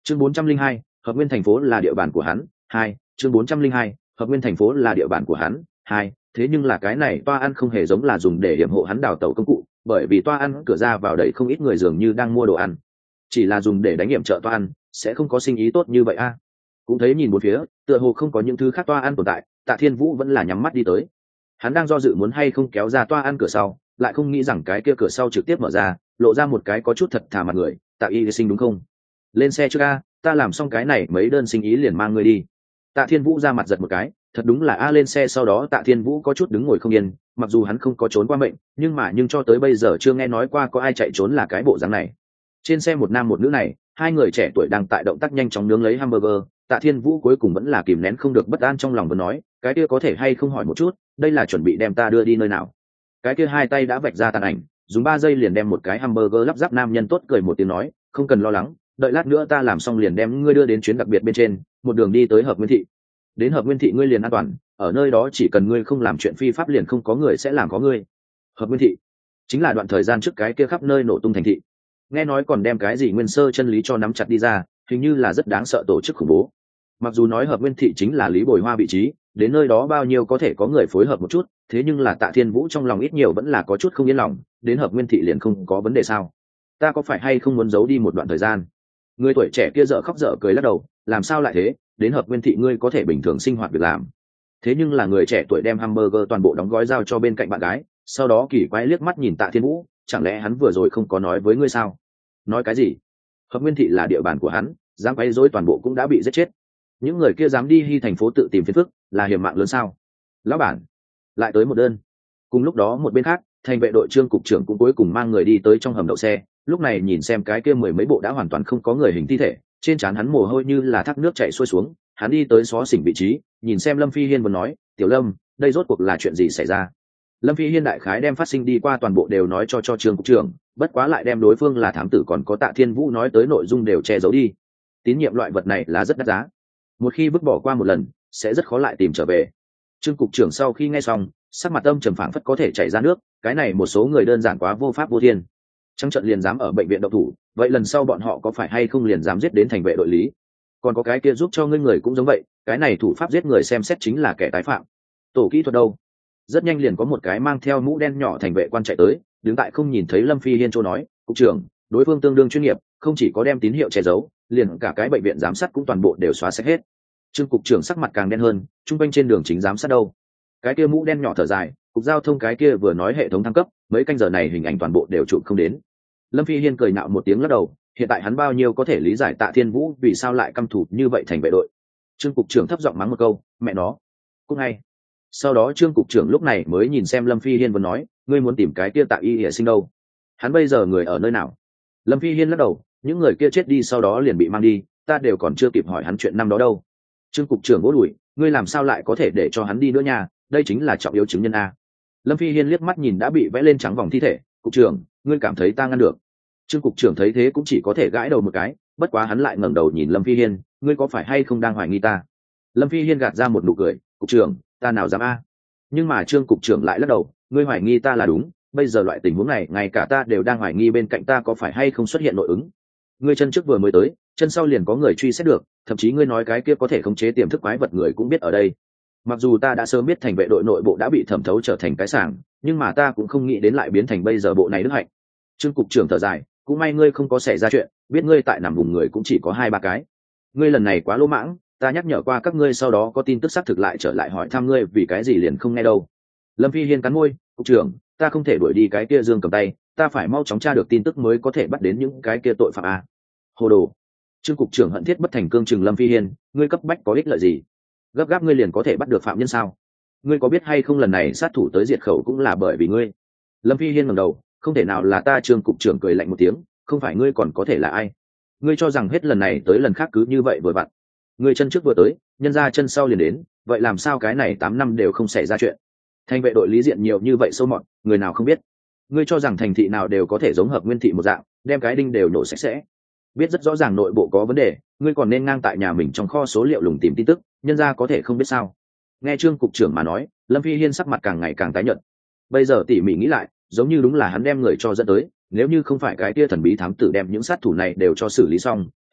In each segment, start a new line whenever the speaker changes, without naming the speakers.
Chương 402, hợp nguyên thành phố là địa bàn của hắn. 2, chương 402, hợp nguyên thành phố là địa bàn của hắn. 2, thế nhưng là cái này toa ăn không hề giống là dùng để hiểm hộ hắn đào tẩu công cụ, bởi vì toa ăn cửa ra vào đầy không ít người dường như đang mua đồ ăn. Chỉ là dùng để đánh hiểm trợ toa ăn, sẽ không có sinh ý tốt như vậy a. Cũng thấy nhìn bốn phía, tựa hồ không có những thứ khác toa ăn tồn tại, Tạ Thiên Vũ vẫn là nhắm mắt đi tới. Hắn đang do dự muốn hay không kéo ra toa ăn cửa sau, lại không nghĩ rằng cái kia cửa sau trực tiếp mở ra, lộ ra một cái có chút thật thà mặt người. Tạ Y sinh đúng không? Lên xe trước a, ta làm xong cái này mấy đơn sinh ý liền mang ngươi đi. Tạ Thiên Vũ ra mặt giật một cái, thật đúng là a. Lên xe sau đó Tạ Thiên Vũ có chút đứng ngồi không yên, mặc dù hắn không có trốn qua mệnh, nhưng cho tới bây giờ chưa nghe nói qua có ai chạy trốn là cái bộ dáng này. Trên xe một nam một nữ này, hai người trẻ tuổi đang tại động tác nhanh chóng nướng lấy hamburger. Tạ Thiên Vũ cuối cùng vẫn là kìm nén không được bất an trong lòng và nói, cái kia có thể hay không hỏi một chút, đây là chuẩn bị đem ta đưa đi nơi nào? Cái kia hai tay đã vạch ra tàn ảnh, dùng 3 giây liền đem một cái hamburger lắp ráp. Nam nhân tốt cười một tiếng nói, không cần lo lắng, đợi lát nữa ta làm xong liền đem ngươi đưa đến chuyến đặc biệt bên trên, một đường đi tới Hợp Nguyên thị. Đến Hợp Nguyên thị ngươi liền an toàn, ở nơi đó chỉ cần ngươi không làm chuyện phi pháp liền không có người sẽ làm có ngươi. Hợp Nguyên thị chính là đoạn thời gian trước cái kia khắp nơi nổ tung thành thị, nghe nói còn đem cái gì nguyên sơ chân lý cho nắm chặt đi ra, hình như là rất đáng sợ tổ chức khủng bố. Mặc dù nói Hợp Nguyên thị chính là Lý Bồi Hoa vị trí, đến nơi đó bao nhiêu có thể có người phối hợp một chút, thế nhưng là Tạ Thiên Vũ trong lòng ít nhiều vẫn là có chút không yên lòng. Đến Hợp Nguyên thị liền không có vấn đề sao? Ta có phải hay không muốn giấu đi một đoạn thời gian? Người tuổi trẻ kia dở khóc dở cười lắc đầu, làm sao lại thế? Đến Hợp Nguyên thị ngươi có thể bình thường sinh hoạt việc làm. Thế nhưng là người trẻ tuổi đem hamburger toàn bộ đóng gói giao cho bên cạnh bạn gái, sau đó kỳ quái liếc mắt nhìn Tạ Thiên Vũ, chẳng lẽ hắn vừa rồi không có nói với ngươi sao? Nói cái gì? Hợp Nguyên thị là địa bàn của hắn, dám quấy rối toàn bộ cũng đã bị giết chết. Những người kia dám đi Hy thành phố tự tìm phiền phức, là hiểm mạng lớn sao? Lão bản, lại tới một đơn. Cùng lúc đó một bên khác, thành vệ đội Trương cục trưởng cũng cuối cùng mang người đi tới trong hầm đậu xe. Lúc này nhìn xem cái kia mười mấy bộ đã hoàn toàn không có người hình thi thể, trên trán hắn mồ hôi như là thác nước chảy xuôi xuống. Hắn đi tới xó xỉnh vị trí, nhìn xem Lâm Phi Hiên vừa nói, Tiểu Lâm, đây rốt cuộc là chuyện gì xảy ra? Lâm Phi Hiên đại khái đem phát sinh đi qua toàn bộ đều nói cho Trương cục trưởng, bất quá lại đem đối phương là thám tử còn có Tạ Thiên Vũ nói tới nội dung đều che giấu đi. Tín nhiệm loại vật này là rất đắt giá, một khi vứt bỏ qua một lần sẽ rất khó lại tìm trở về. Trương cục trưởng sau khi nghe xong, sắc mặt âm trầm phảng phất có thể chảy ra nước, cái này một số người đơn giản quá vô pháp vô thiên, trắng trận liền dám ở bệnh viện động thủ, vậy lần sau bọn họ có phải hay không liền dám giết đến thành vệ đội lý? Còn có cái kia giúp cho ngươi người cũng giống vậy, cái này thủ pháp giết người xem xét chính là kẻ tái phạm. Tổ kỹ thuật đâu? Rất nhanh liền có một cái mang theo mũ đen nhỏ thành vệ quan chạy tới, đứng tại không nhìn thấy Lâm Phi Hiên chỗ nói, cục trưởng, đối phương tương đương chuyên nghiệp, không chỉ có đem tín hiệu che giấu, liền cả cái bệnh viện giám sát cũng toàn bộ đều xóa sạch hết. Trương cục trưởng sắc mặt càng đen hơn, trung quanh trên đường chính giám sát đâu? Cái kia mũ đen nhỏ thở dài, cục giao thông cái kia vừa nói hệ thống thăng cấp, mấy canh giờ này hình ảnh toàn bộ đều chụp không đến. Lâm Phi Hiên cười nạo một tiếng lắc đầu, hiện tại hắn bao nhiêu có thể lý giải Tạ Thiên Vũ vì sao lại căm thù như vậy thành vệ đội. Trương cục trưởng thấp giọng mắng một câu, mẹ nó, cũng hay. Sau đó Trương cục trưởng lúc này mới nhìn xem Lâm Phi Hiên vừa nói, ngươi muốn tìm cái kia Tạ Y Hiển sinh đâu? Hắn bây giờ người ở nơi nào? Lâm Phi Hiên lắc đầu, những người kia chết đi sau đó liền bị mang đi, ta đều còn chưa kịp hỏi hắn chuyện năm đó đâu. Trương cục trưởng vỗ đùi, ngươi làm sao lại có thể để cho hắn đi nữa nha, đây chính là trọng yếu chứng nhân a. Lâm Phi Hiên liếc mắt nhìn đã bị vẽ lên trắng vòng thi thể, cục trưởng, ngươi cảm thấy ta ngăn được? Trương cục trưởng thấy thế cũng chỉ có thể gãi đầu một cái, bất quá hắn lại ngẩng đầu nhìn Lâm Phi Hiên, ngươi có phải hay không đang hoài nghi ta? Lâm Phi Hiên gạt ra một nụ cười, cục trưởng, ta nào dám a. Nhưng mà Trương cục trưởng lại lắc đầu, ngươi hoài nghi ta là đúng, bây giờ loại tình huống này ngay cả ta đều đang hoài nghi bên cạnh ta có phải hay không xuất hiện nội ứng. Ngươi chân trước vừa mới tới, chân sau liền có người truy xét được, thậm chí ngươi nói cái kia có thể khống chế tiềm thức quái vật người cũng biết ở đây. Mặc dù ta đã sớm biết thành vệ đội nội bộ đã bị thẩm thấu trở thành cái sảng, nhưng mà ta cũng không nghĩ đến lại biến thành bây giờ bộ này đức hạnh. Trương cục trưởng thở dài, cũng may ngươi không có xảy ra chuyện, biết ngươi tại nằm vùng người cũng chỉ có 2-3 cái. Ngươi lần này quá lỗ mãng, ta nhắc nhở qua các ngươi sau đó có tin tức xác thực lại trở lại hỏi thăm ngươi vì cái gì liền không nghe đâu. Lâm Phi Hiên cắn môi, cục trưởng, ta không thể đuổi đi cái kia Dương Cầm Tay, ta phải mau chóng tra được tin tức mới có thể bắt đến những cái kia tội phạm a. Hồ đồ. Trương cục trưởng hận thiết bất thành cương trừng Lâm Phi Hiên, ngươi cấp bách có ích lợi gì? Gấp gáp ngươi liền có thể bắt được phạm nhân sao? Ngươi có biết hay không lần này sát thủ tới diệt khẩu cũng là bởi vì ngươi. Lâm Phi Hiên ngẩng đầu, không thể nào là ta. Trương cục trưởng cười lạnh một tiếng, không phải ngươi còn có thể là ai? Ngươi cho rằng hết lần này tới lần khác cứ như vậy vừa vặn? Ngươi chân trước vừa tới, nhân ra chân sau liền đến, vậy làm sao cái này 8 năm đều không xảy ra chuyện? Thành vệ đội lý diện nhiều như vậy sâu mọt, người nào không biết? Ngươi cho rằng thành thị nào đều có thể giống Hợp Nguyên thị một dạng, đem cái đinh đều nổ sạch sẽ? Biết rất rõ ràng nội bộ có vấn đề, ngươi còn nên ngang tại nhà mình trong kho số liệu lùng tìm tin tức, nhân ra có thể không biết sao? Nghe Trương cục trưởng mà nói, Lâm Phi Hiên sắc mặt càng ngày càng tái nhợt. Bây giờ tỉ mỉ nghĩ lại, giống như đúng là hắn đem người cho dẫn tới, nếu như không phải cái kia thần bí thám tử đem những sát thủ này đều cho xử lý xong,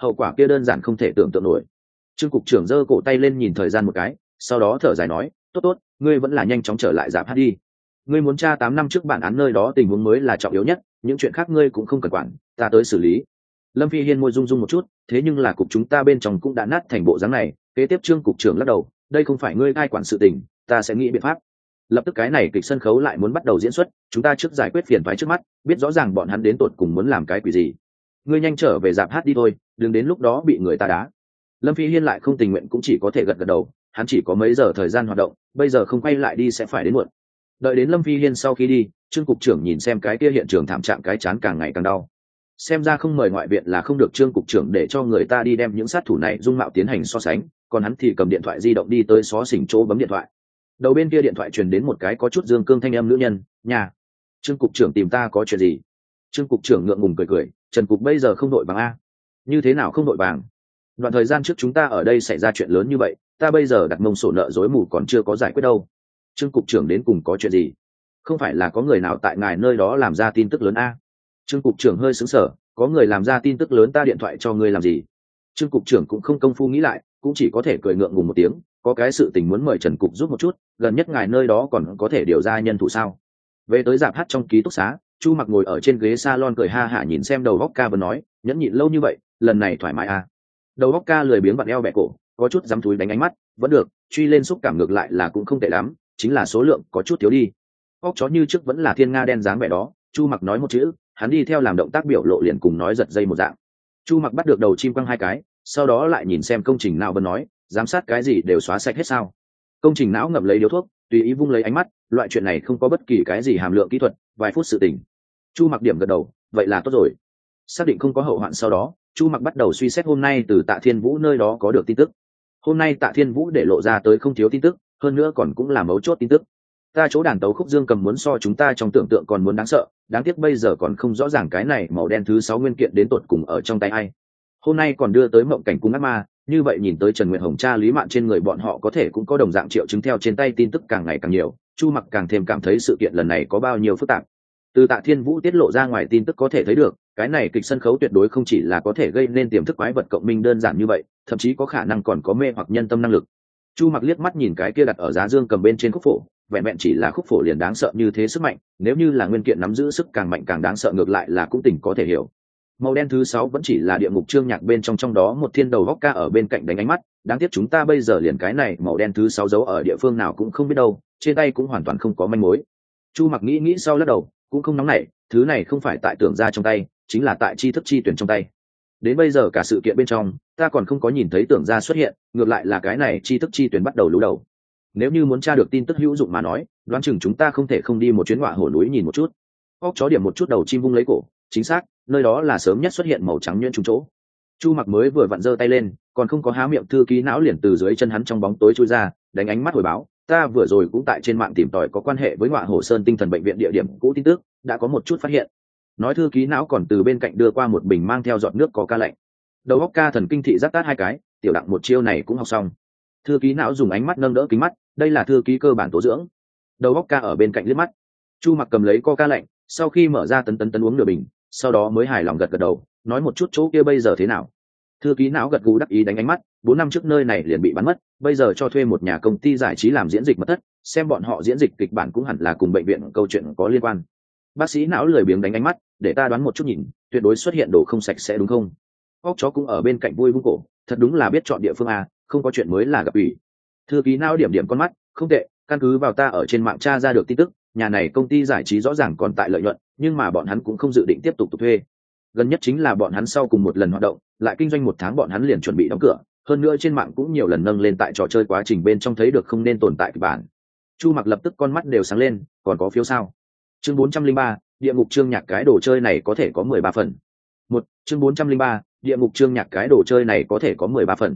hậu quả kia đơn giản không thể tưởng tượng nổi. Trương cục trưởng giơ cổ tay lên nhìn thời gian một cái, sau đó thở dài nói, tốt tốt, ngươi vẫn là nhanh chóng trở lại rạp hát đi. Ngươi muốn tra 8 năm trước bản án nơi đó tình huống mới là trọng yếu nhất, những chuyện khác ngươi cũng không cần quản, ta tới xử lý. Lâm Phi Hiên môi rung rung một chút, thế nhưng là cục chúng ta bên trong cũng đã nát thành bộ dáng này. Kế tiếp Trương cục trưởng lắc đầu, đây không phải ngươi cai quản sự tình, ta sẽ nghĩ biện pháp. Lập tức cái này kịch sân khấu lại muốn bắt đầu diễn xuất, chúng ta trước giải quyết phiền toái trước mắt, biết rõ ràng bọn hắn đến tột cùng muốn làm cái quỷ gì. Ngươi nhanh trở về rạp hát đi thôi, đừng đến lúc đó bị người ta đá. Lâm Phi Hiên lại không tình nguyện cũng chỉ có thể gật gật đầu, hắn chỉ có mấy giờ thời gian hoạt động, bây giờ không quay lại đi sẽ phải đến muộn. Đợi đến Lâm Phi Hiên sau khi đi, Trương cục trưởng nhìn xem cái kia hiện trường thảm trạng, cái chán càng ngày càng đau. Xem ra không mời ngoại viện là không được. Trương cục trưởng để cho người ta đi đem những sát thủ này dung mạo tiến hành so sánh, còn hắn thì cầm điện thoại di động đi tới xó xỉnh chỗ bấm điện thoại. Đầu bên kia điện thoại truyền đến một cái có chút dương cương thanh âm nữ nhân, nhà. Trương cục trưởng tìm ta có chuyện gì? Trương cục trưởng ngượng ngùng cười cười, Trần cục bây giờ không đội vàng a? Như thế nào không đội vàng? Đoạn thời gian trước chúng ta ở đây xảy ra chuyện lớn như vậy, ta bây giờ đặt mông sổ nợ rối mù còn chưa có giải quyết đâu. Trương cục trưởng đến cùng có chuyện gì? Không phải là có người nào tại ngài nơi đó làm ra tin tức lớn a? Trương cục trưởng hơi sững sờ, có người làm ra tin tức lớn ta điện thoại cho ngươi làm gì? Trương cục trưởng cũng không công phu nghĩ lại, cũng chỉ có thể cười ngượng ngùng một tiếng, có cái sự tình muốn mời Trần cục giúp một chút, gần nhất ngài nơi đó còn có thể điều ra nhân thủ sao? Về tới rạp hát trong ký túc xá, Chu Mặc ngồi ở trên ghế salon cười ha hả nhìn xem đầu góc ca vừa nói, nhẫn nhịn lâu như vậy, lần này thoải mái à? Đầu góc ca lười biếng vặn eo bẹ cổ, có chút dám túi đánh ánh mắt, vẫn được, truy lên xúc cảm ngược lại là cũng không tệ lắm, chính là số lượng có chút thiếu đi. Óc chó như trước vẫn là thiên nga đen dáng vẻ đó. Chu Mặc nói một chữ, hắn đi theo làm động tác biểu lộ liền cùng nói giật dây một dạng. Chu Mặc bắt được đầu chim quăng hai cái, sau đó lại nhìn xem công trình não bần nói, giám sát cái gì đều xóa sạch hết sao? Công trình não ngậm lấy điếu thuốc, tùy ý vung lấy ánh mắt, loại chuyện này không có bất kỳ cái gì hàm lượng kỹ thuật, vài phút sự tình. Chu Mặc điểm gật đầu, vậy là tốt rồi. Xác định không có hậu hoạn sau đó, Chu Mặc bắt đầu suy xét hôm nay từ Tạ Thiên Vũ nơi đó có được tin tức. Hôm nay Tạ Thiên Vũ để lộ ra tới không thiếu tin tức, hơn nữa còn cũng là mấu chốt tin tức. Ta chỗ đàn tấu khúc dương cầm muốn so chúng ta trong tưởng tượng còn muốn đáng sợ, đáng tiếc bây giờ còn không rõ ràng cái này màu đen thứ 6 nguyên kiện đến tột cùng ở trong tay ai. Hôm nay còn đưa tới mộng cảnh cung ác ma, như vậy nhìn tới Trần Nguyệt Hồng cha Lý Mạn trên người bọn họ có thể cũng có đồng dạng triệu chứng theo trên tay tin tức càng ngày càng nhiều. Chu Mặc càng thêm cảm thấy sự kiện lần này có bao nhiêu phức tạp. Từ Tạ Thiên Vũ tiết lộ ra ngoài tin tức có thể thấy được, cái này kịch sân khấu tuyệt đối không chỉ là có thể gây nên tiềm thức quái vật cộng minh đơn giản như vậy, thậm chí có khả năng còn có mê hoặc nhân tâm năng lực. Chu Mặc liếc mắt nhìn cái kia đặt ở giá dương cầm bên trên khúc phổ, vẹn vẹn chỉ là khúc phổ liền đáng sợ như thế sức mạnh, nếu như là nguyên kiện nắm giữ sức càng mạnh càng đáng sợ ngược lại là cũng tình có thể hiểu. Màu đen thứ 6 vẫn chỉ là địa ngục chương nhạc bên trong đó một thiên đầu góc ca ở bên cạnh đánh ánh mắt, đáng tiếc chúng ta bây giờ liền cái này màu đen thứ 6 giấu ở địa phương nào cũng không biết đâu, trên tay cũng hoàn toàn không có manh mối. Chu Mặc nghĩ sau lắc đầu, cũng không nóng nảy, thứ này không phải tại tưởng ra trong tay, chính là tại tri thức chi tuyển trong tay. Đến bây giờ cả sự kiện bên trong, ta còn không có nhìn thấy tưởng ra xuất hiện, ngược lại là cái này tri thức chi tuyển bắt đầu lú đầu. Nếu như muốn tra được tin tức hữu dụng mà nói, đoán chừng chúng ta không thể không đi một chuyến họa hổ núi nhìn một chút. Óc chó điểm một chút đầu chim vung lấy cổ, chính xác, nơi đó là sớm nhất xuất hiện màu trắng nhuyễn trùng chỗ. Chu Mặc mới vừa vặn giơ tay lên, còn không có há miệng, thư ký não liền từ dưới chân hắn trong bóng tối chui ra, đánh ánh mắt hồi báo, ta vừa rồi cũng tại trên mạng tìm tòi có quan hệ với họa hổ sơn tinh thần bệnh viện địa điểm cũ tin tức, đã có một chút phát hiện. Nói thư ký não còn từ bên cạnh đưa qua một bình mang theo giọt nước có ca lạnh. Đầu óc ca thần kinh thị giác tát hai cái, tiểu đặng một chiêu này cũng học xong. Thư ký não dùng ánh mắt nâng đỡ kính mắt, đây là thư ký cơ bản tố dưỡng. Đầu óc ca ở bên cạnh liếc mắt. Chu Mặc cầm lấy coca lạnh, sau khi mở ra tấn uống nửa bình, sau đó mới hài lòng gật đầu, nói một chút chỗ kia bây giờ thế nào. Thư ký não gật gù đắc ý đánh ánh mắt, 4 năm trước nơi này liền bị bắn mất, bây giờ cho thuê một nhà công ty giải trí làm diễn dịch mật thất, xem bọn họ diễn dịch kịch bản cũng hẳn là cùng bệnh viện câu chuyện có liên quan. Bác sĩ não lười biếng đánh ánh mắt, để ta đoán một chút nhìn, tuyệt đối xuất hiện đồ không sạch sẽ đúng không? Óc chó cũng ở bên cạnh vui vung cổ, thật đúng là biết chọn địa phương à, không có chuyện mới là gặp ủy. Thư ký não điểm con mắt, không tệ, căn cứ vào ta ở trên mạng tra ra được tin tức, nhà này công ty giải trí rõ ràng còn tại lợi nhuận, nhưng mà bọn hắn cũng không dự định tiếp tục thuê. Gần nhất chính là bọn hắn sau cùng một lần hoạt động, lại kinh doanh 1 tháng bọn hắn liền chuẩn bị đóng cửa, hơn nữa trên mạng cũng nhiều lần nâng lên tại trò chơi quá trình bên trong thấy được không nên tồn tại kịch bản. Chu Mặc lập tức con mắt đều sáng lên, còn có phiếu sao? Chương 403, địa ngục chương nhạc cái đồ chơi này có thể có 13 phần. Chương 403, địa ngục chương nhạc cái đồ chơi này có thể có 13 phần.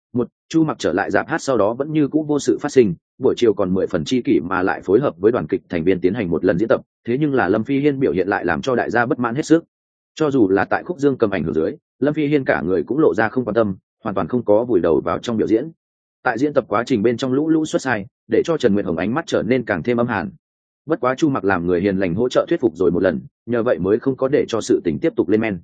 Chu Mặc trở lại rạp hát sau đó vẫn như cũ vô sự phát sinh, buổi chiều còn 10 phần chi kỷ mà lại phối hợp với đoàn kịch thành viên tiến hành một lần diễn tập, thế nhưng là Lâm Phi Hiên biểu hiện lại làm cho đại gia bất mãn hết sức. Cho dù là tại khúc dương cầm ảnh hưởng dưới, Lâm Phi Hiên cả người cũng lộ ra không quan tâm, hoàn toàn không có vùi đầu vào trong biểu diễn. Tại diễn tập quá trình bên trong lũ xuất sai, để cho Trần Nguyệt Hồng ánh mắt trở nên càng thêm âm hàn. Bất quá Chu Mặc làm người hiền lành hỗ trợ thuyết phục rồi một lần, nhờ vậy mới không có để cho sự tình tiếp tục lên men.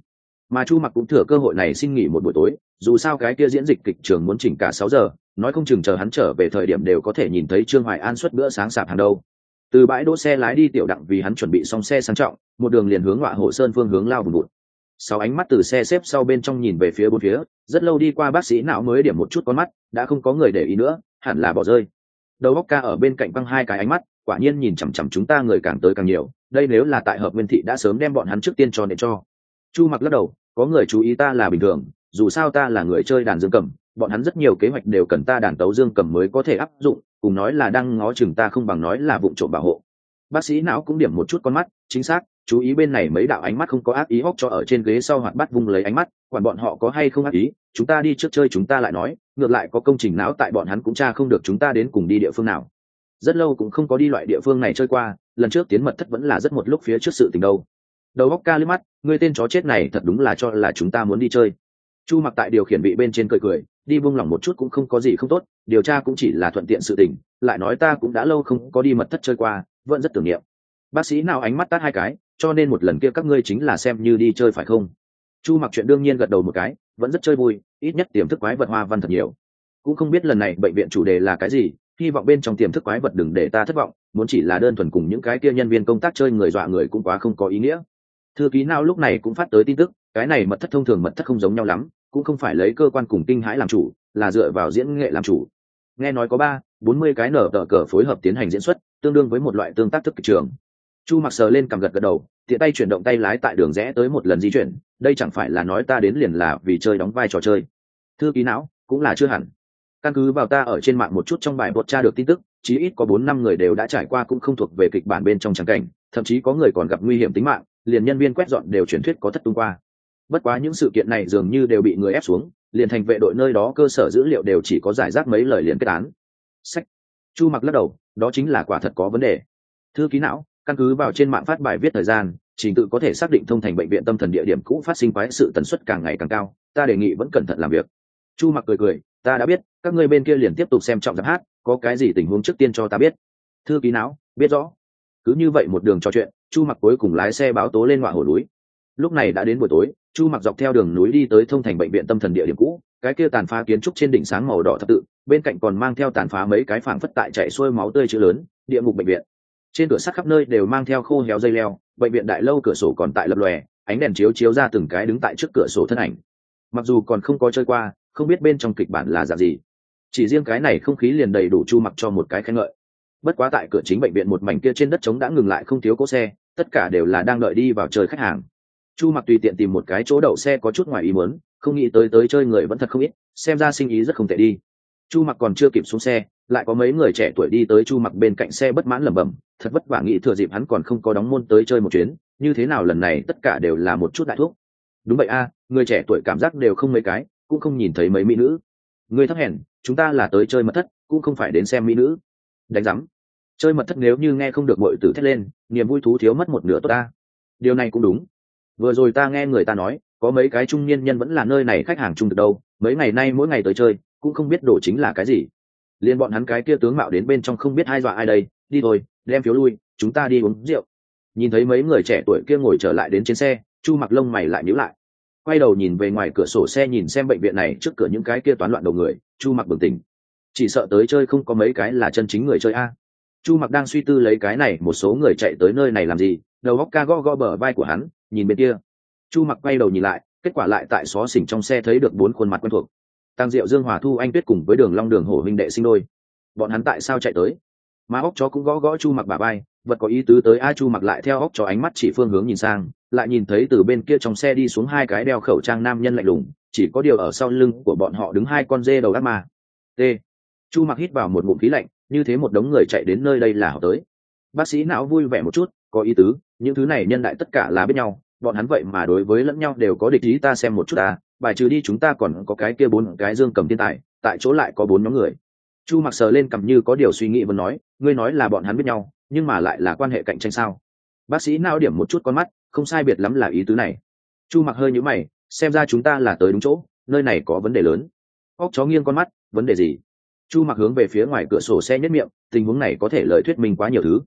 mà Chu Mặc cũng thừa cơ hội này xin nghỉ một buổi tối, dù sao cái kia diễn dịch kịch trường muốn chỉnh cả 6 giờ, nói không chừng chờ hắn trở về thời điểm đều có thể nhìn thấy Trương Hoài An xuất bữa sáng sạp hàng đâu. Từ bãi đỗ xe lái đi tiểu đặng vì hắn chuẩn bị xong xe sang trọng, một đường liền hướng Ngọa Hổ Sơn phương hướng lao vùn vụt. 6 ánh mắt từ xe xếp sau bên trong nhìn về phía bốn phía, rất lâu đi qua bác sĩ não mới điểm một chút con mắt, đã không có người để ý nữa, hẳn là bỏ rơi. Đầu óc ca ở bên cạnh băng 2 cái ánh mắt, quả nhiên nhìn chằm chằm chúng ta người càng tới càng nhiều, đây nếu là tại Hợp Nguyên thị đã sớm đem bọn hắn trước tiên cho nện cho. Chu Mặc lắc đầu, có người chú ý ta là bình thường, dù sao ta là người chơi đàn dương cầm, bọn hắn rất nhiều kế hoạch đều cần ta đàn tấu dương cầm mới có thể áp dụng, cùng nói là đang ngó chừng ta không bằng nói là vụng trộm bảo hộ. Bác sĩ não cũng điểm một chút con mắt, chính xác, chú ý bên này mấy đạo ánh mắt không có ác ý, hóc cho ở trên ghế sau hoạt bắt vung lấy ánh mắt, quản bọn họ có hay không ác ý, chúng ta đi trước chơi chúng ta lại nói, ngược lại có công trình não tại bọn hắn cũng tra không được chúng ta đến cùng đi địa phương nào. Rất lâu cũng không có đi loại địa phương này chơi qua, lần trước tiến mật thất vẫn là rất một lúc phía trước sự tình đâu. Đầu óc ca liếc mắt, người tên chó chết này thật đúng là cho là chúng ta muốn đi chơi. Chu Mặc tại điều khiển vị bên trên cười cười, đi buông lỏng một chút cũng không có gì không tốt, điều tra cũng chỉ là thuận tiện sự tình, lại nói ta cũng đã lâu không có đi mật thất chơi qua, vẫn rất tưởng niệm. Bác sĩ nào ánh mắt tát 2 cái, cho nên một lần kia các ngươi chính là xem như đi chơi phải không? Chu Mặc chuyện đương nhiên gật đầu một cái, vẫn rất chơi vui, ít nhất tiềm thức quái vật hoa văn thật nhiều. Cũng không biết lần này bệnh viện chủ đề là cái gì, hy vọng bên trong tiềm thức quái vật đừng để ta thất vọng, muốn chỉ là đơn thuần cùng những cái kia nhân viên công tác chơi người dọa người cũng quá không có ý nghĩa. Thư ký nào lúc này cũng phát tới tin tức, cái này mật thất thông thường mật thất không giống nhau lắm, cũng không phải lấy cơ quan cùng kinh hãi làm chủ, là dựa vào diễn nghệ làm chủ. Nghe nói có 40 cái nở tờ cờ phối hợp tiến hành diễn xuất, tương đương với một loại tương tác thức kịch trường. Chu Mặc sờ lên cằm gật gật đầu, tiện tay chuyển động tay lái tại đường rẽ tới một lần di chuyển, đây chẳng phải là nói ta đến liền là vì chơi đóng vai trò chơi. Thư ký não cũng là chưa hẳn. Căn cứ vào ta ở trên mạng một chút trong bài bột tra được tin tức, chí ít có 4-5 người đều đã trải qua cũng không thuộc về kịch bản bên trong tràng cảnh, thậm chí có người còn gặp nguy hiểm tính mạng, liền nhân viên quét dọn đều truyền thuyết có thất tung qua. Bất quá những sự kiện này dường như đều bị người ép xuống, liền thành vệ đội nơi đó cơ sở dữ liệu đều chỉ có giải rác mấy lời liền kết án. Sách. Chu Mặc lắc đầu, đó chính là quả thật có vấn đề. Thư ký não, căn cứ vào trên mạng phát bài viết thời gian, trình tự có thể xác định thông thành bệnh viện tâm thần địa điểm cũ phát sinh quái sự tần suất càng ngày càng cao, ta đề nghị vẫn cẩn thận làm việc. Chu Mặc cười cười, ta đã biết, các ngươi bên kia liền tiếp tục xem trọng giáp hát, có cái gì tình huống trước tiên cho ta biết. Thư ký não, biết rõ. Cứ như vậy một đường trò chuyện, Chu Mặc cuối cùng lái xe báo tố lên Ngọa Hổ núi. Lúc này đã đến buổi tối, Chu Mặc dọc theo đường núi đi tới thông thành bệnh viện tâm thần địa điểm cũ, cái kia tàn phá kiến trúc trên đỉnh sáng màu đỏ thập tự, bên cạnh còn mang theo tàn phá mấy cái phảng phất tại chảy xuôi máu tươi chữ lớn, địa ngục bệnh viện. Trên cửa sắt khắp nơi đều mang theo khô héo dây leo, bệnh viện đại lâu cửa sổ còn tại lập lòe, ánh đèn chiếu chiếu ra từng cái đứng tại trước cửa sổ thân ảnh. Mặc dù còn không có chơi qua, không biết bên trong kịch bản là dạng gì, chỉ riêng cái này không khí liền đầy đủ Chu Mặc cho một cái khen ngợi. Bất quá tại cửa chính bệnh viện một mảnh kia trên đất trống đã ngừng lại không thiếu cỗ xe, tất cả đều là đang đợi đi vào chơi khách hàng. Chu Mặc tùy tiện tìm một cái chỗ đậu xe có chút ngoài ý muốn, không nghĩ tới chơi người vẫn thật không ít, xem ra sinh ý rất không tệ đi. Chu Mặc còn chưa kịp xuống xe, lại có mấy người trẻ tuổi đi tới Chu Mặc bên cạnh xe bất mãn lẩm bẩm, thật vất vả nghĩ thừa dịp hắn còn không có đóng môn tới chơi một chuyến, như thế nào lần này tất cả đều là một chút đại thuốc. Đúng vậy a, người trẻ tuổi cảm giác đều không mấy cái, cũng không nhìn thấy mấy mỹ nữ. Người thấp hèn, chúng ta là tới chơi mật thất, cũng không phải đến xem mỹ nữ. Đánh rắm. Chơi mật thất nếu như nghe không được muội tử thét lên, niềm vui thú thiếu mất một nửa tốt ta. Điều này cũng đúng. Vừa rồi ta nghe người ta nói, có mấy cái trung niên nhân vẫn là nơi này khách hàng chung được đâu, mấy ngày nay mỗi ngày tới chơi, cũng không biết đồ chính là cái gì. Liên bọn hắn cái kia tướng mạo đến bên trong không biết ai dọa ai đây, đi thôi, đem phiếu lui, chúng ta đi uống rượu. Nhìn thấy mấy người trẻ tuổi kia ngồi trở lại đến trên xe, Chu Mặc lông mày lại nhíu lại. Quay đầu nhìn về ngoài cửa sổ xe nhìn xem bệnh viện này trước cửa những cái kia toán loạn đầu người, Chu Mặc bừng tỉnh. Chỉ sợ tới chơi không có mấy cái là chân chính người chơi a. Chu Mặc đang suy tư lấy cái này một số người chạy tới nơi này làm gì, đầu óc ca gõ bờ vai của hắn, nhìn bên kia. Chu Mặc quay đầu nhìn lại, kết quả lại tại xó xỉnh trong xe thấy được 4 khuôn mặt quen thuộc. Tăng Diệu, Dương Hòa, Thu Anh Tuyết cùng với Đường Long Đường Hổ huynh đệ sinh đôi. Bọn hắn tại sao chạy tới? Mà óc chó cũng gõ Chu Mặc bả vai, vật có ý tứ tới a. Chu Mặc lại theo óc chó ánh mắt chỉ phương hướng nhìn sang, lại nhìn thấy từ bên kia trong xe đi xuống 2 cái đeo khẩu trang nam nhân lạnh lùng, chỉ có điều ở sau lưng của bọn họ đứng 2 con dê đầu ác ma. T. Chu Mặc hít vào một ngụm khí lạnh, như thế một đống người chạy đến nơi đây là họ tới. Bác sĩ não vui vẻ một chút, có ý tứ, những thứ này nhân đại tất cả là biết nhau, bọn hắn vậy mà đối với lẫn nhau đều có địch ý. Ta xem một chút bài trừ đi chúng ta còn có cái kia 4 cái dương cầm thiên tài, tại chỗ lại có 4 nhóm người. Chu Mặc sờ lên cằm như có điều suy nghĩ vẫn nói, ngươi nói là bọn hắn biết nhau, nhưng mà lại là quan hệ cạnh tranh sao? Bác sĩ não điểm một chút con mắt, không sai biệt lắm là ý tứ này. Chu Mặc hơi nhíu mày, xem ra chúng ta là tới đúng chỗ, nơi này có vấn đề lớn. Óc chó nghiêng con mắt, vấn đề gì? Chu Mặc hướng về phía ngoài cửa sổ xe nhếch miệng, tình huống này có thể lời thuyết minh quá nhiều thứ.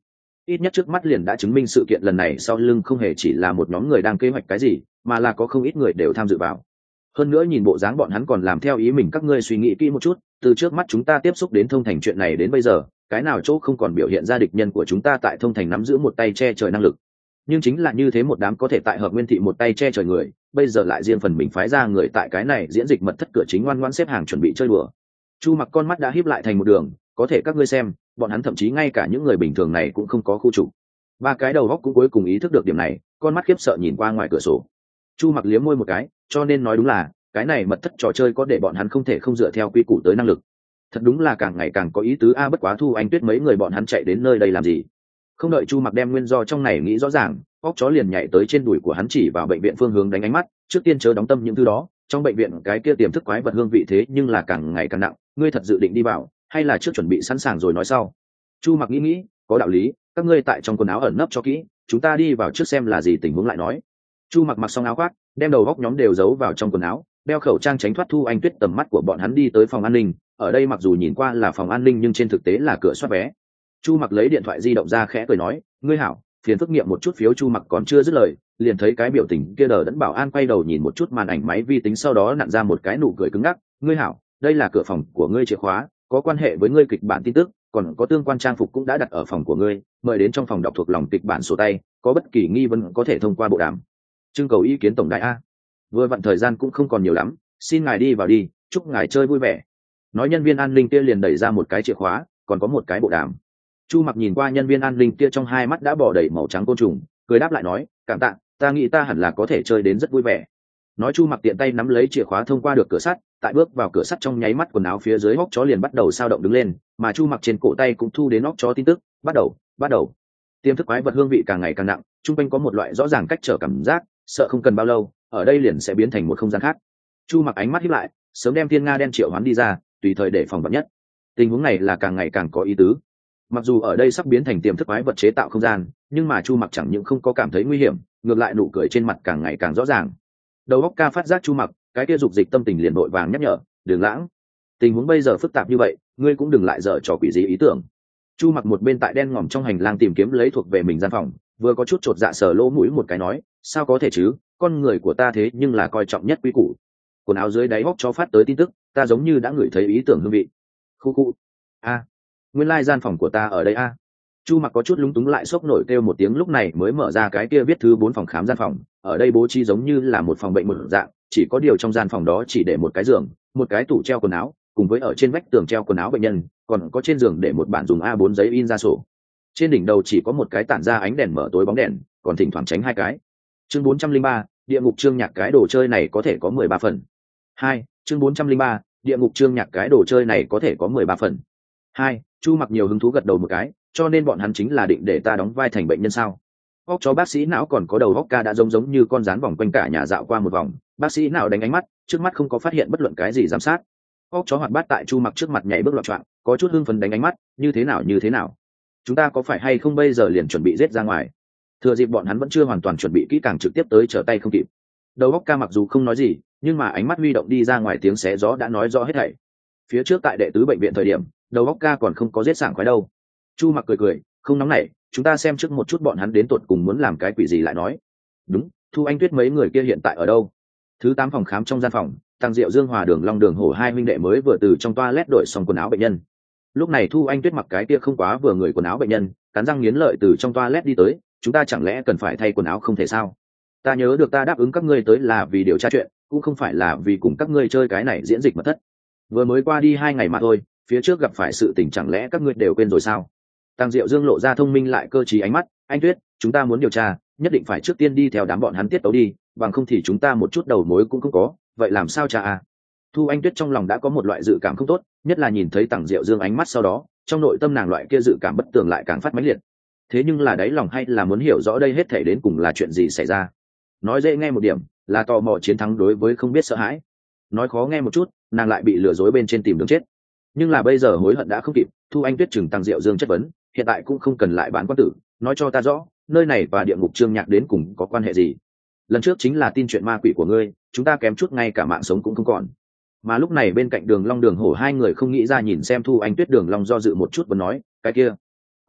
ít nhất trước mắt liền đã chứng minh sự kiện lần này sau lưng không hề chỉ là một nhóm người đang kế hoạch cái gì, mà là có không ít người đều tham dự vào. Hơn nữa nhìn bộ dáng bọn hắn còn làm theo ý mình, các ngươi suy nghĩ kỹ một chút, từ trước mắt chúng ta tiếp xúc đến thông thành chuyện này đến bây giờ, cái nào chỗ không còn biểu hiện ra địch nhân của chúng ta tại thông thành nắm giữ một tay che trời năng lực. Nhưng chính là như thế một đám có thể tại Hợp Nguyên thị một tay che trời người, bây giờ lại riêng phần mình phái ra người tại cái này diễn dịch mật thất cửa chính ngoan ngoãn xếp hàng chuẩn bị chơi đùa. Chu Mặc con mắt đã híp lại thành một đường, có thể các ngươi xem, bọn hắn thậm chí ngay cả những người bình thường này cũng không có khu trục. Ba cái đầu góc cũng cuối cùng ý thức được điểm này, con mắt khiếp sợ nhìn qua ngoài cửa sổ. Chu Mặc liếm môi một cái, cho nên nói đúng là cái này mật thất trò chơi có để bọn hắn không thể không dựa theo quy củ tới năng lực. Thật đúng là càng ngày càng có ý tứ a, bất quá Thu Anh Tuyết mấy người bọn hắn chạy đến nơi đây làm gì? Không đợi Chu Mặc đem nguyên do trong này nghĩ rõ ràng, óc chó liền nhảy tới trên đùi của hắn, chỉ vào bệnh viện phương hướng đánh ánh mắt. Trước tiên chớ đóng tâm những thứ đó, trong bệnh viện cái kia tiềm thức quái vật hương vị thế nhưng là càng ngày càng nặng, ngươi thật dự định đi vào, hay là trước chuẩn bị sẵn sàng rồi nói sau? Chu Mặc nghĩ, có đạo lý, các ngươi tại trong quần áo ẩn nấp cho kỹ, chúng ta đi vào trước xem là gì tình huống lại nói. Chu Mặc mặc xong áo khoác, đem đầu góc nhóm đều giấu vào trong quần áo, đeo khẩu trang tránh thoát Thu Anh Tuyết tầm mắt của bọn hắn, đi tới phòng an ninh. Ở đây mặc dù nhìn qua là phòng an ninh nhưng trên thực tế là cửa soát vé. Chu Mặc lấy điện thoại di động ra khẽ cười nói, ngươi hảo, phiền phức nghiệm một chút phiếu. Chu Mặc còn chưa dứt lời, liền thấy cái biểu tình kia đờ đẫn bảo an quay đầu nhìn một chút màn ảnh máy vi tính, sau đó nặn ra một cái nụ cười cứng ngắc. Ngươi hảo, đây là cửa phòng của ngươi, chìa khóa có quan hệ với ngươi kịch bản tin tức, còn có tương quan trang phục cũng đã đặt ở phòng của ngươi, mời đến trong phòng đọc thuộc lòng kịch bản sổ tay, có bất kỳ nghi vấn có thể thông qua bộ đàm trưng cầu ý kiến tổng đại a. Vừa vặn thời gian cũng không còn nhiều lắm, xin ngài đi vào đi, chúc ngài chơi vui vẻ. Nói nhân viên an ninh kia liền đẩy ra một cái chìa khóa, còn có một cái bộ đàm. Chu Mặc nhìn qua nhân viên an ninh kia, trong hai mắt đã bỏ đầy màu trắng côn trùng, cười đáp lại nói, cảm tạ, ta nghĩ ta hẳn là có thể chơi đến rất vui vẻ. Nói Chu Mặc tiện tay nắm lấy chìa khóa thông qua được cửa sắt, tại bước vào cửa sắt trong nháy mắt quần áo phía dưới hốc chó liền bắt đầu sao động đứng lên, mà Chu Mặc trên cổ tay cũng thu đến hốc chó tin tức, bắt đầu. Tiềm thức quái vật hương vị càng ngày càng nặng, trung quanh có một loại rõ ràng cách trở cảm giác, sợ không cần bao lâu, ở đây liền sẽ biến thành một không gian khác. Chu Mặc ánh mắt híp lại, sớm đem Thiên Nga đen triệu hoán đi ra, tùy thời để phòng vạn nhất. Tình huống này là càng ngày càng có ý tứ. Mặc dù ở đây sắp biến thành tiềm thức quái vật chế tạo không gian, nhưng mà Chu Mặc chẳng những không có cảm thấy nguy hiểm, ngược lại nụ cười trên mặt càng ngày càng rõ ràng. Đầu óc ca phát giác Chu Mặc, cái kia dục dịch tâm tình liền vội vàng nhắc nhở, đừng lãng, tình huống bây giờ phức tạp như vậy, ngươi cũng đừng lại dở trò quỷ gì ý tưởng. Chu Mặc một bên tại đen ngòm trong hành lang tìm kiếm lấy thuộc về mình gian phòng, vừa có chút chột dạ sờ lỗ mũi một cái nói, sao có thể chứ, con người của ta thế nhưng là coi trọng nhất quý củ. Quần áo dưới đáy hốc cho phát tới tin tức, ta giống như đã ngửi thấy ý tưởng hương vị. Khu a, nguyên lai gian phòng của ta ở đây a. Chu Mặc có chút lúng túng lại sốc nổi kêu một tiếng, lúc này mới mở ra cái kia viết thứ 4 phòng khám gian phòng. Ở đây bố trí giống như là một phòng bệnh một dạng, chỉ có điều trong gian phòng đó chỉ để một cái giường, một cái tủ treo quần áo, cùng với ở trên vách tường treo quần áo bệnh nhân, còn có trên giường để một bản dùng A4 giấy in ra sổ. Trên đỉnh đầu chỉ có một cái tản ra ánh đèn mở tối bóng đèn, còn thỉnh thoảng tránh hai cái. Chương 403, địa ngục chương nhạc, cái đồ chơi này có thể có 13 phần. 2, chương 403, địa ngục chương nhạc, cái đồ chơi này có thể có 13 phần. 2, Chu Mặc nhiều hứng thú gật đầu một cái, cho nên bọn hắn chính là định để ta đóng vai thành bệnh nhân sao? Óc chó bác sĩ não còn có đầu óc ca đã giống như con rắn vòng quanh cả nhà dạo qua một vòng, bác sĩ não đánh ánh mắt, trước mắt không có phát hiện bất luận cái gì giám sát. Óc chó hoạt bát tại Chu Mặc trước mặt nhảy bước loạn choạng, có chút hưng phấn đánh ánh mắt, như thế nào? Chúng ta có phải hay không bây giờ liền chuẩn bị giết ra ngoài? Thừa dịp bọn hắn vẫn chưa hoàn toàn chuẩn bị kỹ càng trực tiếp tới trở tay không kịp. Đầu óc ca mặc dù không nói gì, nhưng mà ánh mắt huy động đi ra ngoài, tiếng xé gió đã nói rõ hết thảy. Phía trước tại đệ tứ bệnh viện thời điểm, đầu óc ca còn không có giết sảng khoái đâu. Chu Mặc cười, không nóng nảy, chúng ta xem trước một chút bọn hắn đến tột cùng muốn làm cái quỷ gì lại nói. Đúng, Thu Anh Tuyết mấy người kia hiện tại ở đâu? Thứ 8 phòng khám trong gian phòng, Tăng Diệu Dương Hòa Đường Long Đường Hổ hai huynh đệ mới vừa từ trong toilet đổi xong quần áo bệnh nhân. Lúc này Thu Anh Tuyết mặc cái kia không quá vừa người quần áo bệnh nhân, cắn răng nghiến lợi từ trong toilet đi tới, chúng ta chẳng lẽ cần phải thay quần áo không thể sao? Ta nhớ được ta đáp ứng các ngươi tới là vì điều tra chuyện, cũng không phải là vì cùng các ngươi chơi cái này diễn dịch mật thất. Vừa mới qua đi 2 ngày mà thôi, phía trước gặp phải sự tình chẳng lẽ các ngươi đều quên rồi sao? Tăng Diệu Dương lộ ra thông minh lại cơ trí ánh mắt, anh Tuyết, chúng ta muốn điều tra, nhất định phải trước tiên đi theo đám bọn hắn tiết tấu đi, bằng không thì chúng ta một chút đầu mối cũng không có, vậy làm sao cha à? Thu Anh Tuyết trong lòng đã có một loại dự cảm không tốt, nhất là nhìn thấy Tăng Diệu Dương ánh mắt sau đó, trong nội tâm nàng loại kia dự cảm bất tường lại càng phát mãnh liệt. Thế nhưng là đáy lòng hay là muốn hiểu rõ đây hết thảy đến cùng là chuyện gì xảy ra. Nói dễ nghe một điểm, là tò mò chiến thắng đối với không biết sợ hãi. Nói khó nghe một chút, nàng lại bị lừa dối bên trên tìm đường chết. Nhưng là bây giờ hối hận đã không kịp, Thu Anh Tuyết chừng Tăng Diệu Dương chất vấn, hiện tại cũng không cần lại bán quan tử, nói cho ta rõ, nơi này và địa ngục chương nhạc đến cùng có quan hệ gì? Lần trước chính là tin chuyện ma quỷ của ngươi, chúng ta kém chút ngay cả mạng sống cũng không còn. Mà lúc này bên cạnh Đường Long Đường Hổ hai người không nghĩ ra, nhìn xem Thu Anh Tuyết. Đường Long do dự một chút và nói, cái kia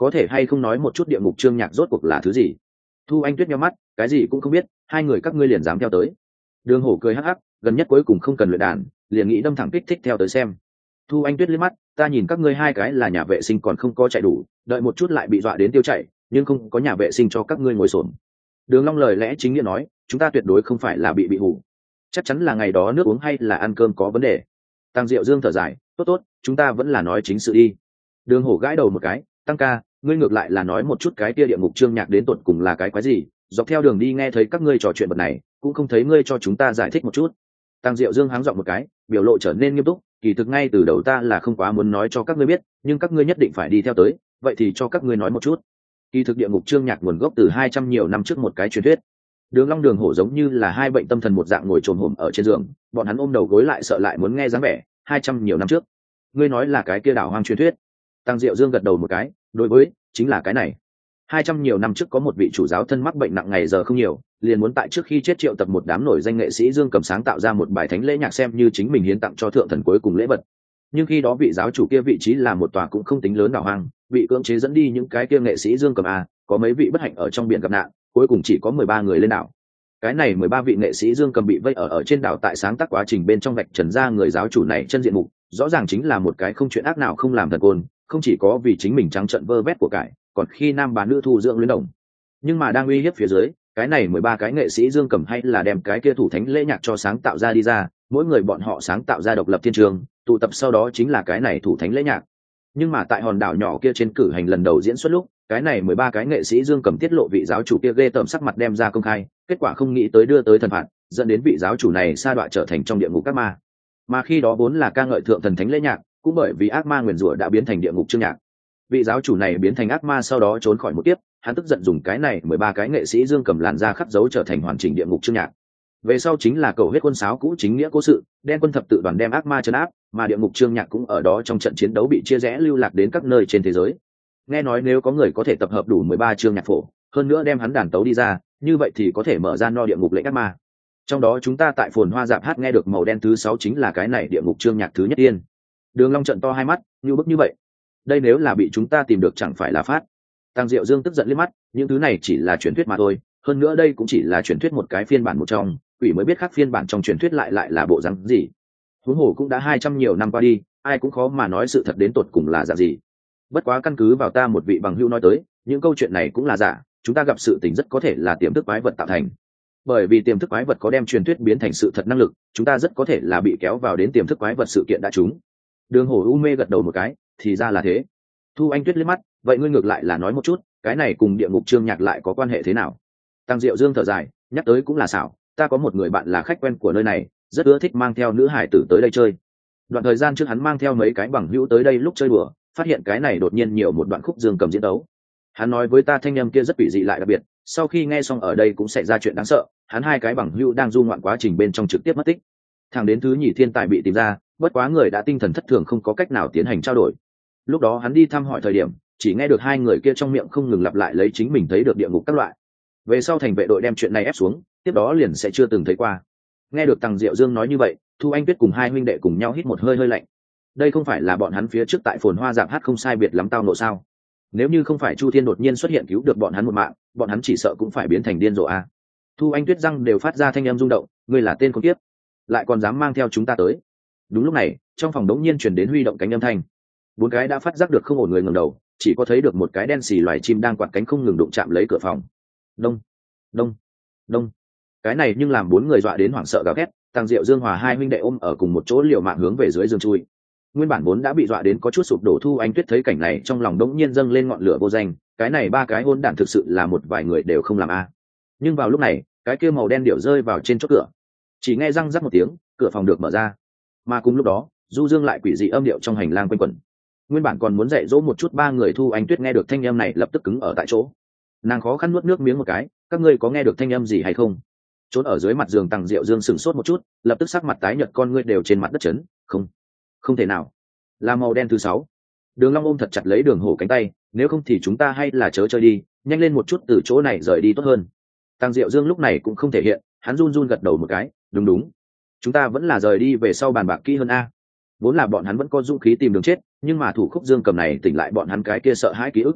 có thể hay không nói một chút địa ngục chương nhạc rốt cuộc là thứ gì? Thu Anh Tuyết nhíu mắt, cái gì cũng không biết, hai người các ngươi liền dám theo tới. Đường Hổ cười hắc hắc, gần nhất cuối cùng không cần luyện đàn, liền nghĩ đâm thẳng kích thích theo tới xem. Thu Anh Tuyết liếc mắt, ta nhìn các ngươi hai cái là nhà vệ sinh còn không có chạy đủ, đợi một chút lại bị dọa đến tiêu chảy, nhưng không có nhà vệ sinh cho các ngươi ngồi xổm. Đường Long lời lẽ chính nghĩa nói, chúng ta tuyệt đối không phải là bị hù, chắc chắn là ngày đó nước uống hay là ăn cơm có vấn đề. Tăng Diệu Dương thở dài, tốt tốt, chúng ta vẫn là nói chính sự đi. Đường Hổ gãi đầu một cái, Tăng ca, ngươi ngược lại là nói một chút cái kia địa ngục chương nhạc đến tột cùng là cái quái gì? Dọc theo đường đi nghe thấy các ngươi trò chuyện vật này, cũng không thấy ngươi cho chúng ta giải thích một chút. Tăng Diệu Dương háng giọng một cái, biểu lộ trở nên nghiêm túc, kỳ thực ngay từ đầu ta là không quá muốn nói cho các ngươi biết, nhưng các ngươi nhất định phải đi theo tới, vậy thì cho các ngươi nói một chút. Kỳ thực địa ngục chương nhạc nguồn gốc từ 200 nhiều năm trước một cái truyền thuyết. Đường Long Đường Hổ giống như là hai bệnh tâm thần một dạng ngồi chồm hổm ở trên giường, bọn hắn ôm đầu gối lại sợ lại muốn nghe dáng vẻ. 200 nhiều năm trước, ngươi nói là cái kia đảo hoang truyền thuyết? Tăng Diệu Dương gật đầu một cái, đối với, chính là cái này. 200 nhiều năm trước có một vị chủ giáo thân mắc bệnh nặng ngày giờ không nhiều, liền muốn tại trước khi chết triệu tập một đám nổi danh nghệ sĩ Dương Cầm sáng tạo ra một bài thánh lễ nhạc xem như chính mình hiến tặng cho thượng thần cuối cùng lễ vật. Nhưng khi đó vị giáo chủ kia vị trí là một tòa cũng không tính lớn đảo hoang, bị cưỡng chế dẫn đi những cái kia nghệ sĩ Dương Cầm có mấy vị bất hạnh ở trong biển gặp nạn, cuối cùng chỉ có 13 người lên đảo. Cái này 13 vị nghệ sĩ Dương Cầm bị vây ở trên đảo tại sáng tác quá trình bên trong vạch trần ra người giáo chủ này chân diện mục, rõ ràng chính là một cái không chuyện ác nào không làm thần côn, không chỉ có vì chính mình trắng trợn vơ vét của cải, còn khi nam bán nữ thu dưỡng luyến đồng. Nhưng mà đang uy hiếp phía dưới, cái này 13 cái nghệ sĩ Dương Cầm hay là đem cái kia thủ thánh lễ nhạc cho sáng tạo ra đi ra, mỗi người bọn họ sáng tạo ra độc lập thiên trường, tụ tập sau đó chính là cái này thủ thánh lễ nhạc. Nhưng mà tại hòn đảo nhỏ kia trên cử hành lần đầu diễn xuất lúc, cái này 13 cái nghệ sĩ Dương Cầm tiết lộ vị giáo chủ kia ghê tởm sắc mặt đem ra công khai, kết quả không nghĩ tới đưa tới thần phạt, dẫn đến vị giáo chủ này sa đọa trở thành trong địa ngục các ma. Mà khi đó vốn là ca ngợi thượng thần thánh lễ nhạc, cũng bởi vì ác ma nguyền rủa đã biến thành địa ngục chương nhạc. Vị giáo chủ này biến thành ác ma sau đó trốn khỏi một kiếp, hắn tức giận dùng cái này 13 cái nghệ sĩ Dương Cầm làn ra khắc dấu trở thành hoàn chỉnh địa ngục chương nhạc. Về sau chính là cầu huyết quân sáo cũ chính nghĩa cố sự, đen quân thập tự đoàn đem ác ma trấn áp, mà địa ngục chương nhạc cũng ở đó trong trận chiến đấu bị chia rẽ lưu lạc đến các nơi trên thế giới. Nghe nói nếu có người có thể tập hợp đủ 13 chương nhạc phổ, hơn nữa đem hắn đàn tấu đi ra, như vậy thì có thể mở ra no địa ngục lệnh ác ma. Trong đó chúng ta tại Phồn Hoa Dạp hát nghe được màu đen thứ 6 chính là cái này địa ngục chương nhạc thứ nhất tiên. Đường Long trận to hai mắt, như bức như vậy. Đây nếu là bị chúng ta tìm được chẳng phải là phát. Tăng Diệu Dương tức giận liếc mắt, những thứ này chỉ là truyền thuyết mà thôi, hơn nữa đây cũng chỉ là truyền thuyết một cái phiên bản một trong, quỷ mới biết khác phiên bản trong truyền thuyết lại là bộ dáng gì. Huống hồ cũng đã 200 nhiều năm qua đi, ai cũng khó mà nói sự thật đến tột cùng là dạng gì. Bất quá căn cứ vào ta một vị bằng hữu nói tới, những câu chuyện này cũng là giả, chúng ta gặp sự tình rất có thể là tiềm thức quái vật tạo thành. Bởi vì tiềm thức quái vật có đem truyền thuyết biến thành sự thật năng lực, chúng ta rất có thể là bị kéo vào đến tiềm thức quái vật sự kiện đã trúng. Đường Hổ u mê gật đầu một cái, thì ra là thế. Thu Anh Tuyết liếc mắt, vậy ngươi ngược lại là nói một chút, cái này cùng địa ngục chương nhạc lại có quan hệ thế nào? Tăng Diệu Dương thở dài, nhắc tới cũng là xảo, ta có một người bạn là khách quen của nơi này, rất ưa thích mang theo nữ hải tử tới đây chơi. Đoạn thời gian trước hắn mang theo mấy cái bằng hữu tới đây lúc chơi đùa, phát hiện cái này đột nhiên nhiều một đoạn khúc Dương Cầm diễn đấu. Hắn nói với ta thanh âm kia rất quỷ dị lại đặc biệt, sau khi nghe xong ở đây cũng xảy ra chuyện đáng sợ, hắn hai cái bằng hữu đang du ngoạn quá trình bên trong trực tiếp mất tích. Thẳng đến thứ nhì thiên tài bị tìm ra, bất quá người đã tinh thần thất thường không có cách nào tiến hành trao đổi. Lúc đó hắn đi thăm hỏi thời điểm, chỉ nghe được hai người kia trong miệng không ngừng lặp lại lấy chính mình thấy được địa ngục các loại. Về sau thành vệ đội đem chuyện này ép xuống, tiếp đó liền sẽ chưa từng thấy qua. Nghe được Tăng Diệu Dương nói như vậy, Thu Anh Tuyết cùng hai huynh đệ cùng nhau hít một hơi hơi lạnh. Đây không phải là bọn hắn phía trước tại Phồn Hoa Dạp hát không sai biệt lắm tao nộ sao? Nếu như không phải Chu Thiên đột nhiên xuất hiện cứu được bọn hắn một mạng, bọn hắn chỉ sợ cũng phải biến thành điên rồ a. Thu Anh Tuyết răng đều phát ra thanh âm rung động, ngươi là tên con kiếp, lại còn dám mang theo chúng ta tới. Đúng lúc này, trong phòng đống nhiên truyền đến huy động cánh âm thanh. Bốn cái đã phát giác được không ổn người ngẩng đầu, chỉ có thấy được một cái đen xì loài chim đang quạt cánh không ngừng đụng chạm lấy cửa phòng. Đông, đông, đông. Cái này nhưng làm bốn người dọa đến hoảng sợ gào thét, Tăng Diệu Dương hòa hai huynh đệ ôm ở cùng một chỗ liều mạng hướng về dưới giường chui. Nguyên bản vốn đã bị dọa đến có chút sụp đổ Thu Anh Tuyết thấy cảnh này trong lòng đống nhiên dâng lên ngọn lửa vô danh, cái này ba cái hôn đản thực sự là một vài người đều không làm a. Nhưng vào lúc này, cái kia màu đen điểu rơi vào trên chốt cửa, chỉ nghe răng rắc một tiếng, cửa phòng được mở ra. Mà cùng lúc đó, du dương lại quỷ dị âm điệu trong hành lang quanh quẩn. Nguyên bản còn muốn dạy dỗ một chút ba người Thu Anh Tuyết nghe được thanh âm này lập tức cứng ở tại chỗ. Nàng khó khăn nuốt nước miếng một cái, các ngươi có nghe được thanh âm gì hay không? Trốn ở dưới mặt giường Tăng Diệu Dương sửng sốt một chút, lập tức sắc mặt tái nhợt, con ngươi đều trên mặt đất chấn. Không thể nào, là màu đen thứ 6. Đường Long ôm thật chặt lấy Đường Hổ cánh tay, nếu không thì chúng ta hay là chớ chơi đi, nhanh lên một chút từ chỗ này rời đi tốt hơn. Tăng Diệu Dương lúc này cũng không thể hiện, hắn run run gật đầu một cái, đúng, chúng ta vẫn là rời đi về sau bàn bạc kỹ hơn a. Vốn là bọn hắn vẫn có dũng khí tìm đường chết, nhưng mà thủ khúc Dương Cầm này tỉnh lại bọn hắn cái kia sợ hãi ký ức.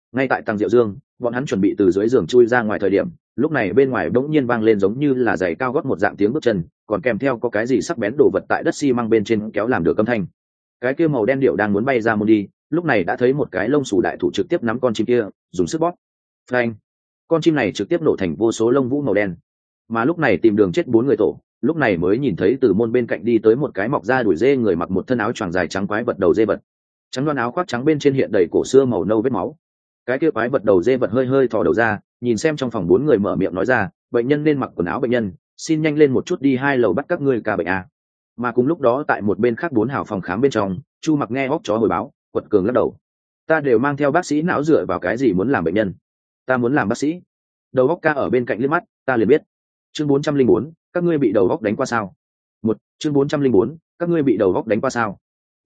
Ngay tại Tăng Diệu Dương, bọn hắn chuẩn bị từ dưới giường chui ra ngoài thời điểm, lúc này bên ngoài bỗng nhiên vang lên giống như là giày cao gót một dạng tiếng bước chân, còn kèm theo có cái gì sắc bén đổ vật tại đất xi măng bên trên kéo làm được âm thanh. Cái kia màu đen điệu đang muốn bay ra môn đi, lúc này đã thấy một cái lông xù đại thủ trực tiếp nắm con chim kia, dùng sức bóp. Phanh! Con chim này trực tiếp nổ thành vô số lông vũ màu đen. Mà lúc này tìm đường chết 4 người tổ, lúc này mới nhìn thấy từ môn bên cạnh đi tới một cái mọc da đuổi dê người mặc một thân áo choàng dài trắng quái vật đầu dê vật. Trắng đoan áo khoác trắng bên trên hiện đầy cổ xưa màu nâu vết máu. Cái kia quái vật đầu dê vật hơi hơi thò đầu ra, nhìn xem trong phòng 4 người mở miệng nói ra, bệnh nhân nên mặc quần áo bệnh nhân, xin nhanh lên một chút đi 2 lầu bắt các ngươi ca bệnh a. Mà cùng lúc đó tại một bên khác 4 hào phòng khám bên trong, Chu Mặc nghe óc chó hồi báo, quật cường lắc đầu. Ta đều mang theo bác sĩ não dựa vào cái gì muốn làm bệnh nhân? Ta muốn làm bác sĩ. Đầu óc ca ở bên cạnh liếc mắt, ta liền biết. Chương 404, các ngươi bị đầu óc đánh qua sao? Chương 404, các ngươi bị đầu óc đánh qua sao?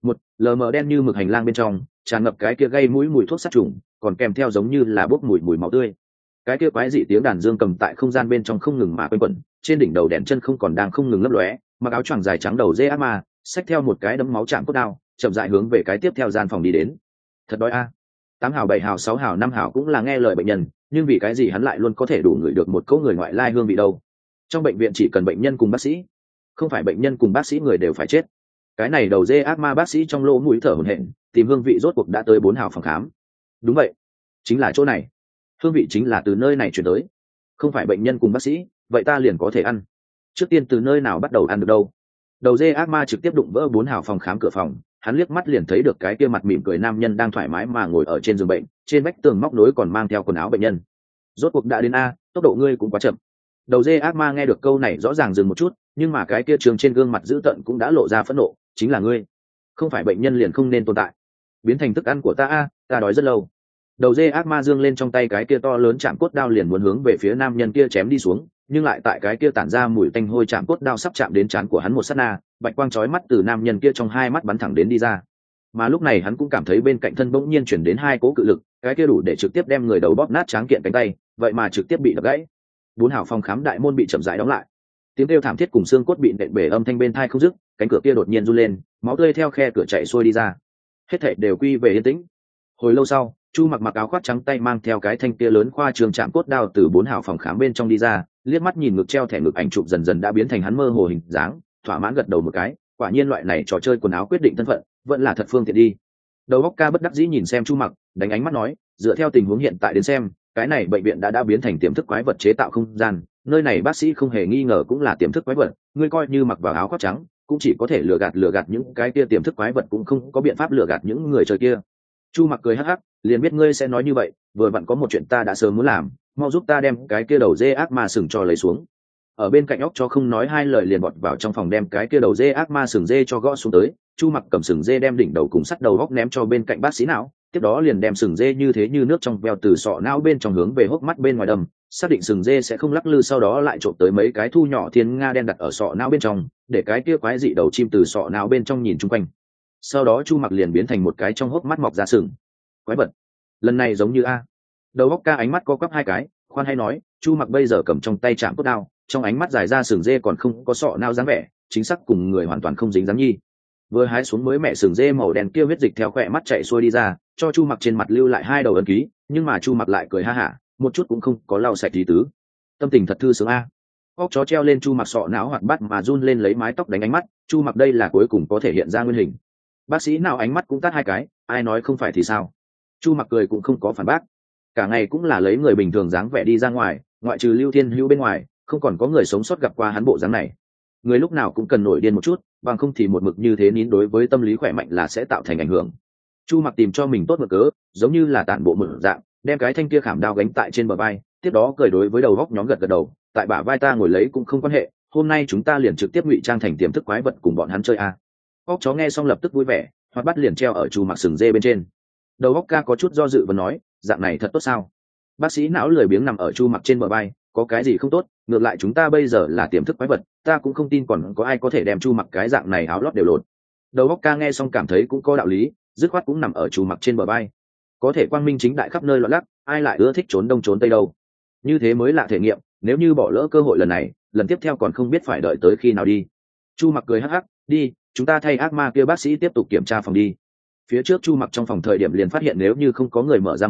Lờ mờ đen như mực hành lang bên trong, tràn ngập cái kia gây mũi mùi thuốc sát trùng, còn kèm theo giống như là bốc mùi máu tươi. Cái kia quái dị tiếng đàn dương cầm tại không gian bên trong không ngừng mà quanh quẩn, trên đỉnh đầu đèn chân không còn đang không ngừng lấp lóe, mặc áo choàng dài trắng đầu dê ác ma, xách theo một cái đấm máu chạm cốt đao, chậm rãi hướng về cái tiếp theo gian phòng đi đến. Thật đói a. 8 hào 7 hào 6 hào 5 hào cũng là nghe lời bệnh nhân, nhưng vì cái gì hắn lại luôn có thể đủ ngửi được một cỗ người ngoại lai hương vị đâu? Trong bệnh viện chỉ cần bệnh nhân cùng bác sĩ, không phải bệnh nhân cùng bác sĩ người đều phải chết. Cái này đầu dê ác ma bác sĩ trong lỗ mũi thở hổn hển, tìm hương vị rốt cuộc đã tới 4 hào phòng khám. Đúng vậy, chính là chỗ này. Hương vị chính là từ nơi này chuyển tới. Không phải bệnh nhân cùng bác sĩ, vậy ta liền có thể ăn. Trước tiên từ nơi nào bắt đầu ăn được đâu? Đầu dê ác ma trực tiếp đụng vỡ 4 hào phòng khám cửa phòng, hắn liếc mắt liền thấy được cái kia mặt mỉm cười nam nhân đang thoải mái mà ngồi ở trên giường bệnh, trên vách tường móc nối còn mang theo quần áo bệnh nhân. Rốt cuộc đã đến a, tốc độ ngươi cũng quá chậm. Đầu dê ác ma nghe được câu này rõ ràng dừng một chút, nhưng mà cái kia trường trên gương mặt dữ tợn cũng đã lộ ra phẫn nộ, chính là ngươi. Không phải bệnh nhân liền không nên tồn tại. Biến thành thức ăn của ta a, ta đói rất lâu. Đầu dê ác ma dương lên trong tay cái kia to lớn chạm cốt đao liền muốn hướng về phía nam nhân kia chém đi xuống, nhưng lại tại cái kia tản ra mùi tanh hôi chạm cốt đao sắp chạm đến trán của hắn một sát na, bạch quang chói mắt từ nam nhân kia trong hai mắt bắn thẳng đến đi ra. Mà lúc này hắn cũng cảm thấy bên cạnh thân bỗng nhiên chuyển đến 2 cỗ cự lực, cái kia đủ để trực tiếp đem người đầu bóp nát tráng kiện cánh tay, vậy mà trực tiếp bị đập gãy. 4 hào phòng khám đại môn bị chậm rãi đóng lại. Tiếng kêu thảm thiết cùng xương cốt bị nện bể âm thanh bên tai không dứt, cánh cửa kia đột nhiên run lên, máu tươi theo khe cửa chảy xuôi đi ra. Hết thảy đều quy về yên tĩnh. Hồi lâu sau, Chu Mặc áo khoác trắng tay mang theo cái thanh kia lớn khoa trường chạm cốt đao từ 4 hào phòng khám bên trong đi ra, liếc mắt nhìn ngực treo thẻ ngực ảnh chụp dần dần đã biến thành hắn mơ hồ hình dáng, thỏa mãn gật đầu một cái, quả nhiên loại này trò chơi quần áo quyết định thân phận, vẫn là thật phương tiện đi. Đầu óc ca bất đắc dĩ nhìn xem Chu Mặc, đánh ánh mắt nói, dựa theo tình huống hiện tại đến xem, cái này bệnh viện đã biến thành tiềm thức quái vật chế tạo không gian, nơi này bác sĩ không hề nghi ngờ cũng là tiềm thức quái vật, ngươi coi như mặc vào áo khoác trắng, cũng chỉ có thể lừa gạt những cái kia tiềm thức quái vật, cũng không có biện pháp lừa gạt những người chơi kia. Chu Mặc cười hắc hắc, liền biết ngươi sẽ nói như vậy, vừa vặn có một chuyện ta đã sớm muốn làm, mau giúp ta đem cái kia đầu dê ác ma sừng cho lấy xuống. Ở bên cạnh óc cho không nói 2 lời liền bọt vào trong phòng đem cái kia đầu dê ác ma sừng dê cho gõ xuống tới. Chu Mặc cầm sừng dê đem đỉnh đầu cùng sắt đầu góc ném cho bên cạnh bác sĩ não, tiếp đó liền đem sừng dê như thế như nước trong veo từ sọ não bên trong hướng về hốc mắt bên ngoài đầm, xác định sừng dê sẽ không lắc lư, sau đó lại trộn tới mấy cái thu nhỏ thiên nga đen đặt ở sọ não bên trong, để cái kia quái dị đầu chim từ sọ não bên trong nhìn chung quanh. Sau đó Chu Mặc liền biến thành một cái trong hốc mắt mọc ra sừng quái vật. Lần này giống như a. Đầu óc ca ánh mắt co quắp 2 cái, khoan hay nói, Chu Mặc bây giờ cầm trong tay chạm cốt đao, trong ánh mắt dài ra sừng dê còn không có sọ não dáng vẻ, chính xác cùng người hoàn toàn không dính dáng nhi. Vừa hái xuống mới mẹ sừng dê màu đen kia huyết dịch theo khỏe mắt chạy xuôi đi ra, cho Chu Mặc trên mặt lưu lại 2 đầu ấn ký, nhưng mà Chu Mặc lại cười ha hả, một chút cũng không có lau sạch tí tứ. Tâm tình thật thư sướng a. Óc chó treo lên Chu Mặc sọ não hoạt bát mà run lên lấy mái tóc đánh ánh mắt, Chu Mặc đây là cuối cùng có thể hiện ra nguyên hình. Bác sĩ nào ánh mắt cũng tát 2 cái, ai nói không phải thì sao? Chu Mặc cười cũng không có phản bác, cả ngày cũng là lấy người bình thường dáng vẻ đi ra ngoài, ngoại trừ Lưu Thiên Hữu bên ngoài, không còn có người sống sót gặp qua hắn bộ dáng này. Người lúc nào cũng cần nổi điên một chút, bằng không thì một mực như thế nín đối với tâm lý khỏe mạnh là sẽ tạo thành ảnh hưởng. Chu Mặc tìm cho mình tốt một cớ, giống như là tản bộ mở dạng, đem cái thanh kia khảm đao gánh tại trên bờ vai, tiếp đó cười đối với đầu góc nhóm gật đầu, tại bả vai ta ngồi lấy cũng không quan hệ, hôm nay chúng ta liền trực tiếp ngụy trang thành tiềm thức quái vật cùng bọn hắn chơi a. Óc chó nghe xong lập tức vui vẻ, hoạt bắt liền treo ở Chu Mặc sừng dê bên trên. Đầu óc ca có chút do dự và nói, dạng này thật tốt sao? Bác sĩ não lười biếng nằm ở Chu Mặc trên bờ vai, có cái gì không tốt, ngược lại chúng ta bây giờ là tiềm thức quái vật, ta cũng không tin còn có ai có thể đem Chu Mặc cái dạng này áo lót đều lột. Đầu óc ca nghe xong cảm thấy cũng có đạo lý, dứt khoát cũng nằm ở Chu Mặc trên bờ vai. Có thể quang minh chính đại khắp nơi loạn lắc, ai lại ưa thích trốn đông trốn tây đâu? Như thế mới là thể nghiệm, nếu như bỏ lỡ cơ hội lần này, lần tiếp theo còn không biết phải đợi tới khi nào đi. Chu Mặc cười hắc hắc, đi, chúng ta thay ác ma kia bác sĩ tiếp tục kiểm tra phòng đi. Phía trước Chu Mặc trong phòng thời điểm liền phát hiện nếu như không có người mở ra môn,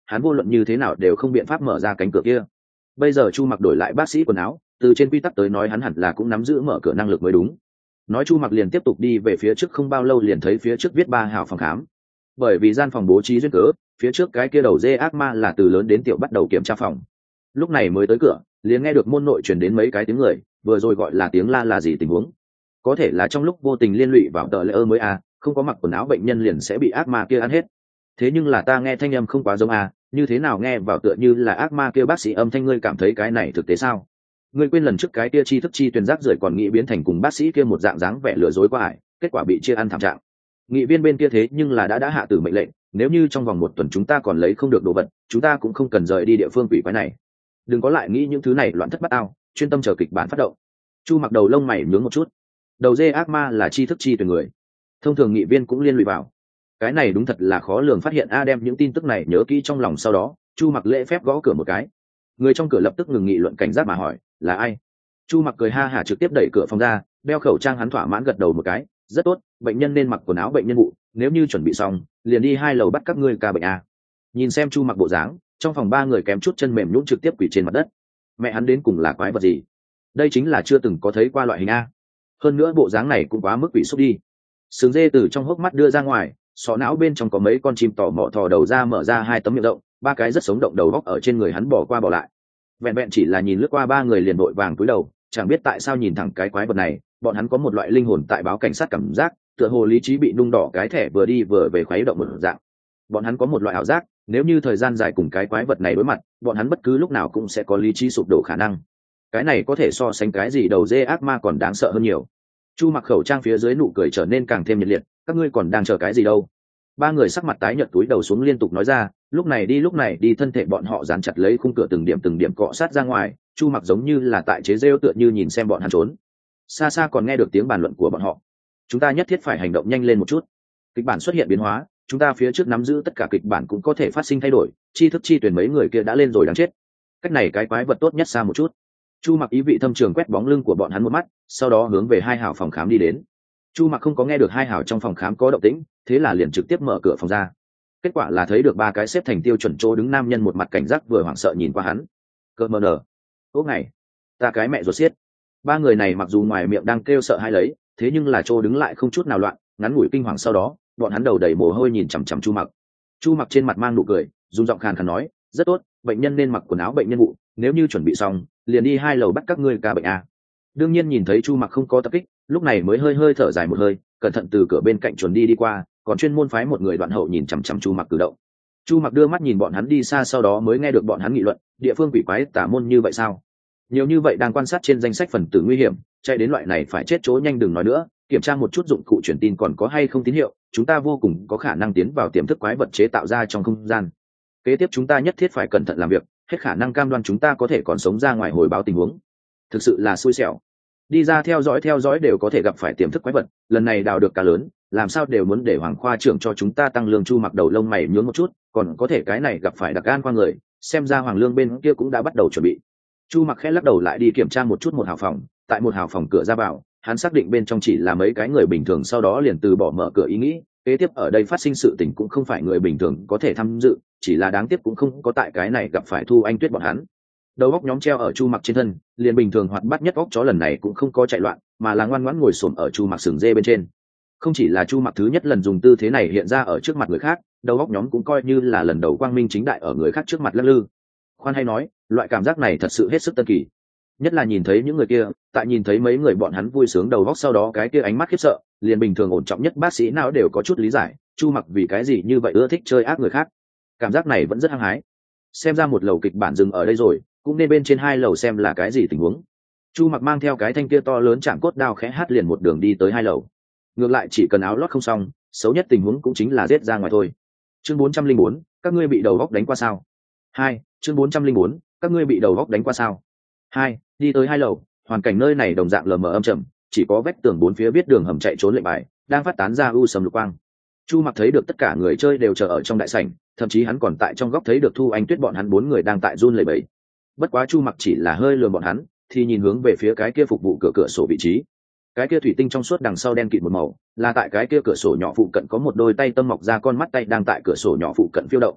hắn vô luận như thế nào đều không biện pháp mở ra cánh cửa kia. Bây giờ Chu Mặc đổi lại bác sĩ quần áo, từ trên quy tắc tới nói hắn hẳn là cũng nắm giữ mở cửa năng lực mới đúng. Nói Chu Mặc liền tiếp tục đi về phía trước, không bao lâu liền thấy phía trước viết 3 hào phòng khám. Bởi vì gian phòng bố trí duyên cớ, phía trước cái kia đầu dê ác ma là từ lớn đến tiểu bắt đầu kiểm tra phòng. Lúc này mới tới cửa, liền nghe được môn nội truyền đến mấy cái tiếng người, vừa rồi gọi là tiếng la là gì tình huống? Có thể là trong lúc vô tình liên lụy vào tờ lễ ơ mới không có mặc quần áo bệnh nhân liền sẽ bị ác ma kia ăn hết. Thế nhưng là ta nghe thanh âm không quá giống như thế nào nghe vào tựa như là ác ma kia bác sĩ âm thanh, ngươi cảm thấy cái này thực tế sao? Ngươi quên lần trước cái kia tri thức chi tuyển rác rưởi còn nghĩ biến thành cùng bác sĩ kia một dạng dáng vẻ lừa dối qua ải, kết quả bị chia ăn thảm trạng. Nghị viên bên kia thế nhưng là đã hạ tử mệnh lệnh, nếu như trong vòng 1 tuần chúng ta còn lấy không được đồ vật, chúng ta cũng không cần rời đi địa phương quỷ quái này. Đừng có lại nghĩ những thứ này loạn thất bát ao, chuyên tâm chờ kịch bản phát động. Chu Mặc đầu lông mày nhướng một chút. Đầu dê ác ma là tri thức chi tuyển người, thông thường nghị viên cũng liên lụy vào. Cái này đúng thật là khó lường phát hiện đem những tin tức này nhớ kỹ trong lòng, sau đó Chu Mặc lễ phép gõ cửa một cái. Người trong cửa lập tức ngừng nghị luận cảnh giác mà hỏi là ai. Chu Mặc cười ha hả trực tiếp đẩy cửa phòng ra, đeo khẩu trang, hắn thỏa mãn gật đầu một cái, rất tốt, bệnh nhân nên mặc quần áo bệnh nhân vụ, nếu như chuẩn bị xong liền đi 2 lầu bắt các ngươi ca bệnh Nhìn xem Chu Mặc bộ dáng, trong phòng 3 người kém chút chân mềm nhũn trực tiếp quỳ trên mặt đất. Mẹ hắn đến cùng là quái vật gì? Đây chính là chưa từng có thấy qua loại hình hơn nữa bộ dáng này cũng quá mức quỷ xúc đi. Sừng dê từ trong hốc mắt đưa ra ngoài, sọ não bên trong có mấy con chim tỏ mọ thò đầu ra, mở ra 2 tấm miệng rộng, 3 cái rất sống động đầu góc ở trên người hắn bỏ qua bỏ lại. Vẹn vẹn chỉ là nhìn lướt qua 3 người liền vội vàng cúi đầu, chẳng biết tại sao nhìn thẳng cái quái vật này, bọn hắn có một loại linh hồn tại báo cảnh sát cảm giác, tựa hồ lý trí bị nung đỏ cái thẻ vừa đi vừa về khuấy động một dạng. Bọn hắn có một loại ảo giác, nếu như thời gian dài cùng cái quái vật này đối mặt, bọn hắn bất cứ lúc nào cũng sẽ có lý trí sụp đổ khả năng. Cái này có thể so sánh cái gì đầu dê ác ma còn đáng sợ hơn nhiều. Chu Mặc khẩu trang phía dưới nụ cười trở nên càng thêm nhiệt liệt, các ngươi còn đang chờ cái gì đâu? 3 người sắc mặt tái nhợt túi đầu xuống liên tục nói ra, lúc này đi, thân thể bọn họ dán chặt lấy khung cửa từng điểm cọ sát ra ngoài. Chu Mặc giống như là tại chế rêu, tựa như nhìn xem bọn hắn trốn. Xa xa còn nghe được tiếng bàn luận của bọn họ. Chúng ta nhất thiết phải hành động nhanh lên một chút. Kịch bản xuất hiện biến hóa, chúng ta phía trước nắm giữ tất cả kịch bản cũng có thể phát sinh thay đổi, tri thức chi tuyển mấy người kia đã lên rồi đáng chết. Cách này cái quái vật tốt nhất xa một chút. Chu Mặc ý vị thâm trường quét bóng lưng của bọn hắn một mắt, sau đó hướng về 2 hào phòng khám đi đến. Chu Mặc không có nghe được 2 hào trong phòng khám có động tĩnh, thế là liền trực tiếp mở cửa phòng ra. Kết quả là thấy được 3 cái xếp thành tiêu chuẩn chỗ đứng nam nhân, một mặt cảnh giác vừa hoảng sợ nhìn qua hắn. Cơ mờ nở. Ốc này, ta cái mẹ ruột xiết. 3 người này mặc dù ngoài miệng đang kêu sợ hãi lấy, thế nhưng là chỗ đứng lại không chút nào loạn, ngắn ngủi kinh hoàng, sau đó bọn hắn đầu đầy mồ hôi nhìn chằm chằm Chu Mặc. Chu Mặc trên mặt mang nụ cười, dùng giọng khàn khàn nói, rất tốt, bệnh nhân nên mặc quần áo bệnh nhân vụ, nếu như chuẩn bị xong liền đi 2 lầu bắt các ngươi ca bệnh Đương nhiên nhìn thấy Chu Mặc không có tập kích, lúc này mới hơi thở dài một hơi, cẩn thận từ cửa bên cạnh chuẩn đi qua, còn chuyên môn phái một người đoạn hậu nhìn chằm chằm Chu Mặc cử động. Chu Mặc đưa mắt nhìn bọn hắn đi xa, sau đó mới nghe được bọn hắn nghị luận, địa phương quỷ quái tả môn như vậy sao? Nhiều như vậy đang quan sát trên danh sách phần tử nguy hiểm, chạy đến loại này phải chết chỗ nhanh, đừng nói nữa, kiểm tra một chút dụng cụ truyền tin còn có hay không tín hiệu, chúng ta vô cùng có khả năng tiến vào tiềm thức quái vật chế tạo ra trong không gian. Kế tiếp chúng ta nhất thiết phải cẩn thận làm việc, hết khả năng cam đoan chúng ta có thể còn sống ra ngoài hồi báo tình huống. Thực sự là xui xẻo, đi ra theo dõi đều có thể gặp phải tiềm thức quái vật, lần này đào được cá lớn, làm sao đều muốn để Hoàng khoa trưởng cho chúng ta tăng lương. Chu Mặc đầu lông mày nhướng một chút, còn có thể cái này gặp phải đặc gan qua người, xem ra Hoàng lương bên kia cũng đã bắt đầu chuẩn bị. Chu Mặc khẽ lắc đầu lại đi kiểm tra một chút 1 hào phòng, tại 1 hào phòng cửa ra vào, hắn xác định bên trong chỉ là mấy cái người bình thường, sau đó liền từ bỏ mở cửa ý nghĩ. Kế tiếp ở đây phát sinh sự tình cũng không phải người bình thường có thể tham dự, chỉ là đáng tiếc cũng không có tại cái này gặp phải Thu Anh Tuyết bọn hắn. Đầu góc nhóm treo ở Chu Mặc trên thân, liền bình thường hoạt bát nhất óc chó lần này cũng không có chạy loạn, mà là ngoan ngoãn ngồi xổm ở Chu Mặc sừng dê bên trên. Không chỉ là Chu Mặc thứ nhất lần dùng tư thế này hiện ra ở trước mặt người khác, đầu góc nhóm cũng coi như là lần đầu quang minh chính đại ở người khác trước mặt lắc lư. Khoan hay nói, loại cảm giác này thật sự hết sức tân kỳ. Nhất là nhìn thấy những người kia, tại nhìn thấy mấy người bọn hắn vui sướng đầu góc, sau đó cái kia ánh mắt khiếp sợ, liền bình thường ổn trọng nhất bác sĩ nào đều có chút lý giải, Chu Mặc vì cái gì như vậy ưa thích chơi ác người khác. Cảm giác này vẫn rất hăng hái. Xem ra 1 lầu kịch bản dừng ở đây rồi, cũng nên bên trên 2 lầu xem là cái gì tình huống. Chu Mặc mang theo cái thanh kia to lớn chạm cốt đao khẽ hát liền một đường đi tới 2 lầu. Ngược lại chỉ cần áo lót không xong, xấu nhất tình huống cũng chính là giết ra ngoài thôi. Chương 404, các ngươi bị đầu góc đánh qua sao? 2. Chương 404, các ngươi bị đầu góc đánh qua sao? 2. Đi tới 2 lầu, hoàn cảnh nơi này đồng dạng lờ mờ âm trầm, chỉ có vách tường 4 phía viết đường hầm chạy trốn lệnh bài đang phát tán ra u sầm lục quang. Chu Mặc thấy được tất cả người chơi đều chờ ở trong đại sảnh, thậm chí hắn còn tại trong góc thấy được Thu Anh Tuyết bọn hắn 4 người đang tại run lẩy bẩy. Bất quá Chu Mặc chỉ là hơi lườm bọn hắn, thì nhìn hướng về phía cái kia phục vụ cửa sổ vị trí. Cái kia thủy tinh trong suốt đằng sau đen kịt một màu, là tại cái kia cửa sổ nhỏ phụ cận có một đôi tay tâm mọc ra con mắt tay đang tại cửa sổ nhỏ phụ cận phiêu động.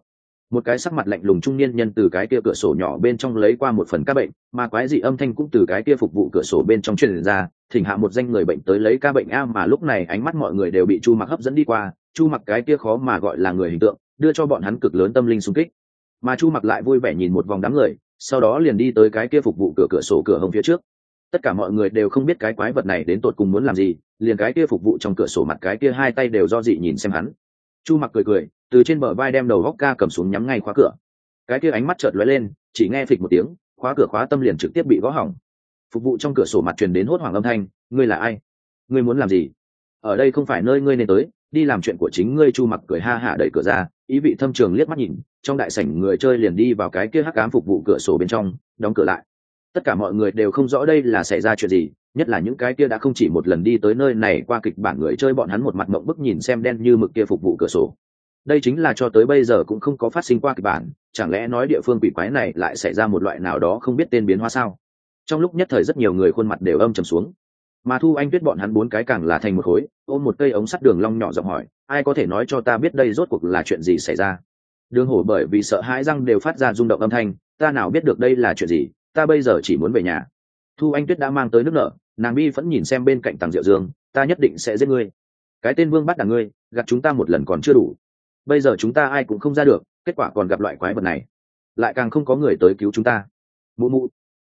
Một cái sắc mặt lạnh lùng trung niên nhân từ cái kia cửa sổ nhỏ bên trong lấy qua một phần ca bệnh, mà quái dị âm thanh cũng từ cái kia phục vụ cửa sổ bên trong truyền ra, thỉnh hạ một danh người bệnh tới lấy ca bệnh a. Mà lúc này ánh mắt mọi người đều bị Chu Mặc hấp dẫn đi qua, Chu Mặc cái kia khó mà gọi là người hình tượng, đưa cho bọn hắn cực lớn tâm linh xung kích. Mà Chu Mặc lại vui vẻ nhìn một vòng đám người, sau đó liền đi tới cái kia phục vụ cửa sổ cửa hông phía trước. Tất cả mọi người đều không biết cái quái vật này đến tột cùng muốn làm gì, liền cái kia phục vụ trong cửa sổ mặt cái kia hai tay đều do dị nhìn xem hắn. Chu Mặc cười cười, từ trên bờ vai đem đầu góc ca cầm xuống nhắm ngay khóa cửa. Cái kia ánh mắt chợt lóe lên, chỉ nghe phịch một tiếng, khóa cửa khóa tâm liền trực tiếp bị gõ hỏng. Phục vụ trong cửa sổ mặt truyền đến hốt hoảng âm thanh, ngươi là ai? Ngươi muốn làm gì? Ở đây không phải nơi ngươi nên tới, đi làm chuyện của chính ngươi. Chu Mặc cười ha hả đẩy cửa ra, ý vị thâm trường liếc mắt nhìn, trong đại sảnh người chơi liền đi vào cái kia hắc ám phục vụ cửa sổ bên trong, đóng cửa lại. Tất cả mọi người đều không rõ đây là xảy ra chuyện gì, nhất là những cái kia đã không chỉ một lần đi tới nơi này qua kịch bản người chơi, bọn hắn một mặt mộng bức nhìn xem đen như mực kia phục vụ cửa sổ. Đây chính là cho tới bây giờ cũng không có phát sinh qua kịch bản, chẳng lẽ nói địa phương quỷ quái này lại xảy ra một loại nào đó không biết tên biến hóa sao? Trong lúc nhất thời rất nhiều người khuôn mặt đều âm trầm xuống, mà Thu Anh Tuyết bọn hắn bốn cái càng là thành một khối, ôm một cây ống sắt Đường Long nhỏ giọng hỏi, ai có thể nói cho ta biết đây rốt cuộc là chuyện gì xảy ra? Đường Hổ bởi vì sợ hãi răng đều phát ra rung động âm thanh, ta nào biết được đây là chuyện gì, ta bây giờ chỉ muốn về nhà. Thu Anh Tuyết đã mang tới nước nợ, nàng bi vẫn nhìn xem bên cạnh Tằng Diệu Dương, ta nhất định sẽ giết ngươi. Cái tên Vương bắt đằng ngươi, gạt chúng ta một lần còn chưa đủ, bây giờ chúng ta ai cũng không ra được, kết quả còn gặp loại quái vật này, lại càng không có người tới cứu chúng ta. Mụ mụ.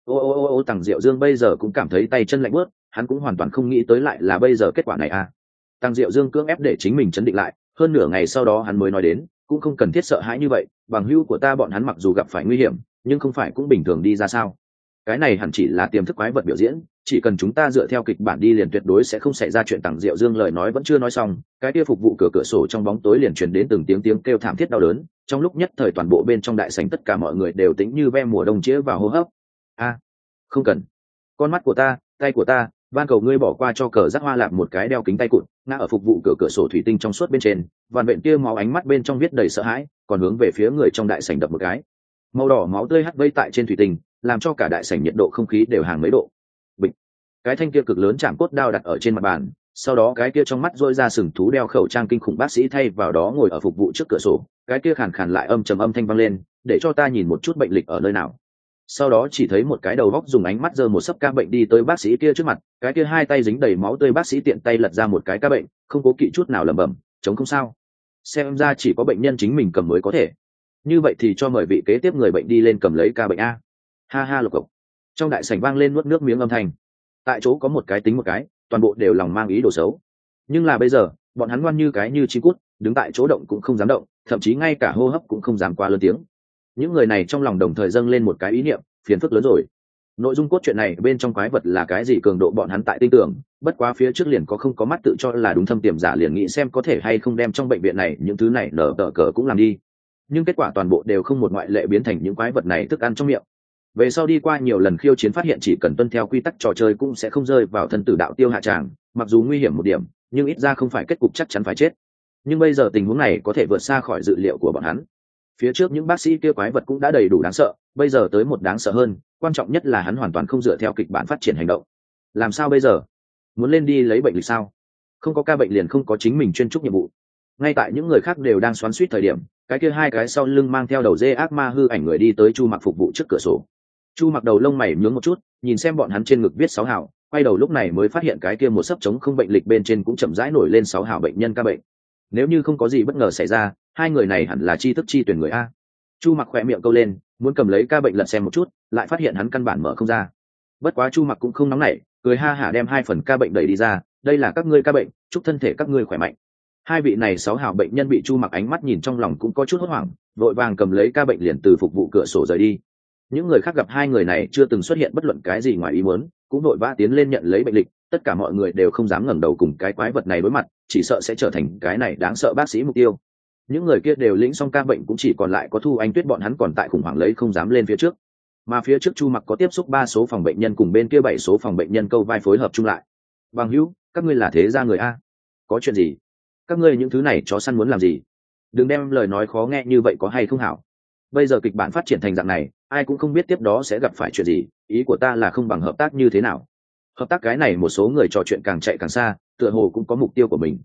Ô, Tằng Diệu Dương bây giờ cũng cảm thấy tay chân lạnh buốt, hắn cũng hoàn toàn không nghĩ tới lại là bây giờ kết quả này à. Tằng Diệu Dương cưỡng ép để chính mình chấn định lại, hơn nửa ngày sau đó hắn mới nói đến, cũng không cần thiết sợ hãi như vậy, bằng hữu của ta bọn hắn mặc dù gặp phải nguy hiểm, nhưng không phải cũng bình thường đi ra sao? Cái này hẳn chỉ là tiềm thức quái vật biểu diễn, chỉ cần chúng ta dựa theo kịch bản đi liền tuyệt đối sẽ không xảy ra chuyện. Tằng Diệu Dương lời nói vẫn chưa nói xong, cái kia phục vụ cửa sổ trong bóng tối liền truyền đến từng tiếng kêu thảm thiết đau đớn, trong lúc nhất thời toàn bộ bên trong đại sảnh tất cả mọi người đều tĩnh như ve mùa đông chĩa vào hô hấp. A, không cần. Con mắt của ta, tay của ta, van cầu ngươi bỏ qua cho Cờ Giác Hoa Lạp một cái đeo kính tay cụt, ngã ở phục vụ cửa sổ thủy tinh trong suốt bên trên, vằn vện kia máu ánh mắt bên trong viết đầy sợ hãi, còn hướng về phía người trong đại sảnh đập một cái. Màu đỏ máu tươi hắt vây tại trên thủy tinh, làm cho cả đại sảnh nhiệt độ không khí đều hàng mấy độ. Bịch. Cái thanh kia cực lớn chạm cốt đao đặt ở trên mặt bàn, sau đó cái kia trong mắt rỗi ra sừng thú đeo khẩu trang kinh khủng bác sĩ thay vào đó ngồi ở phục vụ trước cửa sổ, cái kia khàn khàn lại âm trầm âm thanh vang lên, để cho ta nhìn một chút bệnh lịch ở nơi nào. Sau đó chỉ thấy một cái đầu góc dùng ánh mắt giơ một sấp ca bệnh đi tới bác sĩ kia trước mặt, cái kia hai tay dính đầy máu tươi bác sĩ tiện tay lật ra một cái ca bệnh, không cố kỵ chút nào lẩm bẩm, chống không sao. Xem ra chỉ có bệnh nhân chính mình cầm mới có thể. Như vậy thì cho mời vị kế tiếp người bệnh đi lên cầm lấy ca bệnh a. Ha ha lục cộc. Trong đại sảnh vang lên nuốt nước miếng âm thanh. Tại chỗ có một cái tính một cái, toàn bộ đều lòng mang ý đồ xấu. Nhưng là bây giờ, bọn hắn ngoan như cái như chim cút, đứng tại chỗ động cũng không dám động, thậm chí ngay cả hô hấp cũng không dám qua lớn tiếng. Những người này trong lòng đồng thời dâng lên một cái ý niệm, phiền phức lớn rồi. Nội dung cốt truyện này bên trong quái vật là cái gì cường độ bọn hắn tại tin tưởng, bất quá phía trước liền có không có mắt tự cho là đúng thâm tiềm giả liền nghĩ xem có thể hay không đem trong bệnh viện này những thứ này nở tờ cờ cũng làm đi. Nhưng kết quả toàn bộ đều không một ngoại lệ biến thành những quái vật này thức ăn trong miệng. Về sau đi qua nhiều lần khiêu chiến phát hiện chỉ cần tuân theo quy tắc trò chơi cũng sẽ không rơi vào thân tử đạo tiêu hạ tràng, mặc dù nguy hiểm một điểm, nhưng ít ra không phải kết cục chắc chắn phải chết. Nhưng bây giờ tình huống này có thể vượt xa khỏi dự liệu của bọn hắn. Phía trước những bác sĩ kia quái vật cũng đã đầy đủ đáng sợ, bây giờ tới một đáng sợ hơn, quan trọng nhất là hắn hoàn toàn không dựa theo kịch bản phát triển hành động. Làm sao bây giờ? Muốn lên đi lấy bệnh lịch sao? Không có ca bệnh liền không có chính mình chuyên trúc nhiệm vụ. Ngay tại những người khác đều đang xoắn xuýt thời điểm, cái kia hai cái sau lưng mang theo đầu dê ác ma hư ảnh người đi tới Chu Mặc phục vụ trước cửa sổ. Chu Mặc đầu lông mày nhướng một chút, nhìn xem bọn hắn trên ngực viết 6 hào, quay đầu lúc này mới phát hiện cái kia một sấp trống không bệnh lịch bên trên cũng chậm rãi nổi lên 6 hào bệnh nhân ca bệnh. Nếu như không có gì bất ngờ xảy ra, hai người này hẳn là tri thức chi tuyển người a. Chu Mặc khỏe miệng câu lên, muốn cầm lấy ca bệnh lật xem một chút, lại phát hiện hắn căn bản mở không ra. Bất quá Chu Mặc cũng không nóng nảy, cười ha hả đem 2 phần ca bệnh đẩy đi ra, đây là các ngươi ca bệnh, chúc thân thể các ngươi khỏe mạnh. Hai vị này 6 hào bệnh nhân bị Chu Mặc ánh mắt nhìn trong lòng cũng có chút hốt hoảng, vội vàng cầm lấy ca bệnh liền từ phục vụ cửa sổ rời đi. Những người khác gặp hai người này chưa từng xuất hiện bất luận cái gì ngoài ý muốn, cũng vội vã tiến lên nhận lấy bệnh lịch, tất cả mọi người đều không dám ngẩng đầu cùng cái quái vật này đối mặt, chỉ sợ sẽ trở thành cái này đáng sợ bác sĩ mục tiêu. Những người kia đều lĩnh xong ca bệnh cũng chỉ còn lại có Thu Anh Tuyết bọn hắn còn tại khủng hoảng lấy không dám lên phía trước. Mà phía trước Chu Mặc có tiếp xúc 3 số phòng bệnh nhân cùng bên kia 7 số phòng bệnh nhân câu vai phối hợp chung lại. Bằng hữu, các ngươi là thế gia người a? Có chuyện gì? Các ngươi những thứ này chó săn muốn làm gì? Đừng đem lời nói khó nghe như vậy có hay không hảo. Bây giờ kịch bản phát triển thành dạng này, ai cũng không biết tiếp đó sẽ gặp phải chuyện gì, ý của ta là không bằng hợp tác như thế nào. Hợp tác cái này một số người trò chuyện càng chạy càng xa, tựa hồ cũng có mục tiêu của mình.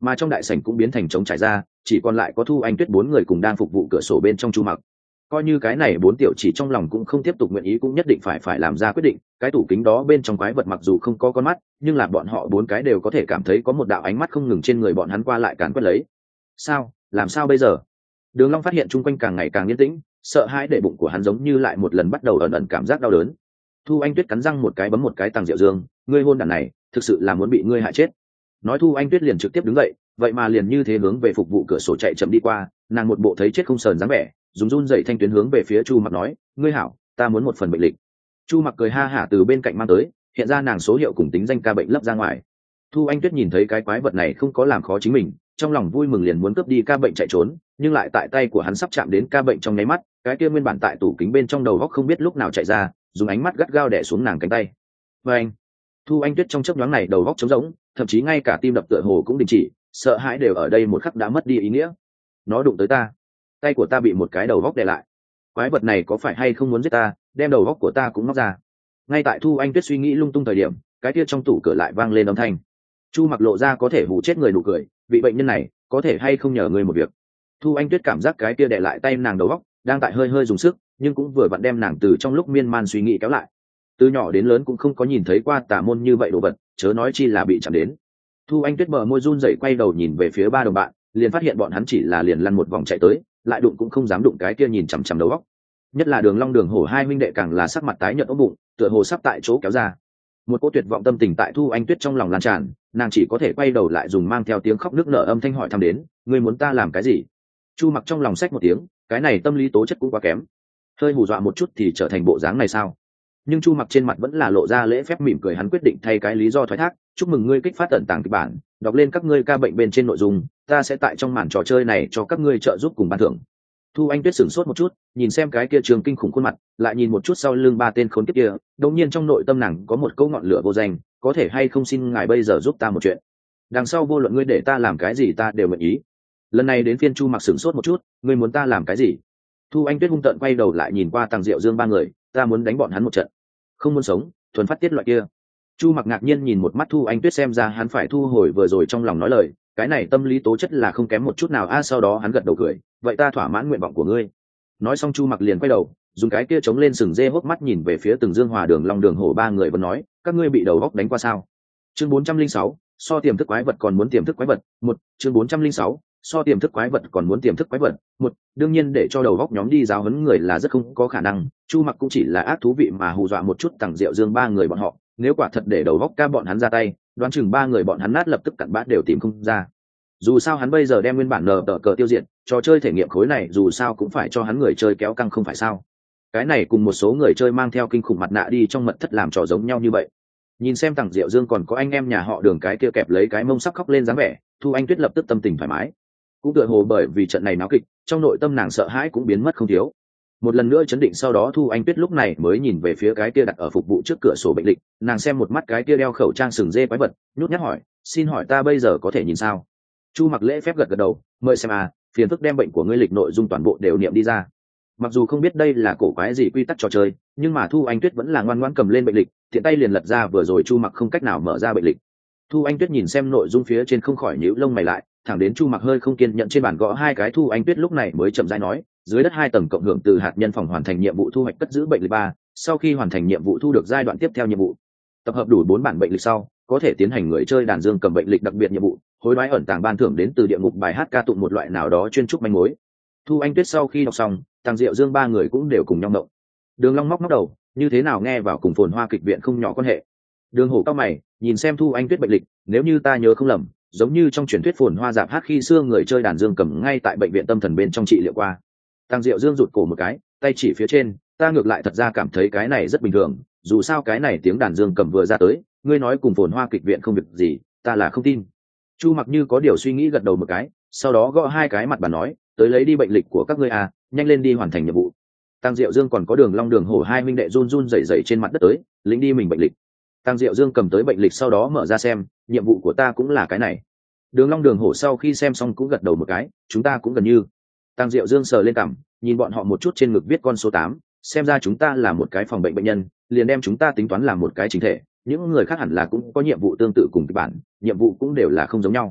mà trong đại sảnh cũng biến thành trống trải ra, chỉ còn lại có Thu Anh Tuyết bốn người cùng đang phục vụ cửa sổ bên trong Chu Mặc. Coi như cái này bốn tiểu chỉ trong lòng cũng không tiếp tục nguyện ý, cũng nhất định phải làm ra quyết định. Cái tủ kính đó bên trong quái vật mặc dù không có con mắt, nhưng là bọn họ bốn cái đều có thể cảm thấy có một đạo ánh mắt không ngừng trên người bọn hắn qua lại càn quét lấy. Sao, làm sao bây giờ? Đường Long phát hiện chung quanh càng ngày càng yên tĩnh, sợ hãi để bụng của hắn giống như lại một lần bắt đầu ẩn ẩn cảm giác đau đớn. Thu Anh Tuyết cắn răng một cái bấm một cái Tằng Diệu Dương, ngươi hôn đản này, thực sự là muốn bị ngươi hại chết. Nói Thu Anh Tuyết liền trực tiếp đứng dậy, vậy mà liền như thế hướng về phục vụ cửa sổ chạy chậm đi qua, nàng một bộ thấy chết không sờn dáng vẻ, dùng run dậy thanh tuyến hướng về phía Chu Mặc nói, ngươi hảo, ta muốn một phần bệnh lịch. Chu Mặc cười ha hả từ bên cạnh mang tới, hiện ra nàng số hiệu cùng tính danh ca bệnh lấp ra ngoài. Thu Anh Tuyết nhìn thấy cái quái vật này không có làm khó chính mình, trong lòng vui mừng liền muốn cướp đi ca bệnh chạy trốn, nhưng lại tại tay của hắn sắp chạm đến ca bệnh trong nháy mắt, cái kia nguyên bản tại tủ kính bên trong đầu góc không biết lúc nào chạy ra, dùng ánh mắt gắt gao đè xuống nàng cánh tay. Và anh, Thu Anh Tuyết trong chớp nhoáng này đầu góc trống rỗng, thậm chí ngay cả tim đập tựa hồ cũng đình chỉ, sợ hãi đều ở đây một khắc đã mất đi ý nghĩa. Nó đụng tới ta, tay của ta bị một cái đầu góc đè lại. Quái vật này có phải hay không muốn giết ta, đem đầu góc của ta cũng móc ra. Ngay tại Thu Anh Tuyết suy nghĩ lung tung thời điểm, cái kia trong tủ cửa lại vang lên âm thanh. Chu Mặc lộ ra có thể hù chết người nụ cười, vị bệnh nhân này có thể hay không nhờ người một việc. Thu Anh Tuyết cảm giác cái kia đè lại tay nàng đầu góc đang tại hơi hơi dùng sức, nhưng cũng vừa vặn đem nàng từ trong lúc miên man suy nghĩ kéo lại. Từ nhỏ đến lớn cũng không có nhìn thấy qua tà môn như vậy đồ vật, chớ nói chi là bị chạm đến. Thu Anh Tuyết bờ môi run rẩy quay đầu nhìn về phía ba đồng bạn, liền phát hiện bọn hắn chỉ là liền lăn một vòng chạy tới, lại đụng cũng không dám đụng cái kia nhìn chằm chằm đầu góc. Nhất là Đường Long Đường Hổ hai huynh đệ càng là sắc mặt tái nhợt ốm bụng, tựa hồ sắp tại chỗ kéo ra. Một cỗ tuyệt vọng tâm tình tại Thu Anh Tuyết trong lòng lan tràn, nàng chỉ có thể quay đầu lại dùng mang theo tiếng khóc nức nở âm thanh hỏi thăm đến, ngươi muốn ta làm cái gì? Chu Mặc trong lòng xách một tiếng, cái này tâm lý tố chất cũng quá kém, hơi hù dọa một chút thì trở thành bộ dáng này sao? Nhưng Chu Mặc trên mặt vẫn là lộ ra lễ phép mỉm cười, hắn quyết định thay cái lý do thoái thác, chúc mừng ngươi kích phát tận tàng kịch bản, đọc lên các ngươi ca bệnh bên trên nội dung, ta sẽ tại trong màn trò chơi này cho các ngươi trợ giúp cùng ban thưởng. Thu Anh Tuyết sửng sốt một chút, nhìn xem cái kia trường kinh khủng khuôn mặt, lại nhìn một chút sau lưng ba tên khốn kiếp kia, đột nhiên trong nội tâm nàng có một câu ngọn lửa vô danh, có thể hay không xin ngài bây giờ giúp ta một chuyện. Đằng sau vô luận ngươi để ta làm cái gì ta đều nguyện ý. Lần này đến phiên Chu Mặc sửng sốt một chút, ngươi muốn ta làm cái gì? Thu Anh Tuyết hung tợn quay đầu lại nhìn qua Tằng Diệu Dương ba người, ta muốn đánh bọn hắn một trận, không muốn sống, thuần phát tiết loại kia. Chu Mặc ngạc nhiên nhìn một mắt Thu Anh Tuyết, xem ra hắn phải thu hồi vừa rồi trong lòng nói lời, cái này tâm lý tố chất là không kém một chút nào a. Sau đó hắn gật đầu cười, vậy ta thỏa mãn nguyện vọng của ngươi. Nói xong Chu Mặc liền quay đầu, dùng cái kia chống lên sừng dê hốc mắt nhìn về phía Từng Dương Hòa, Đường Long, Đường Hổ ba người vẫn nói, các ngươi bị đầu góc đánh qua sao? Chương 406, so tiềm thức quái vật còn muốn tiềm thức quái vật. Một, chương 406, so tiềm thức quái vật còn muốn tiềm thức quái vật. Một, đương nhiên để cho đầu góc nhóm đi giáo huấn người là rất không có khả năng, Chu Mặc cũng chỉ là ác thú vị mà hù dọa một chút Tằng Diệu Dương ba người bọn họ, nếu quả thật để đầu góc ca bọn hắn ra tay, đoán chừng ba người bọn hắn nát lập tức cặn bát đều tìm không ra. Dù sao hắn bây giờ đem nguyên bản nờ tờ cờ tiêu diệt, trò chơi thể nghiệm khối này dù sao cũng phải cho hắn người chơi kéo căng không phải sao? Cái này cùng một số người chơi mang theo kinh khủng mặt nạ đi trong mật thất làm trò giống nhau như vậy. Nhìn xem Tằng Diệu Dương còn có anh em nhà họ Đường cái kia kẹp lấy cái mông sắp khóc lên dáng vẻ, Thu Anh Tuyết lập tức tâm tình thoải mái. Cũng tựa hồ bởi vì trận này náo kịch, trong nội tâm nàng sợ hãi cũng biến mất không thiếu. Một lần nữa chấn định sau đó, Thu Anh Tuyết lúc này mới nhìn về phía cái kia đặt ở phục vụ trước cửa sổ bệnh lịch, nàng xem một mắt cái kia đeo khẩu trang sừng dê quái vật, nhút nhát hỏi, xin hỏi ta bây giờ có thể nhìn sao? Chu Mặc lễ phép gật gật đầu, mời xem à, phiền phức đem bệnh của ngươi lịch nội dung toàn bộ đều niệm đi ra. Mặc dù không biết đây là cổ quái gì quy tắc trò chơi, nhưng mà Thu Anh Tuyết vẫn là ngoan ngoãn cầm lên bệnh lịch, tiện tay liền lật ra vừa rồi Chu Mặc không cách nào mở ra bệnh lịch. Thu Anh Tuyết nhìn xem nội dung phía trên không khỏi nhíu lông mày lại, thẳng đến Chu Mặc hơi không kiên nhẫn trên bàn gõ hai cái, Thu Anh Tuyết lúc này mới chậm rãi nói, dưới đất 2 tầng cộng hưởng từ hạt nhân phòng hoàn thành nhiệm vụ thu hoạch cất giữ bệnh lịch 3, sau khi hoàn thành nhiệm vụ thu được giai đoạn tiếp theo nhiệm vụ. Tập hợp đủ 4 bản bệnh lịch sau, có thể tiến hành người chơi đàn dương cầm bệnh lịch đặc biệt nhiệm vụ, hối đoái ẩn tàng ban thưởng đến từ địa ngục bài hát ca tụng một loại nào đó chuyên trúc manh mối. Thu Anh Tuyết sau khi đọc xong, Tằng Diệu Dương ba người cũng đều cùng nhau động. Đường Long móc đầu, như thế nào nghe vào cùng Phồn Hoa kịch viện không nhỏ quan hệ. Đường Hổ cao mày, nhìn xem Thu Anh Tuyết bệnh lịch, nếu như ta nhớ không lầm, giống như trong truyền thuyết Phồn Hoa dạp hát khi xưa người chơi đàn dương cầm ngay tại bệnh viện tâm thần bên trong trị liệu qua. Tằng Diệu Dương rụt cổ một cái, tay chỉ phía trên, ta ngược lại thật ra cảm thấy cái này rất bình thường, dù sao cái này tiếng đàn dương cầm vừa ra tới, ngươi nói cùng Phồn Hoa kịch viện không việc gì, ta là không tin. Chu Mặc như có điều suy nghĩ gật đầu một cái, sau đó gõ hai cái mặt bàn nói, tới lấy đi bệnh lịch của các ngươi à, nhanh lên đi hoàn thành nhiệm vụ. Tằng Diệu Dương còn có Đường Long, Đường Hổ hai minh đệ run run rẩy rẩy trên mặt đất tới, lĩnh đi mình bệnh lịch. Tằng Diệu Dương cầm tới bệnh lịch sau đó mở ra xem, nhiệm vụ của ta cũng là cái này. Đường Long, Đường Hổ sau khi xem xong cũng gật đầu một cái, chúng ta cũng gần như. Tằng Diệu Dương sờ lên cằm, nhìn bọn họ một chút, trên ngực viết con số 8, xem ra chúng ta là một cái phòng bệnh bệnh nhân, liền đem chúng ta tính toán làm một cái chính thể, những người khác hẳn là cũng có nhiệm vụ tương tự cùng kịch bản, nhiệm vụ cũng đều là không giống nhau.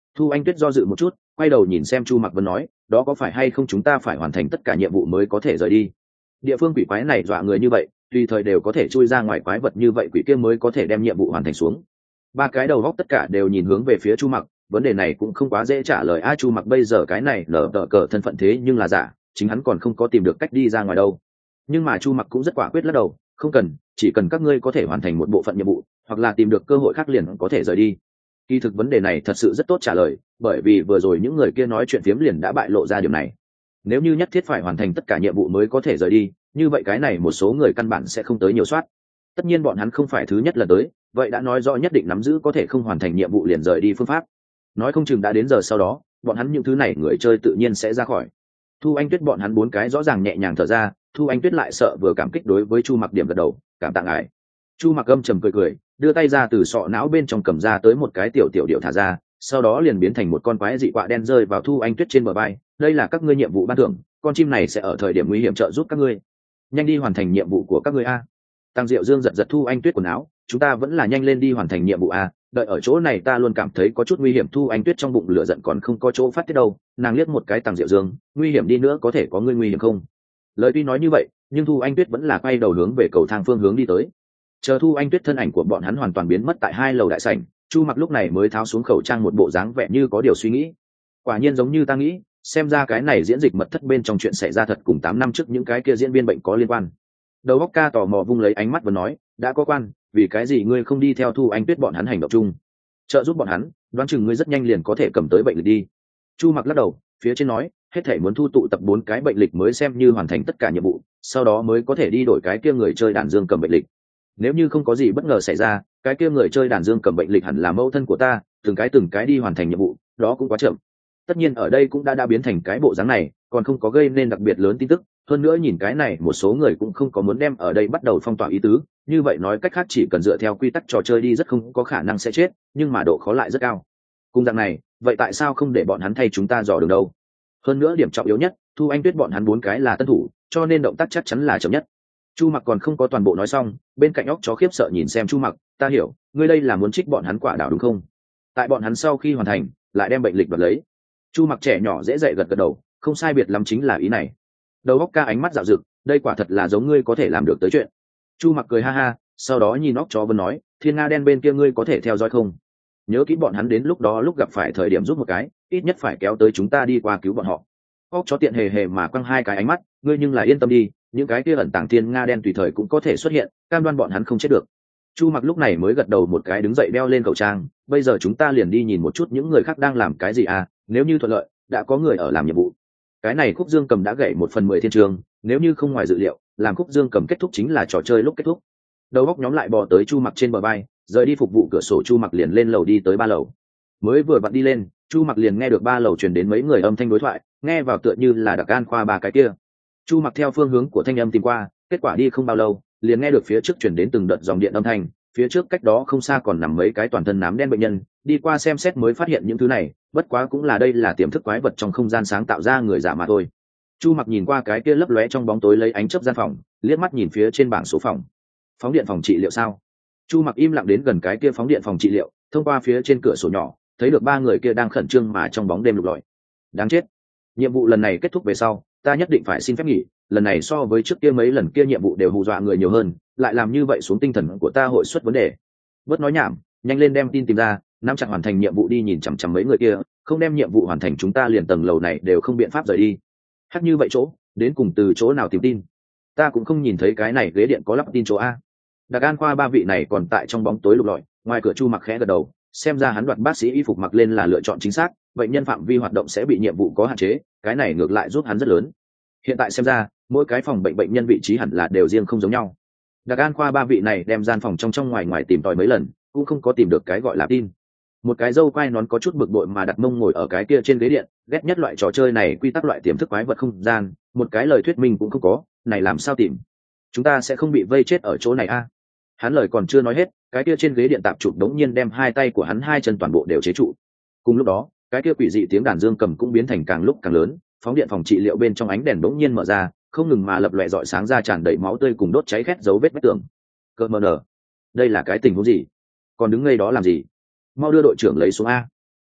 Thu Anh Tuyết do dự một chút, quay đầu nhìn xem Chu Mặc Vân nói, đó có phải hay không chúng ta phải hoàn thành tất cả nhiệm vụ mới có thể rời đi? Địa phương quỷ quái này dọa người như vậy, tùy thời đều có thể chui ra ngoài quái vật như vậy, quỷ kia mới có thể đem nhiệm vụ hoàn thành xuống. Ba cái đầu góc tất cả đều nhìn hướng về phía Chu Mặc, vấn đề này cũng không quá dễ trả lời. Chu Mặc bây giờ cái này nở tờ cờ thân phận thế nhưng là giả, chính hắn còn không có tìm được cách đi ra ngoài đâu. Nhưng mà Chu Mặc cũng rất quả quyết lắc đầu, không cần, chỉ cần các ngươi có thể hoàn thành một bộ phận nhiệm vụ, hoặc là tìm được cơ hội khác liền có thể rời đi. Kỳ thực vấn đề này thật sự rất tốt trả lời, bởi vì vừa rồi những người kia nói chuyện phiếm liền đã bại lộ ra điều này. Nếu như nhất thiết phải hoàn thành tất cả nhiệm vụ mới có thể rời đi, như vậy cái này một số người căn bản sẽ không tới nhiều soát. Tất nhiên bọn hắn không phải thứ nhất lần tới, vậy đã nói rõ nhất định nắm giữ có thể không hoàn thành nhiệm vụ liền rời đi phương pháp. Nói không chừng đã đến giờ sau đó, bọn hắn những thứ này người chơi tự nhiên sẽ ra khỏi. Thu Anh Tuyết bọn hắn bốn cái rõ ràng nhẹ nhàng thở ra, Thu Anh Tuyết lại sợ vừa cảm kích đối với Chu Mặc điểm gật đầu, cảm tạ ngài. Chu Mặc âm trầm cười cười, đưa tay ra từ sọ não bên trong cầm ra tới một cái tiểu điệu thả ra, sau đó liền biến thành một con quái dị quạ đen rơi vào Thu Anh Tuyết trên bờ vai. Đây là các ngươi nhiệm vụ ban thưởng, con chim này sẽ ở thời điểm nguy hiểm trợ giúp các ngươi. Nhanh đi hoàn thành nhiệm vụ của các ngươi a. Tăng Diệu Dương giật giật Thu Anh Tuyết quần áo, chúng ta vẫn là nhanh lên đi hoàn thành nhiệm vụ a, đợi ở chỗ này ta luôn cảm thấy có chút nguy hiểm. Thu Anh Tuyết trong bụng lửa giận còn không có chỗ phát tiết đâu, nàng liếc một cái Tăng Diệu Dương, nguy hiểm đi nữa có thể có ngươi nguy hiểm không? Lời tuy nói như vậy, nhưng Thu Anh Tuyết vẫn là quay đầu hướng về cầu thang phương hướng đi tới. Chờ Thu Anh Tuyết thân ảnh của bọn hắn hoàn toàn biến mất tại hai lầu đại sảnh, Chu Mặc lúc này mới tháo xuống khẩu trang, một bộ dáng vẻ như có điều suy nghĩ. Quả nhiên giống như ta nghĩ, xem ra cái này diễn dịch mật thất bên trong chuyện xảy ra thật cùng 8 năm trước những cái kia diễn viên bệnh có liên quan. Đầu óc ca tò mò vung lấy ánh mắt và nói, đã có quan, vì cái gì ngươi không đi theo Thu Anh Tuyết bọn hắn hành động chung, trợ giúp bọn hắn, đoán chừng ngươi rất nhanh liền có thể cầm tới bệnh lịch đi. Chu Mặc lắc đầu, phía trên nói, hết thể muốn thu tụ tập 4 cái bệnh lịch mới xem như hoàn thành tất cả nhiệm vụ, sau đó mới có thể đi đổi cái kia người chơi đàn dương cầm bệnh lịch. Nếu như không có gì bất ngờ xảy ra, cái kia người chơi đàn dương cầm bệnh lịch hẳn là mẫu thân của ta, từng cái đi hoàn thành nhiệm vụ, đó cũng quá chậm. Tất nhiên ở đây cũng đã biến thành cái bộ dáng này, còn không có gây nên đặc biệt lớn tin tức, hơn nữa nhìn cái này một số người cũng không có muốn đem ở đây bắt đầu phong tỏa ý tứ, như vậy nói cách khác chỉ cần dựa theo quy tắc trò chơi đi rất không có khả năng sẽ chết, nhưng mà độ khó lại rất cao. Cùng dạng này, vậy tại sao không để bọn hắn thay chúng ta dò đường đâu? Hơn nữa điểm trọng yếu nhất, Thu Anh Tuyết bọn hắn 4 cái là tân thủ, cho nên động tác chắc chắn là chậm nhất. Chu Mặc còn không có toàn bộ nói xong, bên cạnh óc chó khiếp sợ nhìn xem Chu Mặc, ta hiểu, ngươi đây là muốn trích bọn hắn quả đảo đúng không? Tại bọn hắn sau khi hoàn thành, lại đem bệnh lịch đoạt lấy. Chu Mặc trẻ nhỏ dễ dạy gật gật đầu, không sai biệt lắm chính là ý này. Đầu óc ca ánh mắt dạo dực, đây quả thật là giống ngươi có thể làm được tới chuyện. Chu Mặc cười ha ha, sau đó nhìn óc chó Vân nói, Thiên Nga đen bên kia ngươi có thể theo dõi không? Nhớ kỹ bọn hắn đến lúc đó lúc gặp phải thời điểm giúp một cái, ít nhất phải kéo tới chúng ta đi qua cứu bọn họ. Óc chó tiện hề hề mà quăng hai cái ánh mắt, ngươi nhưng là yên tâm đi, những cái kia ẩn tàng Thiên Nga đen tùy thời cũng có thể xuất hiện, cam đoan bọn hắn không chết được. Chu Mặc lúc này mới gật đầu một cái, đứng dậy đeo lên khẩu trang, bây giờ chúng ta liền đi nhìn một chút những người khác đang làm cái gì à, nếu như thuận lợi, đã có người ở làm nhiệm vụ. Cái này Khúc Dương Cầm đã gảy 1/10 thiên trường, nếu như không ngoài dự liệu, làm Khúc Dương Cầm kết thúc chính là trò chơi lúc kết thúc. Đầu góc nhóm lại bò tới Chu Mặc trên bờ vai, rời đi phục vụ cửa sổ. Chu Mặc liền lên lầu đi tới 3 lầu. Mới vừa vặn đi lên, Chu Mặc liền nghe được 3 lầu truyền đến mấy người âm thanh đối thoại, nghe vào tựa như là Đặc An khoa ba cái kia. Chu Mặc theo phương hướng của thanh âm tìm qua, kết quả đi không bao lâu, liền nghe được phía trước truyền đến từng đợt dòng điện âm thanh, phía trước cách đó không xa còn nằm mấy cái toàn thân nám đen bệnh nhân, đi qua xem xét mới phát hiện những thứ này, bất quá cũng là đây là tiềm thức quái vật trong không gian sáng tạo ra người giả mà thôi. Chu Mặc nhìn qua cái kia lấp lóe trong bóng tối lấy ánh chớp gian phòng, liếc mắt nhìn phía trên bảng số phòng. Phóng điện phòng trị liệu sao? Chu Mặc im lặng đến gần cái kia phóng điện phòng trị liệu, thông qua phía trên cửa sổ nhỏ, thấy được 3 người kia đang khẩn trương mà trong bóng đêm lục lọi. Đáng chết. Nhiệm vụ lần này kết thúc về sau, ta nhất định phải xin phép nghỉ, lần này so với trước kia mấy lần kia nhiệm vụ đều hù dọa người nhiều hơn, lại làm như vậy xuống tinh thần của ta hội xuất vấn đề. Bớt nói nhảm, nhanh lên đem tin tìm ra, nắm chặt hoàn thành nhiệm vụ đi. Nhìn chằm chằm mấy người kia, không đem nhiệm vụ hoàn thành chúng ta liền tầng lầu này đều không biện pháp rời đi. Hắc như vậy chỗ, đến cùng từ chỗ nào tìm tin? Ta cũng không nhìn thấy cái này ghế điện có lắp tin chỗ a. Đặc An khoa 3 vị này còn tại trong bóng tối lục lọi, ngoài cửa Chu Mặc khẽ gật đầu, xem ra hắn đoạt bác sĩ y phục mặc lên là lựa chọn chính xác, bệnh nhân phạm vi hoạt động sẽ bị nhiệm vụ có hạn chế, cái này ngược lại giúp hắn rất lớn. Hiện tại xem ra, mỗi cái phòng bệnh nhân vị trí hẳn là đều riêng không giống nhau. Đặc An khoa 3 vị này đem gian phòng trong ngoài tìm tòi mấy lần, cũng không có tìm được cái gọi là tin. Một cái dâu quai nón có chút bực bội mà đặt mông ngồi ở cái kia trên ghế điện, ghét nhất loại trò chơi này, quy tắc loại tiềm thức quái vật không gian, một cái lời thuyết minh cũng không có, này làm sao tìm? Chúng ta sẽ không bị vây chết ở chỗ này a? Hắn lời còn chưa nói hết, cái kia trên ghế điện tạp chụp đống nhiên đem 2 tay của hắn 2 chân toàn bộ đều chế trụ. Cùng lúc đó, cái kia quỷ dị tiếng đàn dương cầm cũng biến thành càng lúc càng lớn, phóng điện phòng trị liệu bên trong ánh đèn đống nhiên mở ra, không ngừng mà lập lòe rọi sáng ra, tràn đầy máu tươi cùng đốt cháy khét dấu vết vách tường. Cơ mờ nở, đây là cái tình huống gì? Còn đứng ngây đó làm gì? Mau đưa đội trưởng lấy xuống a.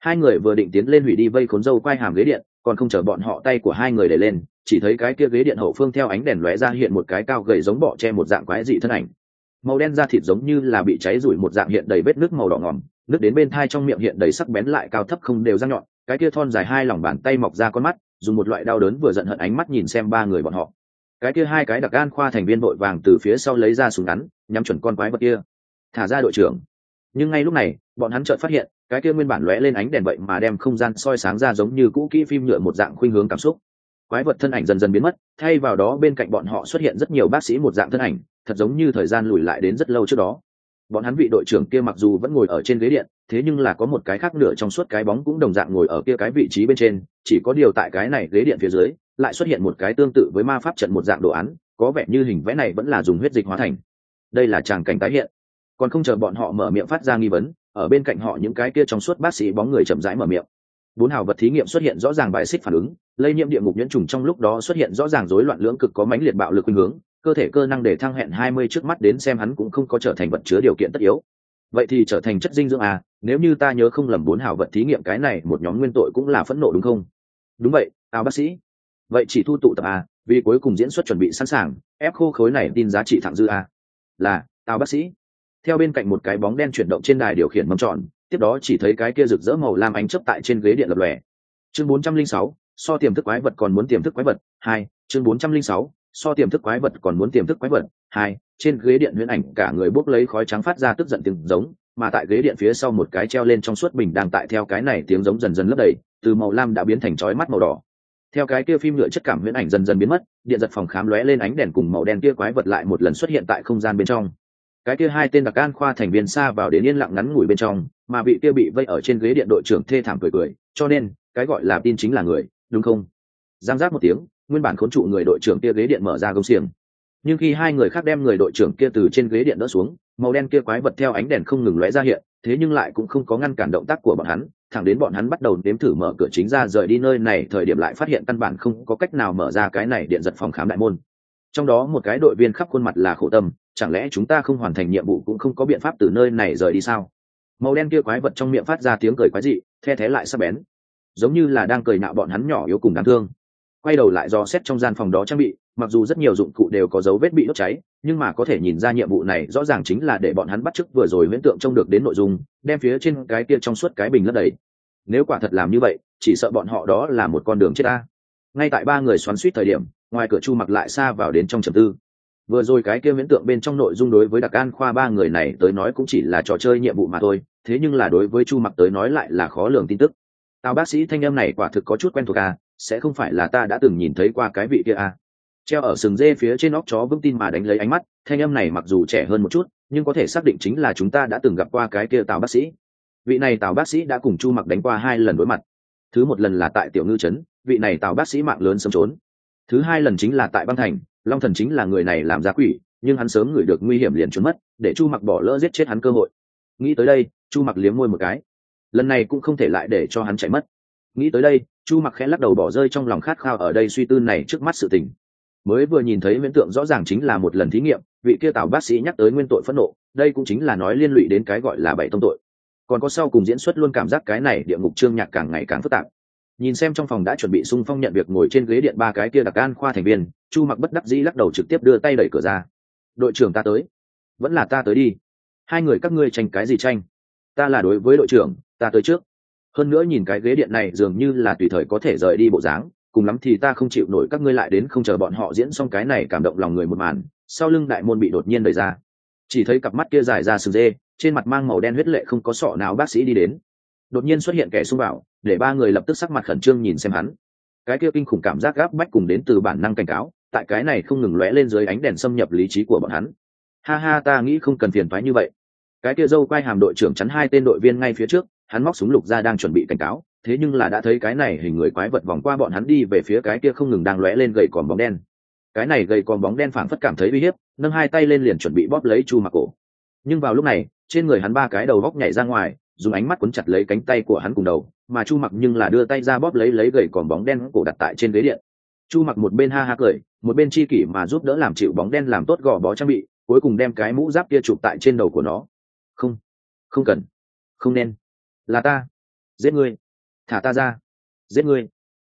Hai người vừa định tiến lên hủy đi vây khốn dâu quai hàm ghế điện, còn không chờ bọn họ tay của hai người để lên, chỉ thấy cái kia ghế điện hậu phương theo ánh đèn lóe ra hiện một cái cao gầy giống bọ tre một dạng quái dị thân ảnh. Màu đen da thịt giống như là bị cháy rủi một dạng, hiện đầy vết nước màu đỏ ngòm, nước đến bên thai, trong miệng hiện đầy sắc bén lại cao thấp không đều răng nhọn, cái kia thon dài hai lòng bàn tay mọc ra con mắt, dùng một loại đau đớn vừa giận hận ánh mắt nhìn xem ba người bọn họ. Cái kia hai cái đặc an khoa thành viên vội vàng từ phía sau lấy ra súng ngắn, nhắm chuẩn con quái vật kia. Thả ra đội trưởng. Nhưng ngay lúc này, bọn hắn chợt phát hiện, cái kia nguyên bản lóe lên ánh đèn vậy mà đem không gian soi sáng ra giống như cũ kỹ phim nhựa một dạng khuynh hướng cảm xúc. Quái vật thân ảnh dần dần biến mất, thay vào đó bên cạnh bọn họ xuất hiện rất nhiều bác sĩ một dạng thân ảnh, thật giống như thời gian lùi lại đến rất lâu trước đó. Bọn hắn vị đội trưởng kia mặc dù vẫn ngồi ở trên ghế điện, thế nhưng là có một cái khác nửa trong suốt cái bóng cũng đồng dạng ngồi ở kia cái vị trí bên trên, chỉ có điều tại cái này ghế điện phía dưới lại xuất hiện một cái tương tự với ma pháp trận một dạng đồ án, có vẻ như hình vẽ này vẫn là dùng huyết dịch hóa thành. Đây là tràng cảnh tái hiện. Còn không chờ bọn họ mở miệng phát ra nghi vấn, ở bên cạnh họ những cái kia trong suốt bác sĩ bóng người chậm rãi mở miệng. 4 hào vật thí nghiệm xuất hiện rõ ràng bài xích phản ứng, lây nhiễm địa ngục nhuyễn trùng trong lúc đó xuất hiện rõ ràng rối loạn lưỡng cực có mãnh liệt bạo lực khuynh hướng, cơ thể cơ năng để thăng hẹn 20 trước mắt đến xem hắn cũng không có trở thành vật chứa điều kiện tất yếu. Vậy thì trở thành chất dinh dưỡng à, nếu như ta nhớ không lầm 4 hào vật thí nghiệm cái này một nhóm nguyên tội cũng là phẫn nộ đúng không? Đúng vậy, tao bác sĩ. Vậy chỉ thu tụ tập à, vì cuối cùng diễn xuất chuẩn bị sẵn sàng, ép khô khối này tin giá trị thẳng dư à. Là, tao bác sĩ. Theo bên cạnh một cái bóng đen chuyển động trên đài điều khiển mâm tròn, tiếp đó chỉ thấy cái kia rực rỡ màu lam ánh chớp tại trên ghế điện lập lòe. Chương 406, so tiềm thức quái vật còn muốn tiềm thức quái vật 2, chương 406, so tiềm thức quái vật còn muốn tiềm thức quái vật 2, trên ghế điện huyễn ảnh cả người bốc lấy khói trắng phát ra tức giận tiếng giống, mà tại ghế điện phía sau một cái treo lên trong suốt bình đang tại theo cái này tiếng giống dần dần lấp đầy, từ màu lam đã biến thành chói mắt màu đỏ. Theo cái kia phim nhựa chất cảm huyễn ảnh dần dần biến mất, điện giật phòng khám lóe lên ánh đèn cùng màu đen kia quái vật lại một lần xuất hiện tại không gian bên trong. Cái kia hai tên đặc an khoa thành viên xa vào đến yên lặng ngắn ngủi bên trong, mà vị kia bị vây ở trên ghế điện đội trưởng thê thảm cười cười, cho nên cái gọi là tin chính là người, đúng không? Giang giác một tiếng, nguyên bản khốn trụ người đội trưởng kia ghế điện mở ra gông xiềng. Nhưng khi hai người khác đem người đội trưởng kia từ trên ghế điện đỡ xuống, màu đen kia quái vật theo ánh đèn không ngừng lóe ra hiện, thế nhưng lại cũng không có ngăn cản động tác của bọn hắn, thẳng đến bọn hắn bắt đầu nếm thử mở cửa chính ra rời đi nơi này thời điểm lại phát hiện căn bản không có cách nào mở ra cái này điện giật phòng khám đại môn. Trong đó một cái đội viên khắp khuôn mặt là khổ tâm, chẳng lẽ chúng ta không hoàn thành nhiệm vụ cũng không có biện pháp từ nơi này rời đi sao? Màu đen kia quái vật trong miệng phát ra tiếng cười quái dị, the thé lại sắc bén, giống như là đang cười nhạo bọn hắn nhỏ yếu cùng đáng thương. Quay đầu lại dò xét trong gian phòng đó trang bị, mặc dù rất nhiều dụng cụ đều có dấu vết bị đốt cháy, nhưng mà có thể nhìn ra nhiệm vụ này rõ ràng chính là để bọn hắn bắt chước vừa rồi huyễn tượng trông được đến nội dung, đem phía trên cái kia trong suốt cái bình lấp đầy. Nếu quả thật làm như vậy, chỉ sợ bọn họ đó là một con đường chết ta. Ngay tại ba người xoắn xuýt thời điểm, ngoài cửa Chu Mặc lại xa vào đến trong trầm tư. Vừa rồi cái kia huyễn tượng bên trong nội dung đối với đặc an khoa ba người này tới nói cũng chỉ là trò chơi nhiệm vụ mà thôi, thế nhưng là đối với Chu Mặc tới nói lại là khó lường tin tức. Tao bác sĩ thanh âm này quả thực có chút quen thuộc à, sẽ không phải là ta đã từng nhìn thấy qua cái vị kia à? Treo ở sừng dê phía trên óc chó vững tin mà đánh lấy ánh mắt, thanh âm này mặc dù trẻ hơn một chút, nhưng có thể xác định chính là chúng ta đã từng gặp qua cái kia Tào bác sĩ. Vị này Tào bác sĩ đã cùng Chu Mặc đánh qua 2 lần đối mặt. Thứ một lần là tại Tiểu Ngư trấn, vị này Tào bác sĩ mạng lớn sớm trốn. Thứ 2 lần chính là tại Băng Thành, Long Thần chính là người này làm ra quỷ, nhưng hắn sớm ngửi được nguy hiểm liền trốn mất, để Chu Mặc bỏ lỡ giết chết hắn cơ hội. Nghĩ tới đây, Chu Mặc liếm môi một cái. Lần này cũng không thể lại để cho hắn chạy mất. Nghĩ tới đây, Chu Mặc khẽ lắc đầu bỏ rơi trong lòng khát khao ở đây suy tư này trước mắt sự tình. Mới vừa nhìn thấy huyễn tượng rõ ràng chính là một lần thí nghiệm, vị kia Tào bác sĩ nhắc tới nguyên tội phẫn nộ, đây cũng chính là nói liên lụy đến cái gọi là bảy tông tội. Còn có sau cùng diễn xuất luôn cảm giác cái này địa ngục chương nhạc càng ngày càng phức tạp. Nhìn xem trong phòng đã chuẩn bị xung phong nhận việc ngồi trên ghế điện ba cái kia đặc an khoa thành viên, Chu Mặc bất đắc dĩ lắc đầu trực tiếp đưa tay đẩy cửa ra. Đội trưởng ta tới. Vẫn là ta tới đi. Hai người các ngươi tranh cái gì tranh? Ta là đối với đội trưởng, ta tới trước. Hơn nữa nhìn cái ghế điện này dường như là tùy thời có thể rời đi bộ dáng, cùng lắm thì ta không chịu nổi các ngươi lại đến không chờ bọn họ diễn xong cái này cảm động lòng người một màn. Sau lưng đại môn bị đột nhiên đẩy ra, chỉ thấy cặp mắt kia dài ra sừng dê, trên mặt mang màu đen huyết lệ không có sọ nào bác sĩ đi đến. Đột nhiên xuất hiện kẻ xung vào, để ba người lập tức sắc mặt khẩn trương nhìn xem hắn. Cái kia kinh khủng cảm giác gáp bách cùng đến từ bản năng cảnh cáo, tại cái này không ngừng lóe lên dưới ánh đèn xâm nhập lý trí của bọn hắn. Ha ha, ta nghĩ không cần phiền toái như vậy. Cái kia dâu quai hàm đội trưởng chắn 2 tên đội viên ngay phía trước, hắn móc súng lục ra đang chuẩn bị cảnh cáo, thế nhưng là đã thấy cái này hình người quái vật vòng qua bọn hắn đi về phía cái kia không ngừng đang lóe lên gầy còm bóng đen. Cái này gầy còm bóng đen phảng phất cảm thấy uy hiếp, nâng 2 tay lên liền chuẩn bị bóp lấy Chu Mặc cổ. Nhưng vào lúc này, trên người hắn 3 cái đầu góc nhảy ra ngoài, dùng ánh mắt quấn chặt lấy cánh tay của hắn cùng đầu, mà Chu Mặc nhưng là đưa tay ra bóp lấy gầy còm bóng đen cổ đặt tại trên ghế điện. Chu Mặc một bên ha ha cười, một bên chi kỷ mà giúp đỡ làm chịu bóng đen làm tốt gò bó trang bị, cuối cùng đem cái mũ giáp kia chụp tại trên đầu của nó. Không, không cần, không nên, là ta. giết ngươi, thả ta ra, giết ngươi.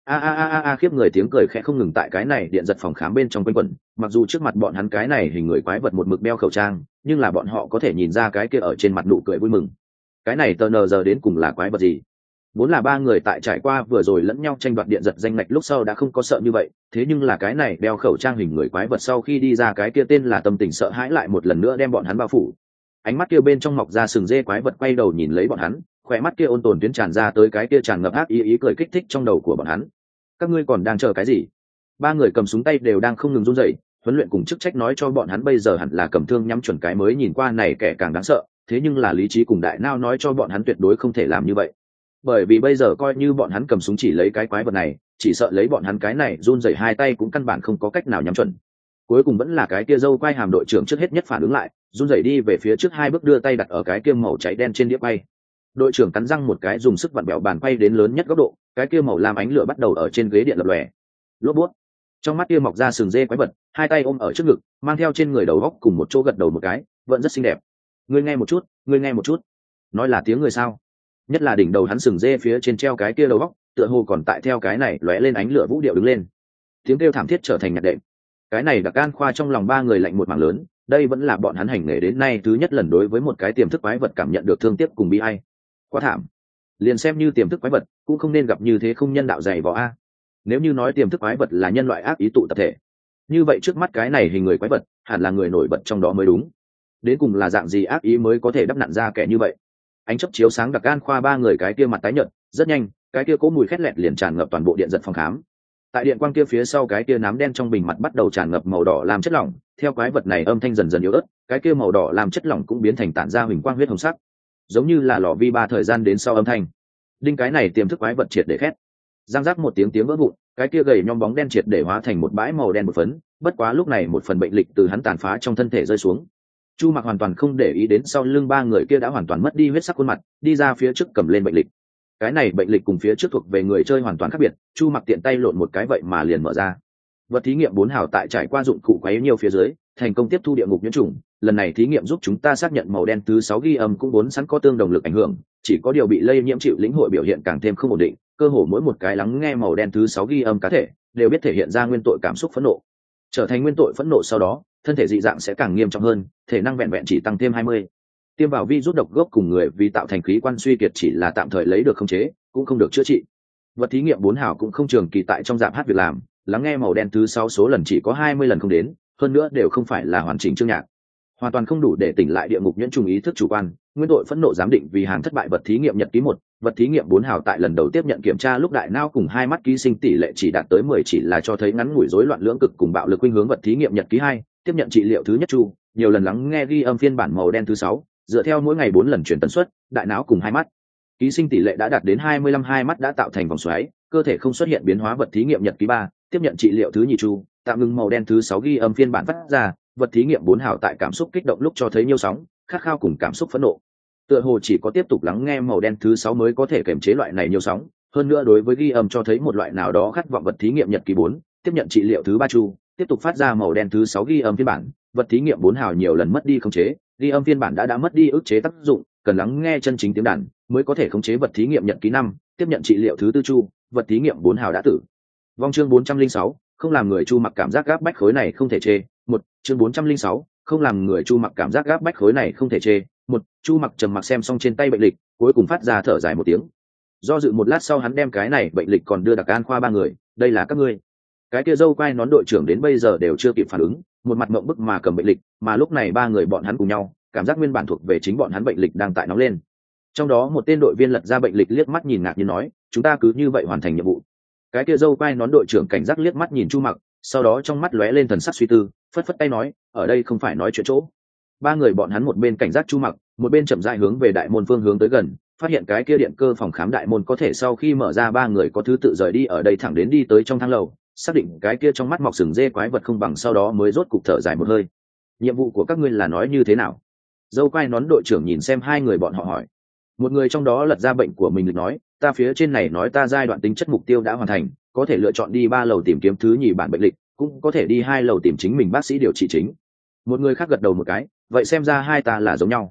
A khiếp người tiếng cười khẽ không ngừng tại cái này điện giật phòng khám bên trong quanh quẩn. Mặc dù trước mặt bọn hắn cái này hình người quái vật một mực đeo khẩu trang, nhưng là bọn họ có thể nhìn ra cái kia ở trên mặt nụ cười vui mừng. Cái này tờ nờ giờ đến cùng là quái vật gì? Vốn là ba người tại trải qua vừa rồi lẫn nhau tranh đoạt điện giật danh ngạch lúc sau đã không có sợ như vậy, thế nhưng là cái này đeo khẩu trang hình người quái vật sau khi đi ra cái kia tên là tâm tình sợ hãi lại một lần nữa đem bọn hắn bao phủ. Ánh mắt kia bên trong mọc ra sừng dê quái vật quay đầu nhìn lấy bọn hắn, khỏe mắt kia ôn tồn tuyến tràn ra tới cái kia tràn ngập ác ý cười kích thích trong đầu của bọn hắn. Các ngươi còn đang chờ cái gì? Ba người cầm súng tay đều đang không ngừng run rẩy, huấn luyện cùng chức trách nói cho bọn hắn bây giờ hẳn là cầm thương nhắm chuẩn cái mới nhìn qua này kẻ càng đáng sợ, thế nhưng là lý trí cùng đại não nói cho bọn hắn tuyệt đối không thể làm như vậy. Bởi vì bây giờ coi như bọn hắn cầm súng chỉ lấy cái quái vật này, chỉ sợ lấy bọn hắn cái này run rẩy hai tay cũng căn bản không có cách nào nhắm chuẩn. Cuối cùng vẫn là cái kia dâu quai hàm đội trưởng trước hết nhất phản ứng lại, run rẩy đi về phía trước hai bước đưa tay đặt ở cái kia màu cháy đen trên đĩa quay. Đội trưởng cắn răng một cái dùng sức vặn bẹo bàn quay đến lớn nhất góc độ, cái kia màu lam ánh lửa bắt đầu ở trên ghế điện lập lòe. Lốp bút. Trong mắt kia mọc ra sừng dê quái vật, hai tay ôm ở trước ngực, mang theo trên người đầu góc cùng một chỗ gật đầu một cái, vẫn rất xinh đẹp. Ngươi nghe một chút, ngươi nghe một chút. Nói là tiếng người sao? Nhất là đỉnh đầu hắn sừng dê phía trên treo cái kia đầu góc, tựa hồ còn tại theo cái này lóe lên ánh lửa vũ điệu đứng lên. Tiếng kêu thảm thiết trở thành nhạc đệm. Cái này đặc can khoa trong lòng ba người lạnh một mảng lớn, đây vẫn là bọn hắn hành nghề đến nay thứ nhất lần đối với một cái tiềm thức quái vật cảm nhận được thương tiếc cùng bi ai. Quá thảm. Liền xem như tiềm thức quái vật cũng không nên gặp như thế không nhân đạo dày vò a. Nếu như nói tiềm thức quái vật là nhân loại ác ý tụ tập thể, như vậy trước mắt cái này hình người quái vật hẳn là người nổi bật trong đó mới đúng. Đến cùng là dạng gì ác ý mới có thể đắp nặn ra kẻ như vậy? Ánh chớp chiếu sáng đặc can khoa ba người cái kia mặt tái nhợt, rất nhanh cái kia cố mùi khét lẹt liền tràn ngập toàn bộ điện giật phòng khám. Tại điện quang kia phía sau cái kia nám đen trong bình mặt bắt đầu tràn ngập màu đỏ làm chất lỏng, theo quái vật này âm thanh dần dần yếu ớt, cái kia màu đỏ làm chất lỏng cũng biến thành tản ra huỳnh quang huyết hồng sắc, giống như là lò vi ba thời gian đến sau âm thanh. Đinh, cái này tiềm thức quái vật triệt để khét. Giang giác một tiếng vỡ vụn, cái kia gầy nhom bóng đen triệt để hóa thành một bãi màu đen một phấn, bất quá lúc này một phần bệnh lịch từ hắn tàn phá trong thân thể rơi xuống. Chu Mặc hoàn toàn không để ý đến sau lưng ba người kia đã hoàn toàn mất đi huyết sắc khuôn mặt, đi ra phía trước cầm lên bệnh lịch. Cái này bệnh lịch cùng phía trước thuộc về người chơi hoàn toàn khác biệt, Chu Mặc tiện tay lộn một cái vậy mà liền mở ra. Vật thí nghiệm 4 hào tại trải qua dụng cụ quấy nhiều phía dưới, thành công tiếp thu địa ngục nhiễm trùng, lần này thí nghiệm giúp chúng ta xác nhận màu đen thứ 6 ghi âm cũng vốn sẵn có tương đồng lực ảnh hưởng, chỉ có điều bị lây nhiễm chịu lĩnh hội biểu hiện càng thêm không ổn định, cơ hồ mỗi một cái lắng nghe màu đen thứ 6 ghi âm cá thể đều biết thể hiện ra nguyên tội cảm xúc phẫn nộ. Trở thành nguyên tội phẫn nộ sau đó, thân thể dị dạng sẽ càng nghiêm trọng hơn, thể năng vẹn vẹn chỉ tăng thêm 20. Tiêm vào virus độc gốc cùng người vì tạo thành khí quan suy kiệt chỉ là tạm thời lấy được khống chế, cũng không được chữa trị. Vật thí nghiệm 4 hào cũng không trường kỳ tại trong dạng hát việc làm, lắng nghe màu đen thứ 6 số lần chỉ có 20 lần không đến, hơn nữa đều không phải là hoàn chỉnh chương nhạc, hoàn toàn không đủ để tỉnh lại địa ngục nhuyễn trùng ý thức chủ quan. Nguyên tội phẫn nộ giám định vì hàng thất bại vật thí nghiệm nhật ký 1, vật thí nghiệm 4 hào tại lần đầu tiếp nhận kiểm tra lúc đại não cùng hai mắt ký sinh tỷ lệ chỉ đạt tới 10, chỉ là cho thấy ngắn ngủi rối loạn lưỡng cực cùng bạo lực khuynh hướng. Vật thí nghiệm nhật ký 2, tiếp nhận trị liệu thứ nhất chu, nhiều lần lắng nghe ghi âm phiên bản màu đen thứ 6, dựa theo mỗi ngày 4 lần chuyển tần suất, đại não cùng hai mắt ký sinh tỷ lệ đã đạt đến 25, hai mắt đã tạo thành vòng xoáy, cơ thể không xuất hiện biến hóa. Vật thí nghiệm nhật ký 3, tiếp nhận trị liệu thứ nhì chu, tạm ngừng màu đen thứ 6 ghi âm phiên bản phát ra. Vật thí nghiệm 4 hào tại cảm xúc kích động lúc cho thấy nhiều sóng, khát khao cùng cảm xúc phẫn nộ. Tựa hồ chỉ có tiếp tục lắng nghe màu đen thứ 6 mới có thể kiềm chế loại này nhiều sóng, hơn nữa đối với ghi âm cho thấy một loại nào đó khát vọng. Vật thí nghiệm nhật ký 4, tiếp nhận trị liệu thứ 3 chu, tiếp tục phát ra màu đen thứ 6 ghi âm phiên bản. Vật thí nghiệm 4 hào nhiều lần mất đi khống chế, ghi âm phiên bản đã mất đi ức chế tác dụng, cần lắng nghe chân chính tiếng đàn mới có thể khống chế. Vật thí nghiệm nhật ký 5, tiếp nhận trị liệu thứ 4 chu, vật thí nghiệm 4 hào đã tử vong. Chương 406, không làm người Chu Mặc cảm giác gáp bách khối này không thể chê. Một, chương 406, không làm người Chu Mặc cảm giác gáp bách khối này không thể chê. Một, Chu Mặc trầm mặc xem xong trên tay bệnh lịch, cuối cùng phát ra thở dài một tiếng. Do dự một lát sau hắn đem cái này bệnh lịch còn đưa đặc an khoa ba người, đây là các ngươi. Cái kia dâu quai nón đội trưởng đến bây giờ đều chưa kịp phản ứng, một mặt mộng bức mà cầm bệnh lịch, mà lúc này ba người bọn hắn cùng nhau, cảm giác nguyên bản thuộc về chính bọn hắn bệnh lịch đang tại nóng lên. Trong đó một tên đội viên lật ra bệnh lịch liếc mắt nhìn ngạc nhiên nói, chúng ta cứ như vậy hoàn thành nhiệm vụ. Cái kia dâu quai nón đội trưởng cảnh giác liếc mắt nhìn Chu Mặc, sau đó trong mắt lóe lên thần sắc suy tư, phất phất tay nói, ở đây không phải nói chuyện chỗ. Ba người bọn hắn một bên cảnh giác Chu Mặc, một bên chậm rãi hướng về đại môn phương hướng tới gần, phát hiện cái kia điện cơ phòng khám đại môn có thể sau khi mở ra ba người có thứ tự rời đi ở đây thẳng đến đi tới trong thang lầu, xác định cái kia trong mắt mọc sừng dê quái vật không bằng sau đó mới rốt cục thở dài một hơi. Nhiệm vụ của các ngươi là nói như thế nào? Dâu quai nón đội trưởng nhìn xem hai người bọn họ hỏi. Một người trong đó lật ra bệnh của mình lịch nói, ta phía trên này nói ta giai đoạn tính chất mục tiêu đã hoàn thành, có thể lựa chọn đi 3 lầu tìm kiếm thứ nhì bản bệnh lịch, cũng có thể đi 2 lầu tìm chính mình bác sĩ điều trị chính. Một người khác gật đầu một cái, vậy xem ra hai ta là giống nhau.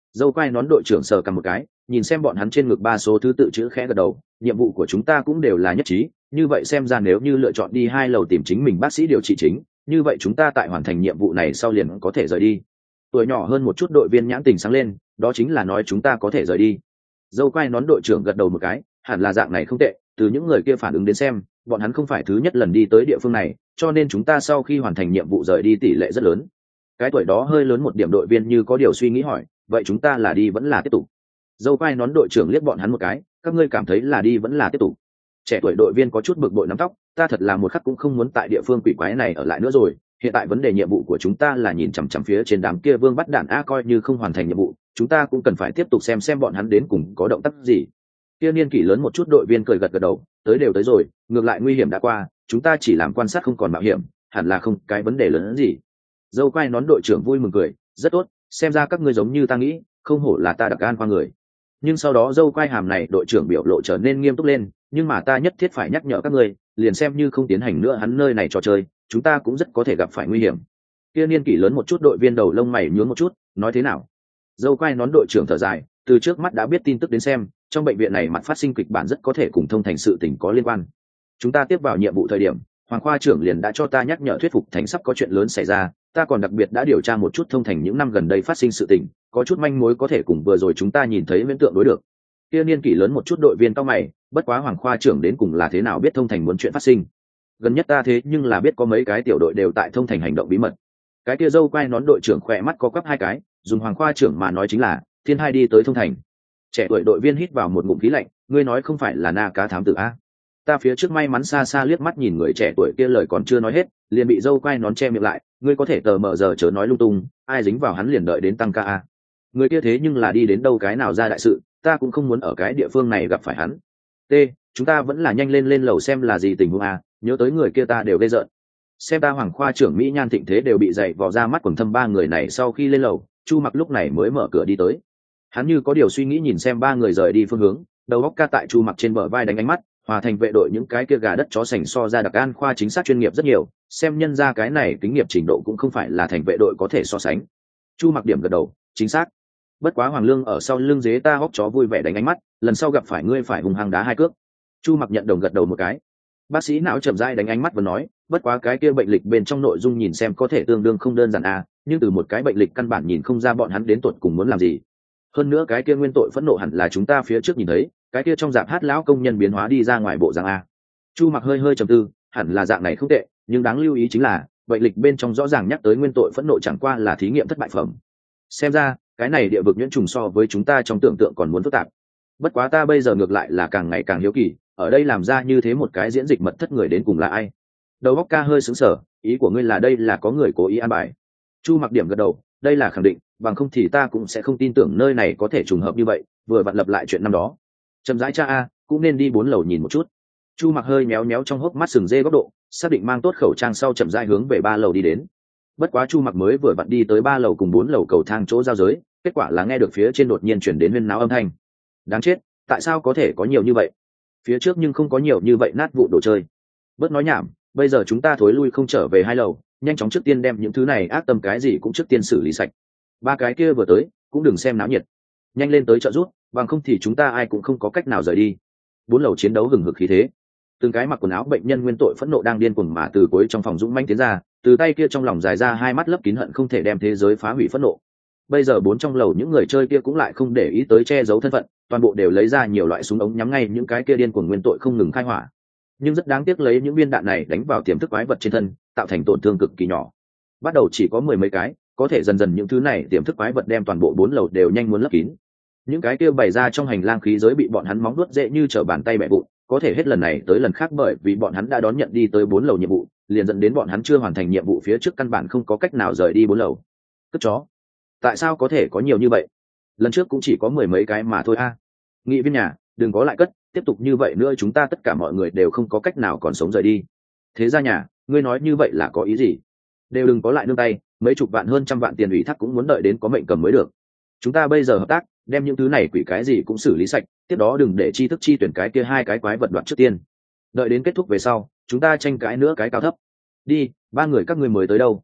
Dâu quai nón đội trưởng sờ cầm một cái, nhìn xem bọn hắn trên ngực 3 số thứ tự chữ khẽ gật đầu, nhiệm vụ của chúng ta cũng đều là nhất trí, như vậy xem ra nếu như lựa chọn đi 2 lầu tìm chính mình bác sĩ điều trị chính, như vậy chúng ta tại hoàn thành nhiệm vụ này sau liền có thể rời đi. Tuổi nhỏ hơn một chút đội viên nhãn tình sáng lên, đó chính là nói chúng ta có thể rời đi. Dâu quai nón đội trưởng gật đầu một cái, hẳn là dạng này không tệ, từ những người kia phản ứng đến xem, bọn hắn không phải thứ nhất lần đi tới địa phương này, cho nên chúng ta sau khi hoàn thành nhiệm vụ rời đi tỷ lệ rất lớn. Cái tuổi đó hơi lớn một điểm đội viên như có điều suy nghĩ hỏi, vậy chúng ta là đi vẫn là tiếp tục? Dâu quai nón đội trưởng liếc bọn hắn một cái, các ngươi cảm thấy là đi vẫn là tiếp tục? Trẻ tuổi đội viên có chút bực bội nắm tóc, ta thật là một khắc cũng không muốn tại địa phương quỷ quái này ở lại nữa rồi, hiện tại vấn đề nhiệm vụ của chúng ta là nhìn chằm chằm phía trên đám kia vương bắt đạn a, coi như không hoàn thành nhiệm vụ chúng ta cũng cần phải tiếp tục xem bọn hắn đến cùng có động tác gì. Kia niên kỷ lớn một chút đội viên cười gật gật đầu, tới đều tới rồi, ngược lại nguy hiểm đã qua, chúng ta chỉ làm quan sát không còn mạo hiểm, hẳn là không cái vấn đề lớn hơn gì. Dâu quai nón đội trưởng vui mừng cười, rất tốt, xem ra các ngươi giống như ta nghĩ, không hổ là ta đặc an qua người. Nhưng sau đó dâu quai hàm này đội trưởng biểu lộ trở nên nghiêm túc lên, nhưng mà ta nhất thiết phải nhắc nhở các ngươi, liền xem như không tiến hành nữa hắn nơi này trò chơi, chúng ta cũng rất có thể gặp phải nguy hiểm. Kia niên kỷ lớn một chút đội viên đầu lông mày nhướng một chút, nói thế nào? Dâu quai nón đội trưởng thở dài, từ trước mắt đã biết tin tức đến xem, trong bệnh viện này mặt phát sinh kịch bản rất có thể cùng thông thành sự tình có liên quan. Chúng ta tiếp vào nhiệm vụ thời điểm, Hoàng khoa trưởng liền đã cho ta nhắc nhở thuyết phục thành sắp có chuyện lớn xảy ra, ta còn đặc biệt đã điều tra một chút thông thành những năm gần đây phát sinh sự tình, có chút manh mối có thể cùng vừa rồi chúng ta nhìn thấy viễn tượng đối được. Kia niên kỷ lớn một chút đội viên cao mày, bất quá Hoàng khoa trưởng đến cùng là thế nào biết thông thành muốn chuyện phát sinh? Gần nhất ta thế nhưng là biết có mấy cái tiểu đội đều tại thông thành hành động bí mật. Cái kia dâu quai nón đội trưởng khỏe mắt có quắp hai cái, dùng Hoàng khoa trưởng mà nói chính là thiên hai đi tới thông thành. Trẻ tuổi đội viên hít vào một ngụm khí lạnh, ngươi nói không phải là na cá thám tử a? Ta phía trước may mắn xa xa liếc mắt nhìn người trẻ tuổi kia lời còn chưa nói hết, liền bị dâu quai nón che miệng lại, ngươi có thể tờ mờ giờ chớ nói lung tung, ai dính vào hắn liền đợi đến tăng ca a. Người kia thế nhưng là đi đến đâu cái nào ra đại sự, ta cũng không muốn ở cái địa phương này gặp phải hắn. T, chúng ta vẫn là nhanh lên lầu xem là gì tình huống a, nhớ tới người kia ta đều ghê rợn. Xem ta Hoàng khoa trưởng Mỹ Nhan thịnh thế đều bị dậy vò ra mắt quần thâm ba người này sau khi lên lầu, Chu Mặc lúc này mới mở cửa đi tới. Hắn như có điều suy nghĩ nhìn xem ba người rời đi phương hướng, đầu óc ca tại Chu Mặc trên bờ vai đánh ánh mắt, hòa thành vệ đội những cái kia gà đất chó sành so ra đặc an khoa chính xác chuyên nghiệp rất nhiều, xem nhân ra cái này kinh nghiệm trình độ cũng không phải là thành vệ đội có thể so sánh. Chu Mặc điểm gật đầu, chính xác. Bất quá Hoàng Lương ở sau lưng dế ta hóc chó vui vẻ đánh ánh mắt, lần sau gặp phải ngươi phải hùng hăng đá hai cước. Chu Mặc nhận đồng gật đầu một cái. Bác sĩ não chậm rãi đánh ánh mắt và nói, bất quá cái kia bệnh lịch bên trong nội dung nhìn xem có thể tương đương không đơn giản à, nhưng từ một cái bệnh lịch căn bản nhìn không ra bọn hắn đến tuột cùng muốn làm gì. Hơn nữa cái kia nguyên tội phẫn nộ hẳn là chúng ta phía trước nhìn thấy, cái kia trong dạp hát lão công nhân biến hóa đi ra ngoài bộ dạng a. Chu Mặc hơi hơi trầm tư, hẳn là dạng này không tệ, nhưng đáng lưu ý chính là bệnh lịch bên trong rõ ràng nhắc tới nguyên tội phẫn nộ chẳng qua là thí nghiệm thất bại phẩm. Xem ra cái này địa vực nhuyễn trùng so với chúng ta trong tưởng tượng còn muốn phức tạp. Bất quá ta bây giờ ngược lại là càng ngày càng hiếu kỳ, ở đây làm ra như thế một cái diễn dịch mật thất người đến cùng là ai? Đầu óc ca hơi sững sờ, ý của ngươi là đây là có người cố ý an bài? Chu Mặc điểm gật đầu, đây là khẳng định, bằng không thì ta cũng sẽ không tin tưởng nơi này có thể trùng hợp như vậy, vừa vặn lập lại chuyện năm đó. Chậm rãi cha a, cũng nên đi 4 lầu nhìn một chút. Chu Mặc hơi méo méo trong hốc mắt sừng dê góc độ, xác định mang tốt khẩu trang sau chậm rãi hướng về 3 lầu đi đến. Bất quá Chu Mặc mới vừa vặn đi tới 3 lầu cùng 4 lầu cầu thang chỗ giao giới, kết quả là nghe được phía trên đột nhiên chuyển đến huyên náo âm thanh. Đáng chết, tại sao có thể có nhiều như vậy? Phía trước nhưng không có nhiều như vậy nát vụ đồ chơi. Bớt nói nhảm, bây giờ chúng ta thối lui không trở về 2 lầu, nhanh chóng trước tiên đem những thứ này ác tâm cái gì cũng trước tiên xử lý sạch. 3 cái kia vừa tới, cũng đừng xem náo nhiệt. Nhanh lên tới trợ rút, bằng không thì chúng ta ai cũng không có cách nào rời đi. 4 lầu chiến đấu hừng hực khí thế. Từng cái mặc quần áo bệnh nhân nguyên tội phẫn nộ đang điên cuồng mà từ cuối trong phòng dũng mãnh tiến ra, từ tay kia trong lòng dài ra hai mắt lấp kín hận không thể đem thế giới phá hủy phẫn nộ. Bây giờ 4 trong lầu những người chơi kia cũng lại không để ý tới che giấu thân phận, toàn bộ đều lấy ra nhiều loại súng ống nhắm ngay những cái kia điên cuồng nguyên tội không ngừng khai hỏa. Nhưng rất đáng tiếc lấy những viên đạn này đánh vào tiềm thức quái vật trên thân, tạo thành tổn thương cực kỳ nhỏ. Bắt đầu chỉ có 10 mấy cái, có thể dần dần những thứ này tiềm thức quái vật đem toàn bộ 4 lầu đều nhanh muốn lấp kín. Những cái kia bày ra trong hành lang khí giới bị bọn hắn móng vuốt dễ như trở bàn tay bẻ vụn, có thể hết lần này tới lần khác bởi vì bọn hắn đã đón nhận đi tới 4 lầu nhiệm vụ, liền dẫn đến bọn hắn chưa hoàn thành nhiệm vụ phía trước căn bản không có cách nào rời đi 4 lầu. Cất chó, tại sao có thể có nhiều như vậy? Lần trước cũng chỉ có 10 mấy cái mà thôi a. Nghị viên nhà, đừng có lại cất, tiếp tục như vậy nữa chúng ta tất cả mọi người đều không có cách nào còn sống rời đi. Thế ra nhà, ngươi nói như vậy là có ý gì? Đều đừng có lại nương tay, mấy chục vạn hơn trăm vạn tiền ủy thác cũng muốn đợi đến có mệnh cầm mới được. Chúng ta bây giờ hợp tác, đem những thứ này quỷ cái gì cũng xử lý sạch, tiếp đó đừng để chi thức chi tuyển cái kia hai cái quái vật đoạt trước tiên. Đợi đến kết thúc về sau, chúng ta tranh cãi nữa cái cao thấp. Đi, 3 người các ngươi mới tới đâu?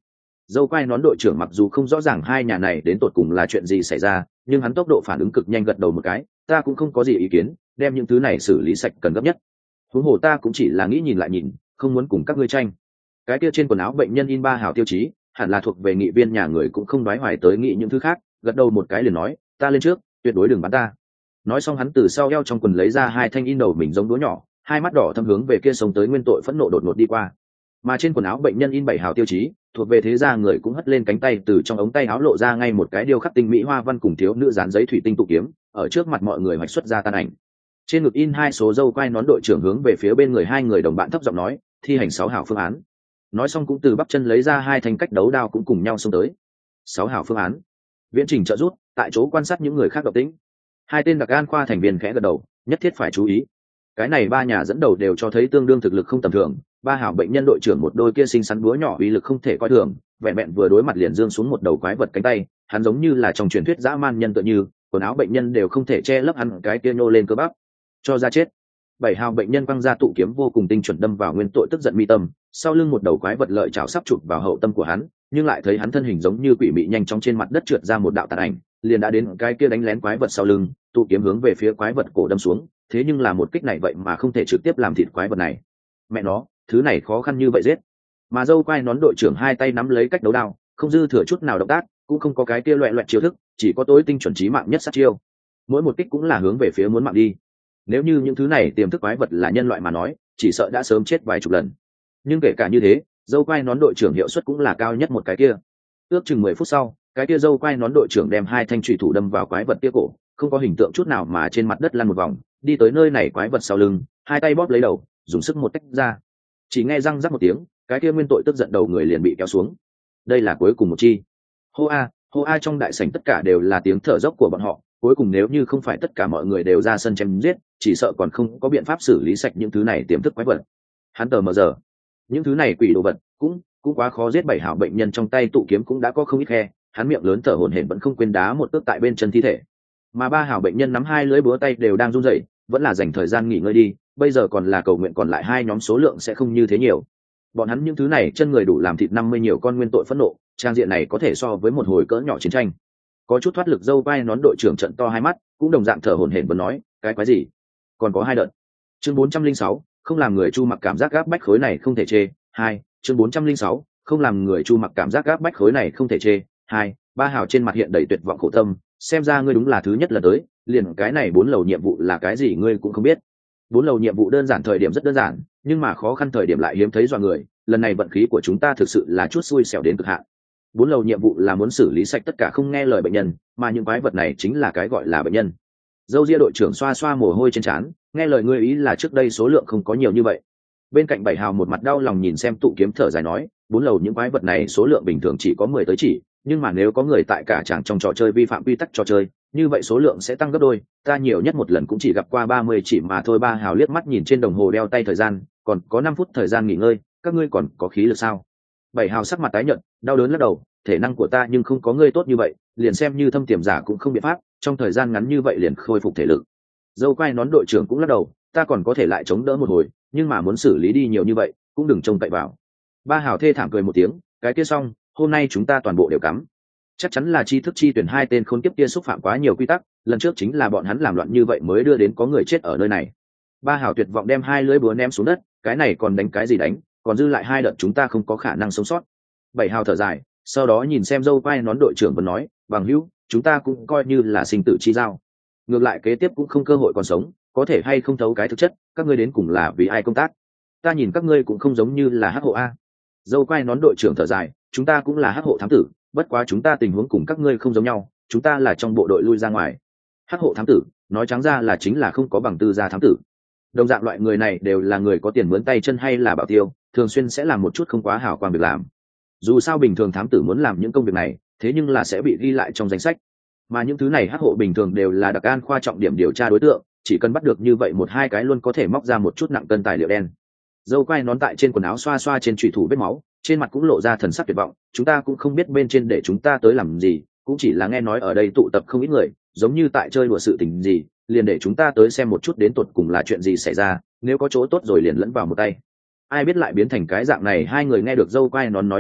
Dâu quai nón đội trưởng mặc dù không rõ ràng hai nhà này đến tột cùng là chuyện gì xảy ra, nhưng hắn tốc độ phản ứng cực nhanh, gật đầu một cái, ta cũng không có gì ý kiến, đem những thứ này xử lý sạch cần gấp nhất. Huống hồ ta cũng chỉ là nghĩ nhìn lại nhìn, không muốn cùng các ngươi tranh. Cái kia trên quần áo bệnh nhân in 3 hào tiêu chí, hẳn là thuộc về nghị viên nhà người, cũng không đoái hoài tới nghĩ những thứ khác, gật đầu một cái liền nói, ta lên trước, tuyệt đối đừng bắn ta. Nói xong hắn từ sau eo trong quần lấy ra 2 thanh in đầu mình giống đũa nhỏ, hai mắt đỏ thâm hướng về kia sống tới nguyên tội phẫn nộ đột ngột đi qua. Mà trên quần áo bệnh nhân in 7 hào tiêu chí, thuộc về thế gia người, cũng hất lên cánh tay, từ trong ống tay áo lộ ra ngay một cái điêu khắc tinh mỹ hoa văn cùng thiếu nữ dán giấy thủy tinh tụ kiếm, ở trước mặt mọi người hoạch xuất ra tan ảnh. Trên ngực in 2 số dâu quai nón đội trưởng hướng về phía bên người 2 người đồng bạn thấp giọng nói, thi hành 6 hào phương án. Nói xong cũng từ bắp chân lấy ra 2 thanh cách đấu đao, cũng cùng nhau xông tới. 6 hào phương án. Viễn Trình trợ rút, tại chỗ quan sát những người khác động tĩnh. 2 tên đặc an khoa thành viên khẽ gật đầu, nhất thiết phải chú ý. Cái này 3 nhà dẫn đầu đều cho thấy tương đương thực lực không tầm thường. 3 hào bệnh nhân đội trưởng một đôi kia xinh xắn búa nhỏ uy lực không thể coi thường, vẹn vẹn vừa đối mặt liền giương xuống một đầu quái vật cánh tay, hắn giống như là trong truyền thuyết dã man nhân tựa như, quần áo bệnh nhân đều không thể che lấp hắn cái kia nhô lên cơ bắp. Cho ra chết. 7 hào bệnh nhân quăng ra tụ kiếm vô cùng tinh chuẩn đâm vào nguyên tội tức giận mi tâm, sau lưng một đầu quái vật lợi chảo sắp chụp vào hậu tâm của hắn, nhưng lại thấy hắn thân hình giống như quỷ mị nhanh chóng trên mặt đất trượt ra một đạo tàn ảnh, liền đã đến cái kia đánh lén quái vật sau lưng, tụ kiếm hướng về phía quái vật cổ đâm xuống, thế nhưng là một kích này vậy mà không thể trực tiếp làm thịt quái vật này. Mẹ nó, thứ này khó khăn như vậy giết. Mà dâu quai nón đội trưởng 2 tay nắm lấy cách đấu đao, không dư thừa chút nào động tác, cũng không có cái kia loẹt loẹt chiêu thức, chỉ có tối tinh chuẩn chí mạng nhất sát chiêu. Mỗi một kích cũng là hướng về phía muốn mạng đi. Nếu như những thứ này tiềm thức quái vật là nhân loại mà nói, chỉ sợ đã sớm chết vài chục lần. Nhưng kể cả như thế, dâu quai nón đội trưởng hiệu suất cũng là cao nhất một cái kia. Ước chừng 10 phút sau, cái kia dâu quai nón đội trưởng đem 2 thanh chùy thủ đâm vào quái vật kia cổ, không có hình tượng chút nào mà trên mặt đất lăn một vòng, đi tới nơi này quái vật sau lưng, 2 tay bóp lấy đầu, dùng sức một tách ra. Chỉ nghe răng rắc một tiếng, cái kia nguyên tội tức giận đầu người liền bị kéo xuống. Đây là cuối cùng một chi. Hô a, trong đại sảnh tất cả đều là tiếng thở dốc của bọn họ. Cuối cùng nếu như không phải tất cả mọi người đều ra sân chém giết, chỉ sợ còn không có biện pháp xử lý sạch những thứ này tiềm thức quái vật. Hắn tờ mờ giờ, những thứ này quỷ đồ vật cũng quá khó giết. 7 hảo bệnh nhân trong tay tụ kiếm cũng đã có không ít khe, hắn miệng lớn thở hổn hển vẫn không quên đá một cước tại bên chân thi thể. Mà 3 hảo bệnh nhân nắm 2 lưỡi búa tay đều đang run rẩy, vẫn là dành thời gian nghỉ ngơi đi, bây giờ còn là cầu nguyện còn lại 2 nhóm số lượng sẽ không như thế nhiều. Bọn hắn những thứ này chân người đủ làm thịt 50 nhiều con nguyên tội phẫn nộ, trang diện này có thể so với một hồi cỡ nhỏ chiến tranh. Có chút thoát lực dâu quai nón đội trưởng trận to 2 mắt, cũng đồng dạng thở hổn hển vẫn nói, cái quái gì? Còn có 2 đợt. Chương 406, không làm người Chu Mặc cảm giác gáp bách khối này không thể chê. 2, chương 406, không làm người Chu Mặc cảm giác gáp bách khối này không thể chê. 2, 3 hào trên mặt hiện đầy tuyệt vọng khổ tâm, xem ra ngươi đúng là thứ nhất lần tới, liền cái này 4 lầu nhiệm vụ là cái gì ngươi cũng không biết. 4 lầu nhiệm vụ đơn giản thời điểm rất đơn giản, nhưng mà khó khăn thời điểm lại hiếm thấy dọa người, lần này vận khí của chúng ta thực sự là chút xui xẻo đến cực hạn. 4 lầu nhiệm vụ là muốn xử lý sạch tất cả không nghe lời bệnh nhân, mà những quái vật này chính là cái gọi là bệnh nhân. Dâu ria đội trưởng xoa xoa mồ hôi trên trán, nghe lời ngươi ý là trước đây số lượng không có nhiều như vậy. Bên cạnh 7 hào một mặt đau lòng nhìn xem tụ kiếm thở dài nói, 4 lầu những quái vật này số lượng bình thường chỉ có 10 tới chỉ, nhưng mà nếu có người tại cả tràng trong trò chơi vi phạm quy tắc trò chơi, như vậy số lượng sẽ tăng gấp đôi, ta nhiều nhất một lần cũng chỉ gặp qua 30 chỉ mà thôi. 3 hào liếc mắt nhìn trên đồng hồ đeo tay thời gian, còn có 5 phút thời gian nghỉ ngơi, các ngươi còn có khí lực sao? 7 hào sắc mặt tái nhợt, đau đớn lắc đầu, thể năng của ta nhưng không có ngươi tốt như vậy, liền xem như thâm tiềm giả cũng không biện pháp, trong thời gian ngắn như vậy liền khôi phục thể lực. Dâu quai nón đội trưởng cũng lắc đầu, ta còn có thể lại chống đỡ một hồi, nhưng mà muốn xử lý đi nhiều như vậy, cũng đừng trông cậy vào. 3 hào thê thảm cười một tiếng, cái kia xong, hôm nay chúng ta toàn bộ đều cắm. Chắc chắn là tri thức chi tuyển 2 tên khốn kiếp kia xúc phạm quá nhiều quy tắc, lần trước chính là bọn hắn làm loạn như vậy mới đưa đến có người chết ở nơi này. 3 hào tuyệt vọng đem 2 lưỡi búa ném xuống đất, cái này còn đánh cái gì đánh, còn dư lại 2 đợt chúng ta không có khả năng sống sót. 7 hào thở dài, sau đó nhìn xem dâu quai nón đội trưởng vẫn nói, bằng hữu, chúng ta cũng coi như là sinh tử chi giao, ngược lại kế tiếp cũng không cơ hội còn sống, có thể hay không thấu cái thực chất, các ngươi đến cùng là vì ai công tác? Ta nhìn các ngươi cũng không giống như là hắc hộ a. Dâu quai nón đội trưởng thở dài, chúng ta cũng là hắc hộ thám tử, bất quá chúng ta tình huống cùng các ngươi không giống nhau, chúng ta là trong bộ đội lui ra ngoài. Hắc hộ thám tử, nói trắng ra là chính là không có bằng tư gia thám tử. Đồng dạng loại người này đều là người có tiền mướn tay chân hay là bảo tiêu, thường xuyên sẽ làm một chút không quá hảo quang việc làm. Dù sao bình thường thám tử muốn làm những công việc này, thế nhưng là sẽ bị ghi lại trong danh sách. Mà những thứ này hắc hộ bình thường đều là đặc an khoa trọng điểm điều tra đối tượng, chỉ cần bắt được như vậy 1-2 cái luôn có thể móc ra một chút nặng cân tài liệu đen. Dâu quai nón tại trên quần áo xoa xoa trên trùy thủ vết máu, trên mặt cũng lộ ra thần sắc tuyệt vọng, chúng ta cũng không biết bên trên để chúng ta tới làm gì, cũng chỉ là nghe nói ở đây tụ tập không ít người, giống như tại chơi đùa sự tình gì, liền để chúng ta tới xem một chút đến tột cùng là chuyện gì xảy ra, nếu có chỗ tốt rồi liền lẫn vào một tay. Ai biết lại biến thành cái dạng này. 2 người nghe được dâu quai nón nói như vậy,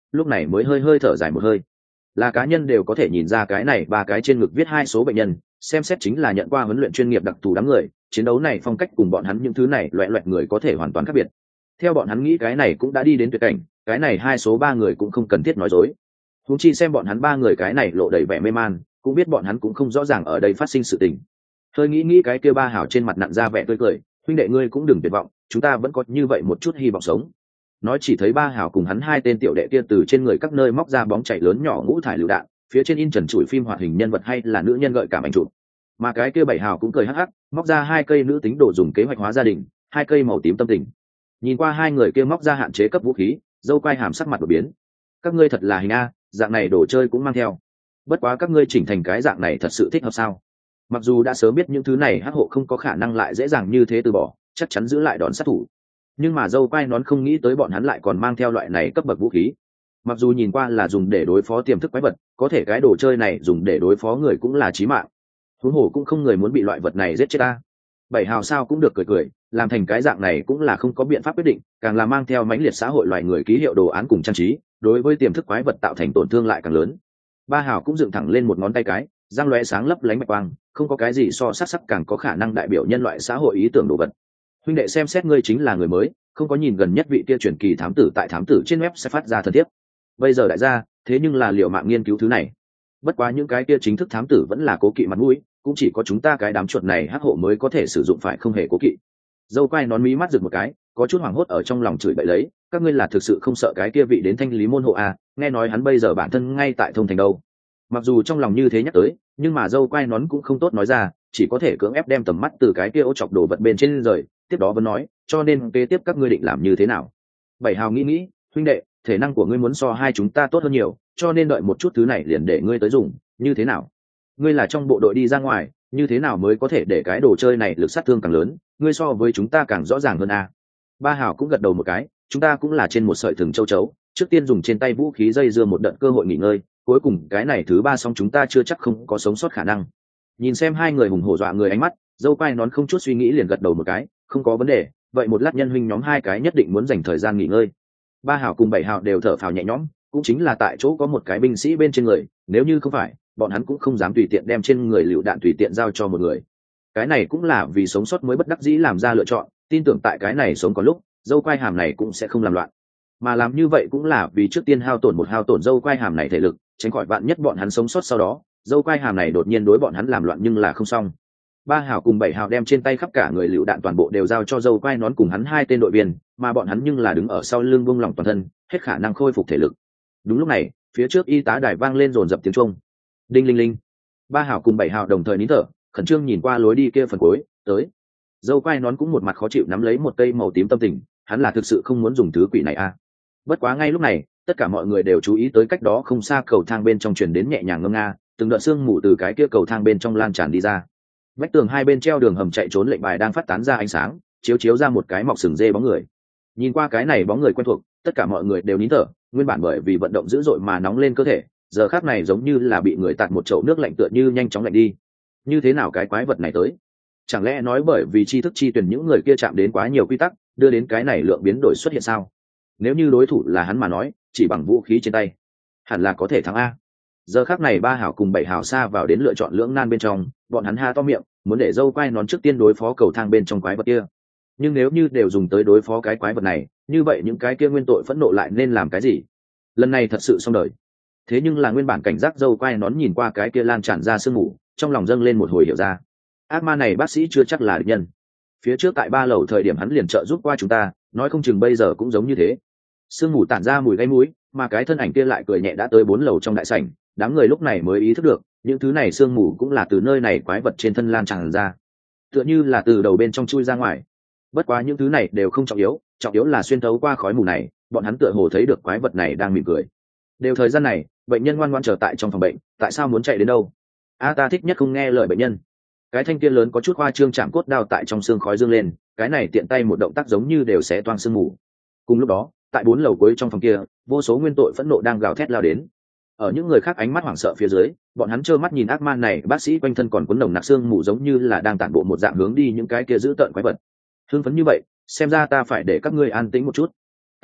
lúc này mới hơi hơi thở dài một hơi. Là cá nhân đều có thể nhìn ra cái này ba cái trên ngực viết hai số bệnh nhân, xem xét chính là nhận qua huấn luyện chuyên nghiệp đặc thù đám người, chiến đấu này phong cách cùng bọn hắn những thứ này loẹt loẹt người có thể hoàn toàn khác biệt. Theo bọn hắn nghĩ cái này cũng đã đi đến tuyệt cảnh, cái này hai số ba người cũng không cần thiết nói dối. Huống chi xem bọn hắn ba người cái này lộ đầy vẻ mê man, cũng biết bọn hắn cũng không rõ ràng ở đây phát sinh sự tình. Hơi nghĩ cái kia ba hảo trên mặt nặn ra vẻ tươi cười, huynh đệ ngươi cũng đừng tuyệt vọng, chúng ta vẫn có như vậy một chút hy vọng sống. Nói chỉ thấy ba hảo cùng hắn hai tên tiểu đệ kia từ trên người các nơi móc ra bóng chảy lớn nhỏ ngũ thải lựu đạn, phía trên in trần trụi phim hoạt hình nhân vật hay là nữ nhân gợi cảm ảnh chụp. Mà cái kia bảy hảo cũng cười hắc hắc, móc ra hai cây nữ tính đồ dùng kế hoạch hóa gia đình, hai cây màu tím tâm tình. Nhìn qua hai người kia móc ra hạn chế cấp vũ khí, dâu quai hàm sắc mặt đột biến. Các ngươi thật là hình a, dạng này đồ chơi cũng mang theo. Bất quá các ngươi chỉnh thành cái dạng này thật sự thích hợp sao? Mặc dù đã sớm biết những thứ này hắc hộ không có khả năng lại dễ dàng như thế từ bỏ, chắc chắn giữ lại đòn sát thủ, nhưng mà dâu quai nón không nghĩ tới bọn hắn lại còn mang theo loại này cấp bậc vũ khí. Mặc dù nhìn qua là dùng để đối phó tiềm thức quái vật, có thể cái đồ chơi này dùng để đối phó người cũng là chí mạng. Huống hồ cũng không người muốn bị loại vật này giết chết ta. Bảy hào sao cũng được cười, làm thành cái dạng này cũng là không có biện pháp quyết định, càng là mang theo mãnh liệt xã hội loài người ký hiệu đồ án cùng trang trí, đối với tiềm thức quái vật tạo thành tổn thương lại càng lớn. Ba hào cũng dựng thẳng lên một ngón tay cái, răng lóe sáng lấp lánh bạch quang, không có cái gì so sắc càng có khả năng đại biểu nhân loại xã hội ý tưởng đồ vật. Huynh đệ xem xét ngươi chính là người mới, không có nhìn gần nhất vị kia truyền kỳ thám tử tại thám tử trên web sẽ phát ra thân thiết. Bây giờ đại gia, thế nhưng là liệu mạng nghiên cứu thứ này. Bất quá những cái kia chính thức thám tử vẫn là cố kỵ mặt mũi, cũng chỉ có chúng ta cái đám chuột này hắc hộ mới có thể sử dụng, phải không hề cố kỵ. Dâu quai nón mí mắt rực một cái, có chút hoảng hốt ở trong lòng chửi bậy lấy, các ngươi là thực sự không sợ cái kia vị đến thanh lý môn hộ à, nghe nói hắn bây giờ bản thân ngay tại thông thành đâu. Mặc dù trong lòng như thế nhắc tới, nhưng mà dâu quai nón cũng không tốt nói ra, chỉ có thể cưỡng ép đem tầm mắt từ cái kia ô chọc đồ vật bên trên rời, tiếp đó vẫn nói, cho nên kế tiếp các ngươi định làm như thế nào. Bảy hào nghĩ, huynh đệ, thể năng của ngươi muốn so hai chúng ta tốt hơn nhiều, cho nên đợi một chút thứ này liền để ngươi tới dùng, như thế nào? Ngươi là trong bộ đội đi ra ngoài, như thế nào mới có thể để cái đồ chơi này lực sát thương càng lớn, ngươi so với chúng ta càng rõ ràng hơn à? Ba hào cũng gật đầu một cái, chúng ta cũng là trên một sợi thừng châu chấu, trước tiên dùng trên tay vũ khí dây dưa một đợt cơ hội nghỉ ngơi, cuối cùng cái này thứ ba xong chúng ta chưa chắc không có sống sót khả năng. Nhìn xem hai người hùng hổ dọa người ánh mắt, dâu quai nón không chút suy nghĩ liền gật đầu một cái, không có vấn đề, vậy một lát nhân huynh nhóm hai cái nhất định muốn dành thời gian nghỉ ngơi. Ba hào cùng bảy hào đều thở phào nhẹ nhõm, cũng chính là tại chỗ có một cái binh sĩ bên trên người, nếu như không phải, bọn hắn cũng không dám tùy tiện đem trên người lựu đạn tùy tiện giao cho một người. Cái này cũng là vì sống sót mới bất đắc dĩ làm ra lựa chọn, tin tưởng tại cái này sống có lúc, dâu quai hàm này cũng sẽ không làm loạn. Mà làm như vậy cũng là vì trước tiên hao tổn dâu quai hàm này thể lực, tránh khỏi vạn nhất bọn hắn sống sót sau đó, dâu quai hàm này đột nhiên đối bọn hắn làm loạn nhưng là không xong. Ba hào cùng bảy hào đem trên tay khắp cả người lựu đạn toàn bộ đều giao cho dâu quai nón cùng hắn hai tên đội viên, mà bọn hắn nhưng là đứng ở sau lưng buông lỏng toàn thân, hết khả năng khôi phục thể lực. Đúng lúc này, phía trước y tá đài vang lên dồn dập tiếng chuông. Đinh linh linh. Ba hào cùng bảy hào đồng thời nín thở, khẩn trương nhìn qua lối đi kia phần cuối, tới. Dâu quai nón cũng một mặt khó chịu nắm lấy một cây màu tím tâm tình, hắn là thực sự không muốn dùng thứ quỷ này à. Bất quá ngay lúc này, tất cả mọi người đều chú ý tới cách đó không xa cầu thang bên trong truyền đến nhẹ nhàng ngâm nga, từng đợt sương mù từ cái kia cầu thang bên trong lan tràn đi ra. Vách tường hai bên treo đường hầm chạy trốn lệnh bài đang phát tán ra ánh sáng, chiếu ra một cái mọc sừng dê bóng người. Nhìn qua cái này bóng người quen thuộc, tất cả mọi người đều nín thở, nguyên bản bởi vì vận động dữ dội mà nóng lên cơ thể, giờ khắc này giống như là bị người tạt một chậu nước lạnh tựa như nhanh chóng lạnh đi. Như thế nào cái quái vật này tới? Chẳng lẽ nói bởi vì tri thức chi tuyển những người kia chạm đến quá nhiều quy tắc, đưa đến cái này lượng biến đổi xuất hiện sao? Nếu như đối thủ là hắn mà nói, chỉ bằng vũ khí trên tay, hẳn là có thể thắng a. Giờ khắc này ba hảo cùng bảy hảo xa vào đến lựa chọn lưỡng nan bên trong, bọn hắn ha to miệng, muốn để dâu quai nón trước tiên đối phó cầu thang bên trong quái vật kia. Nhưng nếu như đều dùng tới đối phó cái quái vật này, như vậy những cái kia nguyên tội phẫn nộ lại nên làm cái gì? Lần này thật sự xong đời. Thế nhưng là nguyên bản cảnh giác dâu quai nón nhìn qua cái kia lan tràn ra sương mù, trong lòng dâng lên một hồi hiểu ra. Ác ma này bác sĩ chưa chắc là địch nhân. Phía trước tại ba lầu thời điểm hắn liền trợ giúp qua chúng ta, nói không chừng bây giờ cũng giống như thế. Sương mù tản ra mùi gáy mũi, mà cái thân ảnh kia lại cười nhẹ đã tới 4 lầu trong đại sảnh, đám người lúc này mới ý thức được, những thứ này sương mù cũng là từ nơi này quái vật trên thân lan tràn ra, tựa như là từ đầu bên trong chui ra ngoài. Bất quá những thứ này đều không trọng yếu là xuyên thấu qua khói mù này, bọn hắn tựa hồ thấy được quái vật này đang mỉm cười. Đều thời gian này, bệnh nhân ngoan ngoãn chờ tại trong phòng bệnh, tại sao muốn chạy đến đâu? Ta thích nhất không nghe lời bệnh nhân. Cái thanh kia lớn có chút khoa trương chạm cốt đao tại trong xương khói dương lên, cái này tiện tay một động tác giống như đều sẽ toang sương mù. Cùng lúc đó, tại 4 lầu cuối trong phòng kia, vô số nguyên tội phẫn nộ đang gào thét lao đến. Ở những người khác ánh mắt hoảng sợ phía dưới, bọn hắn trơ mắt nhìn ác ma này bác sĩ quanh thân còn cuốn nồng nặc xương mù giống như là đang tản bộ một dạng hướng đi những cái kia giữ tợn quái vật. Hưng phấn như vậy, xem ra ta phải để các ngươi an tĩnh một chút.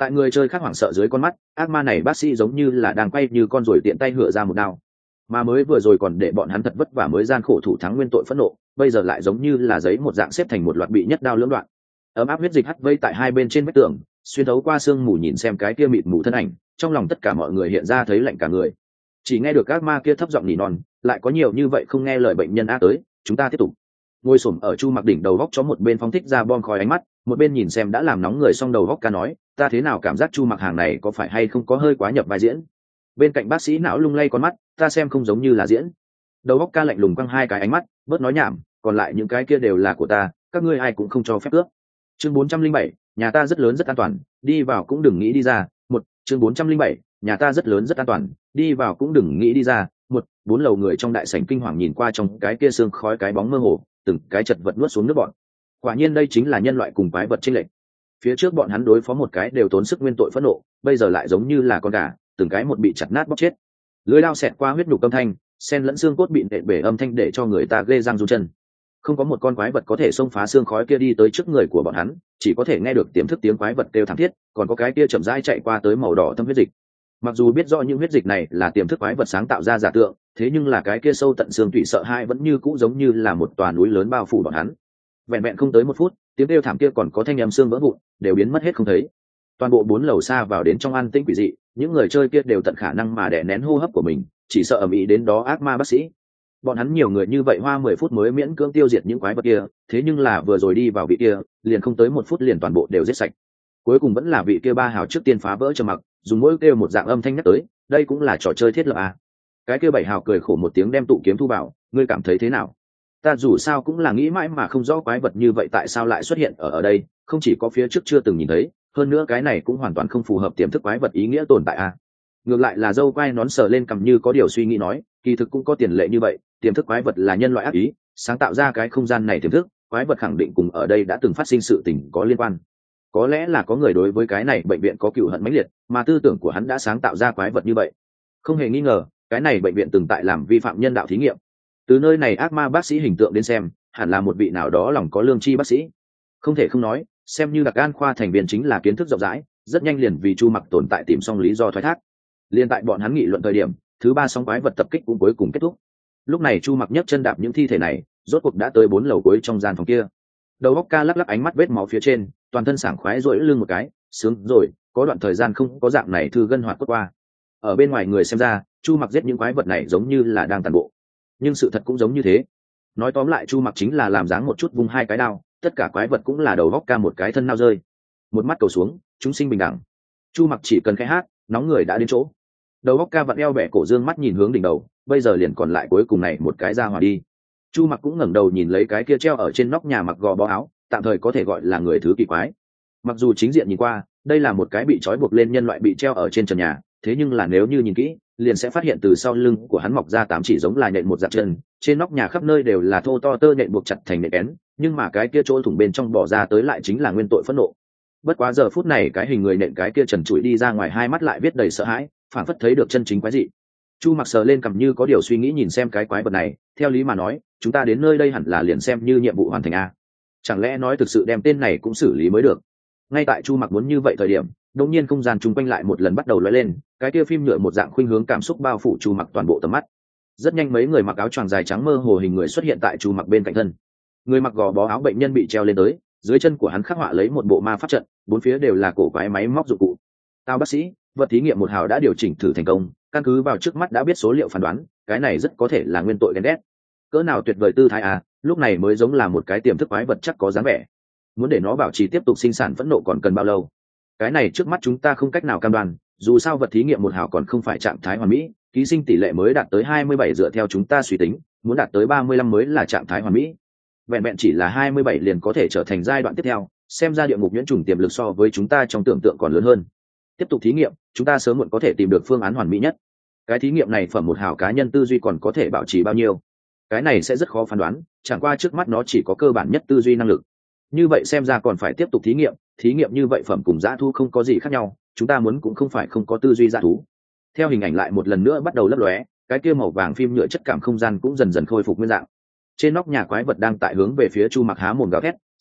Tại người chơi khác hoảng sợ dưới con mắt, ác ma này bác sĩ giống như là đang quay như con ruồi tiện tay hựa ra một đao, mà mới vừa rồi còn để bọn hắn thật vất vả mới gian khổ thủ thắng nguyên tội phẫn nộ, bây giờ lại giống như là giấy một dạng xếp thành một loạt bị nhất đao lưỡng đoạn. Ấm áp huyết dịch hắt vây tại hai bên trên vách tường, xuyên thấu qua sương mù nhìn xem cái kia mịt mù thân ảnh, trong lòng tất cả mọi người hiện ra thấy lạnh cả người. Chỉ nghe được ác ma kia thấp giọng nỉ non, lại có nhiều như vậy không nghe lời bệnh nhân ác tới, chúng ta tiếp tục. Ngồi xổm ở Chu Mặc đỉnh đầu góc chó một bên phóng thích ra bom khói ánh mắt, một bên nhìn xem đã làm nóng người xong đầu góc ca nói, ta thế nào cảm giác Chu Mặc hàng này có phải hay không có hơi quá nhập vai diễn. Bên cạnh bác sĩ não lung lay con mắt, ta xem không giống như là diễn. Đầu góc ca lạnh lùng quăng hai cái ánh mắt, bớt nói nhảm, còn lại những cái kia đều là của ta, các ngươi ai cũng không cho phép cướp. Chương 407, nhà ta rất lớn rất an toàn, đi vào cũng đừng nghĩ đi ra. Chương 407, nhà ta rất lớn rất an toàn, đi vào cũng đừng nghĩ đi ra. Bốn lầu người trong đại sảnh kinh hoàng nhìn qua trong cái kia sương khói cái bóng mơ hồ, từng cái chật vật nuốt xuống nước bọn. Quả nhiên đây chính là nhân loại cùng quái vật chênh lệch. Phía trước bọn hắn đối phó một cái đều tốn sức nguyên tội phẫn nộ, bây giờ lại giống như là con gà, từng cái một bị chặt nát bóc chết. Lưỡi dao xẹt qua huyết nhục âm thanh, xen lẫn xương cốt bị nện bể âm thanh để cho người ta ghê răng run chân. Không có một con quái vật có thể xông phá xương khói kia đi tới trước người của bọn hắn, chỉ có thể nghe được tiềm thức tiếng quái vật kêu thảm thiết, còn có cái kia chậm rãi chạy qua tới màu đỏ thâm huyết dịch. Mặc dù biết rõ những huyết dịch này là tiềm thức quái vật sáng tạo ra giả tượng, thế nhưng là cái kia sâu tận xương tủy sợ hãi vẫn như cũ giống như là một tòa núi lớn bao phủ bọn hắn. Vẹn vẹn không tới một phút, tiếng kêu thảm kia còn có thanh âm xương vỡ vụn đều biến mất hết không thấy. Toàn bộ bốn lầu xa vào đến trong an tĩnh quỷ dị, những người chơi kia đều tận khả năng mà đè nén hô hấp của mình, chỉ sợ ầm ĩ đến đó ác ma bác sĩ. Bọn hắn nhiều người như vậy hoa 10 phút mới miễn cưỡng tiêu diệt những quái vật kia, thế nhưng là vừa rồi đi vào vị kia, liền không tới một phút liền toàn bộ đều giết sạch. Cuối cùng vẫn là vị kia ba hào trước tiên phá vỡ trầm mặc, dùng mỗi kêu một dạng âm thanh nhắc tới, đây cũng là trò chơi thiết lập à. Cái kia bảy hào cười khổ một tiếng đem tụ kiếm thu vào, ngươi cảm thấy thế nào? Ta dù sao cũng là nghĩ mãi mà không rõ quái vật như vậy tại sao lại xuất hiện ở đây, không chỉ có phía trước chưa từng nhìn thấy, hơn nữa cái này cũng hoàn toàn không phù hợp tiềm thức quái vật ý nghĩa tồn tại à. Ngược lại là dâu quai nón sờ lên cầm như có điều suy nghĩ nói, kỳ thực cũng có tiền lệ như vậy, tiềm thức quái vật là nhân loại ác ý sáng tạo ra cái không gian này, tiềm thức quái vật khẳng định cùng ở đây đã từng phát sinh sự tình có liên quan. Có lẽ là có người đối với cái này bệnh viện có cựu hận mãnh liệt, mà tư tưởng của hắn đã sáng tạo ra quái vật như vậy. Không hề nghi ngờ, cái này bệnh viện từng tại làm vi phạm nhân đạo thí nghiệm. Từ nơi này ác ma bác sĩ hình tượng đến xem, hẳn là một vị nào đó lòng có lương tri bác sĩ. Không thể không nói, xem như đặc an khoa thành viên chính là kiến thức rộng rãi, rất nhanh liền vì Chu Mặc tồn tại tìm xong lý do thoái thác. Liên tại bọn hắn nghị luận thời điểm, thứ ba sóng quái vật tập kích cũng cuối cùng kết thúc. Lúc này Chu Mặc nhấc chân đạp những thi thể này, rốt cuộc đã tới 4 lầu cuối trong gian phòng kia. Đầu óc ca lắc lắc ánh mắt vết máu phía trên, toàn thân sảng khoái duỗi lưng một cái, sướng rồi, có đoạn thời gian không có dạng này thư gân hoạt cốt qua. Ở bên ngoài người xem ra, Chu Mặc giết những quái vật này giống như là đang tàn bộ, nhưng sự thật cũng giống như thế. Nói tóm lại Chu Mặc chính là làm dáng một chút vung hai cái đao, tất cả quái vật cũng là đầu óc ca một cái thân nao rơi. Một mắt cầu xuống, chúng sinh bình đẳng. Chu Mặc chỉ cần khẽ hát, nóng người đã đến chỗ. Đầu óc ca vặn eo bẻ cổ dương mắt nhìn hướng đỉnh đầu, bây giờ liền còn lại cuối cùng này một cái ra hòa đi. Chu Mặc cũng ngẩng đầu nhìn lấy cái kia treo ở trên nóc nhà mặc gò bó áo, tạm thời có thể gọi là người thứ kỳ quái. Mặc dù chính diện nhìn qua, đây là một cái bị trói buộc lên nhân loại bị treo ở trên trần nhà, thế nhưng là nếu như nhìn kỹ, liền sẽ phát hiện từ sau lưng của hắn mọc ra 8 chỉ giống là nhện một dạng chân, trên nóc nhà khắp nơi đều là thô to tơ nhện buộc chặt thành nệm kén, nhưng mà cái kia chỗ thủng bên trong bỏ ra tới lại chính là nguyên tội phẫn nộ. Bất quá giờ phút này cái hình người nện cái kia trần trụi đi ra ngoài, hai mắt lại viết đầy sợ hãi, phảng phất thấy được chân chính quái dị. Chu Mặc sờ lên cằm như có điều suy nghĩ nhìn xem cái quái vật này, theo lý mà nói, chúng ta đến nơi đây hẳn là liền xem như nhiệm vụ hoàn thành a. Chẳng lẽ nói thực sự đem tên này cũng xử lý mới được? Ngay tại Chu Mặc muốn như vậy thời điểm, đột nhiên không gian chung quanh lại một lần bắt đầu lóe lên, cái kia phim nhựa một dạng khuynh hướng cảm xúc bao phủ Chu Mặc toàn bộ tầm mắt. Rất nhanh mấy người mặc áo choàng dài trắng mơ hồ hình người xuất hiện tại Chu Mặc bên cạnh thân. Người mặc gò bó áo bệnh nhân bị treo lên tới, dưới chân của hắn khắc họa lấy một bộ ma pháp trận, bốn phía đều là cổ quái máy móc dụng cụ. Tao bác sĩ, vật thí nghiệm 1 hào đã điều chỉnh thử thành công, căn cứ vào trước mắt đã biết số liệu phán đoán, cái này rất có thể là nguyên tội ghen ghét. Cỡ nào tuyệt vời tư thái à, lúc này mới giống là một cái tiềm thức quái vật chắc có dáng vẻ. Muốn để nó bảo trì tiếp tục sinh sản phẫn nộ còn cần bao lâu? Cái này trước mắt chúng ta không cách nào cam đoan, dù sao vật thí nghiệm 1 hào còn không phải trạng thái hoàn mỹ, ký sinh tỷ lệ mới đạt tới 27 dựa theo chúng ta suy tính, muốn đạt tới 35 mới là trạng thái hoàn mỹ. Vẹn vẹn chỉ là 27 liền có thể trở thành giai đoạn tiếp theo, xem ra địa ngục nhuyễn trùng tiềm lực so với chúng ta trong tưởng tượng còn lớn hơn. Tiếp tục thí nghiệm, chúng ta sớm muộn có thể tìm được phương án hoàn mỹ nhất. Cái thí nghiệm này phẩm 1 hào cá nhân tư duy còn có thể bảo trì bao nhiêu? Cái này sẽ rất khó phán đoán, chẳng qua trước mắt nó chỉ có cơ bản nhất tư duy năng lực. Như vậy xem ra còn phải tiếp tục thí nghiệm như vậy phẩm cùng dã thú không có gì khác nhau, chúng ta muốn cũng không phải không có tư duy dã thú. Theo hình ảnh lại một lần nữa bắt đầu lấp lóe, cái kia màu vàng phim nhựa chất cảm không gian cũng dần dần khôi phục nguyên dạng. Trên nóc nhà quái vật đang tại hướng về phía Chu Mặc há mồm gào thét,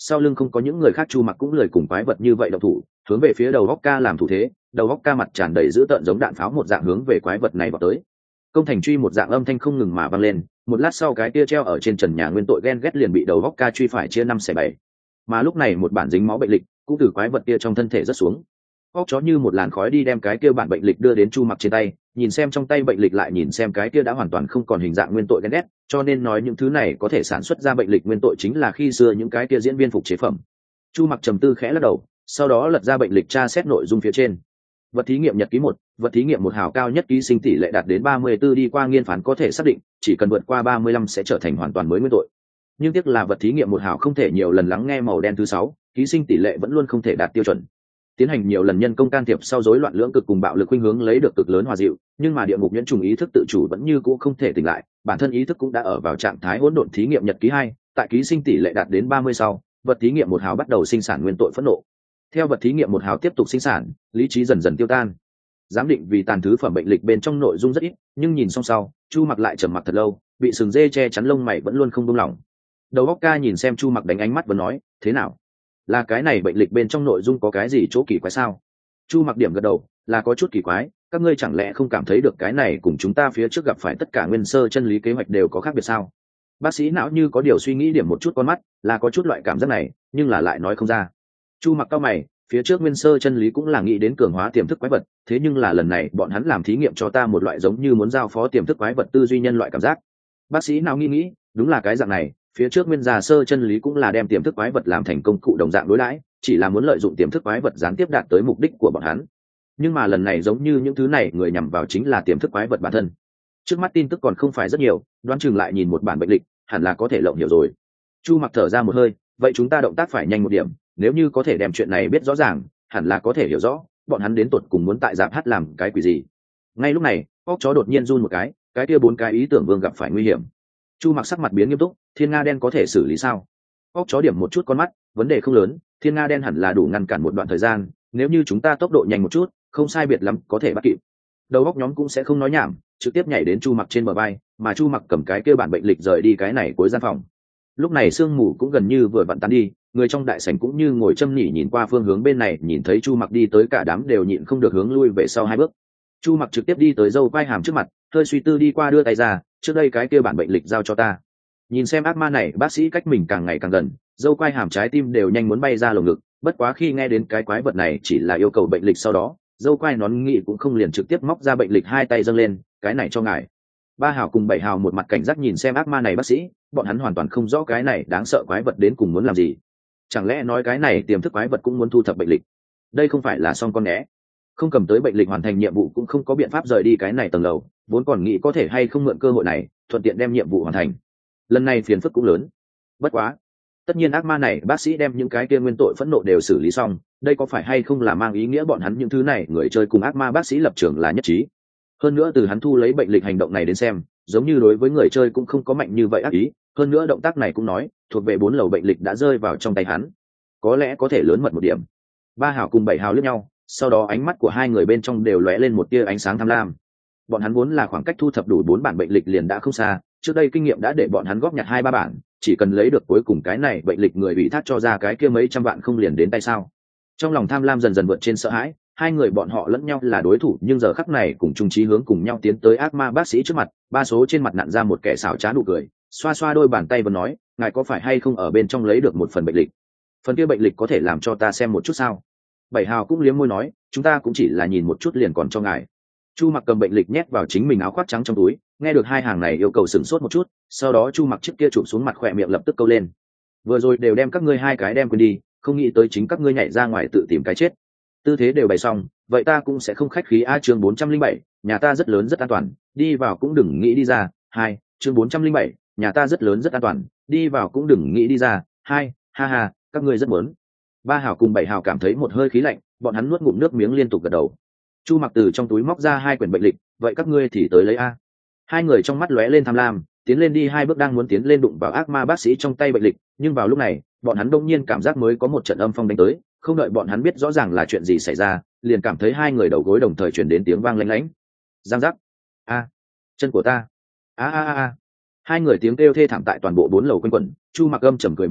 sau lưng không có những người khác, Chu Mặc cũng lười cùng quái vật như vậy động thủ, hướng về phía đầu góc ca làm thủ thế. Đầu góc ca mặt tràn đầy dữ tợn giống đạn pháo một dạng hướng về quái vật này vào tới. Công thành truy một dạng âm thanh không ngừng mà vang lên, một lát sau cái kia treo ở trên trần nhà nguyên tội ghen ghét liền bị đầu góc ca truy phải chia 5/7. Mà lúc này một bản dính máu bệnh lịch cũng từ quái vật kia trong thân thể rớt xuống, óc chó như một làn khói đi đem cái kia bản bệnh lịch đưa đến Chu Mặc trên tay, nhìn xem trong tay bệnh lịch lại nhìn xem cái kia đã hoàn toàn không còn hình dạng nguyên tội ghen ghét, cho nên nói những thứ này có thể sản xuất ra bệnh lịch nguyên tội chính là khi xưa những cái kia diễn viên phục chế phẩm. Chu Mặc trầm tư khẽ lắc đầu, sau đó lật ra bệnh lịch tra xét nội dung phía trên. Vật thí nghiệm nhật ký 1, vật thí nghiệm 1 hào cao nhất ký sinh tỷ lệ đạt đến 34 đi qua nghiên phán có thể xác định, chỉ cần vượt qua 35 sẽ trở thành hoàn toàn mới nguyên tội. Nhưng tiếc là vật thí nghiệm 1 hào không thể nhiều lần lắng nghe màu đen thứ 6, ký sinh tỷ lệ vẫn luôn không thể đạt tiêu chuẩn. Tiến hành nhiều lần nhân công can thiệp sau rối loạn lưỡng cực cùng bạo lực khuynh hướng lấy được cực lớn hòa dịu, nhưng mà địa ngục nhuyễn trùng ý thức tự chủ vẫn như cũ không thể tỉnh lại, bản thân ý thức cũng đã ở vào trạng thái hỗn độn. Thí nghiệm nhật ký 2, tại ký sinh tỷ lệ đạt đến 30 sau, vật thí nghiệm 1 hào bắt đầu sinh sản nguyên tội phẫn nộ. Theo vật thí nghiệm 1 hào tiếp tục sinh sản, lý trí dần dần tiêu tan. Giám định vì tàn thứ phẩm bệnh lịch bên trong nội dung rất ít, nhưng nhìn xong sau, Chu Mặc lại trầm mặc thật lâu, bị sừng dê che chắn lông mày vẫn luôn không buông lỏng. Đầu óc ca nhìn xem Chu Mặc đánh ánh mắt và nói, thế nào? Là cái này bệnh lịch bên trong nội dung có cái gì chỗ kỳ quái sao? Chu Mặc điểm gật đầu, là có chút kỳ quái, các ngươi chẳng lẽ không cảm thấy được cái này cùng chúng ta phía trước gặp phải tất cả nguyên sơ chân lý kế hoạch đều có khác biệt sao? Bác sĩ não như có điều suy nghĩ điểm một chút con mắt, là có chút loại cảm giác này, nhưng là lại nói không ra. Chu Mặc cau mày, phía trước nguyên sơ chân lý cũng là nghĩ đến cường hóa tiềm thức quái vật, thế nhưng là lần này bọn hắn làm thí nghiệm cho ta một loại giống như muốn giao phó tiềm thức quái vật tư duy nhân loại cảm giác. Bác sĩ nào nghĩ, đúng là cái dạng này, phía trước nguyên già sơ chân lý cũng là đem tiềm thức quái vật làm thành công cụ đồng dạng đối đãi, chỉ là muốn lợi dụng tiềm thức quái vật gián tiếp đạt tới mục đích của bọn hắn. Nhưng mà lần này giống như những thứ này người nhằm vào chính là tiềm thức quái vật bản thân. Trước mắt tin tức còn không phải rất nhiều, đoán chừng lại nhìn một bản bệnh lịch, hẳn là có thể lộng hiểu rồi. Chu Mặc thở ra một hơi, vậy chúng ta động tác phải nhanh một điểm, nếu như có thể đem chuyện này biết rõ ràng, hẳn là có thể hiểu rõ bọn hắn đến tột cùng muốn tại dạp hát làm cái quỷ gì. Ngay lúc này, óc chó đột nhiên run một cái kia 4 cái ý tưởng vương gặp phải nguy hiểm. Chu Mặc sắc mặt biến nghiêm túc, thiên nga đen có thể xử lý sao? Óc chó điểm một chút con mắt, vấn đề không lớn, thiên nga đen hẳn là đủ ngăn cản một đoạn thời gian, nếu như chúng ta tốc độ nhanh một chút, không sai biệt lắm có thể bắt kịp. Đầu óc nhóm cũng sẽ không nói nhảm, trực tiếp nhảy đến Chu Mặc trên bờ vai, mà Chu Mặc cầm cái kia bản bệnh lịch rời đi cái này cuối gian phòng. Lúc này sương mù cũng gần như vừa vặn tan đi, người trong đại sảnh cũng như ngồi châm nhỉ nhìn qua phương hướng bên này, nhìn thấy Chu Mặc đi tới cả đám đều nhịn không được hướng lui về sau 2 bước. Chu Mặc trực tiếp đi tới dâu quai hàm trước mặt, hơi suy tư đi qua đưa tay ra, trước đây cái kia bản bệnh lịch giao cho ta. Nhìn xem ác ma này bác sĩ cách mình càng ngày càng gần, dâu quai hàm trái tim đều nhanh muốn bay ra lồng ngực, bất quá khi nghe đến cái quái vật này chỉ là yêu cầu bệnh lịch sau đó, dâu quai nón nghị cũng không liền trực tiếp móc ra bệnh lịch, 2 tay dâng lên, cái này cho ngài. 3 hào cùng 7 hào một mặt cảnh giác nhìn xem ác ma này bác sĩ, bọn hắn hoàn toàn không rõ cái này đáng sợ quái vật đến cùng muốn làm gì. Chẳng lẽ nói cái này tiềm thức quái vật cũng muốn thu thập bệnh lịch? Đây không phải là xong con né, không cầm tới bệnh lịch hoàn thành nhiệm vụ cũng không có biện pháp rời đi cái này tầng lầu, vốn còn nghĩ có thể hay không mượn cơ hội này thuận tiện đem nhiệm vụ hoàn thành. Lần này phiền phức cũng lớn. Bất quá, tất nhiên ác ma này bác sĩ đem những cái kia nguyên tội phẫn nộ đều xử lý xong, đây có phải hay không là mang ý nghĩa bọn hắn những thứ này người chơi cùng ác ma bác sĩ lập trường là nhất trí? Hơn nữa từ hắn thu lấy bệnh lịch hành động này đến xem, giống như đối với người chơi cũng không có mạnh như vậy ác ý, hơn nữa động tác này cũng nói thuộc về 4 lầu bệnh lịch đã rơi vào trong tay hắn, có lẽ có thể lớn mật một điểm. 3 hào cùng 7 hào liếc nhau, sau đó ánh mắt của hai người bên trong đều lóe lên một tia ánh sáng tham lam. Bọn hắn vốn là khoảng cách thu thập đủ 4 bản bệnh lịch liền đã không xa, trước đây kinh nghiệm đã để bọn hắn góp nhặt 2-3 bản, chỉ cần lấy được cuối cùng cái này bệnh lịch người ủy thác cho ra cái kia mấy trăm vạn không liền đến tay sao? Trong lòng tham lam dần dần vượt trên sợ hãi, hai người bọn họ lẫn nhau là đối thủ, nhưng giờ khắc này cùng chung chí hướng cùng nhau tiến tới ác ma bác sĩ trước mặt. Ba số trên mặt nặn ra một kẻ xảo trá nụ cười, xoa xoa đôi bàn tay và nói, ngài có phải hay không ở bên trong lấy được một phần bệnh lịch? Phần kia bệnh lịch có thể làm cho ta xem một chút sao? 7 hào cũng liếm môi nói, chúng ta cũng chỉ là nhìn một chút liền còn cho ngài. Chu Mặc cầm bệnh lịch nhét vào chính mình áo khoác trắng trong túi, nghe được hai hàng này yêu cầu sửng sốt một chút, sau đó Chu Mặc chiếc kia chụp xuống mặt khỏe miệng lập tức câu lên, vừa rồi đều đem các ngươi hai cái đem quên đi, không nghĩ tới chính các ngươi nhảy ra ngoài tự tìm cái chết. Tư thế đều bày xong, vậy ta cũng sẽ không khách khí. Chương 407, nhà ta rất lớn rất an toàn, đi vào cũng đừng nghĩ đi ra. Chương 407, nhà ta rất lớn rất an toàn, đi vào cũng đừng nghĩ đi ra. Ha ha, các ngươi rất muốn. 3 hào cùng 7 hào cảm thấy một hơi khí lạnh, bọn hắn nuốt ngụm nước miếng liên tục gật đầu. Chu Mặc từ trong túi móc ra 2 quyển bệnh lịch, vậy các ngươi thì tới lấy a. Hai người trong mắt lóe lên tham lam, tiến lên đi 2 bước đang muốn tiến lên đụng vào ác ma bác sĩ trong tay bệnh lịch, nhưng vào lúc này, bọn hắn đông nhiên cảm giác mới có một trận âm phong đánh tới, không đợi bọn hắn biết rõ ràng là chuyện gì xảy ra, liền cảm thấy hai người đầu gối đồng thời truyền đến tiếng vang lanh lảnh. Giang giác. A, chân của ta. A. Hai người tiếng kêu thê thảm tại toàn bộ 4 lầu quanh quẩn. Chu Mặc âm trầm cười một tiếng,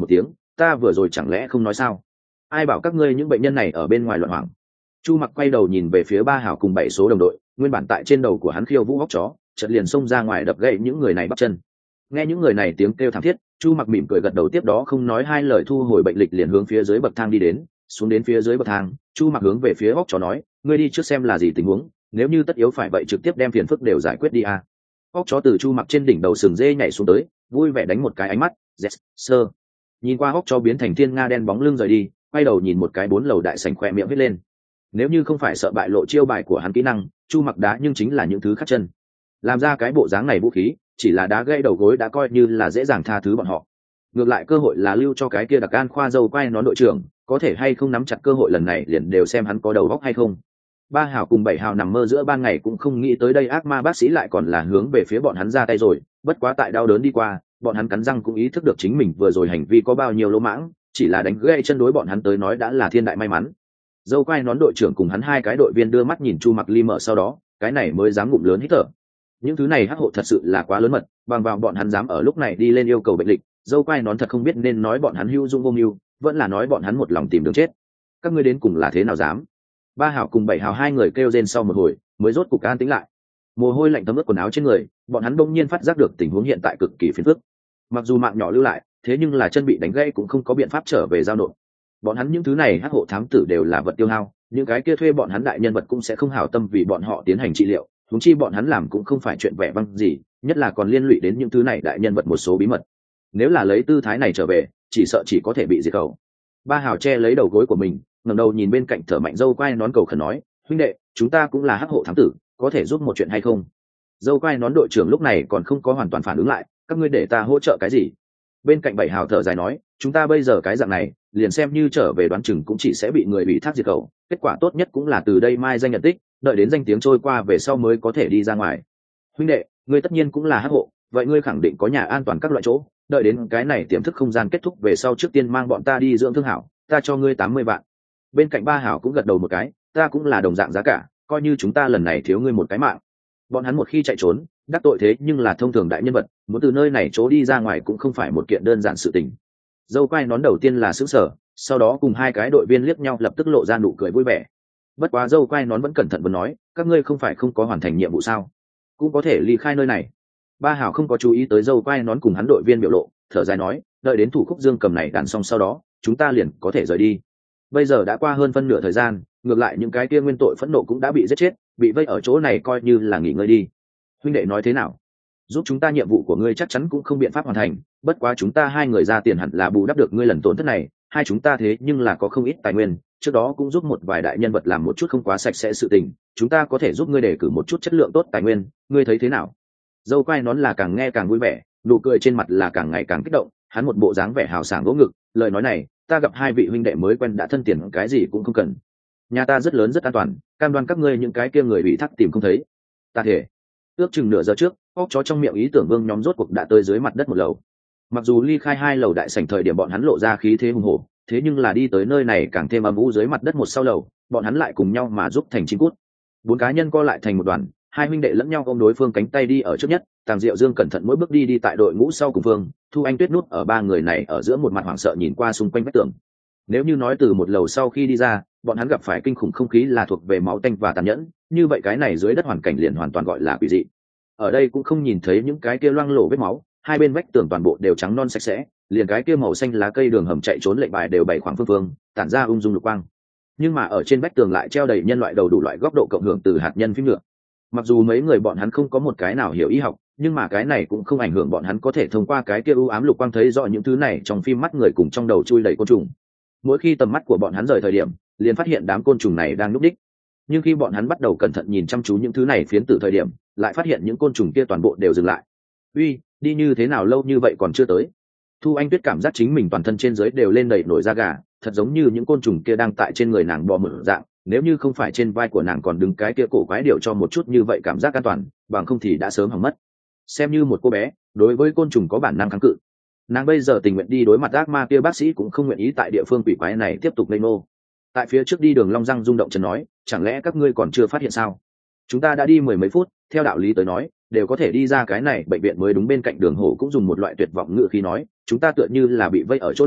ta vừa rồi chẳng lẽ không nói sao? Ai bảo các ngươi những bệnh nhân này ở bên ngoài loạn hoảng? Chu Mặc quay đầu nhìn về phía Ba Hảo cùng 7 số đồng đội, nguyên bản tại trên đầu của hắn khiêu vũ hóc chó, chợt liền xông ra ngoài đập gậy những người này bắp chân. Nghe những người này tiếng kêu thảm thiết, Chu Mặc mỉm cười gật đầu, tiếp đó không nói hai lời thu hồi bệnh lịch liền hướng phía dưới bậc thang đi đến. Xuống đến phía dưới bậc thang, Chu Mặc hướng về phía hóc chó nói, ngươi đi trước xem là gì tình huống, nếu như tất yếu phải vậy trực tiếp đem phiền phức đều giải quyết đi a. Hóc chó từ Chu Mặc trên đỉnh đầu sừng dê nhảy xuống tới, vui vẻ đánh một cái ánh mắt, yes, sir. Nhìn qua hóc chó biến thành thiên nga đen bóng lưng rời đi, quay đầu nhìn một cái 4 lầu đại sảnh khỏe miệng hết lên. Nếu như không phải sợ bại lộ chiêu bài của hắn kỹ năng, Chu Mặc đá nhưng chính là những thứ khác chân. Làm ra cái bộ dáng này vũ khí, chỉ là đá gãy đầu gối đã coi như là dễ dàng tha thứ bọn họ. Ngược lại cơ hội là lưu cho cái kia đặc an khoa dâu quay nón đội trưởng, có thể hay không nắm chặt cơ hội lần này liền đều xem hắn có đầu óc hay không. Ba Hảo cùng 7 Hảo nằm mơ giữa ban ngày cũng không nghĩ tới đây ác ma bác sĩ lại còn là hướng về phía bọn hắn ra tay rồi, bất quá tại đau đớn đi qua, bọn hắn cắn răng cũng ý thức được chính mình vừa rồi hành vi có bao nhiêu lỗ mãng, chỉ là đánh gãy chân đối bọn hắn tới nói đã là thiên đại may mắn. Dâu quay nón đội trưởng cùng hắn hai cái đội viên đưa mắt nhìn Chu Mặc ly mở, sau đó cái này mới dám ngụm lớn hít thở. Những thứ này hắc hộ thật sự là quá lớn mật, bằng vào bọn hắn dám ở lúc này đi lên yêu cầu bệnh lịch, dâu quay nón thật không biết nên nói bọn hắn hữu dung vô mưu, vẫn là nói bọn hắn một lòng tìm đường chết. Các ngươi đến cùng là thế nào dám? Ba Hảo cùng 7 Hảo hai người kêu rên sau một hồi mới rốt cục an tĩnh lại. Mồ hôi lạnh thấm ướt quần áo trên người, bọn hắn bỗng nhiên phát giác được tình huống hiện tại cực kỳ phiền phức. Mặc dù mạng nhỏ lưu lại, thế nhưng là chân bị đánh gãy cũng không có biện pháp trở về giao nộp. Bọn hắn những thứ này hắc hộ thám tử đều là vật tiêu hao, những cái kia thuê bọn hắn đại nhân vật cũng sẽ không hảo tâm vì bọn họ tiến hành trị liệu, huống chi bọn hắn làm cũng không phải chuyện vẻ vang gì, nhất là còn liên lụy đến những thứ này đại nhân vật một số bí mật. Nếu là lấy tư thái này trở về, chỉ sợ chỉ có thể bị diệt khẩu. Ba Hảo che lấy đầu gối của mình, ngẩng đầu nhìn bên cạnh thở mạnh dâu quai nón cầu khẩn nói, huynh đệ, chúng ta cũng là hắc hộ thám tử, có thể giúp một chuyện hay không? Dâu quai nón đội trưởng lúc này còn không có hoàn toàn phản ứng lại, các ngươi để ta hỗ trợ cái gì? Bên cạnh 7 Hảo thở dài nói, chúng ta bây giờ cái dạng này, liền xem như trở về đoán chừng cũng chỉ sẽ bị người ủy thác diệt khẩu, kết quả tốt nhất cũng là từ đây mai danh nhận tích, đợi đến danh tiếng trôi qua về sau mới có thể đi ra ngoài. Huynh đệ, ngươi tất nhiên cũng là hắc hộ, vậy ngươi khẳng định có nhà an toàn các loại chỗ, đợi đến cái này tiềm thức không gian kết thúc về sau trước tiên mang bọn ta đi dưỡng thương hảo, ta cho ngươi 80 vạn. Bên cạnh Ba Hảo cũng gật đầu một cái, ta cũng là đồng dạng giá cả, coi như chúng ta lần này thiếu ngươi một cái mạng. Bọn hắn một khi chạy trốn, đắc tội thế nhưng là thông thường đại nhân vật, muốn từ nơi này trốn đi ra ngoài cũng không phải một kiện đơn giản sự tình. Dâu quai nón đầu tiên là sững sờ, sau đó cùng hai cái đội viên liếc nhau lập tức lộ ra nụ cười vui vẻ. Bất quá dâu quai nón vẫn cẩn thận vẫn nói, các ngươi không phải không có hoàn thành nhiệm vụ sao? Cũng có thể ly khai nơi này. Ba Hảo không có chú ý tới dâu quai nón cùng hắn đội viên biểu lộ, thở dài nói, đợi đến thủ khúc dương cầm này đàn xong sau đó, chúng ta liền có thể rời đi. Bây giờ đã qua hơn phân nửa thời gian, ngược lại những cái kia nguyên tội phẫn nộ cũng đã bị giết chết, bị vây ở chỗ này coi như là nghỉ ngơi đi. Huynh đệ nói thế nào? Giúp chúng ta nhiệm vụ của ngươi chắc chắn cũng không biện pháp hoàn thành, bất quá chúng ta hai người ra tiền hẳn là bù đắp được ngươi lần tổn thất này, hai chúng ta thế nhưng là có không ít tài nguyên, trước đó cũng giúp một vài đại nhân vật làm một chút không quá sạch sẽ sự tình, chúng ta có thể giúp ngươi đề cử một chút chất lượng tốt tài nguyên, ngươi thấy thế nào? Dâu quai nón là càng nghe càng vui vẻ, nụ cười trên mặt là càng ngày càng kích động, hắn một bộ dáng vẻ hào sảng vỗ ngực, lời nói này, ta gặp hai vị huynh đệ mới quen đã thân tiền cái gì cũng không cần. Nhà ta rất lớn rất an toàn, cam đoan các ngươi những cái kia người bị thắt tìm không thấy. Ta thể. Ước chừng nửa giờ trước, óc chó trong miệng ý tưởng vương nhóm rốt cuộc đã tới dưới mặt đất một lầu. Mặc dù ly khai hai lầu đại sảnh thời điểm bọn hắn lộ ra khí thế hùng hổ, thế nhưng là đi tới nơi này càng thêm âm u dưới mặt đất một sau lầu, bọn hắn lại cùng nhau mà giúp thành chim cút. 4 cá nhân co lại thành một đoàn, hai huynh đệ lẫn nhau ôm đối phương cánh tay đi ở trước nhất, Tàng Diệu Dương cẩn thận mỗi bước đi tại đội ngũ sau cùng phương, Thu Anh Tuyết nút ở ba người này ở giữa một mặt hoảng sợ nhìn qua xung quanh vách tường. Nếu như nói từ một lầu sau khi đi ra, bọn hắn gặp phải kinh khủng không khí là thuộc về máu tanh và tàn nhẫn, như vậy cái này dưới đất hoàn cảnh liền hoàn toàn gọi là quỷ dị. Ở đây cũng không nhìn thấy những cái kia loang lổ vết máu, hai bên vách tường toàn bộ đều trắng non sạch sẽ, liền cái kia màu xanh lá cây đường hầm chạy trốn lệnh bài đều bày khoảng phương phương, tản ra ung dung lục quang. Nhưng mà ở trên vách tường lại treo đầy nhân loại đầu đủ loại góc độ cộng hưởng từ hạt nhân phím nhựa. Mặc dù mấy người bọn hắn không có một cái nào hiểu y học, nhưng mà cái này cũng không ảnh hưởng bọn hắn có thể thông qua cái kia u ám lục quang thấy rõ những thứ này trong phim mắt người cùng trong đầu chui đầy côn trùng. Mỗi khi tầm mắt của bọn hắn rời thời điểm, liền phát hiện đám côn trùng này đang núp đích. Nhưng khi bọn hắn bắt đầu cẩn thận nhìn chăm chú những thứ này phiến tử thời điểm, lại phát hiện những côn trùng kia toàn bộ đều dừng lại. Uy, đi như thế nào lâu như vậy còn chưa tới? Thu Anh Tuyết cảm giác chính mình toàn thân trên dưới đều lên đầy nổi da gà, thật giống như những côn trùng kia đang tại trên người nàng bò mở dạng, nếu như không phải trên vai của nàng còn đứng cái kia cổ quái điều cho một chút như vậy cảm giác an toàn, bằng không thì đã sớm hỏng mất. Xem như một cô bé, đối với côn trùng có bản năng kháng cự. Nàng bây giờ tình nguyện đi đối mặt ác ma kia, bác sĩ cũng không nguyện ý tại địa phương quỷ quái này tiếp tục lây nô. Tại phía trước đi đường Long Răng rung động chân nói, chẳng lẽ các ngươi còn chưa phát hiện sao? Chúng ta đã đi 10 mấy phút, theo đạo lý tới nói, đều có thể đi ra cái này bệnh viện mới đúng. Bên cạnh Đường Hổ cũng dùng một loại tuyệt vọng ngữ khí nói, chúng ta tựa như là bị vây ở chỗ này,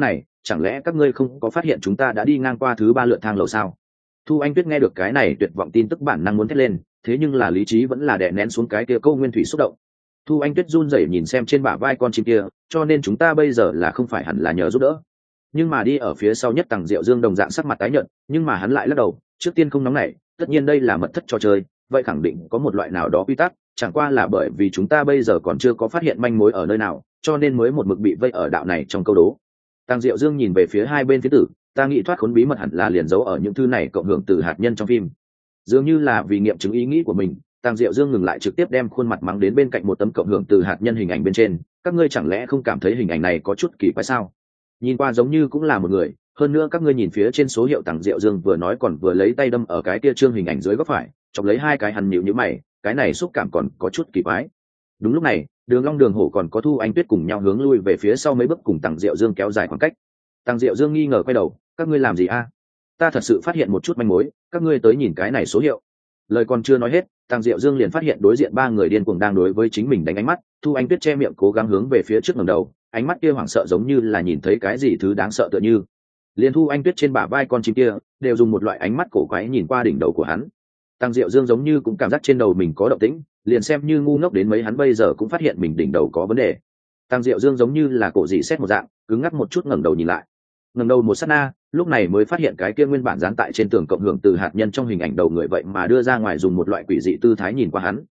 chẳng lẽ các ngươi không có phát hiện chúng ta đã đi ngang qua thứ 3 lượt thang lầu sao? Thu Anh Tuyết nghe được cái này tuyệt vọng tin tức bản năng muốn thét lên, thế nhưng là lý trí vẫn là đè nén xuống cái kia câu nguyên thủy xúc động. Thu Anh Tuyết run rẩy nhìn xem trên bả vai con chim kia, cho nên chúng ta bây giờ là không phải hẳn là nhờ giúp đỡ. Nhưng mà đi ở phía sau nhất Tằng Diệu Dương đồng dạng sắc mặt tái nhợt, nhưng mà hắn lại lắc đầu, trước tiên không nóng nảy, tất nhiên đây là mật thất trò chơi, vậy khẳng định có một loại nào đó quy tắc, chẳng qua là bởi vì chúng ta bây giờ còn chưa có phát hiện manh mối ở nơi nào, cho nên mới một mực bị vây ở đạo này trong câu đố. Tằng Diệu Dương nhìn về phía hai bên phía tử, ta nghĩ thoát khốn bí mật hẳn là liền giấu ở những thư này cộng hưởng từ hạt nhân trong phim. Dường như là vì nghiệm chứng ý nghĩ của mình, Tàng Diệu Dương ngừng lại trực tiếp đem khuôn mặt mắng đến bên cạnh một tấm cộng hưởng từ hạt nhân hình ảnh bên trên. Các ngươi chẳng lẽ không cảm thấy hình ảnh này có chút kỳ quái sao? Nhìn qua giống như cũng là một người, hơn nữa các ngươi nhìn phía trên số hiệu. Tàng Diệu Dương vừa nói còn vừa lấy tay đâm ở cái kia trương hình ảnh dưới góc phải, chọc lấy hai cái hằn nhịu như mày, cái này xúc cảm còn có chút kỳ quái. Đúng lúc này, Đường Long Đường Hổ còn có Thu Anh Tuyết cùng nhau hướng lui về phía sau mấy bước, cùng Tàng Diệu Dương kéo dài khoảng cách. Tàng Diệu Dương nghi ngờ quay đầu, các ngươi làm gì a? Ta thật sự phát hiện một chút manh mối, các ngươi tới nhìn cái này số hiệu. Lời còn chưa nói hết, Tàng Diệu Dương liền phát hiện đối diện ba người điên cuồng đang đối với chính mình đánh ánh mắt. Thu Anh Tuyết che miệng cố gắng hướng về phía trước ngẩng đầu, ánh mắt kia hoảng sợ giống như là nhìn thấy cái gì thứ đáng sợ tựa như. Liên Thu Anh Tuyết trên bả vai con chim kia đều dùng một loại ánh mắt cổ quái nhìn qua đỉnh đầu của hắn. Tàng Diệu Dương giống như cũng cảm giác trên đầu mình có động tĩnh, liền xem như ngu ngốc đến mấy hắn bây giờ cũng phát hiện mình đỉnh đầu có vấn đề. Tàng Diệu Dương giống như là cổ dị xét một dạng, cứng ngắc một chút ngẩng đầu nhìn lại. Ngẩng đầu một sát na, lúc này mới phát hiện cái kia nguyên bản dán tại trên tường cộng hưởng từ hạt nhân trong hình ảnh đầu người vậy mà đưa ra ngoài dùng một loại quỷ dị tư thái nhìn qua hắn.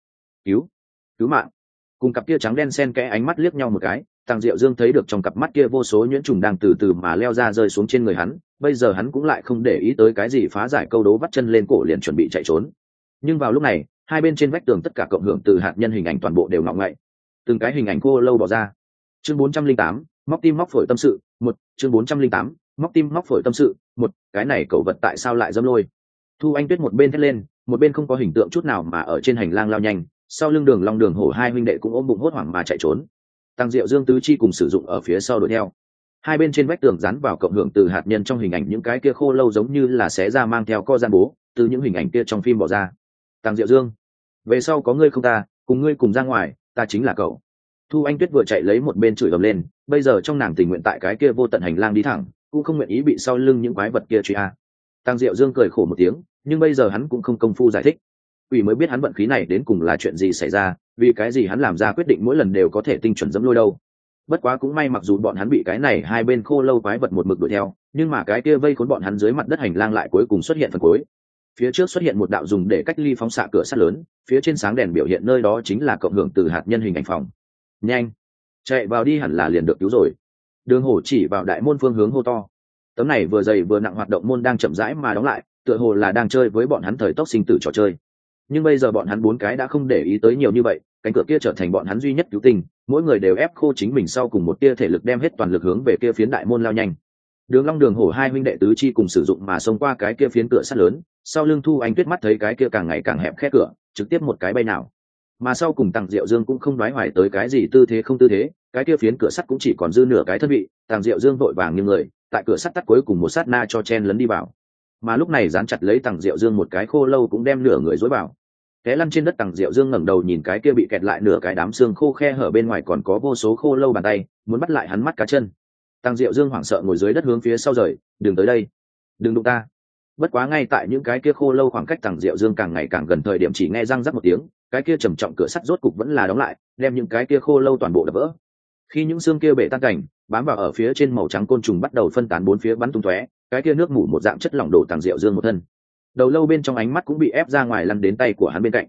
Cứu mạng. Cùng cặp kia trắng đen xen kẽ ánh mắt liếc nhau một cái, Tàng Diệu Dương thấy được trong cặp mắt kia vô số nhuyễn trùng đang từ từ mà leo ra rơi xuống trên người hắn, bây giờ hắn cũng lại không để ý tới cái gì phá giải câu đố, vắt chân lên cổ liền chuẩn bị chạy trốn. Nhưng vào lúc này, hai bên trên vách tường tất cả cộng hưởng từ hạt nhân hình ảnh toàn bộ đều ngọng ngậy. Từng cái hình ảnh khô lâu bỏ ra. Chương 408, móc tim móc phổi tâm sự, một. Chương 408, móc tim móc phổi tâm sự, một. Cái này cẩu vật tại sao lại dâm lôi? Thu Anh Tuyết một bên thét lên, một bên không có hình tượng chút nào mà ở trên hành lang lao nhanh, sau lưng Đường Long Đường Hổ hai huynh đệ cũng ôm bụng hốt hoảng mà chạy trốn. Tàng Diệu Dương tứ chi cùng sử dụng ở phía sau đuổi theo. Hai bên trên vách tường dán vào cộng hưởng từ hạt nhân trong hình ảnh những cái kia khô lâu giống như là xé ra mang theo co gian bố, từ những hình ảnh kia trong phim bỏ ra. Tàng Diệu Dương, về sau có ngươi không ta, cùng ngươi cùng ra ngoài, ta chính là cậu. Thu Anh Tuyết vừa chạy lấy một bên chửi ầm lên, bây giờ trong nàng tình nguyện tại cái kia vô tận hành lang đi thẳng, cũng không nguyện ý bị sau lưng những quái vật kia truy a. Tàng Diệu Dương cười khổ một tiếng, nhưng bây giờ hắn cũng không công phu giải thích. Quỷ mới biết hắn vận khí này đến cùng là chuyện gì xảy ra, vì cái gì hắn làm ra quyết định mỗi lần đều có thể tinh chuẩn dẫm lôi đâu. Bất quá cũng may, mặc dù bọn hắn bị cái này hai bên khô lâu quái vật một mực đuổi theo, nhưng mà cái kia vây khốn bọn hắn dưới mặt đất hành lang lại cuối cùng xuất hiện phần cuối. Phía trước xuất hiện một đạo dùng để cách ly phóng xạ cửa sắt lớn, phía trên sáng đèn biểu hiện nơi đó chính là cộng hưởng từ hạt nhân hình ảnh phòng. Nhanh, chạy vào đi, hẳn là liền được cứu rồi. Đường Hổ chỉ vào đại môn phương hướng hô to. Tấm này vừa dày vừa nặng hoạt động môn đang chậm rãi mà đóng lại, tựa hồ là đang chơi với bọn hắn thời tốc sinh tử trò chơi. Nhưng bây giờ bọn hắn bốn cái đã không để ý tới nhiều như vậy, cánh cửa kia trở thành bọn hắn duy nhất cứu tình, mỗi người đều ép khô chính mình sau cùng một tia thể lực, đem hết toàn lực hướng về kia phiến đại môn lao nhanh. Đường Long Đường Hổ hai huynh đệ tứ chi cùng sử dụng mà xông qua cái kia phiến cửa sắt lớn, sau lưng Thu Anh Tuyết mắt thấy cái kia càng ngày càng hẹp khe cửa, trực tiếp một cái bay nào. Mà sau cùng Tàng Diệu Dương cũng không đoái hoài tới cái gì tư thế không tư thế, cái kia phiến cửa sắt cũng chỉ còn dư nửa cái thân vị, Tàng Diệu Dương vội vàng nghiêng người, tại cửa sắt tắt cuối cùng một sát na cho chen lấn đi vào. Mà lúc này dán chặt lấy Tàng Diệu Dương một cái khô lâu cũng đem nửa người dối vào. Té lăn trên đất Tàng Diệu Dương ngẩng đầu nhìn cái kia bị kẹt lại nửa cái đám xương khô khe hở bên ngoài còn có vô số khô lâu bàn tay, muốn bắt lại hắn mắt cá chân. Tàng Diệu Dương hoảng sợ ngồi dưới đất hướng phía sau rời, đừng tới đây, đừng đụng ta. Bất quá ngay tại những cái kia khô lâu khoảng cách Tàng Diệu Dương càng ngày càng gần thời điểm, chỉ nghe răng rắc một tiếng, cái kia trầm trọng cửa sắt rốt cục vẫn là đóng lại, đem những cái kia khô lâu toàn bộ đập vỡ. Khi những xương kia bể tan cảnh, bám vào ở phía trên màu trắng côn trùng bắt đầu phân tán bốn phía bắn tung tóe, cái kia nước mủ một dạng chất lỏng đổ Tàng Diệu Dương một thân. Đầu lâu bên trong ánh mắt cũng bị ép ra ngoài lăn đến tay của hắn bên cạnh.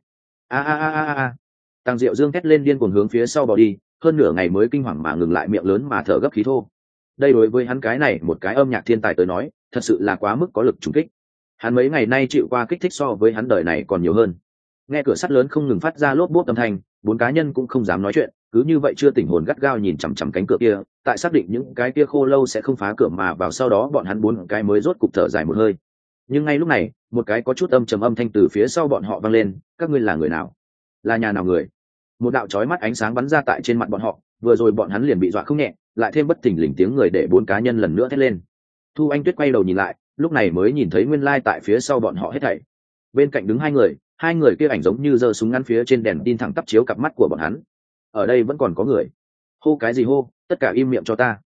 A. Tàng Diệu Dương thét lên điên cuồng hướng phía sau bỏ đi, hơn nửa ngày mới kinh hoàng mà ngừng lại, miệng lớn mà thở gấp khí thô. Đây đối với hắn cái này một cái âm nhạc thiên tài tới nói, thật sự là quá mức có lực trùng kích. Hắn mấy ngày nay chịu qua kích thích so với hắn đời này còn nhiều hơn. Nghe cửa sắt lớn không ngừng phát ra lốp bốp âm thanh, bốn cá nhân cũng không dám nói chuyện, cứ như vậy chưa tỉnh hồn gắt gao nhìn chằm chằm cánh cửa kia, tại xác định những cái kia khô lâu sẽ không phá cửa mà vào sau đó, bọn hắn bốn cái mới rốt cục thở dài một hơi. Nhưng ngay lúc này, một cái có chút âm trầm âm thanh từ phía sau bọn họ vang lên, các ngươi là người nào? Là nhà nào người? Một đạo chói mắt ánh sáng bắn ra tại trên mặt bọn họ, vừa rồi bọn hắn liền bị dọa không nhẹ, lại thêm bất thình lình tiếng người để bốn cá nhân lần nữa thét lên. Thu Anh Tuyết quay đầu nhìn lại, lúc này mới nhìn thấy nguyên lai tại phía sau bọn họ hết thảy. Bên cạnh đứng hai người kia ảnh giống như giơ súng ngắn phía trên đèn tin thẳng tắp chiếu cặp mắt của bọn hắn. Ở đây vẫn còn có người. Hô cái gì hô, tất cả im miệng cho ta.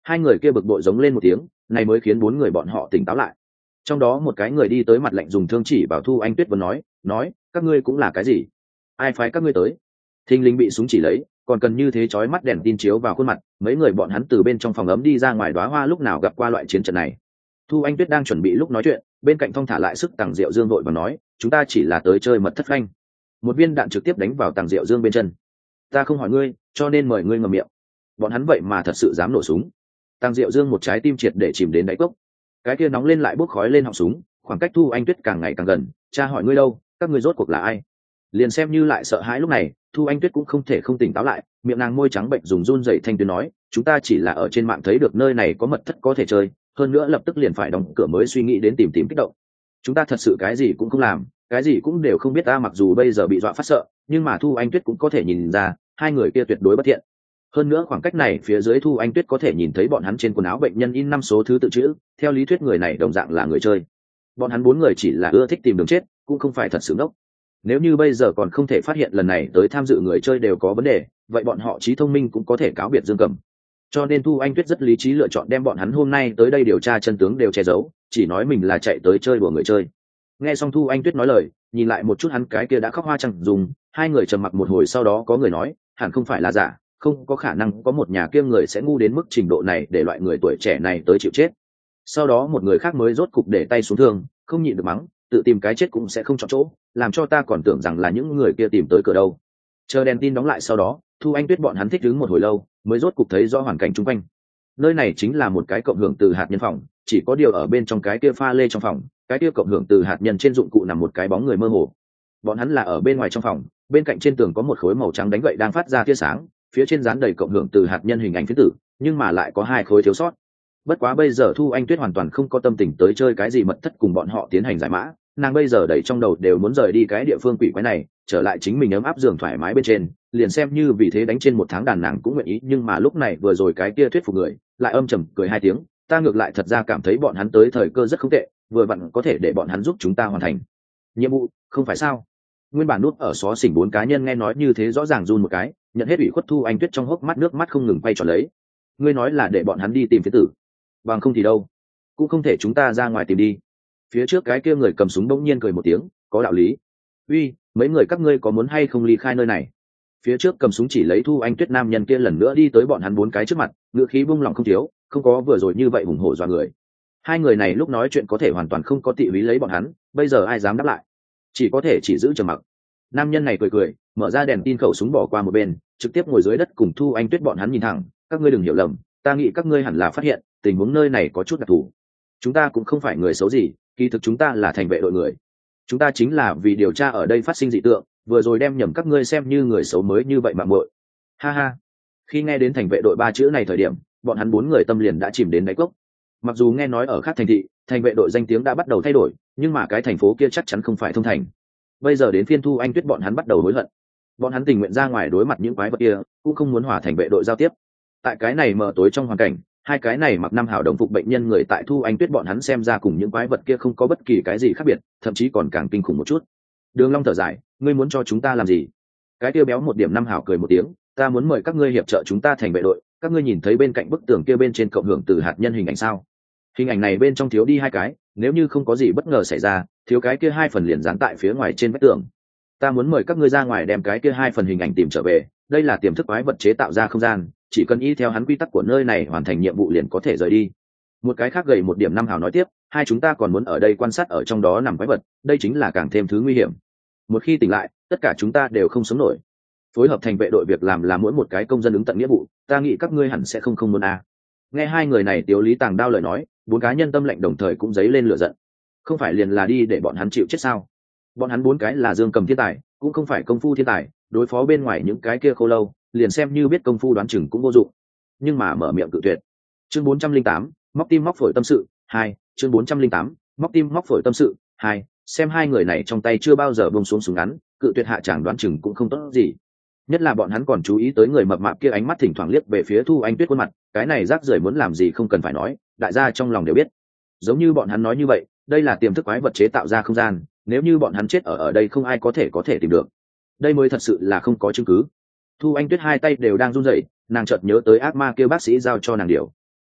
Hai người kia bực bội giống lên một tiếng, này mới khiến bốn người bọn họ tỉnh táo lại. Trong đó một cái người đi tới mặt lạnh dùng thương chỉ vào Thu Anh Tuyết và nói các ngươi cũng là cái gì, ai phái các ngươi tới? Thinh linh bị súng chỉ lấy, còn cần như thế chói mắt đèn tin chiếu vào khuôn mặt, mấy người bọn hắn từ bên trong phòng ấm đi ra ngoài đóa hoa lúc nào gặp qua loại chiến trận này. Thu Anh Tuyết đang chuẩn bị lúc nói chuyện, bên cạnh thong thả lại sức Tằng Diệu Dương vội và nói, chúng ta chỉ là tới chơi mật thất phanh. Một viên đạn trực tiếp đánh vào Tằng Diệu Dương bên chân. Ta không hỏi ngươi, cho nên mời ngươi ngậm miệng. Bọn hắn vậy mà thật sự dám nổ súng. Tằng Diệu Dương một trái tim triệt để chìm đến đáy cốc. Cái kia nóng lên lại bốc khói lên họng súng, khoảng cách Thu Anh Tuyết càng ngày càng gần. Cha hỏi ngươi đâu, các ngươi rốt cuộc là ai? Liền xem như lại sợ hãi lúc này, Thu Anh Tuyết cũng không thể không tỉnh táo lại, miệng nàng môi trắng bệnh dùng run rẩy thanh tuyến nói, chúng ta chỉ là ở trên mạng thấy được nơi này có mật thất có thể chơi, hơn nữa lập tức liền phải đóng cửa mới suy nghĩ đến tìm kích động. Chúng ta thật sự cái gì cũng không làm, cái gì cũng đều không biết. Ta mặc dù bây giờ bị dọa phát sợ, nhưng mà Thu Anh Tuyết cũng có thể nhìn ra hai người kia tuyệt đối bất thiện. Hơn nữa khoảng cách này phía dưới Thu Anh Tuyết có thể nhìn thấy bọn hắn trên quần áo bệnh nhân in 5 số thứ tự chữ, theo lý thuyết người này đồng dạng là người chơi. Bọn hắn 4 người chỉ là ưa thích tìm đường chết, cũng không phải thật sự ngốc. Nếu như bây giờ còn không thể phát hiện lần này tới tham dự người chơi đều có vấn đề, vậy bọn họ trí thông minh cũng có thể cáo biệt Dương Cầm. Cho nên Thu Anh Tuyết rất lý trí lựa chọn đem bọn hắn hôm nay tới đây điều tra chân tướng đều che giấu, chỉ nói mình là chạy tới chơi đùa người chơi. Nghe xong Thu Anh Tuyết nói lời, nhìn lại một chút hắn cái kia đã khóc hoa chẳng dùng, hai người trầm mặc một hồi sau đó có người nói, hẳn không phải là giả, không có khả năng có một nhà kia người sẽ ngu đến mức trình độ này để loại người tuổi trẻ này tới chịu chết. Sau đó một người khác mới rốt cục để tay xuống thương, không nhịn được mắng, tự tìm cái chết cũng sẽ không chọn chỗ, làm cho ta còn tưởng rằng là những người kia tìm tới cửa đâu. Chờ đèn tin đóng lại sau đó, Thu Anh Tuyết bọn hắn thích đứng một hồi lâu, mới rốt cục thấy rõ hoàn cảnh chung quanh. Nơi này chính là một cái cộng hưởng từ hạt nhân phòng, chỉ có điều ở bên trong cái kia pha lê trong phòng, cái kia cộng hưởng từ hạt nhân trên dụng cụ nằm một cái bóng người mơ hồ. Bọn hắn là ở bên ngoài trong phòng, bên cạnh trên tường có một khối màu trắng đánh gậy đang phát ra tia sáng, phía trên dán đầy cộng hưởng từ hạt nhân hình ảnh phiến tử, nhưng mà lại có 2 khối thiếu sót. Bất quá bây giờ Thu Anh Tuyết hoàn toàn không có tâm tình tới chơi cái gì mật thất cùng bọn họ tiến hành giải mã, nàng bây giờ đẩy trong đầu đều muốn rời đi cái địa phương quỷ quái này, trở lại chính mình ấm áp giường thoải mái bên trên, liền xem như vì thế đánh trên 1 tháng đàn nàng cũng nguyện ý. Nhưng mà lúc này vừa rồi cái kia thuyết phục người lại âm trầm cười 2 tiếng, ta ngược lại thật ra cảm thấy bọn hắn tới thời cơ rất không tệ, vừa vặn có thể để bọn hắn giúp chúng ta hoàn thành nhiệm vụ, không phải sao? Nguyên bản nút ở xó xỉnh 4 cá nhân nghe nói như thế rõ ràng run một cái, nhận hết ủy khuất. Thu Anh Tuyết trong hốc mắt nước mắt không ngừng quay tròn lấy. Ngươi nói là để bọn hắn đi tìm phía tử, bằng không thì đâu, cũng không thể chúng ta ra ngoài tìm đi. Phía trước cái kia người cầm súng bỗng nhiên cười một tiếng, có đạo lý. Uy, mấy người các ngươi có muốn hay không ly khai nơi này? Phía trước cầm súng chỉ lấy Thu Anh Tuyết nam nhân kia lần nữa đi tới bọn hắn 4 cái trước mặt, ngữ khí bung lòng không thiếu, không có vừa rồi như vậy hùng hổ dọa người. Hai người này lúc nói chuyện có thể hoàn toàn không có tị ý lấy bọn hắn, bây giờ ai dám đáp lại, chỉ có thể chỉ giữ trầm mặc. Nam nhân này cười cười, mở ra đèn tin khẩu súng bỏ qua một bên, trực tiếp ngồi dưới đất cùng Thu Anh Tuyết bọn hắn nhìn thẳng. Các ngươi đừng hiểu lầm, ta nghĩ các ngươi hẳn là phát hiện tình huống nơi này có chút đặc thù. Chúng ta cũng không phải người xấu gì, kỳ thực chúng ta là thành vệ đội người. Chúng ta chính là vì điều tra ở đây phát sinh dị tượng, vừa rồi đem nhầm các ngươi xem như người xấu mới như vậy mà muội. Ha ha. Khi nghe đến thành vệ đội 3 chữ này thời điểm, bọn hắn 4 người tâm liền đã chìm đến đáy cốc. Mặc dù nghe nói ở khác thành thị, thành vệ đội danh tiếng đã bắt đầu thay đổi, nhưng mà cái thành phố kia chắc chắn không phải thông thành. Bây giờ đến phiên Thu Anh Tuyết bọn hắn bắt đầu hối hận. Bọn hắn tình nguyện ra ngoài đối mặt những quái vật kia, cũng không muốn hòa thành vệ đội giao tiếp. Tại cái này mờ tối trong hoàn cảnh, hai cái này mặc 5 hào đồng phục bệnh nhân người tại Thu Anh Tuyết bọn hắn xem ra cùng những quái vật kia không có bất kỳ cái gì khác biệt, thậm chí còn càng kinh khủng một chút. Đường Long thở dài, ngươi muốn cho chúng ta làm gì? Cái kia béo một điểm 5 hào cười một tiếng, ta muốn mời các ngươi hiệp trợ chúng ta thành vệ đội. Các ngươi nhìn thấy bên cạnh bức tường kia bên trên cộng hưởng từ hạt nhân hình ảnh sao? Hình ảnh này bên trong thiếu đi 2 cái, nếu như không có gì bất ngờ xảy ra, thiếu cái kia 2 phần liền dán tại phía ngoài trên vách tường. Ta muốn mời các ngươi ra ngoài đem cái kia 2 phần hình ảnh tìm trở về, đây là tiềm thức quái vật chế tạo ra không gian, chỉ cần y theo hắn quy tắc của nơi này hoàn thành nhiệm vụ liền có thể rời đi. Một cái khác gầy một điểm 5 hào nói tiếp, hai chúng ta còn muốn ở đây quan sát ở trong đó nằm quái vật, đây chính là càng thêm thứ nguy hiểm. Một khi tỉnh lại, tất cả chúng ta đều không sống nổi. Phối hợp thành vệ đội việc làm là mỗi một cái công dân ứng tận nghĩa vụ, ta nghĩ các ngươi hẳn sẽ không muốn à. Nghe hai người này tiếu lý tàng đao lời nói, 4 cá nhân tâm lệnh đồng thời cũng dấy lên lửa giận. Không phải liền là đi để bọn hắn chịu chết sao? Bọn hắn 4 cái là Dương Cầm thiên tài, cũng không phải công phu thiên tài, đối phó bên ngoài những cái kia khô lâu, liền xem như biết công phu đoán chừng cũng vô dụng. Nhưng mà mở miệng cự tuyệt. Chương 408, móc tim móc phổi tâm sự 2, chương 408, móc tim móc phổi tâm sự 2, xem hai người này trong tay chưa bao giờ buông xuống súng ngắn, cự tuyệt hạ chẳng đoán chừng cũng không tốt gì. Nhất là bọn hắn còn chú ý tới người mập mạp kia ánh mắt thỉnh thoảng liếc về phía Thu Anh Tuyết khuôn mặt, cái này rác rưởi muốn làm gì không cần phải nói, đại gia trong lòng đều biết. Giống như bọn hắn nói như vậy, đây là tiềm thức quái vật chế tạo ra không gian, nếu như bọn hắn chết ở đây không ai có thể tìm được. Đây mới thật sự là không có chứng cứ. Thu Anh Tuyết 2 tay đều đang run rẩy, nàng chợt nhớ tới ác ma kia bác sĩ giao cho nàng điều.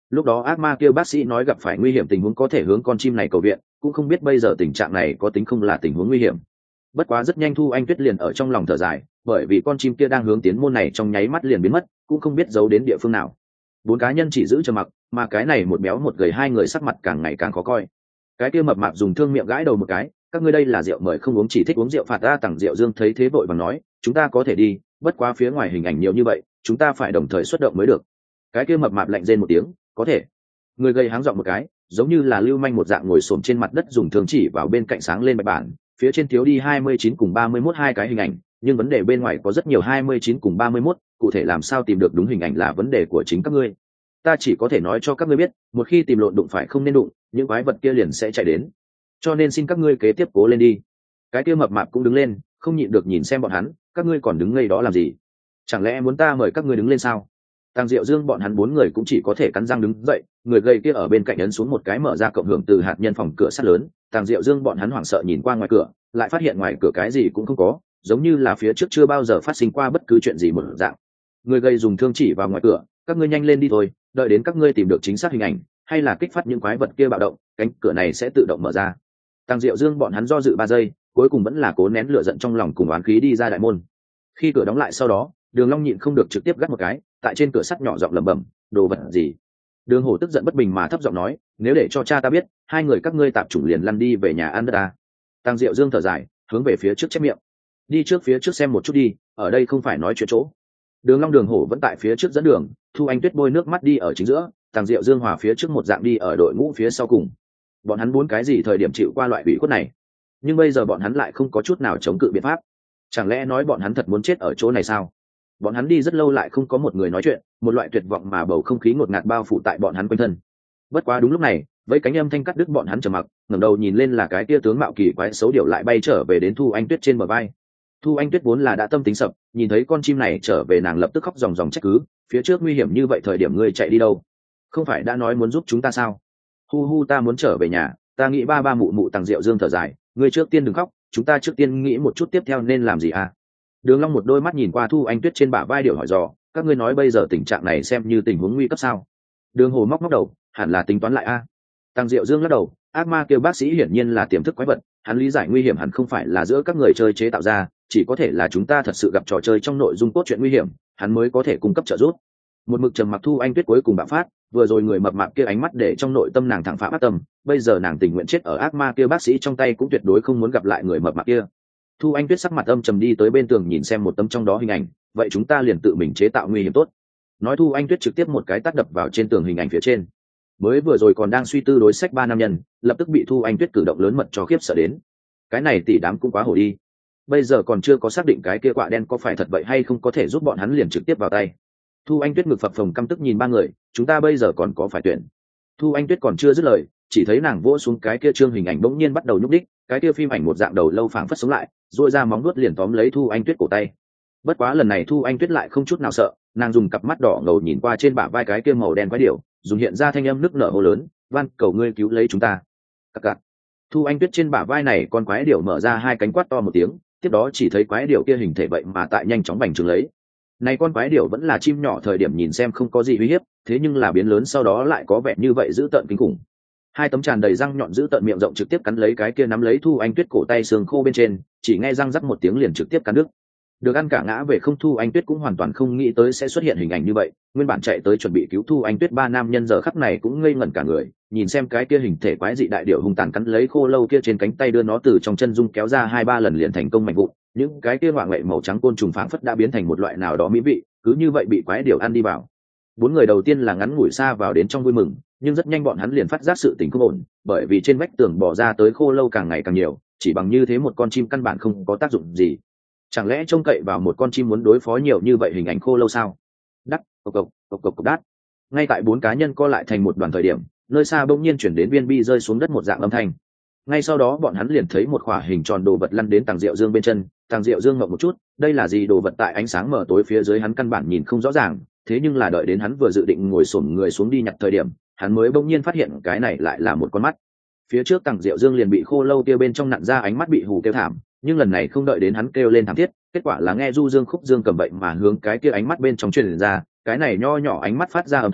Lúc đó ác ma kia bác sĩ nói gặp phải nguy hiểm tình huống có thể hướng con chim này cầu viện, cũng không biết bây giờ tình trạng này có tính không là tình huống nguy hiểm. Bất quá rất nhanh Thu Anh Tuyết liền ở trong lòng thở dài, bởi vì con chim kia đang hướng tiến môn này trong nháy mắt liền biến mất, cũng không biết giấu đến địa phương nào. Bốn cá nhân chỉ giữ trầm mặc, mà cái này một béo một gầy hai người sắc mặt càng ngày càng khó coi. Cái kia mập mạp dùng thương miệng gãi đầu một cái, các ngươi đây là rượu mời không uống chỉ thích uống rượu phạt ta. Tằng Diệu Dương thấy thế vội vàng nói, chúng ta có thể đi, bất quá phía ngoài hình ảnh nhiều như vậy, chúng ta phải đồng thời xuất động mới được. Cái kia mập mạp lạnh rên một tiếng, có thể. Người gầy háng giọng một cái, giống như là lưu manh một dạng ngồi xổm trên mặt đất dùng thương chỉ vào bên cạnh sáng lên bạch bản, phía trên thiếu đi 29 cùng 31 hai cái hình ảnh, nhưng vấn đề bên ngoài có rất nhiều 29 cùng 31, cụ thể làm sao tìm được đúng hình ảnh là vấn đề của chính các ngươi. Ta chỉ có thể nói cho các ngươi biết, một khi tìm lộn đụng phải không nên đụng, những quái vật kia liền sẽ chạy đến. Cho nên xin các ngươi kế tiếp cố lên đi. Cái kia mập mạp cũng đứng lên, không nhịn được nhìn xem bọn hắn, các ngươi còn đứng ngây đó làm gì? Chẳng lẽ muốn ta mời các ngươi đứng lên sao? Tàng Diệu Dương bọn hắn bốn người cũng chỉ có thể cắn răng đứng dậy, người gầy kia ở bên cạnh ấn xuống một cái mở ra cộng hưởng từ hạt nhân phòng cửa sắt lớn. Tàng Diệu Dương bọn hắn hoảng sợ nhìn qua ngoài cửa, lại phát hiện ngoài cửa cái gì cũng không có, giống như là phía trước chưa bao giờ phát sinh qua bất cứ chuyện gì một dạng. Người gầy dùng thương chỉ vào ngoài cửa, các ngươi nhanh lên đi thôi, đợi đến các ngươi tìm được chính xác hình ảnh, hay là kích phát những quái vật kia bạo động, cánh cửa này sẽ tự động mở ra. Tàng Diệu Dương bọn hắn do dự 3 giây, cuối cùng vẫn là cố nén lửa giận trong lòng cùng oán khí đi ra đại môn. Khi cửa đóng lại sau đó, Đường Long nhịn không được trực tiếp gắt một cái, tại trên cửa sắt nhỏ giọng lẩm bẩm, đồ vật gì? Đường Hổ tức giận bất bình mà thấp giọng nói, nếu để cho cha ta biết, hai người các ngươi tạp chủng liền lăn đi về nhà ăn đất ta. Tàng Diệu Dương thở dài, hướng về phía trước chép miệng, đi trước phía trước xem một chút đi, ở đây không phải nói chuyện chỗ. Đường Long Đường Hổ vẫn tại phía trước dẫn đường, Thu Anh Tuyết bôi nước mắt đi ở chính giữa, Tàng Diệu Dương hòa phía trước một dạng đi ở đội ngũ phía sau cùng. Bọn hắn muốn cái gì thời điểm chịu qua loại ủy khuất này, nhưng bây giờ bọn hắn lại không có chút nào chống cự biện pháp. Chẳng lẽ nói bọn hắn thật muốn chết ở chỗ này sao? Bọn hắn đi rất lâu lại không có một người nói chuyện, một loại tuyệt vọng mà bầu không khí ngột ngạt bao phủ tại bọn hắn quanh thân. Bất quá đúng lúc này, với cánh âm thanh cắt đứt bọn hắn trầm mặc, ngẩng đầu nhìn lên là cái tia tướng mạo kỳ quái xấu điệu lại bay trở về đến Thu Anh Tuyết trên bờ vai. Thu Anh Tuyết vốn là đã tâm tính sập, nhìn thấy con chim này trở về nàng lập tức khóc ròng ròng trách cứ, phía trước nguy hiểm như vậy thời điểm ngươi chạy đi đâu? Không phải đã nói muốn giúp chúng ta sao? Hu hu, ta muốn trở về nhà, ta nghĩ ba ba mụ mụ. Tàng Diệu Dương thở dài, ngươi trước tiên đừng khóc, chúng ta trước tiên nghĩ một chút tiếp theo nên làm gì à? Đường Long một đôi mắt nhìn qua Thu Anh Tuyết trên bả vai điệu hỏi dò, các ngươi nói bây giờ tình trạng này xem như tình huống nguy cấp sao? Đường Hồ móc đầu, hẳn là tính toán lại a. Tàng Diệu Dương lắc đầu, ác ma kêu bác sĩ hiển nhiên là tiềm thức quái vật, hắn lý giải nguy hiểm hẳn không phải là giữa các người chơi chế tạo ra, chỉ có thể là chúng ta thật sự gặp trò chơi trong nội dung cốt truyện nguy hiểm, hắn mới có thể cung cấp trợ giúp. Một mực trầm mặc Thu Anh Tuyết cuối cùng bạo phát, vừa rồi người mập mạp kia ánh mắt để trong nội tâm nàng thẳng phạm ác tâm, bây giờ nàng tình nguyện chết ở ác ma kia bác sĩ trong tay cũng tuyệt đối không muốn gặp lại người mập mạp kia. Thu Anh Tuyết sắc mặt âm trầm đi tới bên tường nhìn xem một tấm trong đó hình ảnh, vậy chúng ta liền tự mình chế tạo nguy hiểm tốt. Nói Thu Anh Tuyết trực tiếp một cái tát đập vào trên tường hình ảnh phía trên. Mới vừa rồi còn đang suy tư đối sách 3 nam nhân, lập tức bị Thu Anh Tuyết cử động lớn mật cho khiếp sợ đến. Cái này tỷ đám cũng quá hổ đi. Bây giờ còn chưa có xác định cái kia quạ đen có phải thật vậy hay không có thể giúp bọn hắn liền trực tiếp vào tay. Thu Anh Tuyết ngực phập phồng căm tức nhìn ba người, chúng ta bây giờ còn có phải tuyển. Thu Anh Tuyết còn chưa dứt lời, chỉ thấy nàng vỗ xuống cái kia trương hình ảnh bỗng nhiên bắt đầu nhúc đích, cái kia phim ảnh một dạng đầu lâu phảng phất sống lại, duỗi ra móng vuốt liền tóm lấy Thu Anh Tuyết cổ tay. Bất quá lần này Thu Anh Tuyết lại không chút nào sợ, nàng dùng cặp mắt đỏ ngầu nhìn qua trên bả vai cái kia màu đen quái điểu, dùng hiện ra thanh âm nức nở hô lớn, van cầu ngươi cứu lấy chúng ta. Cặc cặc. Thu Anh Tuyết trên bả vai này con quái điểu mở ra hai cánh quát to một tiếng, tiếp đó chỉ thấy quái điểu kia hình thể vậy mà tại nhanh chóng bành trướng lấy. Này con quái điểu vẫn là chim nhỏ thời điểm nhìn xem không có gì uy hiếp, thế nhưng là biến lớn sau đó lại có vẻ như vậy dữ tợn kinh khủng. Hai tấm tràn đầy răng nhọn dữ tợn miệng rộng trực tiếp cắn lấy cái kia nắm lấy Thu Anh Tuyết cổ tay xương khô bên trên, chỉ nghe răng rắc một tiếng liền trực tiếp cắn đứt. Được ăn cả ngã về không, Thu Anh Tuyết cũng hoàn toàn không nghĩ tới sẽ xuất hiện hình ảnh như vậy, nguyên bản chạy tới chuẩn bị cứu Thu Anh Tuyết ba nam nhân giờ khắc này cũng ngây ngẩn cả người, nhìn xem cái kia hình thể quái dị đại điểu hung tàn cắn lấy khô lâu kia trên cánh tay, đưa nó từ trong chân dung kéo ra 2-3 lần liền thành công mạnh vụn, những cái kia ngoại lệ màu trắng côn trùng phảng phất đã biến thành một loại nào đó mỹ vị, cứ như vậy bị quái điểu ăn đi vào. Bốn người đầu tiên là ngắn ngủi xa vào đến trong vui mừng, nhưng rất nhanh bọn hắn liền phát giác sự tình không ổn, bởi vì trên vách tường bò ra tới khô lâu càng ngày càng nhiều, chỉ bằng như thế một con chim căn bản không có tác dụng gì. Chẳng lẽ trông cậy vào một con chim muốn đối phó nhiều như vậy hình ảnh khô lâu sao? Đắc, cộc cộc, cộc cộc cộc đát. Ngay tại bốn cá nhân co lại thành một đoàn thời điểm, nơi xa bỗng nhiên chuyển đến viên bi rơi xuống đất một dạng âm thanh. Ngay sau đó bọn hắn liền thấy một khỏa hình tròn đồ vật lăn đến Tàng Diệu Dương bên chân. Tàng Diệu Dương ngậm một chút, đây là gì đồ vật tại ánh sáng mờ tối phía dưới hắn căn bản nhìn không rõ ràng, thế nhưng là đợi đến hắn vừa dự định ngồi xổm người xuống đi nhặt thời điểm, hắn mới bỗng nhiên phát hiện cái này lại là một con mắt. Phía trước Tàng Diệu Dương liền bị khô lâu kia bên trong nặn ra ánh mắt bị hù kêu thảm, nhưng lần này không đợi đến hắn kêu lên thảm thiết, kết quả là nghe du dương khúc dương cầm vậy mà hướng cái kia ánh mắt bên trong truyền ra, cái này nho nhỏ ánh mắt phát ra âm thanh,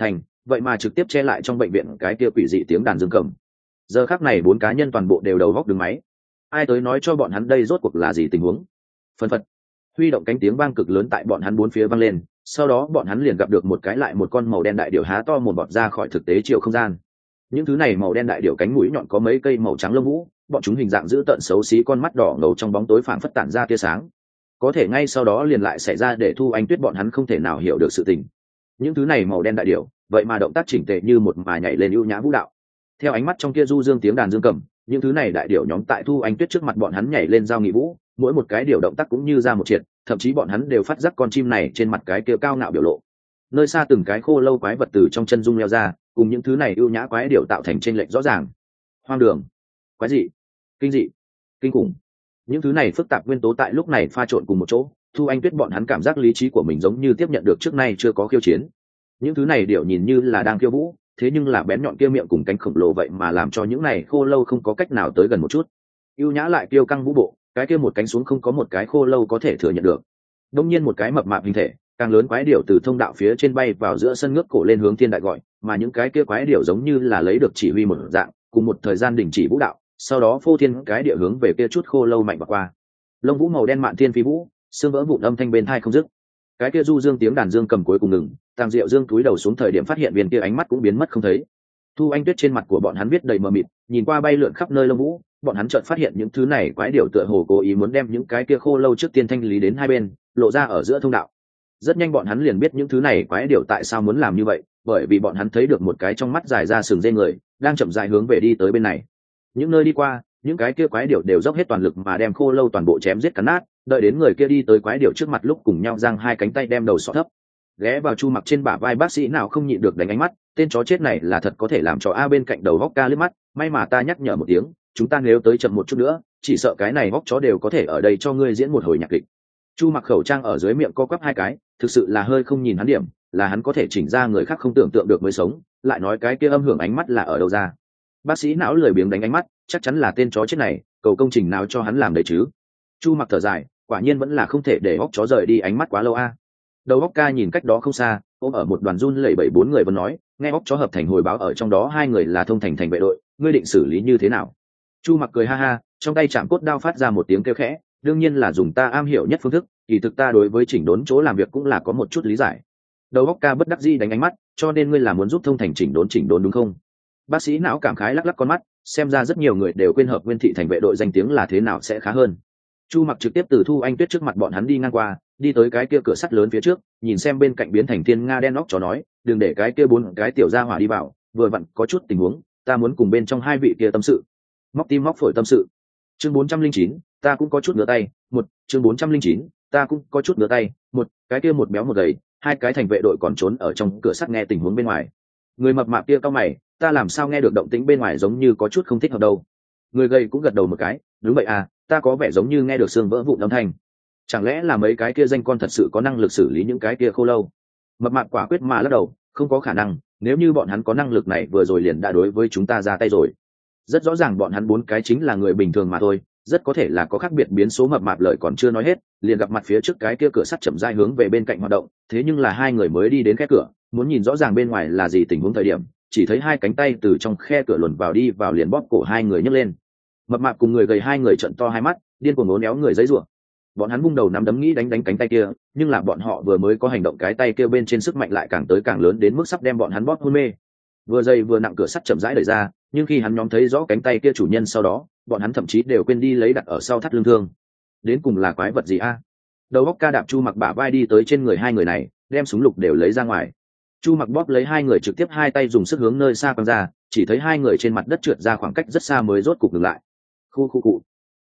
vậy mà trực tiếp che lại trong bệnh viện cái kia quỷ dị tiếng đàn dương cầm. Giờ khắc này 4 cá nhân toàn bộ đều đầu góc đứng máy. Ai tới nói cho bọn hắn đây rốt cuộc là gì tình huống? Phân phật, huy động cánh tiếng vang cực lớn tại bọn hắn bốn phía vang lên, sau đó bọn hắn liền gặp được một cái lại một con màu đen đại điểu há to mồm bọt ra khỏi thực tế chiều không gian. Những thứ này màu đen đại điểu cánh mũi nhọn có mấy cây màu trắng lông vũ, bọn chúng hình dạng dữ tợn xấu xí, con mắt đỏ ngầu trong bóng tối phảng phất tản ra tia sáng. Có thể ngay sau đó liền lại xảy ra để Thu Anh Tuyết bọn hắn không thể nào hiểu được sự tình. Những thứ này màu đen đại điểu, vậy mà động tác chỉnh tề như một mà nhảy lên ưu nhã vũ đạo. Theo ánh mắt trong kia du dương tiếng đàn dương cầm, những thứ này đại điểu nhóm tại Thu Anh Tuyết trước mặt bọn hắn nhảy lên giao nghị vũ, mỗi một cái điều động tác cũng như ra một triệt, thậm chí bọn hắn đều phát giác con chim này trên mặt cái kia cao ngạo biểu lộ. Nơi xa từng cái khô lâu quái vật từ trong chân dung leo ra, cùng những thứ này ưu nhã quái điểu tạo thành chênh lệch rõ ràng. Hoang đường, quái dị, kinh dị, kinh khủng. Những thứ này phức tạp nguyên tố tại lúc này pha trộn cùng một chỗ, Thu Anh Tuyết bọn hắn cảm giác lý trí của mình giống như tiếp nhận được trước nay chưa có khiêu chiến. Những thứ này điểu nhìn như là đang khiêu vũ, thế nhưng là bén nhọn kia miệng cùng cánh khổng lồ vậy mà làm cho những này khô lâu không có cách nào tới gần một chút. Ưu nhã lại kiêu căng vũ bộ, cái kia một cánh xuống không có một cái khô lâu có thể thừa nhận được. Đông nhiên một cái mập mạp hình thể càng lớn quái điểu từ thông đạo phía trên bay vào giữa sân, ngước cổ lên hướng thiên đại gọi, mà những cái kia quái điểu giống như là lấy được chỉ huy một dạng, cùng một thời gian đình chỉ vũ đạo, sau đó phô thiên cái địa hướng về kia chút khô lâu mạnh vào qua. Lông vũ màu đen mạn thiên phi vũ, xương vỡ vụn âm thanh bên tai không dứt. Cái kia du dương tiếng đàn dương cầm cuối cùng ngừng, Tàng Diệu Dương túi đầu xuống thời điểm phát hiện viên kia ánh mắt cũng biến mất không thấy. Thu Anh Tuyết trên mặt của bọn hắn viết đầy mờ mịt, nhìn qua bay lượn khắp nơi lông vũ, bọn hắn chợt phát hiện những thứ này quái điểu tựa hồ cố ý muốn đem những cái kia khô lâu trước tiên thanh lý đến hai bên, lộ ra ở giữa thông đạo. Rất nhanh bọn hắn liền biết những thứ này quái điểu tại sao muốn làm như vậy, bởi vì bọn hắn thấy được một cái trong mắt dài ra sừng dê người đang chậm rãi hướng về đi tới bên này. Những nơi đi qua, những cái kia quái điểu đều dốc hết toàn lực mà đem khô lâu toàn bộ chém giết cắn nát, đợi đến người kia đi tới quái điểu trước mặt lúc cùng nhau giang hai cánh tay đem đầu xỏ thấp. Ghé vào Chu Mặc trên bả vai bác sĩ nào không nhịn được đánh ánh mắt, tên chó chết này là thật có thể làm cho A bên cạnh đầu góc ca liếc mắt, may mà ta nhắc nhở một tiếng, chúng ta nếu tới chậm một chút nữa, chỉ sợ cái này góc chó đều có thể ở đây cho ngươi diễn một hồi nhạc kịch. Chu Mặc khẩu trang ở dưới miệng co quắp hai cái, thực sự là hơi không nhìn hắn điểm, là hắn có thể chỉnh ra người khác không tưởng tượng được mới sống, lại nói cái kia âm hưởng ánh mắt là ở đâu ra. Bác sĩ não lười biếng đánh ánh mắt, chắc chắn là tên chó chết này, cầu công trình nào cho hắn làm đấy chứ. Chu Mặc thở dài, quả nhiên vẫn là không thể để góc chó rời đi ánh mắt quá lâu a. Đầu góc ca nhìn cách đó không xa, ôm ở một đoàn run lẩy bẩy 4 người vẫn nói, nghe góc chó hợp thành hồi báo ở trong đó 2 người là thông thành vệ đội, ngươi định xử lý như thế nào? Chu Mặc cười ha ha, trong tay chạm cốt đao phát ra một tiếng kêu khẽ, đương nhiên là dùng ta am hiểu nhất phương thức, kỳ thực ta đối với chỉnh đốn chỗ làm việc cũng là có một chút lý giải. Đầu góc ca bất đắc dĩ đánh ánh mắt, cho nên ngươi là muốn giúp thông thành chỉnh đốn đúng không? Bác sĩ não cảm khái lắc lắc con mắt, xem ra rất nhiều người đều quên hợp Nguyên thị thành vệ đội danh tiếng là thế nào sẽ khá hơn. Chu Mặc trực tiếp từ Thu Anh Tuyết trước mặt bọn hắn đi ngang qua, đi tới cái kia cửa sắt lớn phía trước, nhìn xem bên cạnh biến thành thiên nga đen óc chó nói, đừng để cái kia 4 cái tiểu gia hỏa đi vào, vừa vặn có chút tình huống, ta muốn cùng bên trong 2 vị kia tâm sự. Móc tim móc phổi tâm sự. Chương 409, ta cũng có chút ngửa tay, chương 409, ta cũng có chút ngửa tay, cái kia một béo một gầy, 2 cái thành vệ đội còn trốn ở trong cửa sắt nghe tình huống bên ngoài. Người mập mạp kia cau mày, ta làm sao nghe được động tĩnh bên ngoài giống như có chút không thích hợp đâu. Người gầy cũng gật đầu một cái, đúng vậy à, ta có vẻ giống như nghe được xương vỡ vụn âm thanh. Chẳng lẽ là mấy cái kia danh con thật sự có năng lực xử lý những cái kia khô lâu? Mập mạp quả quyết mà lắc đầu, không có khả năng, nếu như bọn hắn có năng lực này vừa rồi liền đã đối với chúng ta ra tay rồi. Rất rõ ràng bọn hắn 4 cái chính là người bình thường mà thôi, rất có thể là có khác biệt biến số. Mập mạp lời còn chưa nói hết, liền gặp mặt phía trước cái kia cửa sắt chậm rãi hướng về bên cạnh hoạt động, thế nhưng là 2 người mới đi đến khe cửa, muốn nhìn rõ ràng bên ngoài là gì tình huống thời điểm, chỉ thấy 2 cánh tay từ trong khe cửa luồn vào đi vào liền bóp cổ 2 người nhấc lên. Mập mạp cùng người gầy 2 người trợn to hai mắt, điên cuồng uốn éo người giãy giụa. Bọn hắn vung đầu nắm đấm nghĩ đánh cánh tay kia, nhưng là bọn họ vừa mới có hành động, cái tay kia bên trên sức mạnh lại càng tới càng lớn đến mức sắp đem bọn hắn bóp hôn mê. Vừa dày vừa nặng cửa sắt chậm rãi đẩy ra, nhưng khi hắn nhóm thấy rõ cánh tay kia chủ nhân sau đó, bọn hắn thậm chí đều quên đi lấy đặt ở sau thắt lưng thương. Đến cùng là quái vật gì a? Đầu góc ca đạp Chu Mặc bả vai đi tới trên người 2 người này, đem súng lục đều lấy ra ngoài. Chu Mặc bóp lấy 2 người trực tiếp 2 tay dùng sức hướng nơi xa quăng ra, chỉ thấy 2 người trên mặt đất trượt ra khoảng cách rất xa mới rốt cục ngừng lại. Khu cụ.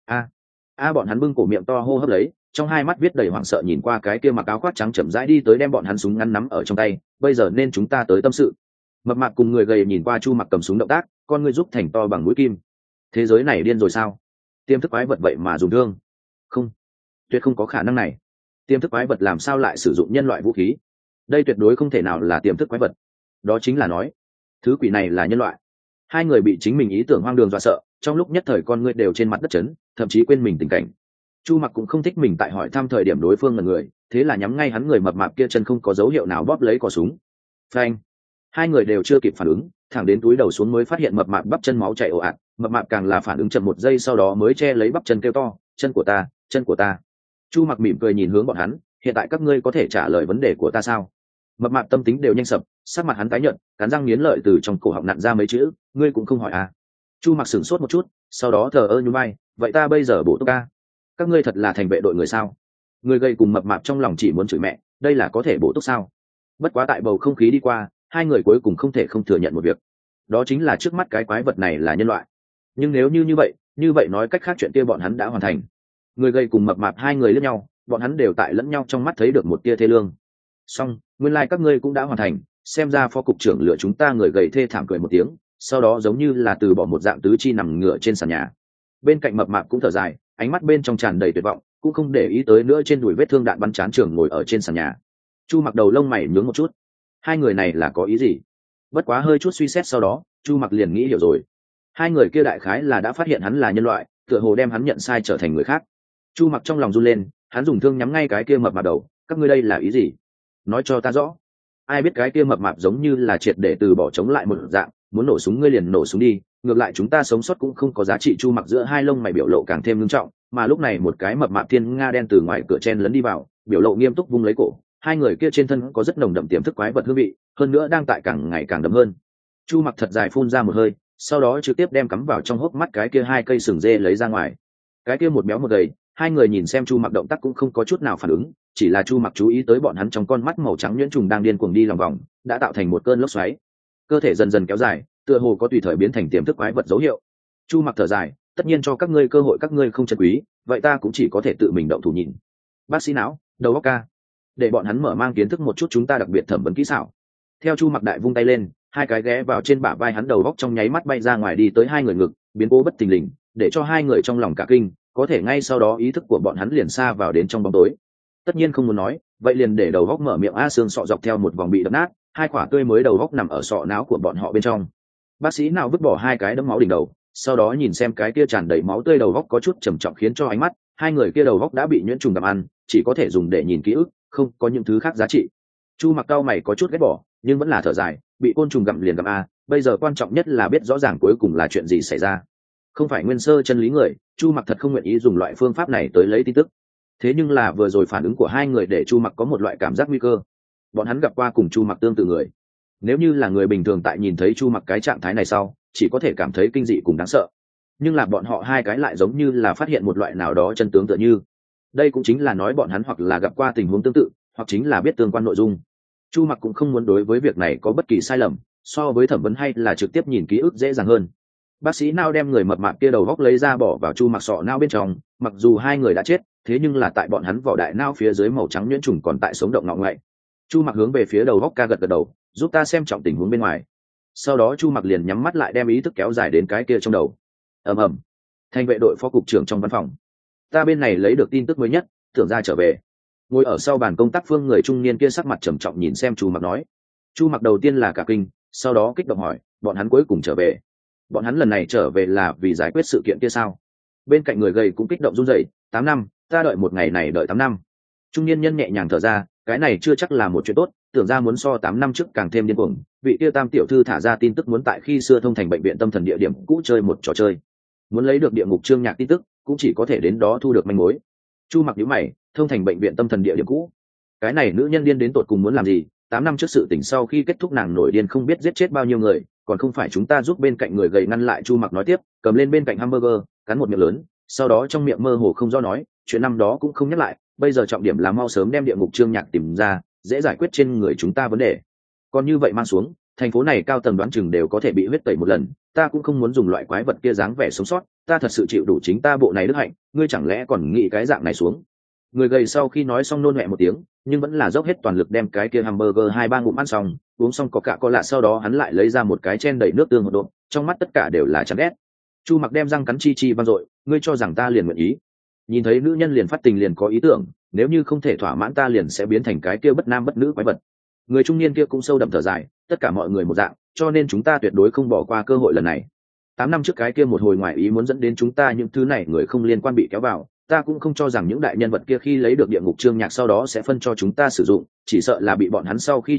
A bọn hắn bưng cổ miệng to hô hấp lấy, trong 2 mắt viết đầy hoảng sợ nhìn qua cái kia mặc áo khoác trắng chậm rãi đi tới đem bọn hắn súng ngắn nắm ở trong tay, bây giờ nên chúng ta tới tâm sự. Mập mạp cùng người gầy nhìn qua Chu Mặc cầm súng động tác, con ngươi giúp thành to bằng mũi kim. Thế giới này điên rồi sao? Tiềm thức quái vật vậy mà dùng thương? Không, tuyệt không có khả năng này. Tiềm thức quái vật làm sao lại sử dụng nhân loại vũ khí? Đây tuyệt đối không thể nào là tiềm thức quái vật. Đó chính là nói, thứ quỷ này là nhân loại. 2 người bị chính mình ý tưởng hoang đường dọa sợ, trong lúc nhất thời con ngươi đều trên mặt đất chấn, thậm chí quên mình tình cảnh. Chu Mặc cũng không thích mình tại hỏi thăm thời điểm đối phương là người, thế là nhắm ngay hắn người mập mạp kia chân không có dấu hiệu nào bóp lấy cò súng. Phanh! Hai người đều chưa kịp phản ứng, thẳng đến túi đầu xuống mới phát hiện mập mạp bắp chân máu chảy ồ ạt, mập mạp càng là phản ứng chậm 1 giây sau đó mới che lấy bắp chân kêu to, chân của ta, chân của ta. Chu Mặc mỉm cười nhìn hướng bọn hắn, hiện tại các ngươi có thể trả lời vấn đề của ta sao? Mập mạp tâm tính đều nhanh sập, sắc mặt hắn tái nhợt, cắn răng nghiến lợi từ trong cổ họng nặn ra mấy chữ, ngươi cũng không hỏi à? Chu Mặc sửng sốt một chút, sau đó thờ ơ nhún vai, vậy ta bây giờ bổ túc ca. Các ngươi thật là thành vệ đội người sao? Người gầy cùng mập mạp trong lòng chỉ muốn chửi mẹ, đây là có thể bổ túc sao? Bất quá tại bầu không khí đi qua, hai người cuối cùng không thể không thừa nhận một việc, đó chính là trước mắt cái quái vật này là nhân loại. Nhưng nếu như vậy nói cách khác chuyện kia bọn hắn đã hoàn thành. Người gầy cùng mập mạp hai người lẫn nhau, bọn hắn đều tại lẫn nhau trong mắt thấy được một tia thê lương. Xong, nguyên lai các ngươi cũng đã hoàn thành, xem ra phó cục trưởng lựa chúng ta. Người gầy thê thảm cười một tiếng, sau đó giống như là từ bỏ một dạng tứ chi nằm ngửa trên sàn nhà. Bên cạnh mập mạp cũng thở dài, ánh mắt bên trong tràn đầy tuyệt vọng, cũng không để ý tới nữa trên đùi vết thương đạn bắn chán trường ngồi ở trên sàn nhà. Chu Mặc đầu lông mày nhướng một chút, hai người này là có ý gì? Bất quá hơi chút suy xét sau đó, Chu Mặc liền nghĩ hiểu rồi. Hai người kia đại khái là đã phát hiện hắn là nhân loại, tựa hồ đem hắn nhận sai trở thành người khác. Chu Mặc trong lòng run lên, hắn dùng thương nhắm ngay cái kia mập mạp đầu, các ngươi đây là ý gì? Nói cho ta rõ. Ai biết cái kia mập mạp giống như là triệt để từ bỏ chống lại một dạng, muốn nổ súng ngươi liền nổ súng đi, ngược lại chúng ta sống sót cũng không có giá trị. Chu Mặc giữa hai lông mày biểu lộ càng thêm nghiêm trọng, mà lúc này một cái mập mạp thiên nga đen từ ngoài cửa chen lấn đi vào, biểu lộ nghiêm túc vung lấy cổ. Hai người kia trên thân có rất nồng đậm tiềm thức quái vật hương vị, hơn nữa đang tại càng ngày càng đậm hơn. Chu Mặc thật dài phun ra một hơi, sau đó trực tiếp đem cắm vào trong hốc mắt cái kia hai cây sừng dê lấy ra ngoài. Cái kia một béo một gầy, hai người nhìn xem Chu Mặc động tác cũng không có chút nào phản ứng, chỉ là Chu Mặc chú ý tới bọn hắn trong con mắt màu trắng nhuyễn trùng đang điên cuồng đi lòng vòng, đã tạo thành một cơn lốc xoáy. Cơ thể dần dần kéo dài, tựa hồ có tùy thời biến thành tiềm thức quái vật dấu hiệu. Chu Mặc thở dài, tất nhiên cho các ngươi cơ hội các ngươi không trân quý, vậy ta cũng chỉ có thể tự mình động thủ nhìn. Bác sĩ não, đầu óc ca, để bọn hắn mở mang kiến thức một chút chúng ta đặc biệt thẩm vấn kỹ xảo. Theo Chu Mặc đại vung tay lên, hai cái ghé vào trên bả vai hắn đầu góc trong nháy mắt bay ra ngoài đi tới hai người ngực, biến cố bất thình lình, để cho hai người trong lòng cả kinh, có thể ngay sau đó ý thức của bọn hắn liền xa vào đến trong bóng tối. Tất nhiên không muốn nói, vậy liền để đầu góc mở miệng a. Xương sọ dọc theo một vòng bị đập nát, hai quả tươi mới đầu góc nằm ở sọ não của bọn họ bên trong. Bác sĩ nào vứt bỏ hai cái đấm máu đỉnh đầu, sau đó nhìn xem cái kia tràn đầy máu tươi đầu góc có chút trầm trọng khiến cho ánh mắt hai người kia đầu góc đã bị nhuyễn trùng gặm ăn, chỉ có thể dùng để nhìn ký ức, không có những thứ khác giá trị. Chu Mặc cau mày có chút ghét bỏ, nhưng vẫn là thở dài, bị côn trùng gặm liền gặm a, bây giờ quan trọng nhất là biết rõ ràng cuối cùng là chuyện gì xảy ra. Không phải nguyên sơ chân lý người, Chu Mặc thật không nguyện ý dùng loại phương pháp này tới lấy tin tức. Thế nhưng là vừa rồi phản ứng của hai người để Chu Mặc có một loại cảm giác nguy cơ. Bọn hắn gặp qua cùng Chu Mặc tương tự người, nếu như là người bình thường tại nhìn thấy Chu Mặc cái trạng thái này sau, chỉ có thể cảm thấy kinh dị cùng đáng sợ. Nhưng là bọn họ hai cái lại giống như là phát hiện một loại nào đó chân tướng tựa như. Đây cũng chính là nói bọn hắn hoặc là gặp qua tình huống tương tự, hoặc chính là biết tương quan nội dung. Chu Mặc cũng không muốn đối với việc này có bất kỳ sai lầm, so với thẩm vấn hay là trực tiếp nhìn ký ức dễ dàng hơn. Bác sĩ Nao đem người mập mạp kia đầu góc lấy ra bỏ vào Chu Mặc sọ não bên trong, mặc dù hai người đã chết, thế nhưng là tại bọn hắn vỏ đại não phía dưới màu trắng nhuyễn trùng còn tại sống động ngọ ngậy. Chu Mặc hướng về phía đầu góc ca gật gật đầu, giúp ta xem trọng tình huống bên ngoài. Sau đó Chu Mặc liền nhắm mắt lại đem ý thức kéo dài đến cái kia trong đầu. Ầm ầm. Thành vệ đội phó cục trưởng trong văn phòng. Ta bên này lấy được tin tức mới nhất, tưởng ra trở về. Ngồi ở sau bàn công tác Phương người trung niên kia sắc mặt trầm trọng nhìn xem Chu Mặc nói. Chu Mặc đầu tiên là cả kinh, sau đó kích động hỏi, bọn hắn cuối cùng trở về? Bọn hắn lần này trở về là vì giải quyết sự kiện kia sao? Bên cạnh người gầy cũng kích động run rẩy, 8 năm, ta đợi một ngày này đợi 8 năm. Trung niên nhân nhẹ nhàng thở ra, cái này chưa chắc là một chuyện tốt, tưởng ra muốn so 8 năm trước càng thêm điên cuồng. Vị kia Tam tiểu thư thả ra tin tức muốn tại khi xưa thông thành bệnh viện tâm thần địa điểm cũ chơi một trò chơi. Muốn lấy được địa ngục chương nhạc tin tức, cũng chỉ có thể đến đó thu được manh mối. Chu Mặc nhíu mày, thông thành bệnh viện tâm thần địa điểm cũ. Cái này nữ nhân điên đến tột cùng muốn làm gì? 8 năm trước sự tình sau khi kết thúc nàng nổi điên không biết giết chết bao nhiêu người, còn không phải chúng ta giúp bên cạnh người gầy ngăn lại. Chu Mặc nói tiếp, cầm lên bên cạnh hamburger, cắn một miệng lớn, sau đó trong miệng mơ hồ không do nói, chuyện năm đó cũng không nhắc lại, bây giờ trọng điểm là mau sớm đem địa ngục chương nhạc tìm ra, dễ giải quyết trên người chúng ta vấn đề. Còn như vậy mang xuống, thành phố này cao tầng đoán chừng đều có thể bị huyết tẩy một lần, ta cũng không muốn dùng loại quái vật kia dáng vẻ sống sót, ta thật sự chịu đủ chính ta bộ này đức hạnh, ngươi chẳng lẽ còn nghĩ cái dạng này xuống? Người gầy sau khi nói xong nôn nhẹ một tiếng, nhưng vẫn là dốc hết toàn lực đem cái kia hamburger 2-3 ngụm ăn xong, uống xong có cả có lạ, sau đó hắn lại lấy ra một cái chen đầy nước tương hỗn độn, trong mắt tất cả đều là chán ghét. Chu Mặc đem răng cắn chi chi vang dội, ngươi cho rằng ta liền nguyện ý? Nhìn thấy nữ nhân liền phát tình liền có ý tưởng, nếu như không thể thỏa mãn ta liền sẽ biến thành cái kia bất nam bất nữ quái vật. Người trung niên kia cũng sâu đậm thở dài, tất cả mọi người một dạng, cho nên chúng ta tuyệt đối không bỏ qua cơ hội lần này. 8 năm trước cái kia một hồi ngoại ý muốn dẫn đến chúng ta những thứ này người không liên quan bị kéo vào, ta cũng không cho rằng những đại nhân vật kia khi lấy được địa ngục chương nhạc sau đó sẽ phân cho chúng ta sử dụng, chỉ sợ là bị bọn hắn sau khi chiếm được,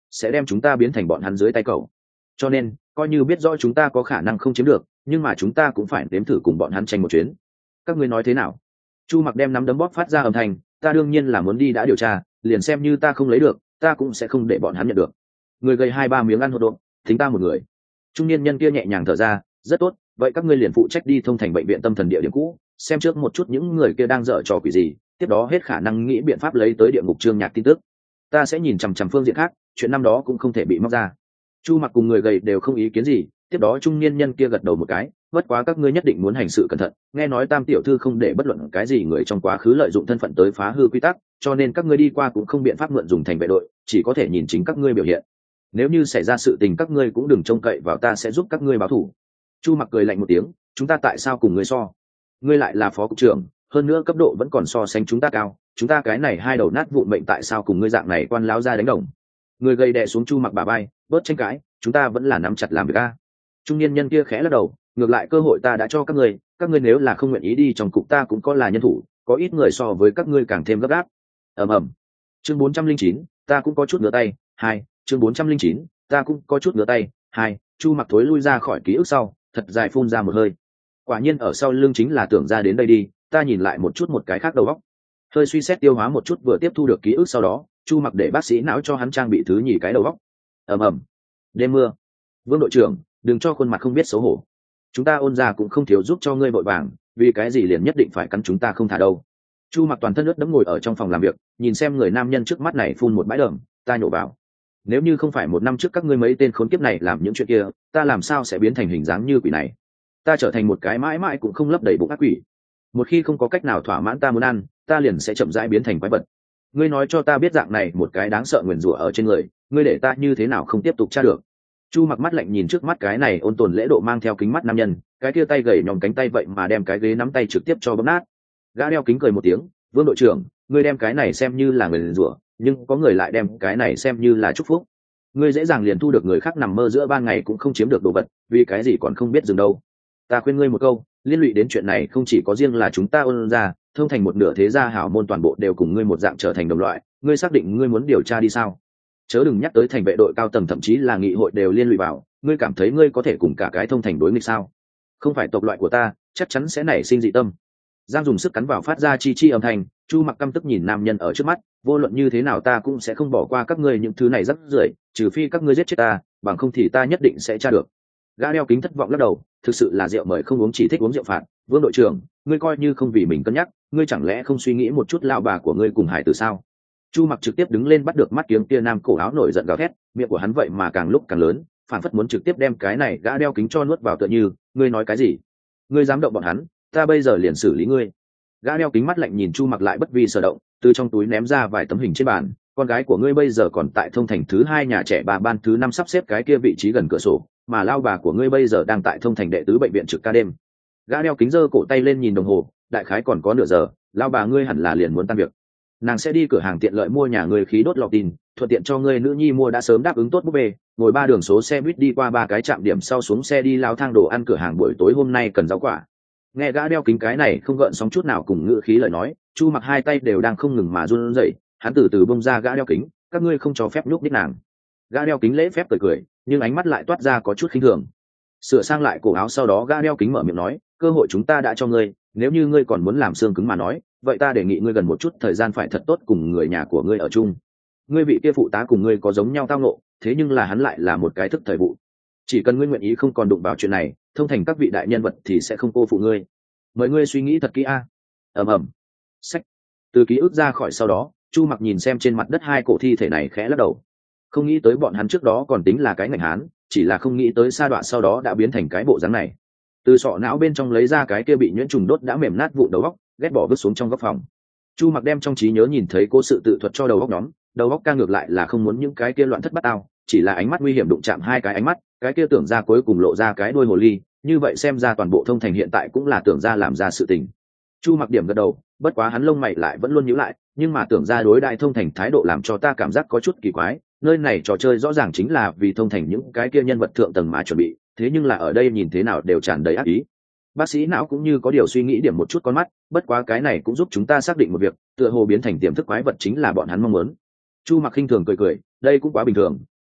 sẽ đem chúng ta biến thành bọn hắn dưới tay cậu. Cho nên coi như biết rõ chúng ta có khả năng không chiếm được, nhưng mà chúng ta cũng phải nếm thử cùng bọn hắn tranh một chuyến. Các ngươi nói thế nào? Chu Mặc đem nắm đấm bóp phát ra âm thanh, ta đương nhiên là muốn đi đã điều tra, liền xem như ta không lấy được, ta cũng sẽ không để bọn hắn nhận được. Người gầy 2-3 miếng ăn hột độn, tính ta một người. Trung niên nhân kia nhẹ nhàng thở ra, rất tốt, vậy các ngươi liền phụ trách đi thông thành bệnh viện tâm thần địa điểm cũ, xem trước một chút những người kia đang dở trò quỷ gì, tiếp đó hết khả năng nghĩ biện pháp lấy tới địa ngục Trương Nhạc tin tức. Ta sẽ nhìn chằm chằm phương diện khác, chuyện năm đó cũng không thể bị móc ra. Chu Mặc cùng người gầy đều không ý kiến gì, tiếp đó trung niên nhân kia gật đầu một cái, bất quá các ngươi nhất định muốn hành sự cẩn thận, nghe nói Tam tiểu thư không để bất luận cái gì người trong quá khứ lợi dụng thân phận tới phá hư quy tắc, cho nên các ngươi đi qua cũng không biện pháp mượn dùng thành vệ đội, chỉ có thể nhìn chính các ngươi biểu hiện. Nếu như xảy ra sự tình các ngươi cũng đừng trông cậy vào ta sẽ giúp các ngươi báo thù. Chu Mặc cười lạnh một tiếng, chúng ta tại sao cùng ngươi so? Ngươi lại là phó cục trưởng, hơn nữa cấp độ vẫn còn so sánh chúng ta cao, chúng ta cái này hai đầu nát vụn mệnh tại sao cùng ngươi dạng này quan láo ra đánh đồng? Người gầy đè xuống Chu Mặc bả vai, bớt tranh cãi, chúng ta vẫn là nắm chặt làm việc a. Trung niên nhân kia khẽ lắc đầu, ngược lại cơ hội ta đã cho các ngươi nếu là không nguyện ý đi trong cục ta cũng có là nhân thủ, có ít người so với các ngươi càng thêm gấp gáp. Ầm ầm. Chương 409, ta cũng có chút ngửa tay, 2, chương 409, ta cũng có chút ngửa tay, 2, Chu Mặc thối lui ra khỏi ký ức sau, thật dài phun ra một hơi. Quả nhiên ở sau lưng chính là tưởng ra đến đây đi, ta nhìn lại một chút một cái khác đầu óc. Hơi suy xét tiêu hóa một chút vừa tiếp thu được ký ức sau đó, Chu Mặc để bác sĩ não cho hắn trang bị thứ nhì cái đầu óc. Ầm ầm. Đêm mưa. Vương đội trưởng, đừng cho khuôn mặt không biết xấu hổ. Chúng ta Ôn gia cũng không thiếu giúp cho ngươi vội vàng, vì cái gì liền nhất định phải cắn chúng ta không thả đâu. Chu Mặc toàn thân ướt đẫm ngồi ở trong phòng làm việc, nhìn xem người nam nhân trước mắt này phun một bãi đờm, ta nhổ vào. Nếu như không phải một năm trước các ngươi mấy tên khốn kiếp này làm những chuyện kia, ta làm sao sẽ biến thành hình dáng như quỷ này? Ta trở thành một cái mãi mãi cũng không lấp đầy bụng ác quỷ. Một khi không có cách nào thỏa mãn ta muốn ăn, ta liền sẽ chậm rãi biến thành quái vật. Ngươi nói cho ta biết dạng này một cái đáng sợ nguyền rủa ở trên người, ngươi để ta như thế nào không tiếp tục tra được? Chu Mặc mắt lạnh nhìn trước mắt cái này ôn tồn lễ độ mang theo kính mắt nam nhân, cái kia tay gầy nhòm cánh tay vậy mà đem cái ghế nắm tay trực tiếp cho bấm nát. Gã đeo kính cười một tiếng, Vương đội trưởng, ngươi đem cái này xem như là nguyền rủa, nhưng có người lại đem cái này xem như là chúc phúc. Ngươi dễ dàng liền thu được người khác nằm mơ giữa ban ngày cũng không chiếm được đồ vật, vì cái gì còn không biết dừng đâu. Ta khuyên ngươi một câu, liên lụy đến chuyện này không chỉ có riêng là chúng ta Ôn gia, thông thành một nửa thế gia hảo môn toàn bộ đều cùng ngươi một dạng trở thành đồng loại, ngươi xác định ngươi muốn điều tra đi sao? Chớ đừng nhắc tới thành vệ đội cao tầng thậm chí là nghị hội đều liên lụy vào, ngươi cảm thấy ngươi có thể cùng cả cái thông thành đối nghịch sao? Không phải tộc loại của ta, chắc chắn sẽ nảy sinh dị tâm. Giang dùng sức cắn vào phát ra chi chi âm thanh, Chu Mặc căm tức nhìn nam nhân ở trước mắt, vô luận như thế nào ta cũng sẽ không bỏ qua các ngươi những thứ này rắc rưởi, trừ phi các ngươi giết chết ta, bằng không thì ta nhất định sẽ tra được. Gã đeo kính thất vọng lắc đầu, thực sự là rượu mời không uống chỉ thích uống rượu phạt. Vương đội trưởng, ngươi coi như không vì mình cân nhắc, ngươi chẳng lẽ không suy nghĩ một chút lão bà của ngươi cùng hải tử sao? Chu Mặc trực tiếp đứng lên bắt được mắt kiếng kia nam cổ áo nổi giận gào thét, miệng của hắn vậy mà càng lúc càng lớn, phản phất muốn trực tiếp đem cái này gã đeo kính cho nuốt vào tựa như, ngươi nói cái gì? Ngươi dám động bọn hắn, ta bây giờ liền xử lý ngươi. Gã đeo kính mắt lạnh nhìn Chu Mặc lại bất vi sở động, từ trong túi ném ra vài tấm hình trên bàn, con gái của ngươi bây giờ còn tại thông thành thứ 2 nhà trẻ bà ban thứ 5 sắp xếp cái kia vị trí gần cửa sổ, mà lao bà của ngươi bây giờ đang tại thông thành đệ tứ bệnh viện trực ca đêm. Gã đeo kính giơ cổ tay lên nhìn đồng hồ, đại khái còn có nửa giờ, lao bà ngươi hẳn là liền muốn tan việc. Nàng sẽ đi cửa hàng tiện lợi mua nhà ngươi khí đốt lọc tin, thuận tiện cho ngươi nữ nhi mua đã sớm đáp ứng tốt búp bê, ngồi 3 đường số xe buýt đi qua 3 cái trạm điểm sau xuống xe đi lao thang đồ ăn cửa hàng buổi tối hôm nay cần rau quả. Nghe gã đeo kính cái này không gợn sóng chút nào cùng ngữ khí lời nói, Chu Mặc hai tay đều đang không ngừng mà run rẩy, hắn từ từ bông ra gã đeo kính, các ngươi không cho phép nhúc nhích nàng. Gã đeo kính lễ phép cười, nhưng ánh mắt lại toát ra có chút khinh thường. Sửa sang lại cổ áo sau đó gã đeo kính mở miệng nói, cơ hội chúng ta đã cho ngươi, nếu như ngươi còn muốn làm xương cứng mà nói, vậy ta đề nghị ngươi gần một chút thời gian phải thật tốt cùng người nhà của ngươi ở chung. Ngươi vị kia phụ tá cùng ngươi có giống nhau tao ngộ, thế nhưng là hắn lại là một cái thức thời vụ. Chỉ cần ngươi nguyện ý không còn đụng vào chuyện này, thông thành các vị đại nhân vật thì sẽ không cô phụ ngươi. Mời ngươi suy nghĩ thật kỹ a. Ầm ầm. Sách. Từ ký ức ra khỏi sau đó, Chu Mặc nhìn xem trên mặt đất hai cổ thi thể này khẽ lắc đầu. Không nghĩ tới bọn hắn trước đó còn tính là cái ngành hán, chỉ là không nghĩ tới sa đoạn sau đó đã biến thành cái bộ dáng này. Từ sọ não bên trong lấy ra cái kia bị nhuyễn trùng đốt đã mềm nát vụn đầu óc, ghét bỏ vứt xuống trong góc phòng. Chu Mặc đem trong trí nhớ nhìn thấy cố sự tự thuật cho đầu óc nhóm, đầu óc ca ngược lại là không muốn những cái kia loạn thất bát ao, chỉ là ánh mắt nguy hiểm đụng chạm hai cái ánh mắt, cái kia tưởng ra cuối cùng lộ ra cái đuôi hồ ly, như vậy xem ra toàn bộ thông thành hiện tại cũng là tưởng ra làm ra sự tình. Chu Mặc điểm gật đầu, bất quá hắn lông mày lại vẫn luôn nhíu lại, nhưng mà tưởng ra đối đại thông thành thái độ làm cho ta cảm giác có chút kỳ quái, nơi này trò chơi rõ ràng chính là vì thông thành những cái kia nhân vật thượng tầng mà chuẩn bị, thế nhưng là ở đây nhìn thế nào đều tràn đầy ác ý. Bác sĩ não cũng như có điều suy nghĩ điểm một chút con mắt, bất quá cái này cũng giúp chúng ta xác định một việc, tựa hồ biến thành tiềm thức quái vật chính là bọn hắn mong muốn. Chu Mặc khinh thường cười, đây cũng quá bình thường,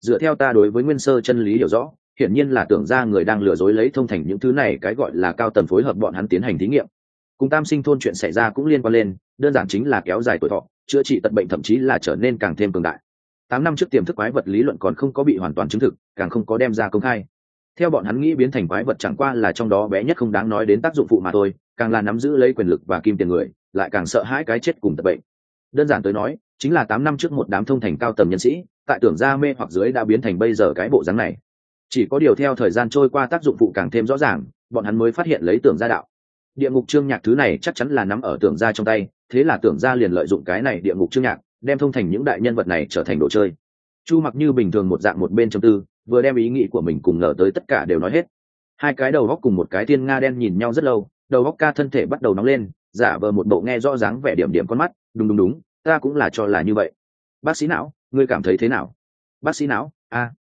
dựa theo ta đối với nguyên sơ chân lý hiểu rõ, hiển nhiên là tưởng ra người đang lừa dối lấy thông thành những thứ này cái gọi là cao tầng phối hợp bọn hắn tiến hành thí nghiệm. Cùng Tam Sinh thôn chuyện xảy ra cũng liên quan lên, đơn giản chính là kéo dài tuổi thọ, chữa trị tật bệnh, thậm chí là trở nên càng thêm cường đại. 8 năm trước tiềm thức quái vật lý luận còn không có bị hoàn toàn chứng thực, càng không có đem ra công khai. Theo bọn hắn nghĩ biến thành quái vật chẳng qua là trong đó bé nhất không đáng nói đến tác dụng phụ mà thôi, càng là nắm giữ lấy quyền lực và kim tiền người, lại càng sợ hãi cái chết cùng tật bệnh. Đơn giản tới nói, chính là 8 năm trước một đám thông thành cao tầng nhân sĩ, tại tưởng ra mê hoặc dưới đã biến thành bây giờ cái bộ dáng này. Chỉ có điều theo thời gian trôi qua tác dụng phụ càng thêm rõ ràng, bọn hắn mới phát hiện lấy tưởng ra đạo. Địa ngục chương nhạc thứ này chắc chắn là nắm ở tưởng ra trong tay, thế là tưởng ra liền lợi dụng cái này địa ngục chương nhạc, đem thông thành những đại nhân vật này trở thành đồ chơi. Chu Mặc như bình thường một dạng một bên trong tư, vừa đem ý nghĩ của mình cùng ngờ tới tất cả đều nói hết. Hai cái đầu góc cùng một cái thiên nga đen nhìn nhau rất lâu, đầu góc ca thân thể bắt đầu nóng lên, giả vờ một bộ nghe rõ dáng vẻ điểm điểm con mắt, đúng, ta cũng là cho là như vậy. Bác sĩ não, ngươi cảm thấy thế nào? Bác sĩ não,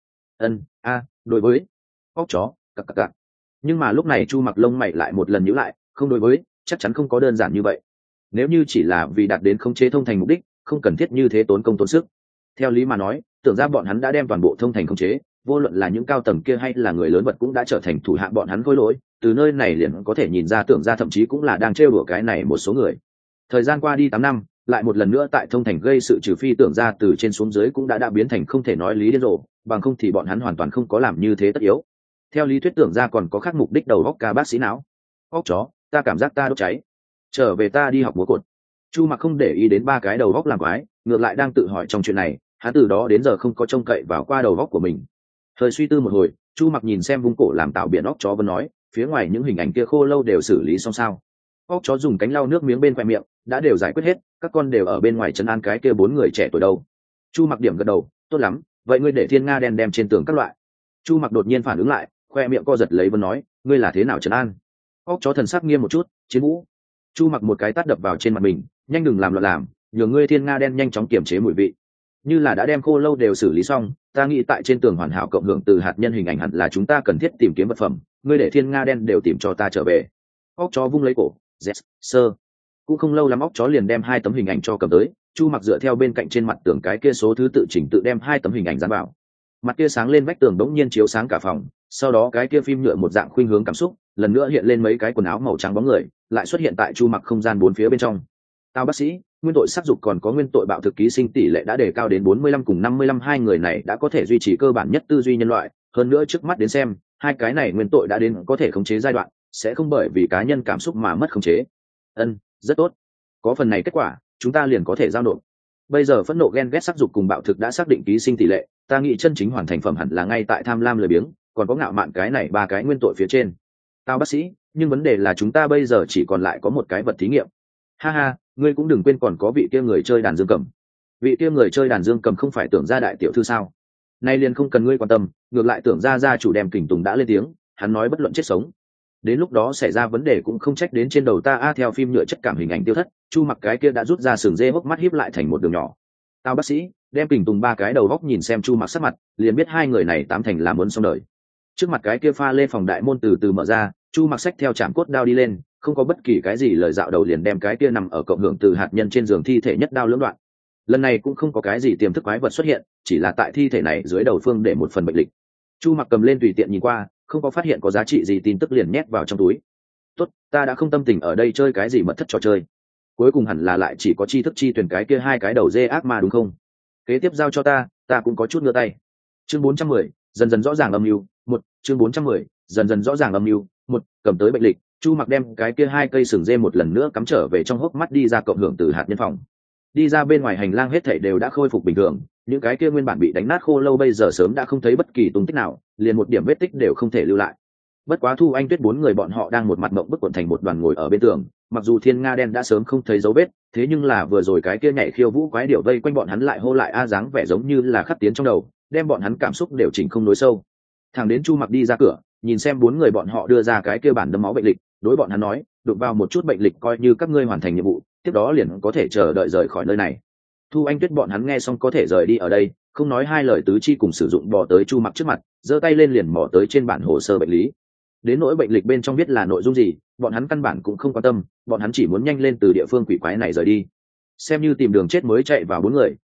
đối với óc chó, cặc. Nhưng mà lúc này Chu Mặc lông mày lại một lần nhíu lại, không đối với, chắc chắn không có đơn giản như vậy. Nếu như chỉ là vì đạt đến khống chế thông thành mục đích, không cần thiết như thế tốn công tốn sức. Theo lý mà nói, tưởng ra bọn hắn đã đem toàn bộ thông thành khống chế, vô luận là những cao tầng kia hay là người lớn vật cũng đã trở thành thủ hạ bọn hắn khối lỗi. Từ nơi này liền có thể nhìn ra tưởng ra thậm chí cũng là đang trêu đùa cái này một số người. Thời gian qua đi 8 năm, lại một lần nữa tại thông thành gây sự trừ phi tưởng ra từ trên xuống dưới cũng đã biến thành không thể nói lý điên rồ, bằng không thì bọn hắn hoàn toàn không có làm như thế tất yếu. Theo lý thuyết tưởng ra còn có khác mục đích đầu óc ca bác sĩ não. Óc chó, ta cảm giác ta đốt cháy. Trở về ta đi học múa cột. Chu Mặc không để ý đến ba cái đầu óc làm quái, ngược lại đang tự hỏi trong chuyện này, hắn từ đó đến giờ không có trông cậy vào qua đầu óc của mình. Thời suy tư một hồi, Chu Mặc nhìn xem vung cổ làm tạo biển óc chó vẫn nói, phía ngoài những hình ảnh kia khô lâu đều xử lý xong sao? Óc chó dùng cánh lau nước miếng bên khoe miệng, đã đều giải quyết hết, các con đều ở bên ngoài trấn an cái kia 4 người trẻ tuổi đâu. Chu Mặc điểm gật đầu, tốt lắm, vậy ngươi để thiên nga đen đem trên tường các loại. Chu Mặc đột nhiên phản ứng lại, khoe miệng co giật lấy vẫn nói, ngươi là thế nào trấn an? Óc chó thần sắc nghiêm một chút, Chiến Vũ. Chu Mặc một cái tát đập vào trên mặt mình, nhanh đừng làm loạn làm, nhường ngươi thiên nga đen nhanh chóng kiềm chế mùi vị. Như là đã đem khô lâu đều xử lý xong, ta nghĩ tại trên tường hoàn hảo cộng hưởng từ hạt nhân hình ảnh hẳn là chúng ta cần thiết tìm kiếm vật phẩm, ngươi để thiên nga đen đều tìm cho ta trở về. Óc chó vung lấy cổ, yes, sir. Cũng không lâu lắm óc chó liền đem 2 tấm hình ảnh cho cầm tới. Chu Mặc dựa theo bên cạnh trên mặt tường cái kia số thứ tự chỉnh tự đem 2 tấm hình ảnh dán vào. Mặt kia sáng lên vách tường đống nhiên chiếu sáng cả phòng, sau đó cái kia phim nhựa một dạng khuynh hướng cảm xúc, lần nữa hiện lên mấy cái quần áo màu trắng bóng người, lại xuất hiện tại Chu Mặc không gian 4 phía bên trong. Tao bác sĩ, nguyên tội sát dục còn có nguyên tội bạo thực ký sinh tỷ lệ đã đề cao đến 45 cùng 55, hai người này đã có thể duy trì cơ bản nhất tư duy nhân loại, hơn nữa trước mắt đến xem, hai cái này nguyên tội đã đến có thể khống chế giai đoạn, sẽ không bởi vì cá nhân cảm xúc mà mất khống chế. Rất tốt. Có phần này kết quả, chúng ta liền có thể giao nộp. Bây giờ phẫn nộ ghen ghét sắc dục cùng bạo thực đã xác định ký sinh tỷ lệ, ta nghĩ chân chính hoàn thành phẩm hẳn là ngay tại tham lam lười biếng, còn có ngạo mạn cái này 3 cái nguyên tội phía trên. Tao bác sĩ, nhưng vấn đề là chúng ta bây giờ chỉ còn lại có một cái vật thí nghiệm. Ha, ngươi cũng đừng quên còn có vị kia người chơi đàn dương cầm. Vị kia người chơi đàn dương cầm không phải tưởng ra đại tiểu thư sao? Nay liền không cần ngươi quan tâm, ngược lại tưởng ra gia chủ đem kình tùng đã lên tiếng, hắn nói bất luận chết sống. Đến lúc đó xảy ra vấn đề cũng không trách đến trên đầu ta. Theo phim nhựa chất cảm hình ảnh tiêu thất, Chu Mặc cái kia đã rút ra sừng dê hốc mắt híp lại thành một đường nhỏ. Tao bác sĩ, đem kình tùng 3 cái đầu góc nhìn xem Chu Mặc sắc mặt, liền biết hai người này tám thành là muốn xong đời. Trước mặt cái kia pha lê phòng đại môn từ từ mở ra, Chu Mặc xách theo chạm cốt đao đi lên, không có bất kỳ cái gì lời dạo đầu liền đem cái kia nằm ở cộng hưởng từ hạt nhân trên giường thi thể nhất đao lưỡng đoạn. Lần này cũng không có cái gì tiềm thức quái vật xuất hiện, chỉ là tại thi thể này dưới đầu phương để một phần bệnh lịch. Chu Mặc cầm lên tùy tiện nhìn qua, không có phát hiện có giá trị gì tin tức liền nhét vào trong túi. Tốt, ta đã không tâm tình ở đây chơi cái gì mật thất trò chơi. Cuối cùng hẳn là lại chỉ có tri thức chi tuyển cái kia 2 cái đầu dê ác ma đúng không? Kế tiếp giao cho ta cũng có chút ngửa tay. Chương 410, dần dần rõ ràng âm mưu. Chương 410, dần dần rõ ràng âm mưu. Cầm tới bệnh lịch, Chu Mặc đem cái kia 2 cây sừng dê một lần nữa cắm trở về trong hốc mắt, đi ra cộng hưởng từ hạt nhân phòng. Đi ra bên ngoài hành lang hết thảy đều đã khôi phục bình thường, những cái kia nguyên bản bị đánh nát khô lâu bây giờ sớm đã không thấy bất kỳ tung tích nào, liền một điểm vết tích đều không thể lưu lại. Bất quá Thu Anh Tuyết 4 người bọn họ đang một mặt mộng bức cuộn thành một đoàn ngồi ở bên tường, mặc dù thiên nga đen đã sớm không thấy dấu vết, thế nhưng là vừa rồi cái kia nhảy khiêu vũ quái điểu vây quanh bọn hắn lại hô lại dáng vẻ giống như là khắc tiến trong đầu, đem bọn hắn cảm xúc đều chỉnh không nối sâu. Thằng đến Chu Mặc đi ra cửa, nhìn xem 4 người bọn họ đưa ra cái kia bản đấm máu bệnh lịch, đối bọn hắn nói, đụng vào một chút bệnh lịch coi như các ngươi hoàn thành nhiệm vụ, tiếp đó liền có thể chờ đợi rời khỏi nơi này. Thu Anh Tuyết bọn hắn nghe xong có thể rời đi ở đây, không nói hai lời tứ chi cùng sử dụng bò tới Chu Mặc trước mặt, giơ tay lên liền mò tới trên bản hồ sơ bệnh lý. Đến nỗi bệnh lịch bên trong biết là nội dung gì, bọn hắn căn bản cũng không quan tâm, bọn hắn chỉ muốn nhanh lên từ địa phương quỷ quái này rời đi. Xem như tìm đường chết mới chạy vào 4 người,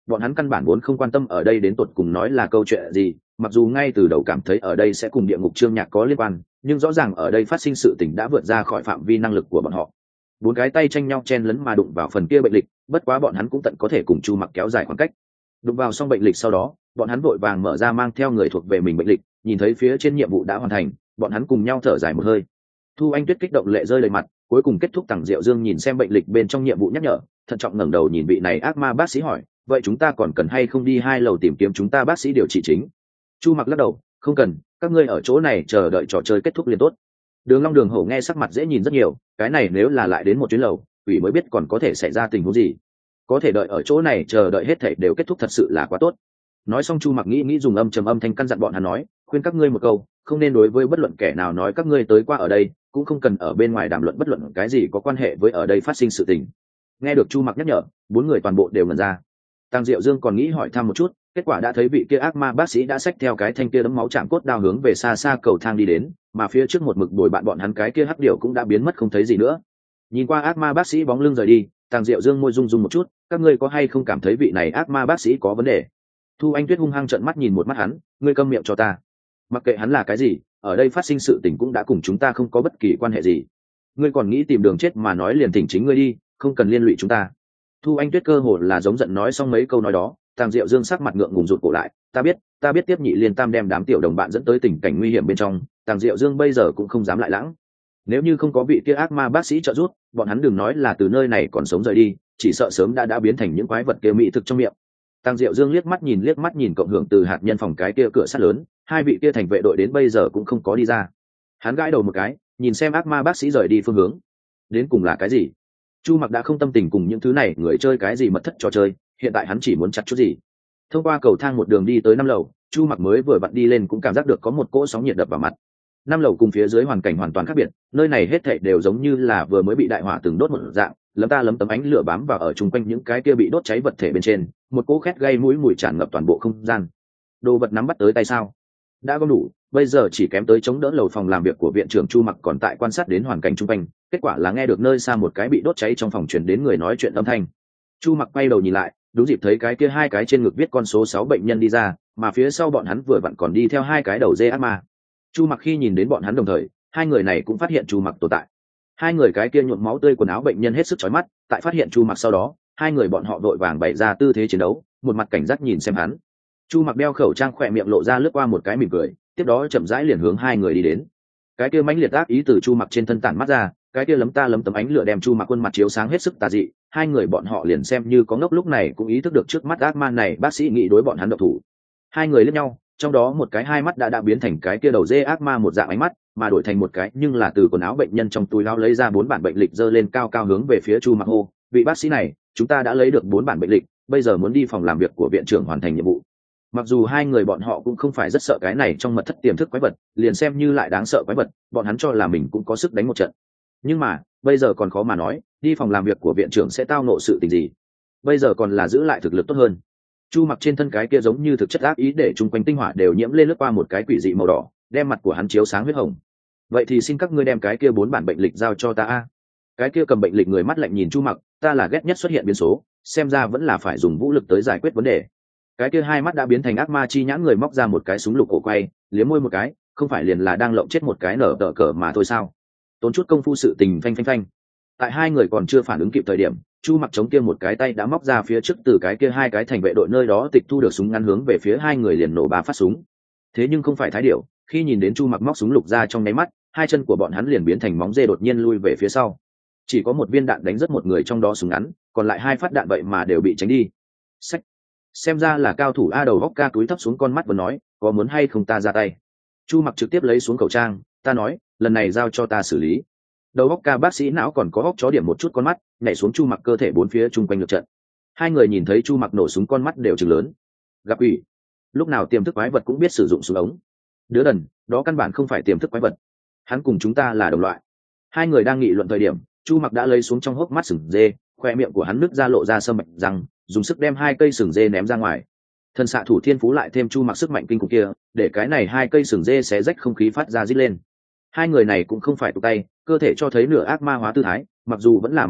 bọn hắn căn bản vốn không quan tâm ở đây đến tột cùng nói là câu chuyện gì, mặc dù ngay từ đầu cảm thấy ở đây sẽ cùng địa ngục chương nhạc có liên quan, nhưng rõ ràng ở đây phát sinh sự tình đã vượt ra khỏi phạm vi năng lực của bọn họ. Bốn cái tay tranh nhau chen lấn mà đụng vào phần kia bệnh lịch, bất quá bọn hắn cũng tận có thể cùng Chu Mặc kéo dài khoảng cách. Đụng vào xong bệnh lịch sau đó, bọn hắn vội vàng mở ra mang theo người thuộc về mình bệnh lịch, nhìn thấy phía trên nhiệm vụ đã hoàn thành, bọn hắn cùng nhau thở dài một hơi. Thu Anh Tuyết kích động lệ rơi đầy mặt, cuối cùng kết thúc. Tằng Diệu Dương nhìn xem bệnh lịch bên trong nhiệm vụ nhắc nhở, thận trọng ngẩng đầu nhìn vị này ác ma bác sĩ hỏi, vậy chúng ta còn cần hay không đi 2 lầu tìm kiếm chúng ta bác sĩ điều trị chính? Chu Mặc lắc đầu, không cần, các ngươi ở chỗ này chờ đợi trò chơi kết thúc liền tốt. Đường Long Đường Hổ nghe sắc mặt dễ nhìn rất nhiều, cái này nếu là lại đến một chuyến lầu, ủy mới biết còn có thể xảy ra tình huống gì. Có thể đợi ở chỗ này chờ đợi hết thảy đều kết thúc thật sự là quá tốt. Nói xong Chu Mặc nghĩ dùng trầm âm thanh căn dặn bọn hắn nói, khuyên các ngươi một câu, không nên đối với bất luận kẻ nào nói các ngươi tới qua ở đây, cũng không cần ở bên ngoài đàm luận bất luận cái gì có quan hệ với ở đây phát sinh sự tình. Nghe được Chu Mặc nhắc nhở, 4 người toàn bộ đều ngẩn ra. Tang Diệu Dương còn nghĩ hỏi thăm một chút, kết quả đã thấy vị kia ác ma bác sĩ đã xách theo cái thanh kia đấm máu chạm cốt đao hướng về xa xa cầu thang đi đến, mà phía trước một mực bồi bạn bọn hắn cái kia hắc điểu cũng đã biến mất không thấy gì nữa. Nhìn qua ác ma bác sĩ bóng lưng rời đi, Tang Diệu Dương môi rung rung một chút, các ngươi có hay không cảm thấy vị này ác ma bác sĩ có vấn đề? Thu Anh Tuyết hung hăng trợn mắt nhìn một mắt hắn, ngươi câm miệng cho ta. Mặc kệ hắn là cái gì, ở đây phát sinh sự tình cũng đã cùng chúng ta không có bất kỳ quan hệ gì. Ngươi còn nghĩ tìm đường chết mà nói liền thỉnh chính ngươi đi, không cần liên lụy chúng ta. Thu Anh Tuyết cơ hồ là giống giận nói xong mấy câu nói đó, Tàng Diệu Dương sắc mặt ngượng ngùng rụt cổ lại, ta biết tiếp nhị liên tam đem đám tiểu đồng bạn dẫn tới tình cảnh nguy hiểm bên trong, Tàng Diệu Dương bây giờ cũng không dám lại lãng. Nếu như không có vị kia ác ma bác sĩ trợ giúp, bọn hắn đừng nói là từ nơi này còn sống rời đi, chỉ sợ sớm đã biến thành những quái vật kia mỹ thực trong miệng. Tàng Diệu Dương liếc mắt nhìn cộng hưởng từ hạt nhân phòng cái kia cửa sắt lớn, hai vị kia thành vệ đội đến bây giờ cũng không có đi ra. Hắn gãi đầu một cái, nhìn xem ác ma bác sĩ rời đi phương hướng. Đến cùng là cái gì? Chu Mặc đã không tâm tình cùng những thứ này người chơi cái gì mật thất trò chơi, hiện tại hắn chỉ muốn chặt chút gì. Thông qua cầu thang một đường đi tới 5 lầu, Chu Mặc mới vừa vặn đi lên cũng cảm giác được có một cỗ sóng nhiệt đập vào mặt. 5 lầu cùng phía dưới hoàn cảnh hoàn toàn khác biệt, nơi này hết thảy đều giống như là vừa mới bị đại hỏa từng đốt một dạng, lấm tấm ánh lửa bám vào ở chung quanh những cái kia bị đốt cháy vật thể bên trên, một cỗ khét gây mũi mùi tràn ngập toàn bộ không gian. Đồ vật nắm bắt tới tay sao? Đã gom đủ, bây giờ chỉ kém tới chống đỡ lầu phòng làm việc của viện trưởng Chu Mặc còn tại quan sát đến hoàn cảnh chung quanh, kết quả là nghe được nơi xa một cái bị đốt cháy trong phòng truyền đến người nói chuyện âm thanh. Chu Mặc quay đầu nhìn lại, đúng dịp thấy cái kia hai cái trên ngực viết con số 6 bệnh nhân đi ra, mà phía sau bọn hắn vừa vặn còn đi theo hai cái đầu dê ác ma. Chu Mặc khi nhìn đến bọn hắn đồng thời, hai người này cũng phát hiện Chu Mặc tồn tại. Hai người cái kia nhuộm máu tươi quần áo bệnh nhân hết sức chói mắt, tại phát hiện Chu Mặc sau đó, hai người bọn họ vội vàng bày ra tư thế chiến đấu, một mặt cảnh giác nhìn xem hắn. Chu Mặc đeo khẩu trang, khỏe miệng lộ ra lướt qua một cái mỉm cười, tiếp đó chậm rãi liền hướng hai người đi đến. Cái kia mãnh liệt ác ý từ Chu Mặc trên thân tản mắt ra, cái kia lấm tấm ánh lửa đem Chu Mặc khuôn mặt chiếu sáng hết sức tà dị. Hai người bọn họ liền xem như có ngốc lúc này cũng ý thức được trước mắt ác ma này bác sĩ nghĩ đối bọn hắn độc thủ. Hai người liếc nhau, trong đó một cái hai mắt đã biến thành cái kia đầu dê ác ma một dạng ánh mắt, mà đổi thành một cái nhưng là từ quần áo bệnh nhân trong túi áo lấy ra 4 bản bệnh lịch giơ lên cao cao hướng về phía Chu Mặc hô, vị bác sĩ này, chúng ta đã lấy được 4 bản bệnh lịch, bây giờ muốn đi phòng làm việc của viện trưởng hoàn thành nhiệm vụ. Mặc dù hai người bọn họ cũng không phải rất sợ cái này trong mật thất tiềm thức quái vật, liền xem như lại đáng sợ quái vật, bọn hắn cho là mình cũng có sức đánh một trận. Nhưng mà, bây giờ còn khó mà nói, đi phòng làm việc của viện trưởng sẽ tao ngộ sự tình gì. Bây giờ còn là giữ lại thực lực tốt hơn. Chu Mặc trên thân cái kia giống như thực chất ác ý để chung quanh tinh hỏa đều nhiễm lên lướt qua một cái quỷ dị màu đỏ, đem mặt của hắn chiếu sáng huyết hồng. Vậy thì xin các ngươi đem cái kia 4 bản bệnh lịch giao cho ta a. Cái kia cầm bệnh lịch người mắt lạnh nhìn Chu Mặc, ta là ghét nhất xuất hiện biến số, xem ra vẫn là phải dùng vũ lực tới giải quyết vấn đề. Cái kia hai mắt đã biến thành ác ma chi nhãn người móc ra một cái súng lục cổ quay, liếm môi một cái, không phải liền là đang lộng chết một cái nở tờ cờ mà thôi sao? Tốn chút công phu sự tình phanh. Tại hai người còn chưa phản ứng kịp thời điểm, Chu Mặc chống kia một cái tay đã móc ra phía trước từ cái kia hai cái thành vệ đội nơi đó tịch thu được súng ngắn hướng về phía hai người liền nổ 3 phát súng. Thế nhưng không phải thái điểu, khi nhìn đến Chu Mặc móc súng lục ra trong nháy mắt, hai chân của bọn hắn liền biến thành móng dê đột nhiên lui về phía sau. Chỉ có một viên đạn đánh rất một người trong đó súng ngắn, còn lại 2 phát đạn vậy mà đều bị tránh đi. Sách, xem ra là cao thủ a. Đầu góc ca túi thấp xuống con mắt vừa nói, có muốn hay không ta ra tay. Chu Mặc trực tiếp lấy xuống khẩu trang, ta nói, lần này giao cho ta xử lý. Đầu góc ca bác sĩ não còn có góc chó điểm một chút con mắt, nhảy xuống Chu Mặc cơ thể 4 phía chung quanh lượt trận. Hai người nhìn thấy Chu Mặc nổ súng con mắt đều trừng lớn. Gặp ủy, lúc nào tiềm thức quái vật cũng biết sử dụng súng ống. Đứa đần, đó căn bản không phải tiềm thức quái vật. Hắn cùng chúng ta là đồng loại. Hai người đang nghị luận thời điểm, Chu Mặc đã lấy xuống trong hốc mắt sừng dê, khoe miệng của hắn nứt ra lộ ra sâm bạch răng, dùng sức đem 2 cây sừng dê ném ra ngoài. Thần xạ thủ thiên phú lại thêm Chu Mặc sức mạnh kinh khủng kia, để cái này 2 cây sừng dê xé rách không khí phát ra rít lên. Hai người này cũng không phải tụ tay, cơ thể cho thấy nửa ác ma hóa tư thái, mặc dù vẫn là mặt người,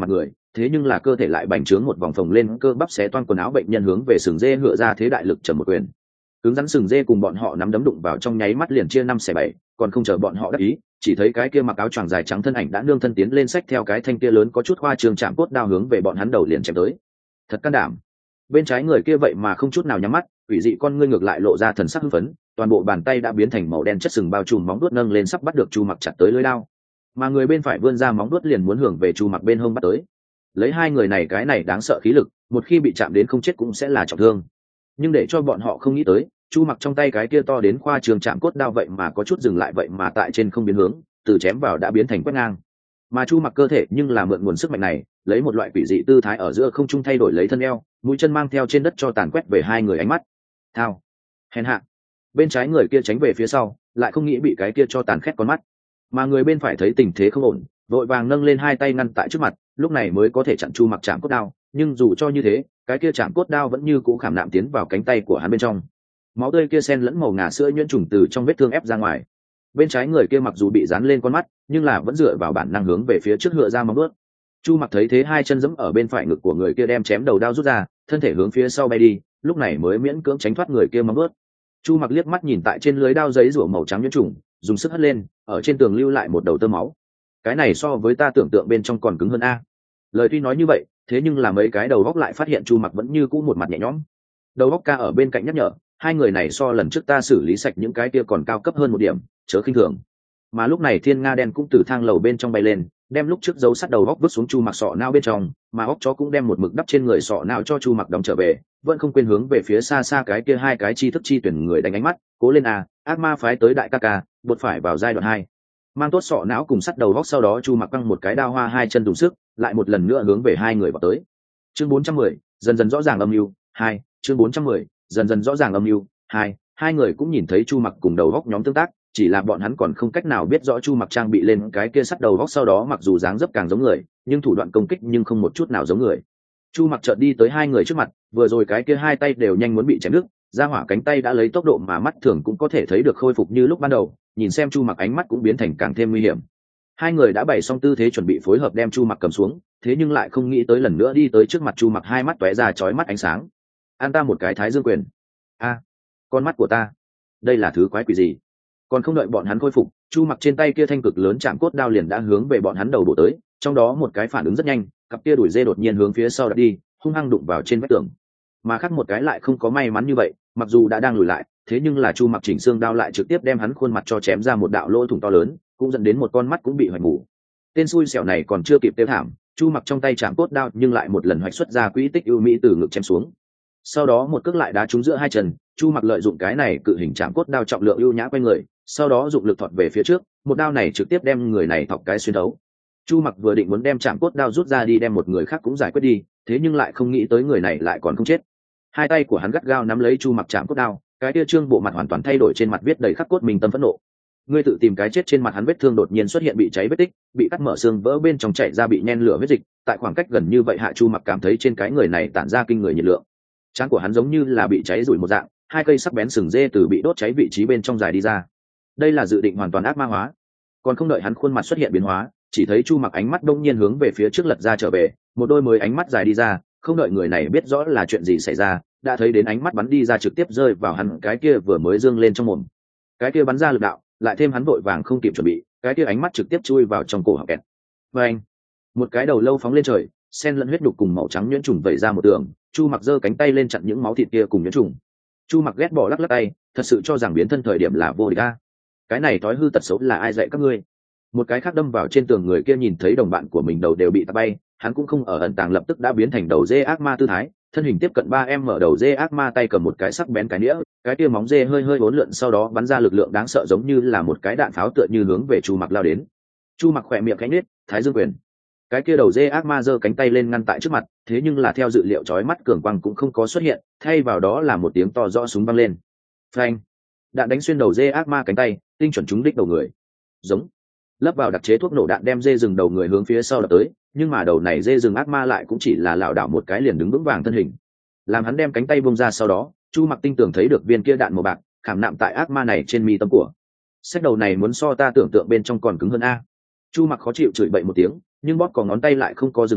thế nhưng là cơ thể lại bành trướng một vòng phồng lên, cơ bắp xé toang quần áo bệnh nhân hướng về sừng dê ngựa ra thế đại lực trầm một quyền. Cứng rắn sừng dê cùng bọn họ nắm đấm đụng vào trong nháy mắt liền chia 5/7, còn không chờ bọn họ đắc ý, chỉ thấy cái kia mặc áo choàng dài trắng thân ảnh đã nương thân tiến lên xách theo cái thanh kia lớn có chút khoa trương chạm cốt đao hướng về bọn hắn đầu liền chém tới. Thật can đảm. Bên trái người kia vậy mà không chút nào nhắm mắt, quỷ dị con ngươi ngược lại lộ ra thần sắc hưng phấn, toàn bộ bàn tay đã biến thành màu đen chất sừng bao trùm, móng vuốt nâng lên sắp bắt được Chu Mặc chặt tới lưỡi đao. Mà người bên phải vươn ra móng vuốt liền muốn hưởng về Chu Mặc bên hông bắt tới. Lấy hai người này cái này đáng sợ khí lực, một khi bị chạm đến không chết cũng sẽ là trọng thương. Nhưng để cho bọn họ không nghĩ tới, Chu Mặc trong tay cái kia to đến khoa trường chạm cốt đao vậy mà có chút dừng lại, vậy mà tại trên không biến hướng, từ chém vào đã biến thành quét ngang. Mà Chu Mặc cơ thể nhưng là mượn nguồn sức mạnh này, lấy một loại quỷ dị tư thái ở giữa không trung thay đổi lấy thân eo, mũi chân mang theo trên đất cho tàn quét về hai người ánh mắt. Thao, hèn hạ. Bên trái người kia tránh về phía sau, lại không nghĩ bị cái kia cho tàn khét con mắt. Mà người bên phải thấy tình thế không ổn, vội vàng nâng lên hai tay ngăn tại trước mặt, lúc này mới có thể chặn Chu Mặc chạm cốt đao. Nhưng dù cho như thế, cái kia chạm cốt đao vẫn như cũ khảm nạm tiến vào cánh tay của hắn bên trong. Máu tươi kia xen lẫn màu ngà sữa nhuyễn trùng từ trong vết thương ép ra ngoài. Bên trái người kia mặc dù bị dán lên con mắt, nhưng là vẫn dựa vào bản năng hướng về phía trước hựa ra móng vuốt. Chu Mặc thấy thế, hai chân giẫm ở bên phải ngực của người kia, đem chém đầu đao rút ra, thân thể hướng phía sau bay đi, lúc này mới miễn cưỡng tránh thoát người kia móng vuốt. Chu Mặc liếc mắt nhìn tại trên lưới đao giấy rủa màu trắng nhuyễn trùng, dùng sức hất lên, ở trên tường lưu lại một đầu tơ máu. Cái này so với ta tưởng tượng bên trong còn cứng hơn a. Lời tuy nói như vậy, thế nhưng là mấy cái đầu góc lại phát hiện Chu Mặc vẫn như cũ một mặt nhẹ nhõm. Đầu góc ca ở bên cạnh nhắc nhở, hai người này so lần trước ta xử lý sạch những cái kia còn cao cấp hơn một điểm, chớ khinh thường. Mà lúc này Thiên Nga đen cũng từ thang lầu bên trong bay lên, đem lúc trước dấu sắt đầu góc vứt xuống Chu Mặc sọ não bên trong, mà óc chó cũng đem một mực đắp trên người sọ não cho Chu Mặc đóng trở về, vẫn không quên hướng về phía xa xa cái kia hai cái chi thức chi tuyển người đánh ánh mắt, cố lên a, ác ma phái tới đại ca ca, bột phải vào giai đoạn 2. Mang tốt sọ não cùng sắt đầu góc, sau đó Chu Mặc quăng một cái đao hoa, hai chân dùng sức, lại một lần nữa hướng về hai người vào tới. Chương 410, dần dần rõ ràng âm mưu 2, chương 410, dần dần rõ ràng âm mưu 2. Hai người cũng nhìn thấy Chu Mặc cùng đầu góc nhóm tương tác, chỉ là bọn hắn còn không cách nào biết rõ Chu Mặc trang bị lên cái kia sắt đầu góc, sau đó mặc dù dáng dấp càng giống người, nhưng thủ đoạn công kích nhưng không một chút nào giống người. Chu Mặc chợt đi tới hai người trước mặt, vừa rồi cái kia hai tay đều nhanh muốn bị chém đứt, ra hỏa cánh tay đã lấy tốc độ mà mắt thường cũng có thể thấy được khôi phục như lúc ban đầu, nhìn xem Chu Mặc ánh mắt cũng biến thành càng thêm nguy hiểm. Hai người đã bày xong tư thế chuẩn bị phối hợp đem Chu Mặc cầm xuống, thế nhưng lại không nghĩ tới lần nữa đi tới trước mặt Chu Mặc, hai mắt tóe ra chói mắt ánh sáng. An ta một cái Thái Dương quyền. A, con mắt của ta, đây là thứ quái quỷ gì? Còn không đợi bọn hắn khôi phục, Chu Mặc trên tay kia thanh cực lớn chạm cốt đao liền đã hướng về bọn hắn đầu bổ tới, trong đó một cái phản ứng rất nhanh, cặp kia đuổi dê đột nhiên hướng phía sau đã đi, hung hăng đụng vào trên vách tường. Mà khác một cái lại không có may mắn như vậy, mặc dù đã đang lùi lại, thế nhưng là Chu Mặc chỉnh xương đao lại trực tiếp đem hắn khuôn mặt cho chém ra một đạo lỗ thủng to lớn, cũng dẫn đến một con mắt cũng bị hoạch mù. Tên xui xẻo này còn chưa kịp tiêu thảm, Chu Mặc trong tay chạm cốt đao nhưng lại một lần hoạch xuất ra quỹ tích ưu mỹ từ ngực chém xuống. Sau đó một cước lại đá trúng giữa hai chân, Chu Mặc lợi dụng cái này cự hình chạm cốt đao trọng lượng ưu nhã quay người, sau đó dụng lực thọt về phía trước, một đao này trực tiếp đem người này thọc cái xuyên thấu. Chu Mặc vừa định muốn đem chạm cốt đao rút ra đi đem một người khác cũng giải quyết đi, thế nhưng lại không nghĩ tới người này lại còn không chết. Hai tay của hắn gắt gao nắm lấy Chu Mặc chạm cốt đao, cái kia trương bộ mặt hoàn toàn thay đổi, trên mặt viết đầy khắc cốt mình tâm phẫn nộ. Ngươi tự tìm cái chết. Trên mặt hắn vết thương đột nhiên xuất hiện bị cháy vết tích, bị cắt mở xương vỡ bên trong chảy ra bị nhen lửa vết dịch, tại khoảng cách gần như vậy hạ Chu Mặc cảm thấy trên cái người này tản ra kinh người nhiệt lượng. Trán của hắn giống như là bị cháy rủi một dạng, hai cây sắc bén sừng dê từ bị đốt cháy vị trí bên trong dài đi ra. Đây là dự định hoàn toàn ác ma hóa. Còn không đợi hắn khuôn mặt xuất hiện biến hóa, chỉ thấy Chu Mặc ánh mắt đông nhiên hướng về phía trước lật ra trở về, một đôi mới ánh mắt dài đi ra, không đợi người này biết rõ là chuyện gì xảy ra, đã thấy đến ánh mắt bắn đi ra trực tiếp rơi vào hắn cái kia vừa mới dương lên trong mồm. Cái kia bắn ra lực đạo, lại thêm hắn vội vàng không kịp chuẩn bị, cái kia ánh mắt trực tiếp chui vào trong cổ họng kẹt. Và anh, một cái đầu lâu phóng lên trời, sen lẫn huyết đục cùng màu trắng nhuyễn trùng vẩy ra một đường. Chu Mặc giơ cánh tay lên chặn những máu thịt kia cùng nhuyễn trùng. Chu Mặc ghét bỏ lắc lắc tay, thật sự cho rằng biến thân thời điểm là vô địch a. Cái này thói hư tật xấu là ai dạy các ngươi? Một cái khác đâm vào trên tường người kia nhìn thấy đồng bạn của mình đầu đều bị tạt bay, hắn cũng không ở ẩn tàng, lập tức đã biến thành đầu dê ác ma tư thái, thân hình tiếp cận 3 mở đầu dê ác ma tay cầm một cái sắc bén cái nĩa, cái kia móng dê hơi hơi uốn lượn, sau đó bắn ra lực lượng đáng sợ giống như là một cái đạn pháo tựa như hướng về Chu Mặc lao đến. Chu Mặc khỏe miệng khẽ nhếch, Thái Dương quyền. Cái kia đầu dê ác ma giơ cánh tay lên ngăn tại trước mặt, thế nhưng là theo dự liệu chói mắt cường quang cũng không có xuất hiện, thay vào đó là một tiếng to rõ súng vang lên. Phanh! Đạn đánh xuyên đầu dê ác ma cánh tay, tinh chuẩn trúng đích đầu người. Giống. Lấp vào đặc chế thuốc nổ đạn đem dê rừng đầu người hướng phía sau đập tới, nhưng mà đầu này dê rừng ác ma lại cũng chỉ là lảo đảo một cái liền đứng vững vàng thân hình. Làm hắn đem cánh tay bung ra sau đó, Chu Mặc tinh tường thấy được viên kia đạn màu bạc khảm nạm tại ác ma này trên mi tâm của. Sách đầu này muốn so ta tưởng tượng bên trong còn cứng hơn a. Chu Mặc khó chịu chửi bậy một tiếng, nhưng bóp cò ngón tay lại không có dừng lại,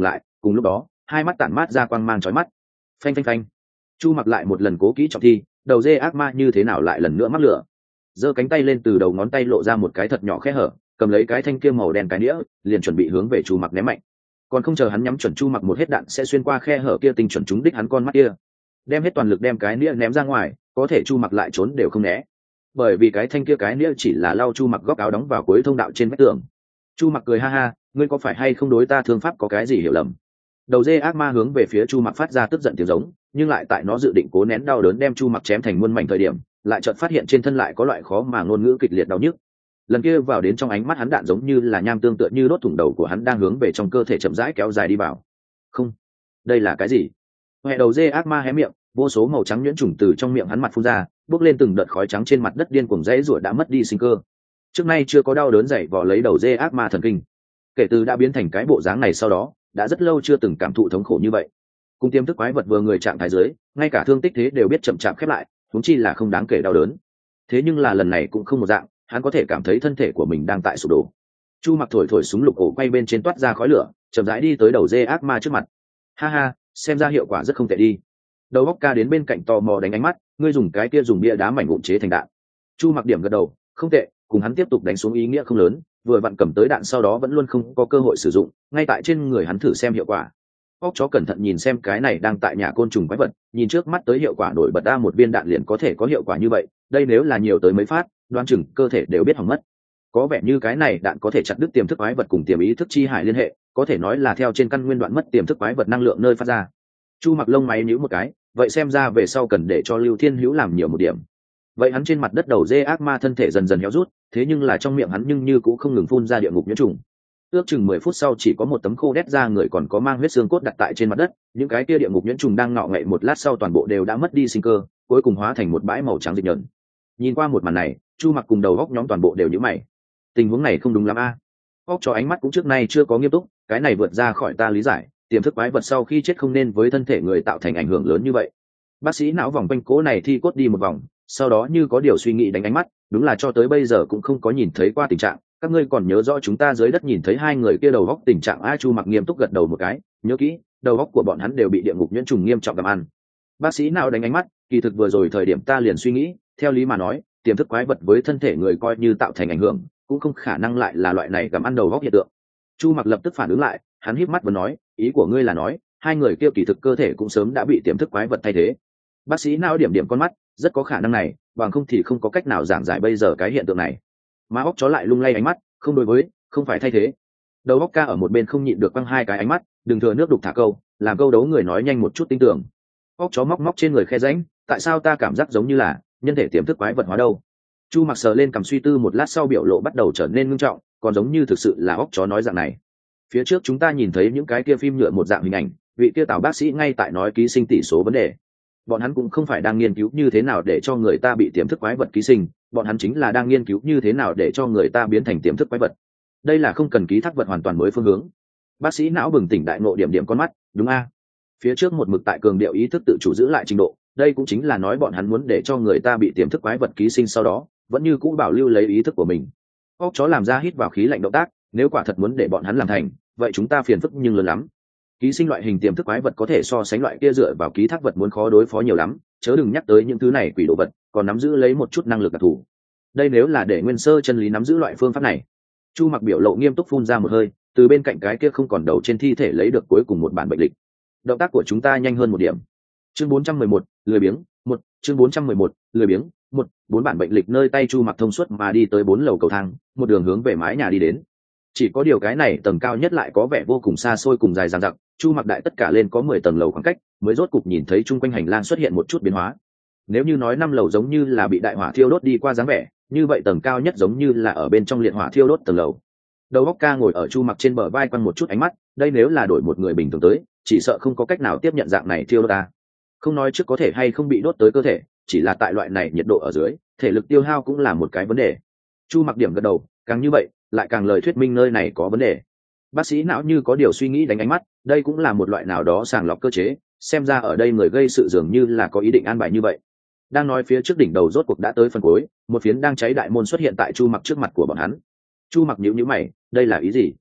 cùng lúc đó hai mắt tản mát ra quang mang chói mắt. Phanh phanh phanh, Chu Mặc lại một lần cố kỹ trọng thi, đầu dê ác ma như thế nào lại lần nữa mắc lửa. Giơ cánh tay lên, từ đầu ngón tay lộ ra một cái thật nhỏ khe hở, cầm lấy cái thanh kia màu đen cái đĩa, liền chuẩn bị hướng về Chu Mặc ném mạnh. Còn không chờ hắn nhắm chuẩn Chu Mặc một hết đạn sẽ xuyên qua khe hở kia tinh chuẩn trúng đích hắn con mắt kia. Đem hết toàn lực đem cái đĩa ném ra ngoài, có thể Chu Mặc lại trốn đều không né, bởi vì cái thanh kia cái đĩa chỉ là lau Chu Mặc góc áo đóng vào cuối thông đạo trên vách tường. Chu Mặc cười ha ha, ngươi có phải hay không đối ta thương pháp có cái gì hiểu lầm? Đầu dê ác ma hướng về phía Chu Mặc phát ra tức giận tiếng giống, nhưng lại tại nó dự định cố nén đau đớn đem Chu Mặc chém thành muôn mảnh thời điểm, lại chợt phát hiện trên thân lại có loại khó mà ngôn ngữ kịch liệt đau nhức. Lần kia vào đến trong ánh mắt hắn đạn giống như là nham tương, tựa như đốt thủng đầu của hắn đang hướng về trong cơ thể chậm rãi kéo dài đi vào. Không, đây là cái gì? Hệ đầu dê ác ma hé miệng, vô số màu trắng nhuyễn trùng từ trong miệng hắn mặt phun ra, bốc lên từng đợt khói trắng trên mặt đất điên cuồng rẽ rủa đã mất đi sinh cơ. Trước nay chưa có đau đớn dậy vò lấy đầu dê ác ma thần kinh. Kể từ đã biến thành cái bộ dáng này sau đó, đã rất lâu chưa từng cảm thụ thống khổ như vậy. Cùng tiềm thức quái vật vừa người trạng thái dưới, ngay cả thương tích thế đều biết chậm chạp khép lại, huống chi là không đáng kể đau đớn. Thế nhưng là lần này cũng không một dạng, hắn có thể cảm thấy thân thể của mình đang tại sụp đổ. Chu Mặc thổi thổi súng lục ổ quay bên trên toát ra khói lửa, chậm rãi đi tới đầu dê ác ma trước mặt. Ha ha, xem ra hiệu quả rất không tệ đi. Đầu óc ca đến bên cạnh tò mò đánh ánh mắt, ngươi dùng cái kia dùng bia đá mảnh vụn chế thành đạn. Chu Mặc điểm gật đầu, không tệ, cùng hắn tiếp tục đánh xuống ý nghĩa không lớn, vừa vặn cầm tới đạn sau đó vẫn luôn không có cơ hội sử dụng, ngay tại trên người hắn thử xem hiệu quả. Óc chó cẩn thận nhìn xem cái này đang tại nhà côn trùng quái vật, nhìn trước mắt tới hiệu quả nổi bật ra một viên đạn liền có thể có hiệu quả như vậy, đây nếu là nhiều tới mấy phát, đoán chừng cơ thể đều biết hỏng mất. Có vẻ như cái này đạn có thể chặt đứt tiềm thức quái vật cùng tiềm ý thức chi hải liên hệ, có thể nói là theo trên căn nguyên đoạn mất tiềm thức quái vật năng lượng nơi phát ra. Chu Mặc lông máy nhíu một cái, vậy xem ra về sau cần để cho Lưu Thiên Hữu làm nhiều một điểm. Vậy hắn trên mặt đất đầu dê ác ma thân thể dần dần héo rút, thế nhưng là trong miệng hắn nhưng như cũng không ngừng phun ra địa ngục nhuyễn trùng. Ước chừng 10 phút sau chỉ có một tấm khô đét ra người còn có mang huyết xương cốt đặt tại trên mặt đất, những cái kia địa ngục nhuyễn trùng đang ngọ ngậy một lát sau toàn bộ đều đã mất đi sinh cơ, cuối cùng hóa thành một bãi màu trắng dịch nhợn. Nhìn qua một màn này, Chu Mặc cùng đầu góc nhóm toàn bộ đều nhíu mày. Tình huống này không đúng lắm a. Óc cho ánh mắt cũng trước nay chưa có nghiêm túc, cái này vượt ra khỏi ta lý giải, tiềm thức quái vật sau khi chết không nên với thân thể người tạo thành ảnh hưởng lớn như vậy. Bác sĩ não vòng quanh cố này thi cốt đi một vòng, sau đó như có điều suy nghĩ đánh ánh mắt, đúng là cho tới bây giờ cũng không có nhìn thấy qua tình trạng, các ngươi còn nhớ rõ chúng ta dưới đất nhìn thấy hai người kia đầu góc tình trạng a? Chu Mặc nghiêm túc gật đầu một cái, nhớ kỹ, đầu góc của bọn hắn đều bị địa ngục nhuyễn trùng nghiêm trọng gặm ăn. Bác sĩ não đánh ánh mắt, kỳ thực vừa rồi thời điểm ta liền suy nghĩ, theo lý mà nói, tiềm thức quái vật với thân thể người coi như tạo thành ảnh hưởng, cũng không khả năng lại là loại này gặm ăn đầu góc hiện tượng. Chu Mặc lập tức phản ứng lại, hắn híp mắt vừa nói, ý của ngươi là nói, hai người kia kỳ thực cơ thể cũng sớm đã bị tiềm thức quái vật thay thế. Bác sĩ não điểm điểm con mắt, rất có khả năng này, bằng không thì không có cách nào giảng giải bây giờ cái hiện tượng này. Mà óc chó lại lung lay ánh mắt, không đối với, không phải thay thế. Đầu óc ca ở một bên không nhịn được quăng hai cái ánh mắt, đừng thừa nước đục thả câu, làm câu đấu người nói nhanh một chút tin tưởng. Óc chó móc móc trên người khe rãnh, tại sao ta cảm giác giống như là nhân thể tiềm thức quái vật hóa đâu? Chu Mặc sờ lên cầm suy tư một lát sau biểu lộ bắt đầu trở nên nghiêm trọng, còn giống như thực sự là óc chó nói dạng này. Phía trước chúng ta nhìn thấy những cái kia phim nhựa một dạng hình ảnh, vị kia Tào bác sĩ ngay tại nói ký sinh tỷ số vấn đề. Bọn hắn cũng không phải đang nghiên cứu như thế nào để cho người ta bị tiềm thức quái vật ký sinh, bọn hắn chính là đang nghiên cứu như thế nào để cho người ta biến thành tiềm thức quái vật. Đây là không cần ký thác vật hoàn toàn mới phương hướng. Bác sĩ não bừng tỉnh đại ngộ, điểm điểm con mắt, đúng a? Phía trước một mực tại cường điệu ý thức tự chủ giữ lại trình độ, đây cũng chính là nói bọn hắn muốn để cho người ta bị tiềm thức quái vật ký sinh, sau đó vẫn như cũ bảo lưu lấy ý thức của mình. Óc chó làm ra hít vào khí lạnh động tác, nếu quả thật muốn để bọn hắn làm thành, vậy chúng ta phiền phức nhưng lớn lắm. Ký sinh loại hình tiềm thức quái vật có thể so sánh loại kia dựa vào ký thác vật muốn khó đối phó nhiều lắm, chớ đừng nhắc tới những thứ này quỷ đồ vật còn nắm giữ lấy một chút năng lực đặc thù. Đây nếu là để nguyên sơ chân lý nắm giữ loại phương pháp này. Chu Mặc biểu lộ nghiêm túc phun ra một hơi, từ bên cạnh cái kia không còn đầu trên thi thể lấy được cuối cùng một bản bệnh lịch. Động tác của chúng ta nhanh hơn một điểm. Chương 411, lười biếng, 1, chương 411, lười biếng, 1, 4 bản bệnh lịch nơi tay Chu Mặc thông suốt mà đi tới 4 lầu cầu thang, một đường hướng về mái nhà đi đến. Chỉ có điều cái này tầng cao nhất lại có vẻ vô cùng xa xôi cùng dài dằng dặc, Chu Mặc đại tất cả lên có 10 tầng lầu khoảng cách, mới rốt cục nhìn thấy chung quanh hành lang xuất hiện một chút biến hóa. Nếu như nói 5 lầu giống như là bị đại hỏa thiêu đốt đi qua dáng vẻ, như vậy tầng cao nhất giống như là ở bên trong liệt hỏa thiêu đốt tầng lầu. Đầu óc ca ngồi ở Chu Mặc trên bờ vai quăng một chút ánh mắt, đây nếu là đổi một người bình thường tới, chỉ sợ không có cách nào tiếp nhận dạng này thiêu đốt ta. Không nói trước có thể hay không bị đốt tới cơ thể, chỉ là tại loại này nhiệt độ ở dưới, thể lực tiêu hao cũng là một cái vấn đề. Chu Mặc điểm gật đầu, càng như vậy, lại càng lời thuyết minh nơi này có vấn đề. Bác sĩ não như có điều suy nghĩ đánh ánh mắt, đây cũng là một loại nào đó sàng lọc cơ chế, xem ra ở đây người gây sự dường như là có ý định an bài như vậy. Đang nói phía trước đỉnh đầu rốt cuộc đã tới phần cuối, một phiến đang cháy đại môn xuất hiện tại Chu Mặc trước mặt của bọn hắn. Chu Mặc nhíu nhíu mày, đây là ý gì?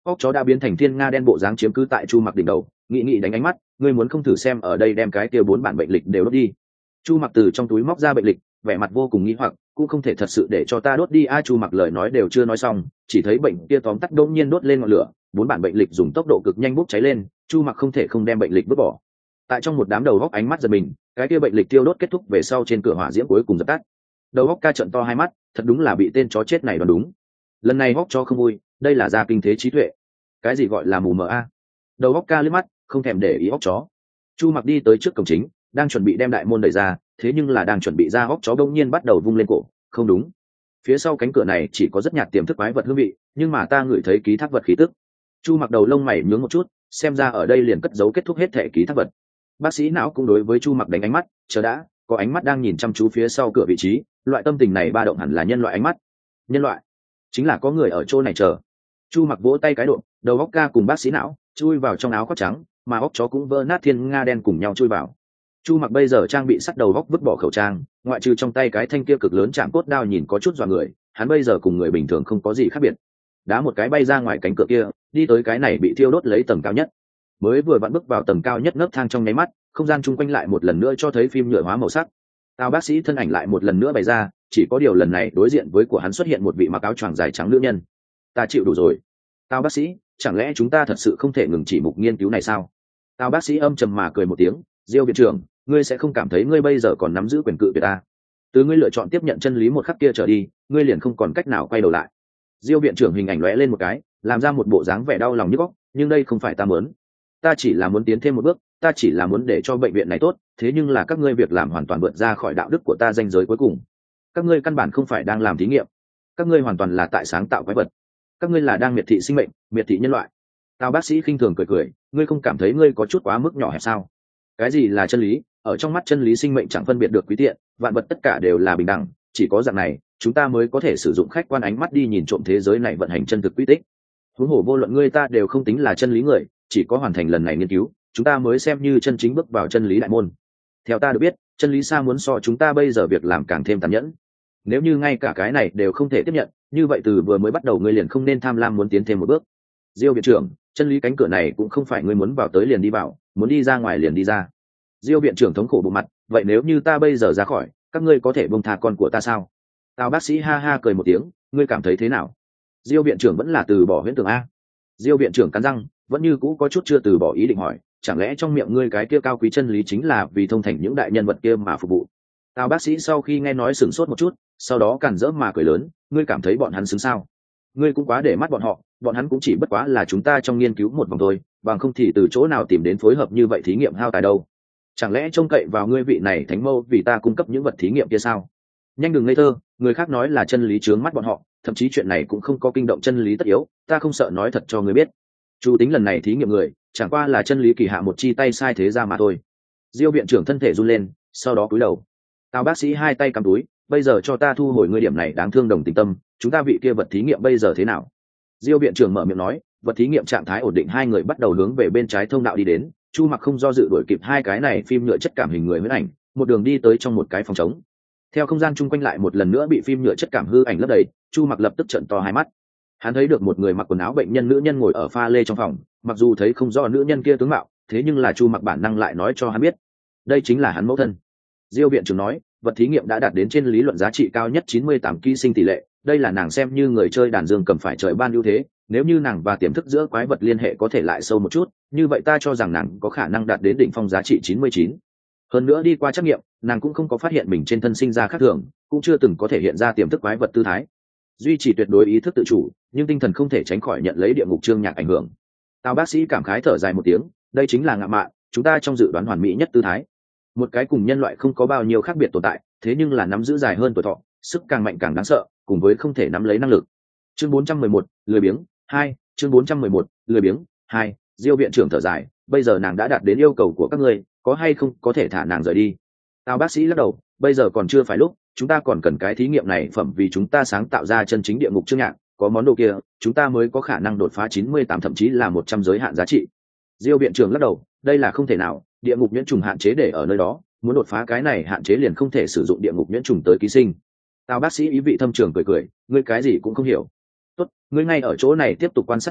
óc chó đã biến thành thiên nga đen bộ dáng chiếm cứ tại Chu Mặc đỉnh đầu, nghĩ đánh ánh mắt, ngươi muốn không thử xem ở đây đem cái kia 4 bản bệnh lịch đều đốt đi. Chu Mặc từ trong túi móc ra bệnh lịch, vẻ mặt vô cùng nghi hoặc, cũng không thể thật sự để cho ta đốt đi a. Chu Mặc lời nói đều chưa nói xong, chỉ thấy bệnh kia tóm tắt đột nhiên đốt lên ngọn lửa, 4 bản bệnh lịch dùng tốc độ cực nhanh bốc cháy lên. Chu Mặc không thể không đem bệnh lịch vứt bỏ. Tại trong một đám đầu góc ánh mắt giật mình, cái kia bệnh lịch tiêu đốt kết thúc về sau trên cửa hỏa diễm cuối cùng dập tắt. Đầu góc ca trợn to hai mắt, thật đúng là bị tên chó chết này đoán đúng. Lần này góc cho không vui, đây là gia kinh thế trí tuệ. Cái gì gọi là mù mờ a? Đầu góc ca liếc mắt, không thèm để ý góc chó. Chu Mặc đi tới trước cổng chính, đang chuẩn bị đem đại môn đẩy ra, thế nhưng là đang chuẩn bị ra góc chó bỗng nhiên bắt đầu vung lên cổ. Không đúng, phía sau cánh cửa này chỉ có rất nhạt tiềm thức quái vật hương vị, nhưng mà ta ngửi thấy ký thác vật khí tức. Chu Mặc đầu lông mày nhướng một chút, xem ra ở đây liền cất giấu kết thúc hết thể ký thác vật. Bác sĩ não cũng đối với Chu Mặc đánh ánh mắt, chờ đã, có ánh mắt đang nhìn chăm chú phía sau cửa vị trí, loại tâm tình này ba động hẳn là nhân loại ánh mắt. Nhân loại chính là có người ở chỗ này chờ. Chu Mặc vỗ tay cái độ, đầu óc ca cùng bác sĩ não chui vào trong áo khoác trắng, mà óc chó cũng vỡ nát thiên nga đen cùng nhau chui vào. Chu Mặc bây giờ trang bị sắt đầu góc vứt bỏ khẩu trang, ngoại trừ trong tay cái thanh kia cực lớn chạm cốt đao nhìn có chút dọa người, hắn bây giờ cùng người bình thường không có gì khác biệt. Đá một cái bay ra ngoài cánh cửa kia, đi tới cái này bị thiêu đốt lấy tầng cao nhất. Mới vừa vặn bước vào tầng cao nhất nấc thang trong nháy mắt, không gian chung quanh lại một lần nữa cho thấy phim nhựa hóa màu sắc. Tao bác sĩ thân ảnh lại một lần nữa bày ra, chỉ có điều lần này đối diện với của hắn xuất hiện một vị mặc áo choàng dài trắng nữ nhân. Ta chịu đủ rồi. Tao bác sĩ, chẳng lẽ chúng ta thật sự không thể ngừng chỉ mục nghiên cứu này sao? Tao bác sĩ âm trầm mà cười một tiếng, Diêu viện trưởng, ngươi sẽ không cảm thấy ngươi bây giờ còn nắm giữ quyền cự tuyệt ta? Từ ngươi lựa chọn tiếp nhận chân lý một khắc kia trở đi, ngươi liền không còn cách nào quay đầu lại. Diêu viện trưởng hình ảnh lóe lên một cái, làm ra một bộ dáng vẻ đau lòng nhức óc, nhưng đây không phải ta muốn. Ta chỉ là muốn tiến thêm một bước, ta chỉ là muốn để cho bệnh viện này tốt, thế nhưng là các ngươi việc làm hoàn toàn vượt ra khỏi đạo đức của ta ranh giới cuối cùng. Các ngươi căn bản không phải đang làm thí nghiệm, các ngươi hoàn toàn là tại sáng tạo quái vật, các ngươi là đang miệt thị sinh mệnh, miệt thị nhân loại. Tao bác sĩ khinh thường cười, ngươi không cảm thấy ngươi có chút quá mức nhỏ hẹp sao? Cái gì là chân lý? Ở trong mắt chân lý sinh mệnh chẳng phân biệt được quý tiện, vạn vật tất cả đều là bình đẳng, chỉ có dạng này, chúng ta mới có thể sử dụng khách quan ánh mắt đi nhìn trộm thế giới này vận hành chân thực quy tích. Huống hồ vô luận ngươi ta đều không tính là chân lý người, chỉ có hoàn thành lần này nghiên cứu, chúng ta mới xem như chân chính bước vào chân lý đại môn. Theo ta được biết, chân lý xa muốn so chúng ta bây giờ việc làm càng thêm tàn nhẫn. Nếu như ngay cả cái này đều không thể tiếp nhận, như vậy từ vừa mới bắt đầu ngươi liền không nên tham lam muốn tiến thêm một bước. Diêu viện trưởng, chân lý cánh cửa này cũng không phải ngươi muốn vào tới liền đi vào, muốn đi ra ngoài liền đi ra. Diêu viện trưởng thống khổ bộ mặt, vậy nếu như ta bây giờ ra khỏi, các ngươi có thể buông tha con của ta sao? Tao bác sĩ ha ha cười một tiếng, ngươi cảm thấy thế nào? Diêu viện trưởng vẫn là từ bỏ huyễn tưởng a? Diêu viện trưởng cắn răng, vẫn như cũ có chút chưa từ bỏ ý định hỏi, chẳng lẽ trong miệng ngươi cái kia cao quý chân lý chính là vì thông thành những đại nhân vật kia mà phục vụ? Tao bác sĩ sau khi nghe nói sửng sốt một chút, sau đó càn rỡ mà cười lớn, ngươi cảm thấy bọn hắn xứng sao? Ngươi cũng quá để mắt bọn hắn cũng chỉ bất quá là chúng ta trong nghiên cứu một vòng thôi, bằng không thì từ chỗ nào tìm đến phối hợp như vậy thí nghiệm hao tài đâu? Chẳng lẽ trông cậy vào ngươi vị này thánh mâu vì ta cung cấp những vật thí nghiệm kia sao? Nhanh đừng ngây thơ, người khác nói là chân lý chướng mắt bọn họ, thậm chí chuyện này cũng không có kinh động chân lý tất yếu, ta không sợ nói thật cho ngươi biết. Chủ tính lần này thí nghiệm người, chẳng qua là chân lý kỳ hạ một chi tay sai thế ra mà thôi. Diêu viện trưởng thân thể run lên, sau đó cúi đầu. Tao bác sĩ hai tay cầm túi, bây giờ cho ta thu hồi ngươi điểm này đáng thương đồng tình tâm, chúng ta vị kia vật thí nghiệm bây giờ thế nào? Diêu viện trưởng mở miệng nói, vật thí nghiệm trạng thái ổn định, hai người bắt đầu hướng về bên trái thông đạo đi đến. Chu Mặc không do dự đuổi kịp hai cái này phim nhựa chất cảm hình người huyễn ảnh, một đường đi tới trong một cái phòng trống. Theo không gian chung quanh lại một lần nữa bị phim nhựa chất cảm hư ảnh lấp đầy, Chu Mặc lập tức trợn to hai mắt. Hắn thấy được một người mặc quần áo bệnh nhân nữ nhân ngồi ở pha lê trong phòng, mặc dù thấy không rõ nữ nhân kia tướng mạo, thế nhưng là Chu Mặc bản năng lại nói cho hắn biết, đây chính là hắn mẫu thân. Diêu viện trưởng nói, vật thí nghiệm đã đạt đến trên lý luận giá trị cao nhất 98 ký sinh tỷ lệ, đây là nàng xem như người chơi đàn dương cầm phải trời ban ưu thế, nếu như nàng và tiềm thức giữa quái vật liên hệ có thể lại sâu một chút, như vậy ta cho rằng nàng có khả năng đạt đến đỉnh phong giá trị 99. Hơn nữa đi qua trắc nghiệm, nàng cũng không có phát hiện mình trên thân sinh ra khác thường, cũng chưa từng có thể hiện ra tiềm thức quái vật tư thái. Duy trì tuyệt đối ý thức tự chủ, nhưng tinh thần không thể tránh khỏi nhận lấy địa ngục chương nhạc ảnh hưởng. Tao bác sĩ cảm khái thở dài một tiếng, đây chính là ngạ mạn, chúng ta trong dự đoán hoàn mỹ nhất tư thái. Một cái cùng nhân loại không có bao nhiêu khác biệt tồn tại, thế nhưng là nắm giữ dài hơn tuổi thọ, sức càng mạnh càng đáng sợ, cùng với không thể nắm lấy năng lực. Chương 411, lười biếng 2, chương 411, lười biếng 2, Diêu viện trưởng thở dài, bây giờ nàng đã đạt đến yêu cầu của các ngươi, có hay không có thể thả nàng rời đi? Tao bác sĩ lắc đầu, bây giờ còn chưa phải lúc, chúng ta còn cần cái thí nghiệm này phẩm vì chúng ta sáng tạo ra chân chính địa ngục chương nhạc, có món đồ kia, chúng ta mới có khả năng đột phá 98 thậm chí là 100 giới hạn giá trị. Diêu viện trưởng lắc đầu, đây là không thể nào, địa ngục nhuyễn trùng hạn chế để ở nơi đó, muốn đột phá cái này hạn chế liền không thể sử dụng địa ngục nhuyễn trùng tới ký sinh. Tao bác sĩ ý vị thâm trường cười, ngươi cái gì cũng không hiểu. Tốt, ngươi ngay ở chỗ này tiếp tục quan sát ta,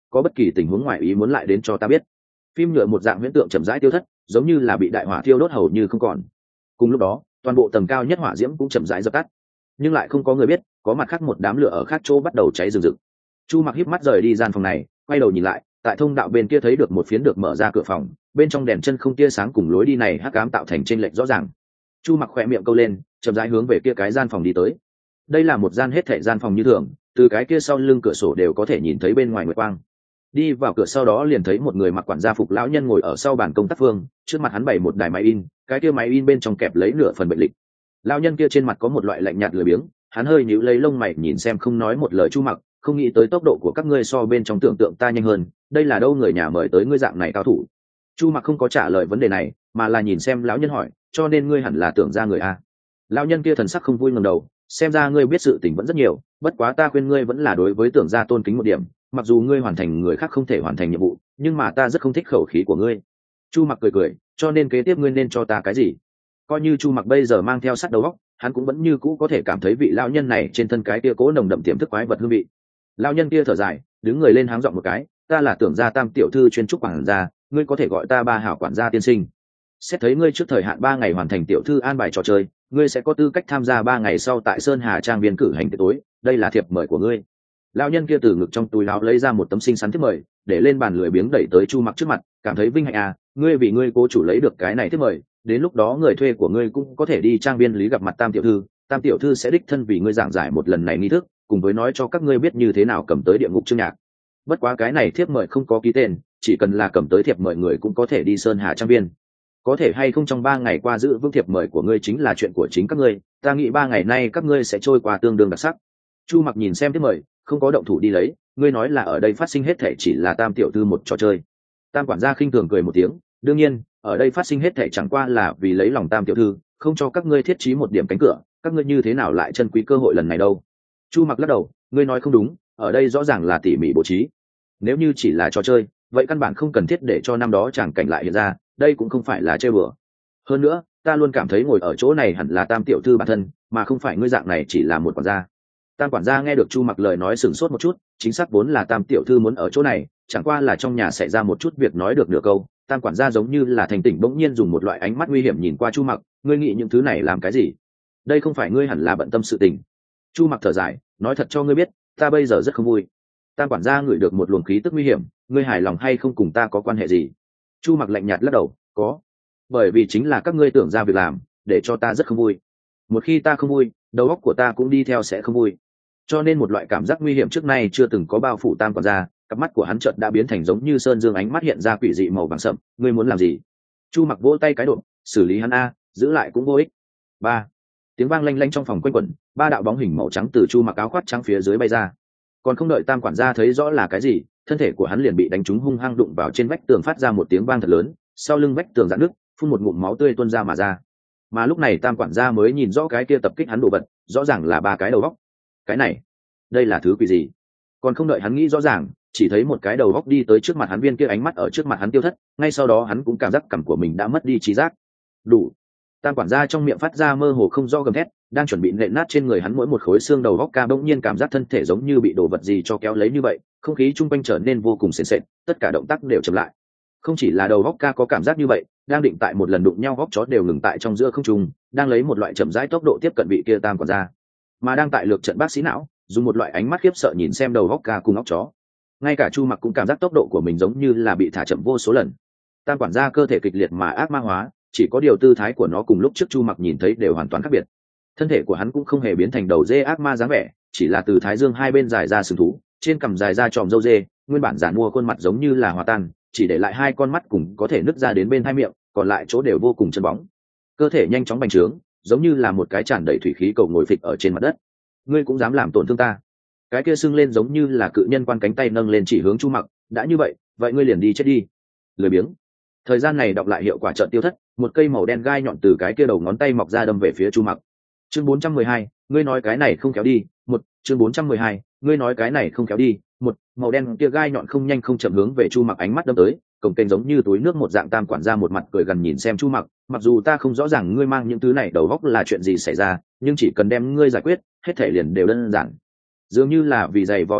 có bất kỳ tình huống ngoài ý muốn lại đến cho ta biết. Phim nhựa một dạng huyễn tượng chậm rãi tiêu thất, giống như là bị đại hỏa thiêu đốt hầu như không còn. Cùng lúc đó, toàn bộ tầng cao nhất hỏa diễm cũng chậm rãi dập tắt, nhưng lại không có người biết có mặt khác một đám lửa ở khác chỗ bắt đầu cháy rừng rực. Chu Mặc híp mắt rời đi gian phòng này, quay đầu nhìn lại, tại thông đạo bên kia thấy được một phiến được mở ra cửa phòng, bên trong đèn chân không tia sáng cùng lối đi này hắc ám tạo thành chênh lệch rõ ràng. Chu Mặc khẽ miệng câu lên, chậm rãi hướng về kia cái gian phòng đi tới. Đây là một gian hết thảy gian phòng như thường, từ cái kia sau lưng cửa sổ đều có thể nhìn thấy bên ngoài nguyệt quang. Đi vào cửa sau đó liền thấy một người mặc quản gia phục lão nhân ngồi ở sau bàn công tác phương, trước mặt hắn bày một đài máy in, cái kia máy in bên trong kẹp lấy nửa phần bệnh lịch. Lão nhân kia trên mặt có một loại lạnh nhạt lười biếng, hắn hơi nhíu lấy lông mày nhìn xem không nói một lời Chu Mặc, không nghĩ tới tốc độ của các ngươi so bên trong tưởng tượng ta nhanh hơn, đây là đâu người nhà mời tới ngươi dạng này cao thủ. Chu Mặc không có trả lời vấn đề này, mà là nhìn xem lão nhân hỏi, cho nên ngươi hẳn là tưởng ra người a. Lão nhân kia thần sắc không vui ngẩng đầu, xem ra ngươi biết sự tình vẫn rất nhiều, bất quá ta khuyên ngươi vẫn là đối với tưởng gia tôn kính một điểm, mặc dù ngươi hoàn thành người khác không thể hoàn thành nhiệm vụ, nhưng mà ta rất không thích khẩu khí của ngươi. Chu Mặc cười cười, cho nên kế tiếp ngươi nên cho ta cái gì? Coi như Chu Mặc bây giờ mang theo sắt đầu óc, hắn cũng vẫn như cũ có thể cảm thấy vị lão nhân này trên thân cái kia cố nồng đậm tiềm thức quái vật hương vị. Lão nhân kia thở dài, đứng người lên háng giọng một cái, ta là tưởng gia tam tiểu thư chuyên trúc quản gia, ngươi có thể gọi ta ba hảo quản gia tiên sinh. Xét thấy ngươi trước thời hạn 3 ngày hoàn thành tiểu thư an bài trò chơi, ngươi sẽ có tư cách tham gia 3 ngày sau tại Sơn Hà Trang viên cử hành tiệc tối, đây là thiệp mời của ngươi. Lão nhân kia từ ngực trong túi áo lấy ra một tấm xinh xắn thiệp mời, để lên bàn lười biếng đẩy tới Chu Mặc trước mặt, cảm thấy vinh hạnh à, ngươi vì ngươi cố chủ lấy được cái này thiệp mời, đến lúc đó người thuê của ngươi cũng có thể đi trang viên lý gặp mặt tam tiểu thư sẽ đích thân vì ngươi giảng giải một lần này nghi thức, cùng với nói cho các ngươi biết như thế nào cầm tới địa ngục chương nhạc. Bất quá cái này thiệp mời không có ký tên, chỉ cần là cầm tới thiệp mời người cũng có thể đi Sơn Hà Trang viên. Có thể hay không trong 3 ngày qua giữ vững thiệp mời của ngươi chính là chuyện của chính các ngươi, ta nghĩ 3 ngày nay các ngươi sẽ trôi qua tương đương đặc sắc. Chu Mặc nhìn xem thiệp mời, không có động thủ đi lấy, ngươi nói là ở đây phát sinh hết thể chỉ là tam tiểu thư một trò chơi. Tam quản gia khinh thường cười một tiếng, đương nhiên ở đây phát sinh hết thể chẳng qua là vì lấy lòng tam tiểu thư, không cho các ngươi thiết trí một điểm cánh cửa, các ngươi như thế nào lại trân quý cơ hội lần này đâu. Chu Mặc lắc đầu, ngươi nói không đúng, ở đây rõ ràng là tỉ mỉ bố trí, nếu như chỉ là trò chơi vậy căn bản không cần thiết để cho năm đó chẳng cảnh lại hiện ra, đây cũng không phải là chơi bừa. Hơn nữa ta luôn cảm thấy ngồi ở chỗ này hẳn là tam tiểu thư bản thân, mà không phải ngươi dạng này chỉ là một quản gia. Tam quản gia nghe được Chu Mặc lời nói sửng sốt một chút, chính xác vốn là tam tiểu thư muốn ở chỗ này, chẳng qua là trong nhà xảy ra một chút việc nói được nửa câu. Tam quản gia giống như là thành tỉnh bỗng nhiên dùng một loại ánh mắt nguy hiểm nhìn qua Chu Mặc, ngươi nghĩ những thứ này làm cái gì? Đây không phải ngươi hẳn là bận tâm sự tình. Chu Mặc thở dài, nói thật cho ngươi biết, ta bây giờ rất không vui. Tam quản gia ngửi được một luồng khí tức nguy hiểm, ngươi hài lòng hay không cùng ta có quan hệ gì? Chu Mặc lạnh nhạt lắc đầu, có, bởi vì chính là các ngươi tưởng ra việc làm để cho ta rất không vui. Một khi ta không vui, đầu óc của ta cũng đi theo sẽ không vui, cho nên một loại cảm giác nguy hiểm trước nay chưa từng có bao phủ tam quản gia. Cặp mắt của hắn chợt đã biến thành giống như sơn dương, ánh mắt hiện ra quỷ dị màu vàng sậm. Ngươi muốn làm gì? Chu Mặc vỗ tay cái độ, xử lý hắn a, giữ lại cũng vô ích. Ba, tiếng vang lanh lanh trong phòng quanh quẩn, 3 đạo bóng hình màu trắng từ Chu Mặc áo khoác trắng phía dưới bay ra. Còn không đợi tam quản gia thấy rõ là cái gì, thân thể của hắn liền bị đánh trúng, hung hăng đụng vào trên vách tường, phát ra một tiếng vang thật lớn, sau lưng vách tường rạn nứt, phun một ngụm máu tươi tuôn ra mà ra. Mà lúc này tam quản gia mới nhìn rõ cái kia tập kích hắn đồ vật, rõ ràng là 3 cái đầu góc. Cái này, đây là thứ quỷ gì? Còn không đợi hắn nghĩ rõ ràng, chỉ thấy một cái đầu góc đi tới trước mặt hắn, viên kia ánh mắt ở trước mặt hắn tiêu thất, ngay sau đó hắn cũng cảm giác cằm của mình đã mất đi trí giác. Đủ. Tam quản gia trong miệng phát ra mơ hồ không rõ gầm thét, đang chuẩn bị nện nát trên người hắn mỗi một khối xương đầu góc ca, bỗng nhiên cảm giác thân thể giống như bị đồ vật gì cho kéo lấy như vậy, không khí chung quanh trở nên vô cùng sền sệt, tất cả động tác đều chậm lại. Không chỉ là đầu góc ca có cảm giác như vậy, đang định tại một lần đụng nhau góc chó đều ngừng tại trong giữa không trung, đang lấy một loại chậm rãi tốc độ tiếp cận vị kia tam quản gia. Mà đang tại lược trận bác sĩ não, dùng một loại ánh mắt khiếp sợ nhìn xem đầu góc ca cùng óc chó. Ngay cả Chu Mặc cũng cảm giác tốc độ của mình giống như là bị thả chậm vô số lần. Tam quản gia cơ thể kịch liệt mà ác ma hóa, chỉ có điều tư thái của nó cùng lúc trước Chu Mặc nhìn thấy đều hoàn toàn khác biệt. Thân thể của hắn cũng không hề biến thành đầu dê ác ma dáng vẻ, chỉ là từ thái dương hai bên dài ra sừng thú, trên cằm dài ra tròm râu dê, nguyên bản giản mua khuôn mặt giống như là hòa tan, chỉ để lại 2 con mắt cùng có thể nứt ra đến bên hai miệng, còn lại chỗ đều vô cùng chân bóng. Cơ thể nhanh chóng bành trướng, giống như là một cái tràn đầy thủy khí cầu ngồi phịch ở trên mặt đất. Ngươi cũng dám làm tổn thương ta? Cái kia sưng lên giống như là cự nhân quan cánh tay nâng lên chỉ hướng Chu Mặc, đã như vậy, vậy ngươi liền đi chết đi. Lười biếng. Thời gian này đọc lại hiệu quả chợt tiêu thất, một cây màu đen gai nhọn từ cái kia đầu ngón tay mọc ra đâm về phía Chu Mặc. Chương 412, ngươi nói cái này không kéo đi. Chương 412, ngươi nói cái này không kéo đi. Màu đen kia gai nhọn không nhanh không chậm hướng về Chu Mặc ánh mắt đâm tới, cổng kênh giống như túi nước một dạng. Tam quản gia một mặt cười gần nhìn xem Chu Mặc, mặc dù ta không rõ ràng ngươi mang những thứ này đầu góc là chuyện gì xảy ra, nhưng chỉ cần đem ngươi giải quyết, hết thể liền đều đơn giản. Dường như là vì giày vò Chu Mặc,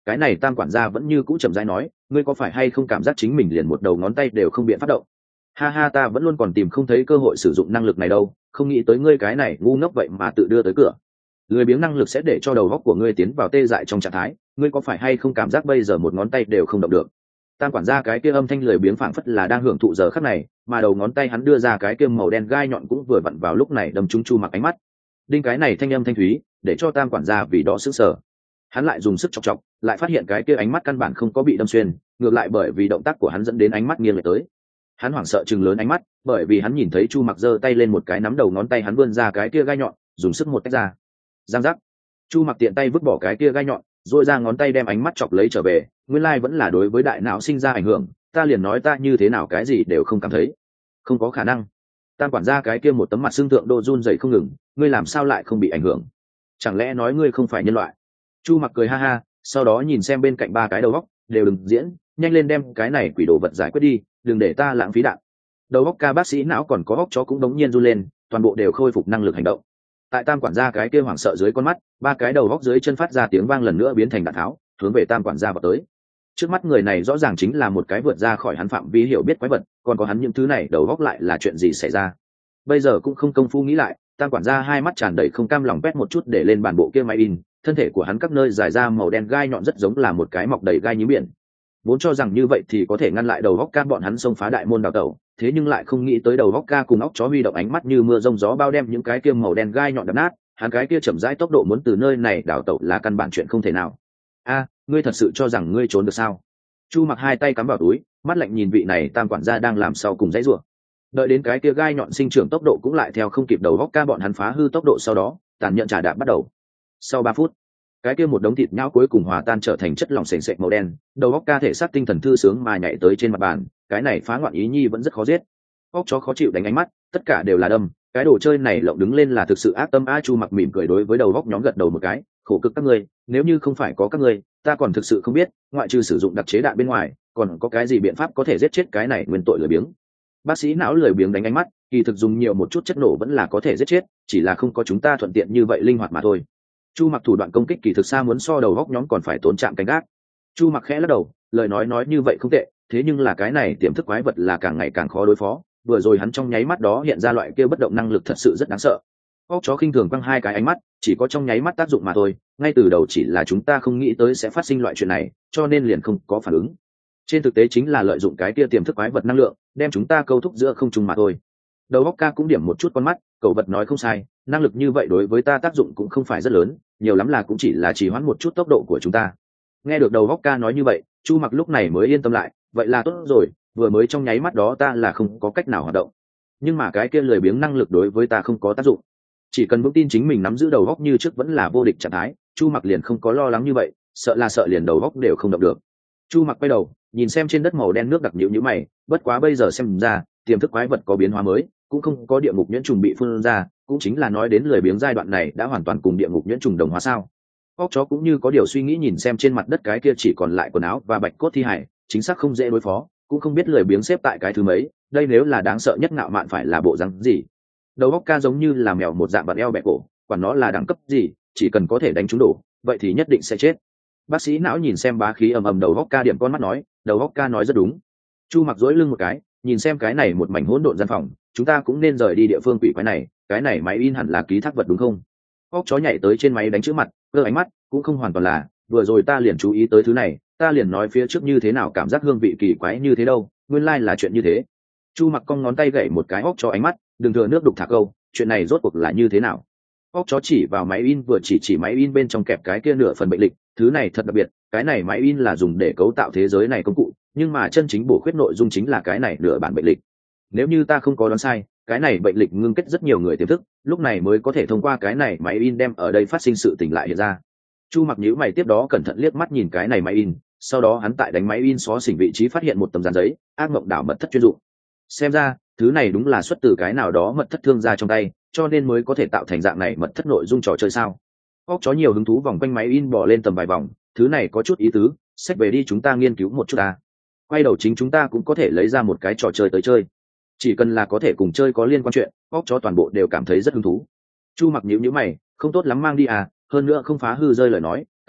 cái này tam quản gia vẫn như cũ chậm rãi nói, ngươi có phải hay không cảm giác chính mình liền một đầu ngón tay đều không biện pháp động? Ha ha, ta vẫn luôn còn tìm không thấy cơ hội sử dụng năng lực này đâu, không nghĩ tới ngươi cái này ngu ngốc vậy mà tự đưa tới cửa. Lười biếng năng lực sẽ để cho đầu óc của ngươi tiến vào tê dại trong trạng thái, ngươi có phải hay không cảm giác bây giờ một ngón tay đều không động được? Tam quản gia cái kia âm thanh lười biếng phảng phất là đang hưởng thụ giờ khắc này, mà đầu ngón tay hắn đưa ra cái kia màu đen gai nhọn cũng vừa vặn vào lúc này đâm trúng Chu Mặc ánh mắt. Đinh, cái này thanh âm thanh thúy, để cho tam quản gia vì đó sững sờ. Hắn lại dùng sức chọc chọc, lại phát hiện cái kia ánh mắt căn bản không có bị đâm xuyên, ngược lại bởi vì động tác của hắn dẫn đến ánh mắt nghiêng lại tới. Hắn hoảng sợ trừng lớn ánh mắt, bởi vì hắn nhìn thấy Chu Mặc giơ tay lên một cái nắm đầu ngón tay hắn vươn ra cái kia gai nhọn, dùng sức một tách ra. Giang giác. Chu Mặc tiện tay vứt bỏ cái kia gai nhọn, duỗi ra ngón tay đem ánh mắt chọc lấy trở về, nguyên lai vẫn là đối với đại não sinh ra ảnh hưởng, ta liền nói ta như thế nào cái gì đều không cảm thấy. Không có khả năng. Tam quản gia cái kia một tấm mặt xương tượng đô run rẩy không ngừng, ngươi làm sao lại không bị ảnh hưởng? Chẳng lẽ nói ngươi không phải nhân loại? Chu Mặc cười ha ha, sau đó nhìn xem bên cạnh ba cái đầu óc, đều đừng diễn, nhanh lên đem cái này quỷ đồ vật giải quyết đi, đừng để ta lãng phí đạn. Đầu óc ca bác sĩ não còn có óc chó cũng đống nhiên run lên, toàn bộ đều khôi phục năng lực hành động. Tại tam quản gia cái kia hoảng sợ dưới con mắt, ba cái đầu óc dưới chân phát ra tiếng vang lần nữa biến thành đạn tháo, hướng về tam quản gia vào tới. Trước mắt người này rõ ràng chính là một cái vượt ra khỏi hắn phạm vi hiểu biết quái vật, còn có hắn những thứ này đầu óc lại là chuyện gì xảy ra? Bây giờ cũng không công phu nghĩ lại, tam quản gia hai mắt tràn đầy không cam lòng quét một chút để lên bản bộ kia máy in, thân thể của hắn các nơi dài ra màu đen gai nhọn rất giống là một cái mọc đầy gai nhím biển. Vốn cho rằng như vậy thì có thể ngăn lại đầu óc ca bọn hắn xông phá đại môn đào tẩu, thế nhưng lại không nghĩ tới đầu óc ca cùng óc chó huy động ánh mắt như mưa rông gió bao đem những cái kia màu đen gai nhọn đập nát, hắn cái kia chậm rãi tốc độ muốn từ nơi này đào tẩu là căn bản chuyện không thể nào. A, ngươi thật sự cho rằng ngươi trốn được sao? Chu Mặc hai tay cắm vào túi, mắt lạnh nhìn vị này tam quản gia đang làm sau cùng dãy rủa. Đợi đến cái kia gai nhọn sinh trưởng tốc độ cũng lại theo không kịp đầu óc ca bọn hắn phá hư tốc độ, sau đó tàn nhẫn trả đạp bắt đầu. Sau 3 phút, cái kia một đống thịt nhão cuối cùng hòa tan trở thành chất lỏng sền sệt màu đen, đầu óc ca thể xác tinh thần thư sướng mà nhảy tới trên mặt bàn, cái này phá ngoạn ý nhi vẫn rất khó giết. Óc chó khó chịu đánh ánh mắt, tất cả đều là đâm, cái đồ chơi này lộng đứng lên là thực sự ác tâm. A Chu Mặc mỉm cười đối với đầu óc nhóm gật đầu một cái, khổ cực các ngươi, nếu như không phải có các ngươi, ta còn thực sự không biết, ngoại trừ sử dụng đặc chế đạn bên ngoài, còn có cái gì biện pháp có thể giết chết cái này nguyên tội lười biếng. Bác sĩ não lười biếng đánh ánh mắt, kỳ thực dùng nhiều một chút chất nổ vẫn là có thể giết chết, chỉ là không có chúng ta thuận tiện như vậy linh hoạt mà thôi. Chu Mặc thủ đoạn công kích kỳ thực xa muốn so đầu góc nhóm còn phải tốn chạm canh gác. Chu Mặc khẽ lắc đầu, lời nói như vậy không tệ, thế nhưng là cái này tiềm thức quái vật là càng ngày càng khó đối phó, vừa rồi hắn trong nháy mắt đó hiện ra loại kia bất động năng lực thật sự rất đáng sợ. Óc chó khinh thường quăng hai cái ánh mắt, chỉ có trong nháy mắt tác dụng mà thôi, ngay từ đầu chỉ là chúng ta không nghĩ tới sẽ phát sinh loại chuyện này, cho nên liền không có phản ứng. Trên thực tế chính là lợi dụng cái kia tiềm thức quái vật năng lượng, đem chúng ta câu thúc giữa không trung mà thôi. Đầu óc ca cũng điểm một chút con mắt, cậu vật nói không sai, năng lực như vậy đối với ta tác dụng cũng không phải rất lớn, nhiều lắm là cũng chỉ là trì hoãn một chút tốc độ của chúng ta. Nghe được đầu óc ca nói như vậy, Chu Mặc lúc này mới yên tâm lại, vậy là tốt rồi, vừa mới trong nháy mắt đó ta là không có cách nào hoạt động, nhưng mà cái kia lười biếng năng lực đối với ta không có tác dụng, chỉ cần vững tin chính mình nắm giữ đầu óc như trước vẫn là vô địch trạng thái, Chu Mặc liền không có lo lắng như vậy, sợ là sợ liền đầu óc đều không động được. Chu Mặc quay đầu nhìn xem trên đất màu đen nước đặc nhũ như mày, bất quá bây giờ xem ra tiềm thức quái vật có biến hóa mới, cũng không có địa ngục nhuyễn trùng bị phun ra, cũng chính là nói đến lười biếng giai đoạn này đã hoàn toàn cùng địa ngục nhuyễn trùng đồng hóa sao. Óc chó cũng như có điều suy nghĩ nhìn xem trên mặt đất cái kia chỉ còn lại quần áo và bạch cốt thi hải, chính xác không dễ đối phó, cũng không biết lười biếng xếp tại cái thứ mấy, đây nếu là đáng sợ nhất ngạo mạn phải là bộ rắn gì. Đầu óc ca giống như là mèo một dạng vặn eo bẹ cổ, quản nó là đẳng cấp gì, chỉ cần có thể đánh trúng đổ, vậy thì nhất định sẽ chết. Bác sĩ não nhìn xem bá khí ầm ầm đầu óc ca điểm con mắt nói, đầu óc ca nói rất đúng. Chu Mặc duỗi lưng một cái, nhìn xem cái này một mảnh hỗn độn gian phòng, chúng ta cũng nên rời đi địa phương quỷ quái này, cái này máy in hẳn là ký thác vật đúng không? Óc chó nhảy tới trên máy đánh chữ mặt, cơ ánh mắt, cũng không hoàn toàn là, vừa rồi ta liền chú ý tới thứ này, ta liền nói phía trước như thế nào cảm giác hương vị kỳ quái như thế đâu, nguyên lai là chuyện như thế. Chu Mặc cong ngón tay gậy một cái óc chó ánh mắt, đừng thừa nước đục thả câu, chuyện này rốt cuộc là như thế nào? Óc chó chỉ vào máy in, vừa chỉ máy in bên trong kẹp cái kia nửa phần bệnh lịch, thứ này thật đặc biệt, cái này máy in là dùng để cấu tạo thế giới này công cụ, nhưng mà chân chính bổ khuyết nội dung chính là cái này nửa bản bệnh lịch. Nếu như ta không có đoán sai, cái này bệnh lịch ngưng kết rất nhiều người tiềm thức, lúc này mới có thể thông qua cái này máy in đem ở đây phát sinh sự tình lại hiện ra. Chu Mặc nhíu mày tiếp đó cẩn thận liếc mắt nhìn cái này máy in, sau đó hắn tại đánh máy in xóa xỉnh vị trí phát hiện một tấm dán giấy, ác mộng đảo mật thất chuyên dụng. Xem ra, thứ này đúng là xuất từ cái nào đó mật thất thương gia trong tay, cho nên mới có thể tạo thành dạng này mật thất nội dung trò chơi sao. Óc chó nhiều hứng thú vòng quanh máy in bỏ lên tầm vài vòng, thứ này có chút ý tứ, xách về đi chúng ta nghiên cứu một chút ta. Quay đầu chính chúng ta cũng có thể lấy ra một cái trò chơi tới chơi. Chỉ cần là có thể cùng chơi có liên quan chuyện, óc chó toàn bộ đều cảm thấy rất hứng thú. Chu Mặc nhíu nhíu mày, không tốt lắm mang đi à, hơn nữa không phá hư rơi lời nói,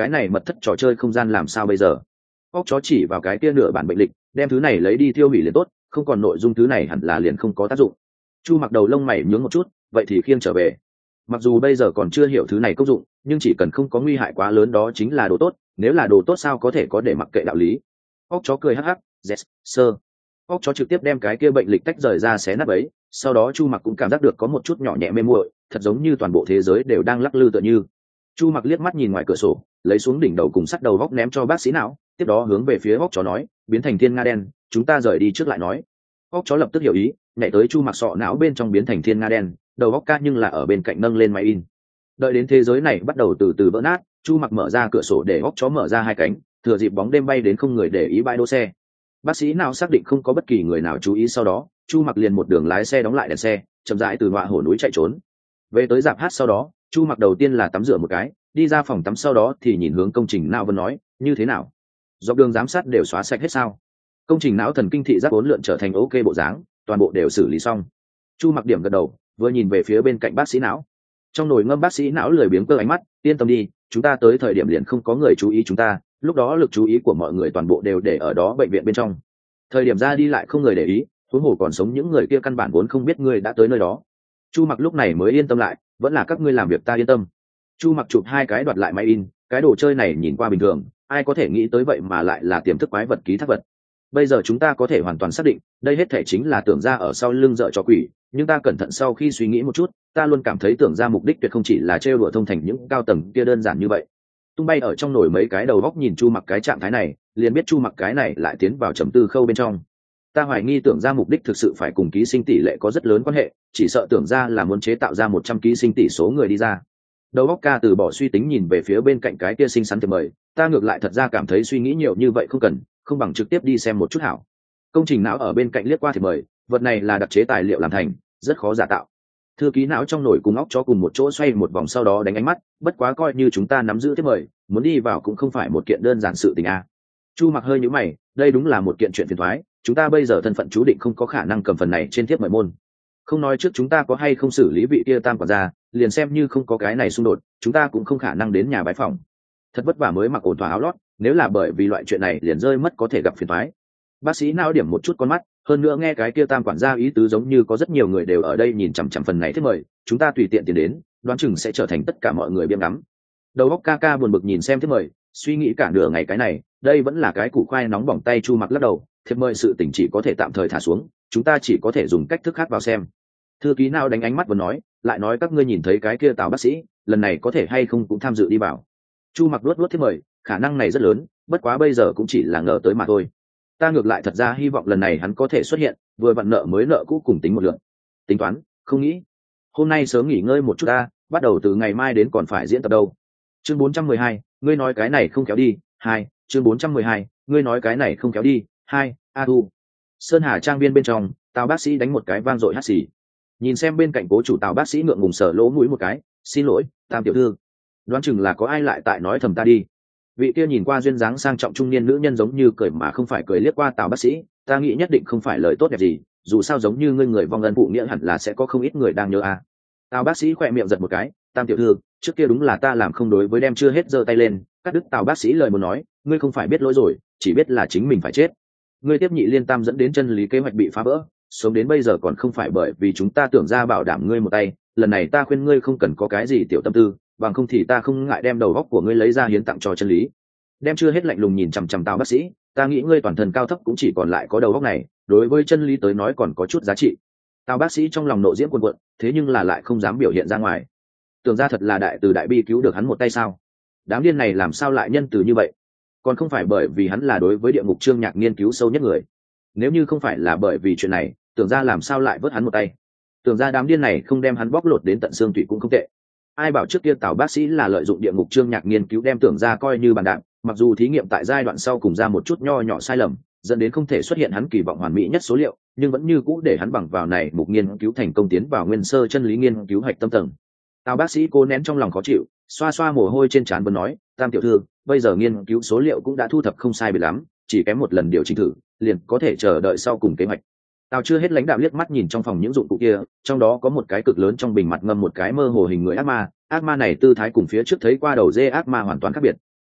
cái này mật thất trò chơi không gian làm sao bây giờ? Óc chó chỉ vào cái kia nửa bản bệnh lịch, đem thứ này lấy đi tiêu hủy liền tốt, không còn nội dung thứ này hẳn là liền không có tác dụng. Chu Mặc đầu lông mày nhướng một chút, vậy thì khiêng trở về. Mặc dù bây giờ còn chưa hiểu thứ này công dụng, nhưng chỉ cần không có nguy hại quá lớn đó chính là đồ tốt, nếu là đồ tốt sao có thể có để mặc kệ đạo lý. Óc chó cười hắc hắc, yes, sir. Óc chó trực tiếp đem cái kia bệnh lịch tách rời ra xé nát ấy, sau đó Chu Mặc cũng cảm giác được có một chút nhỏ nhẹ mê muội, thật giống như toàn bộ thế giới đều đang lắc lư tựa như. Chu Mặc liếc mắt nhìn ngoài cửa sổ, lấy xuống đỉnh đầu cùng sắt đầu góc ném cho bác sĩ não, tiếp đó hướng về phía óc chó nói, biến thành thiên nga đen, chúng ta rời đi trước lại nói. Óc chó lập tức hiểu ý, nhảy tới Chu Mặc sọ não bên trong biến thành thiên nga đen, đầu góc ca nhưng là ở bên cạnh nâng lên máy in. Đợi đến thế giới này bắt đầu từ từ vỡ nát, Chu Mặc mở ra cửa sổ để óc chó mở ra hai cánh, thừa dịp bóng đêm bay đến không người để ý bãi đỗ xe. Bác sĩ nào xác định không có bất kỳ người nào chú ý, sau đó Chu Mặc liền một đường lái xe đóng lại đèn xe, chậm rãi từ ngọa hổ núi chạy trốn. Về tới dạp hát sau đó, Chu Mặc đầu tiên là tắm rửa một cái, đi ra phòng tắm sau đó thì nhìn hướng công trình não Vân nói, như thế nào? Dọc đường giám sát đều xóa sạch hết sao? Công trình não thần kinh thị giác uốn lượn trở thành ok bộ dáng, toàn bộ đều xử lý xong. Chu Mặc điểm gật đầu, vừa nhìn về phía bên cạnh bác sĩ não. Trong nồi ngâm bác sĩ não lười biếng cơ ánh mắt, yên tâm đi, chúng ta tới thời điểm liền không có người chú ý chúng ta, lúc đó lực chú ý của mọi người toàn bộ đều để ở đó bệnh viện bên trong. Thời điểm ra đi lại không người để ý, huống hồ còn sống những người kia căn bản vốn không biết ngươi đã tới nơi đó. Chu Mặc lúc này mới yên tâm lại, vẫn là các ngươi làm việc ta yên tâm. Chu Mặc chụp hai cái đoạt lại máy in, cái đồ chơi này nhìn qua bình thường, ai có thể nghĩ tới vậy mà lại là tiềm thức quái vật ký thác vật. Bây giờ chúng ta có thể hoàn toàn xác định, đây hết thể chính là tưởng ra ở sau lưng dợ cho quỷ, nhưng ta cẩn thận sau khi suy nghĩ một chút, ta luôn cảm thấy tưởng ra mục đích tuyệt không chỉ là trêu đùa thông thành những cao tầng kia đơn giản như vậy. Tung bay ở trong nồi mấy cái đầu góc nhìn Chu Mặc cái trạng thái này, liền biết Chu Mặc cái này lại tiến vào trầm tư khâu bên trong. Ta hoài nghi tưởng ra mục đích thực sự phải cùng ký sinh tỷ lệ có rất lớn quan hệ, chỉ sợ tưởng ra là muốn chế tạo ra 100 ký sinh tỷ số người đi ra. Đầu óc ca từ bỏ suy tính nhìn về phía bên cạnh cái kia xinh xắn thì mời, ta ngược lại thật ra cảm thấy suy nghĩ nhiều như vậy không cần, không bằng trực tiếp đi xem một chút hảo. Công trình não ở bên cạnh liếc qua thì mời, vật này là đặc chế tài liệu làm thành, rất khó giả tạo. Thư ký não trong nồi cùng óc chó cùng một chỗ xoay một vòng sau đó đánh ánh mắt, bất quá coi như chúng ta nắm giữ thế mời, muốn đi vào cũng không phải một kiện đơn giản sự tình a. Chu Mặc hơi nhíu mày, đây đúng là một kiện chuyện phiền toái, chúng ta bây giờ thân phận chú định không có khả năng cầm phần này trên thiếp mời môn. Không nói trước chúng ta có hay không xử lý vị kia tam quản gia, liền xem như không có cái này xung đột, chúng ta cũng không khả năng đến nhà bái phòng. Thật vất vả mới mặc ổn thỏa áo lót, nếu là bởi vì loại chuyện này liền rơi mất có thể gặp phiền toái. Bác sĩ não điểm một chút con mắt, hơn nữa nghe cái kia tam quản gia ý tứ giống như có rất nhiều người đều ở đây nhìn chằm chằm phần này thiết mời, chúng ta tùy tiện tiền đến, đoán chừng sẽ trở thành tất cả mọi người biếng ngắm. Đầu óc ca ca buồn bực nhìn xem thiết mời, suy nghĩ cả nửa ngày cái này, đây vẫn là cái củ khoai nóng bỏng tay. Chu Mặc lắc đầu, thiệp mời sự tình chỉ có thể tạm thời thả xuống, chúng ta chỉ có thể dùng cách thức khác vào xem. Thư ký nào đánh ánh mắt vừa nói, lại nói các ngươi nhìn thấy cái kia Tào bác sĩ, lần này có thể hay không cũng tham dự đi vào. Chu Mặc luốt thiệp mời, khả năng này rất lớn, bất quá bây giờ cũng chỉ là ngờ tới mà thôi. Ta ngược lại thật ra hy vọng lần này hắn có thể xuất hiện, vừa vặn nợ mới nợ cũ cùng tính một lượt. Tính toán, không nghĩ. Hôm nay sớm nghỉ ngơi một chút ta, bắt đầu từ ngày mai đến còn phải diễn tập đâu. Chương 412, ngươi nói cái này không kéo đi. 2, chương 412, ngươi nói cái này không kéo đi. 2, a thu. Sơn Hà trang viên bên trong, Tào bác sĩ đánh một cái vang dội hắt xì. Nhìn xem bên cạnh cố chủ Tào bác sĩ ngượng ngùng sờ lỗ mũi một cái, xin lỗi, Tam tiểu thư. Đoán chừng là có ai lại tại nói thầm ta đi. Vị kia nhìn qua duyên dáng sang trọng trung niên nữ nhân giống như cười mà không phải cười liếc qua Tào bác sĩ, ta nghĩ nhất định không phải lời tốt đẹp gì, dù sao giống như ngươi người vong ân phụ nghĩa hẳn là sẽ có không ít người đang nhớ a. Tào bác sĩ khỏe miệng giật một cái, Tam tiểu thư, trước kia đúng là ta làm không đối với, đem chưa hết giơ tay lên, cắt đứt Tào bác sĩ lời muốn nói, ngươi không phải biết lỗi rồi, chỉ biết là chính mình phải chết. Ngươi tiếp nhị liên tam dẫn đến chân lý kế hoạch bị phá vỡ, sống đến bây giờ còn không phải bởi vì chúng ta tưởng ra bảo đảm ngươi một tay, lần này ta khuyên ngươi không cần có cái gì tiểu tâm tư, bằng không thì ta không ngại đem đầu óc của ngươi lấy ra hiến tặng cho chân lý. Đem chưa hết lạnh lùng nhìn chằm chằm Tào bác sĩ, ta nghĩ ngươi toàn thân cao thấp cũng chỉ còn lại có đầu óc này, đối với chân lý tới nói còn có chút giá trị. Tào bác sĩ trong lòng nộ diễm cuồn cuộn, thế nhưng là lại không dám biểu hiện ra ngoài. Tưởng ra thật là đại từ đại bi cứu được hắn một tay sao? Đám điên này làm sao lại nhân từ như vậy? Còn không phải bởi vì hắn là đối với địa ngục Trương Nhạc nghiên cứu sâu nhất người. Nếu như không phải là bởi vì chuyện này, tưởng ra làm sao lại vớt hắn một tay? Tưởng ra đám điên này không đem hắn bóc lột đến tận xương tủy cũng không tệ. Ai bảo trước kia Tào bác sĩ là lợi dụng địa ngục Trương Nhạc nghiên cứu đem tưởng ra coi như bàn đạp, mặc dù thí nghiệm tại giai đoạn sau cùng ra một chút nho nhỏ sai lầm, dẫn đến không thể xuất hiện hắn kỳ vọng hoàn mỹ nhất số liệu, nhưng vẫn như cũ để hắn bằng vào này mục nghiên cứu thành công tiến vào nguyên sơ chân lý nghiên cứu hạch tâm tầng. Tào bác sĩ cố nén trong lòng khó chịu, xoa xoa mồ hôi trên trán, vẫn nói, Tam tiểu thư, bây giờ nghiên cứu số liệu cũng đã thu thập không sai biệt lắm, chỉ kém một lần điều chỉnh thử, liền có thể chờ đợi sau cùng kế hoạch. Tào chưa hết lãnh đạo liếc mắt nhìn trong phòng những dụng cụ kia, trong đó có một cái cực lớn trong bình mặt ngâm một cái mơ hồ hình người ác ma này tư thái cùng phía trước thấy qua đầu dê ác ma hoàn toàn khác biệt.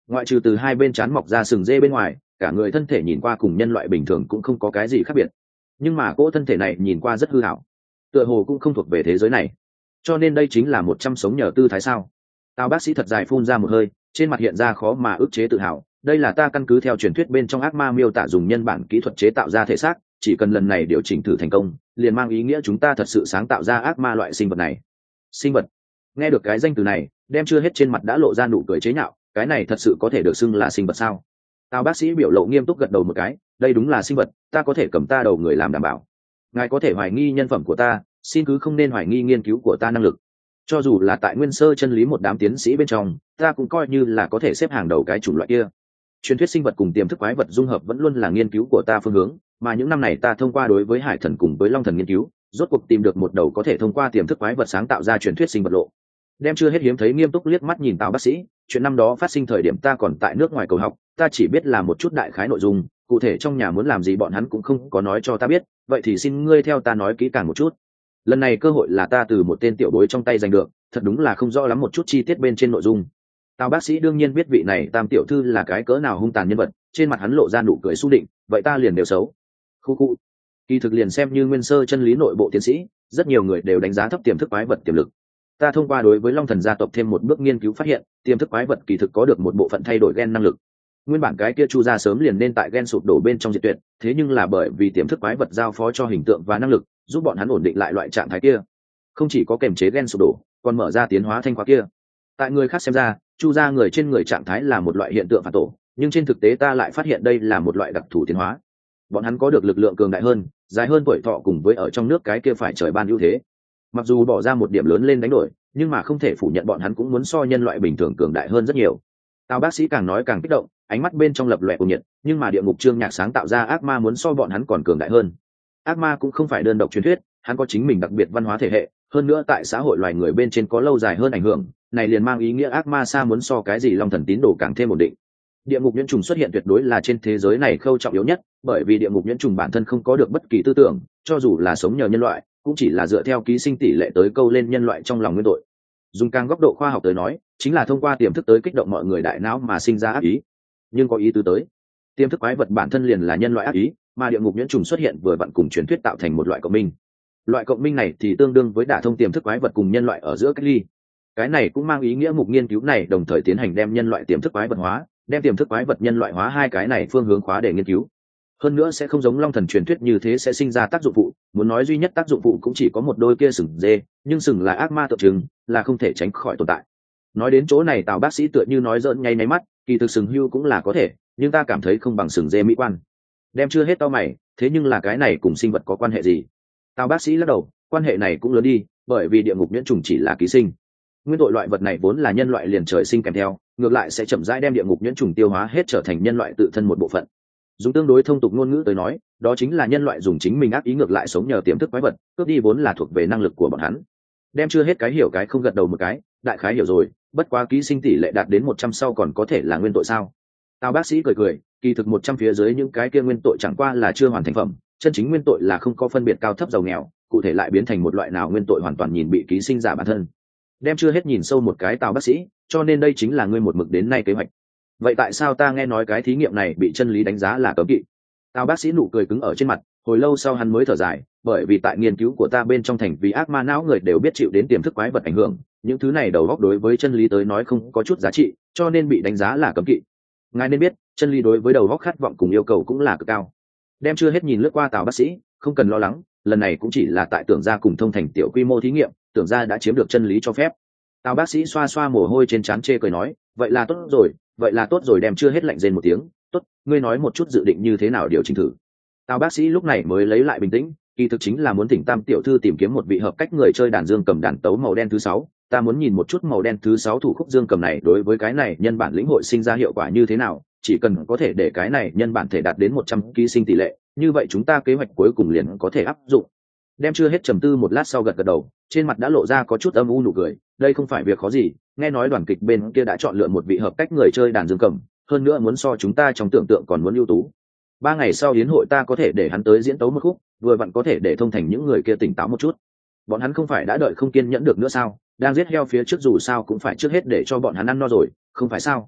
ngoại trừ từ hai bên trán mọc ra sừng dê bên ngoài, cả người thân thể nhìn qua cùng nhân loại bình thường cũng không có cái gì khác biệt, nhưng mà cỗ thân thể này nhìn qua rất hư hảo, tựa hồ cũng không thuộc về thế giới này. Cho nên đây chính là 100 sống nhờ tư thái sao? Tào bác sĩ thật dài phun ra một hơi, trên mặt hiện ra khó mà ức chế tự hào. Đây là ta căn cứ theo truyền thuyết bên trong ác ma miêu tả dùng nhân bản kỹ thuật chế tạo ra thể xác, chỉ cần lần này điều chỉnh thử thành công, liền mang ý nghĩa chúng ta thật sự sáng tạo ra ác ma loại sinh vật này. Sinh vật? Nghe được cái danh từ này, đem chưa hết trên mặt đã lộ ra nụ cười chế nhạo, cái này thật sự có thể được xưng là sinh vật sao? Tào bác sĩ biểu lộ nghiêm túc gật đầu một cái, đây đúng là sinh vật, ta có thể cầm ta đầu người làm đảm bảo. Ngài có thể hoài nghi nhân phẩm của ta, xin cứ không nên hoài nghi nghiên cứu của ta năng lực. Cho dù là tại nguyên sơ chân lý một đám tiến sĩ bên trong, ta cũng coi như là có thể xếp hàng đầu cái chủng loại kia. Truyền thuyết sinh vật cùng tiềm thức quái vật dung hợp vẫn luôn là nghiên cứu của ta phương hướng, mà những năm này ta thông qua đối với hải thần cùng với long thần nghiên cứu, rốt cuộc tìm được một đầu có thể thông qua tiềm thức quái vật sáng tạo ra truyền thuyết sinh vật lộ. Đem chưa hết hiếm thấy nghiêm túc liếc mắt nhìn Tào bác sĩ, chuyện năm đó phát sinh thời điểm ta còn tại nước ngoài cầu học, ta chỉ biết là một chút đại khái nội dung, cụ thể trong nhà muốn làm gì bọn hắn cũng không có nói cho ta biết, vậy thì xin ngươi theo ta nói kỹ càng một chút. Lần này cơ hội là ta từ một tên tiểu bối trong tay giành được, thật đúng là không rõ lắm một chút chi tiết bên trên nội dung. Tào bác sĩ đương nhiên biết vị này Tam tiểu thư là cái cỡ nào hung tàn nhân vật, trên mặt hắn lộ ra nụ cười xu định, vậy ta liền đều xấu. Khu khu. Kỳ thực liền xem như nguyên sơ chân lý nội bộ tiến sĩ, rất nhiều người đều đánh giá thấp tiềm thức quái vật tiềm lực. Ta thông qua đối với long thần gia tộc thêm một bước nghiên cứu phát hiện, tiềm thức quái vật kỳ thực có được một bộ phận thay đổi gen năng lực. Nguyên bản cái kia chu ra sớm liền nên tại gen sụp đổ bên trong diệt tuyệt, thế nhưng là bởi vì tiềm thức quái vật giao phó cho hình tượng và năng lực, giúp bọn hắn ổn định lại loại trạng thái kia. Không chỉ có kềm chế gen sụp đổ, còn mở ra tiến hóa thanh khóa kia. Tại người khác xem ra, chu ra người trên người trạng thái là một loại hiện tượng phản tổ, nhưng trên thực tế ta lại phát hiện đây là một loại đặc thù tiến hóa. Bọn hắn có được lực lượng cường đại hơn, dài hơn tuổi thọ cùng với ở trong nước cái kia phải trời ban ưu thế. Mặc dù bỏ ra một điểm lớn lên đánh đổi, nhưng mà không thể phủ nhận bọn hắn cũng muốn so nhân loại bình thường cường đại hơn rất nhiều. Tào bác sĩ càng nói càng kích động, ánh mắt bên trong lập lòe cuồng nhiệt, nhưng mà địa ngục Trương Nhạc sáng tạo ra ác ma muốn so bọn hắn còn cường đại hơn. Ác ma cũng không phải đơn độc truyền thuyết, hắn có chính mình đặc biệt văn hóa thể hệ, hơn nữa tại xã hội loài người bên trên có lâu dài hơn ảnh hưởng, này liền mang ý nghĩa ác ma xa muốn so cái gì long thần tín đồ càng thêm ổn định. Địa ngục nhuyễn trùng xuất hiện tuyệt đối là trên thế giới này khâu trọng yếu nhất, bởi vì địa ngục nhuyễn trùng bản thân không có được bất kỳ tư tưởng, cho dù là sống nhờ nhân loại, cũng chỉ là dựa theo ký sinh tỷ lệ tới câu lên nhân loại trong lòng nguyên tội. Dùng càng góc độ khoa học tới nói, chính là thông qua tiềm thức tới kích động mọi người đại não mà sinh ra ác ý. Nhưng có ý tứ tới, tiềm thức quái vật bản thân liền là nhân loại ác ý, mà địa ngục nhuyễn trùng xuất hiện vừa vặn cùng truyền thuyết tạo thành một loại cộng minh. Loại cộng minh này thì tương đương với đả thông tiềm thức quái vật cùng nhân loại ở giữa cách ly. Cái này cũng mang ý nghĩa mục nghiên cứu này đồng thời tiến hành đem nhân loại tiềm thức quái vật hóa, đem tiềm thức quái vật nhân loại hóa hai cái này phương hướng khóa để nghiên cứu. Hơn nữa sẽ không giống long thần truyền thuyết như thế sẽ sinh ra tác dụng phụ, muốn nói duy nhất tác dụng phụ cũng chỉ có một đôi kia sừng dê, nhưng sừng là ác ma tượng trưng, là không thể tránh khỏi tồn tại. Nói đến chỗ này Tào bác sĩ tựa như nói giỡn nháy mắt, kỳ thực sừng hưu cũng là có thể, nhưng ta cảm thấy không bằng sừng dê mỹ quan. Đem chưa hết tao mày, thế nhưng là cái này cùng sinh vật có quan hệ gì? Tào bác sĩ lắc đầu, quan hệ này cũng lớn đi, bởi vì địa ngục nhuyễn trùng chỉ là ký sinh. Nguyên tội loại vật này vốn là nhân loại liền trời sinh kèm theo, ngược lại sẽ chậm rãi đem địa ngục nhuyễn trùng tiêu hóa hết trở thành nhân loại tự thân một bộ phận. Dùng tương đối thông tục ngôn ngữ tới nói, đó chính là nhân loại dùng chính mình ác ý ngược lại sống nhờ tiềm thức quái vật, cướp đi vốn là thuộc về năng lực của bọn hắn. Đem chưa hết cái hiểu cái không gật đầu một cái, đại khái hiểu rồi, bất quá ký sinh tỷ lệ đạt đến 100 sau còn có thể là nguyên tội sao? Tào bác sĩ cười cười, kỳ thực 100 phía dưới những cái kia nguyên tội chẳng qua là chưa hoàn thành phẩm, chân chính nguyên tội là không có phân biệt cao thấp giàu nghèo, cụ thể lại biến thành một loại nào nguyên tội hoàn toàn nhìn bị ký sinh giả bản thân. Đem chưa hết nhìn sâu một cái Tào bác sĩ, cho nên đây chính là ngươi một mực đến nay kế hoạch. Vậy tại sao ta nghe nói cái thí nghiệm này bị chân lý đánh giá là cấm kỵ? Tào bác sĩ nụ cười cứng ở trên mặt, hồi lâu sau hắn mới thở dài, bởi vì tại nghiên cứu của ta bên trong thành vì ác ma não người đều biết chịu đến tiềm thức quái vật ảnh hưởng, những thứ này đầu góc đối với chân lý tới nói không có chút giá trị, cho nên bị đánh giá là cấm kỵ. Ngài nên biết, chân lý đối với đầu góc khát vọng cùng yêu cầu cũng là cực cao. Đem chưa hết nhìn lướt qua Tào bác sĩ, không cần lo lắng, lần này cũng chỉ là tại tưởng gia cùng thông thành tiểu quy mô thí nghiệm, tưởng gia đã chiếm được chân lý cho phép. Tào bác sĩ xoa xoa mồ hôi trên trán chê cười nói, vậy là tốt rồi, đem chưa hết lạnh rên một tiếng, tốt, ngươi nói một chút dự định như thế nào điều chỉnh thử. Tào bác sĩ lúc này mới lấy lại bình tĩnh, kỳ thực chính là muốn thỉnh Tam tiểu thư tìm kiếm một vị hợp cách người chơi đàn dương cầm đàn tấu màu đen thứ 6, ta muốn nhìn một chút màu đen thứ 6 thủ khúc dương cầm này đối với cái này nhân bản lĩnh hội sinh ra hiệu quả như thế nào, chỉ cần có thể để cái này nhân bản thể đạt đến 100 ký sinh tỷ lệ, như vậy chúng ta kế hoạch cuối cùng liền có thể áp dụng. Đem chưa hết trầm tư một lát sau gật gật đầu, trên mặt đã lộ ra có chút âm u nụ cười, đây không phải việc khó gì, nghe nói đoàn kịch bên kia đã chọn lựa một vị hợp cách người chơi đàn dương cầm, hơn nữa muốn so chúng ta trong tưởng tượng còn muốn ưu tú. 3 ngày sau yến hội ta có thể để hắn tới diễn tấu một khúc, vừa vặn có thể để thông thành những người kia tỉnh táo một chút. Bọn hắn không phải đã đợi không kiên nhẫn được nữa sao, đang giết heo phía trước dù sao cũng phải trước hết để cho bọn hắn ăn no rồi, không phải sao?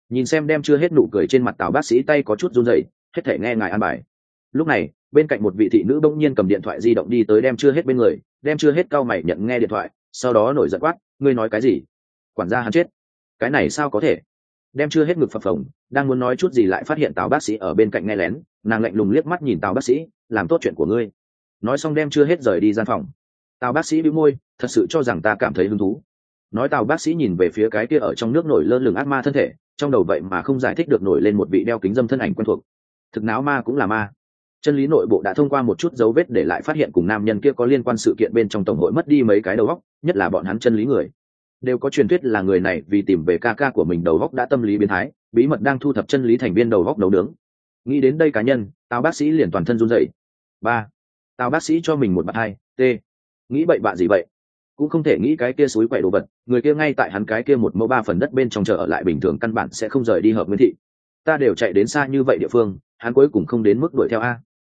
Nhìn xem đem chưa hết nụ cười trên mặt Tào bác sĩ tay có chút run rẩy, hết thể nghe ngài an bài. Lúc này bên cạnh một vị thị nữ bỗng nhiên cầm điện thoại di động đi tới đem chưa hết bên người, đem chưa hết cau mày nhận nghe điện thoại, sau đó nổi giận quát, ngươi nói cái gì? Quản gia hắn chết. Cái này sao có thể? Đem chưa hết ngực phập phồng, đang muốn nói chút gì lại phát hiện Tào bác sĩ ở bên cạnh nghe lén, nàng lạnh lùng liếc mắt nhìn Tào bác sĩ, làm tốt chuyện của ngươi. Nói xong đem chưa hết rời đi gian phòng. Tào bác sĩ bĩu môi, thật sự cho rằng ta cảm thấy hứng thú. Nói Tào bác sĩ nhìn về phía cái kia ở trong nước nổi lơ lửng ác ma thân thể, trong đầu vậy mà không giải thích được nổi lên một vị đeo kính dâm thân ảnh quen thuộc. Thực náo ma cũng là ma. Chân lý nội bộ đã thông qua một chút dấu vết để lại phát hiện cùng nam nhân kia có liên quan sự kiện bên trong tổng hội mất đi mấy cái đầu óc, nhất là bọn hắn chân lý người. Đều có truyền thuyết là người này vì tìm về ca ca của mình đầu óc đã tâm lý biến thái, bí mật đang thu thập chân lý thành viên đầu óc nấu nướng. Nghĩ đến đây cá nhân, Tào bác sĩ liền toàn thân run rẩy. Ba, Tào bác sĩ cho mình một bạt hai, t. Nghĩ bậy bạ gì vậy? Cũng không thể nghĩ cái kia suối quậy đồ vật, người kia ngay tại hắn cái kia 1 mẫu 3 phần đất bên trong chờ ở lại bình thường căn bản sẽ không rời đi Hợp Nguyên thị. Ta đều chạy đến xa như vậy địa phương, hắn cuối cùng không đến mức đuổi theo a.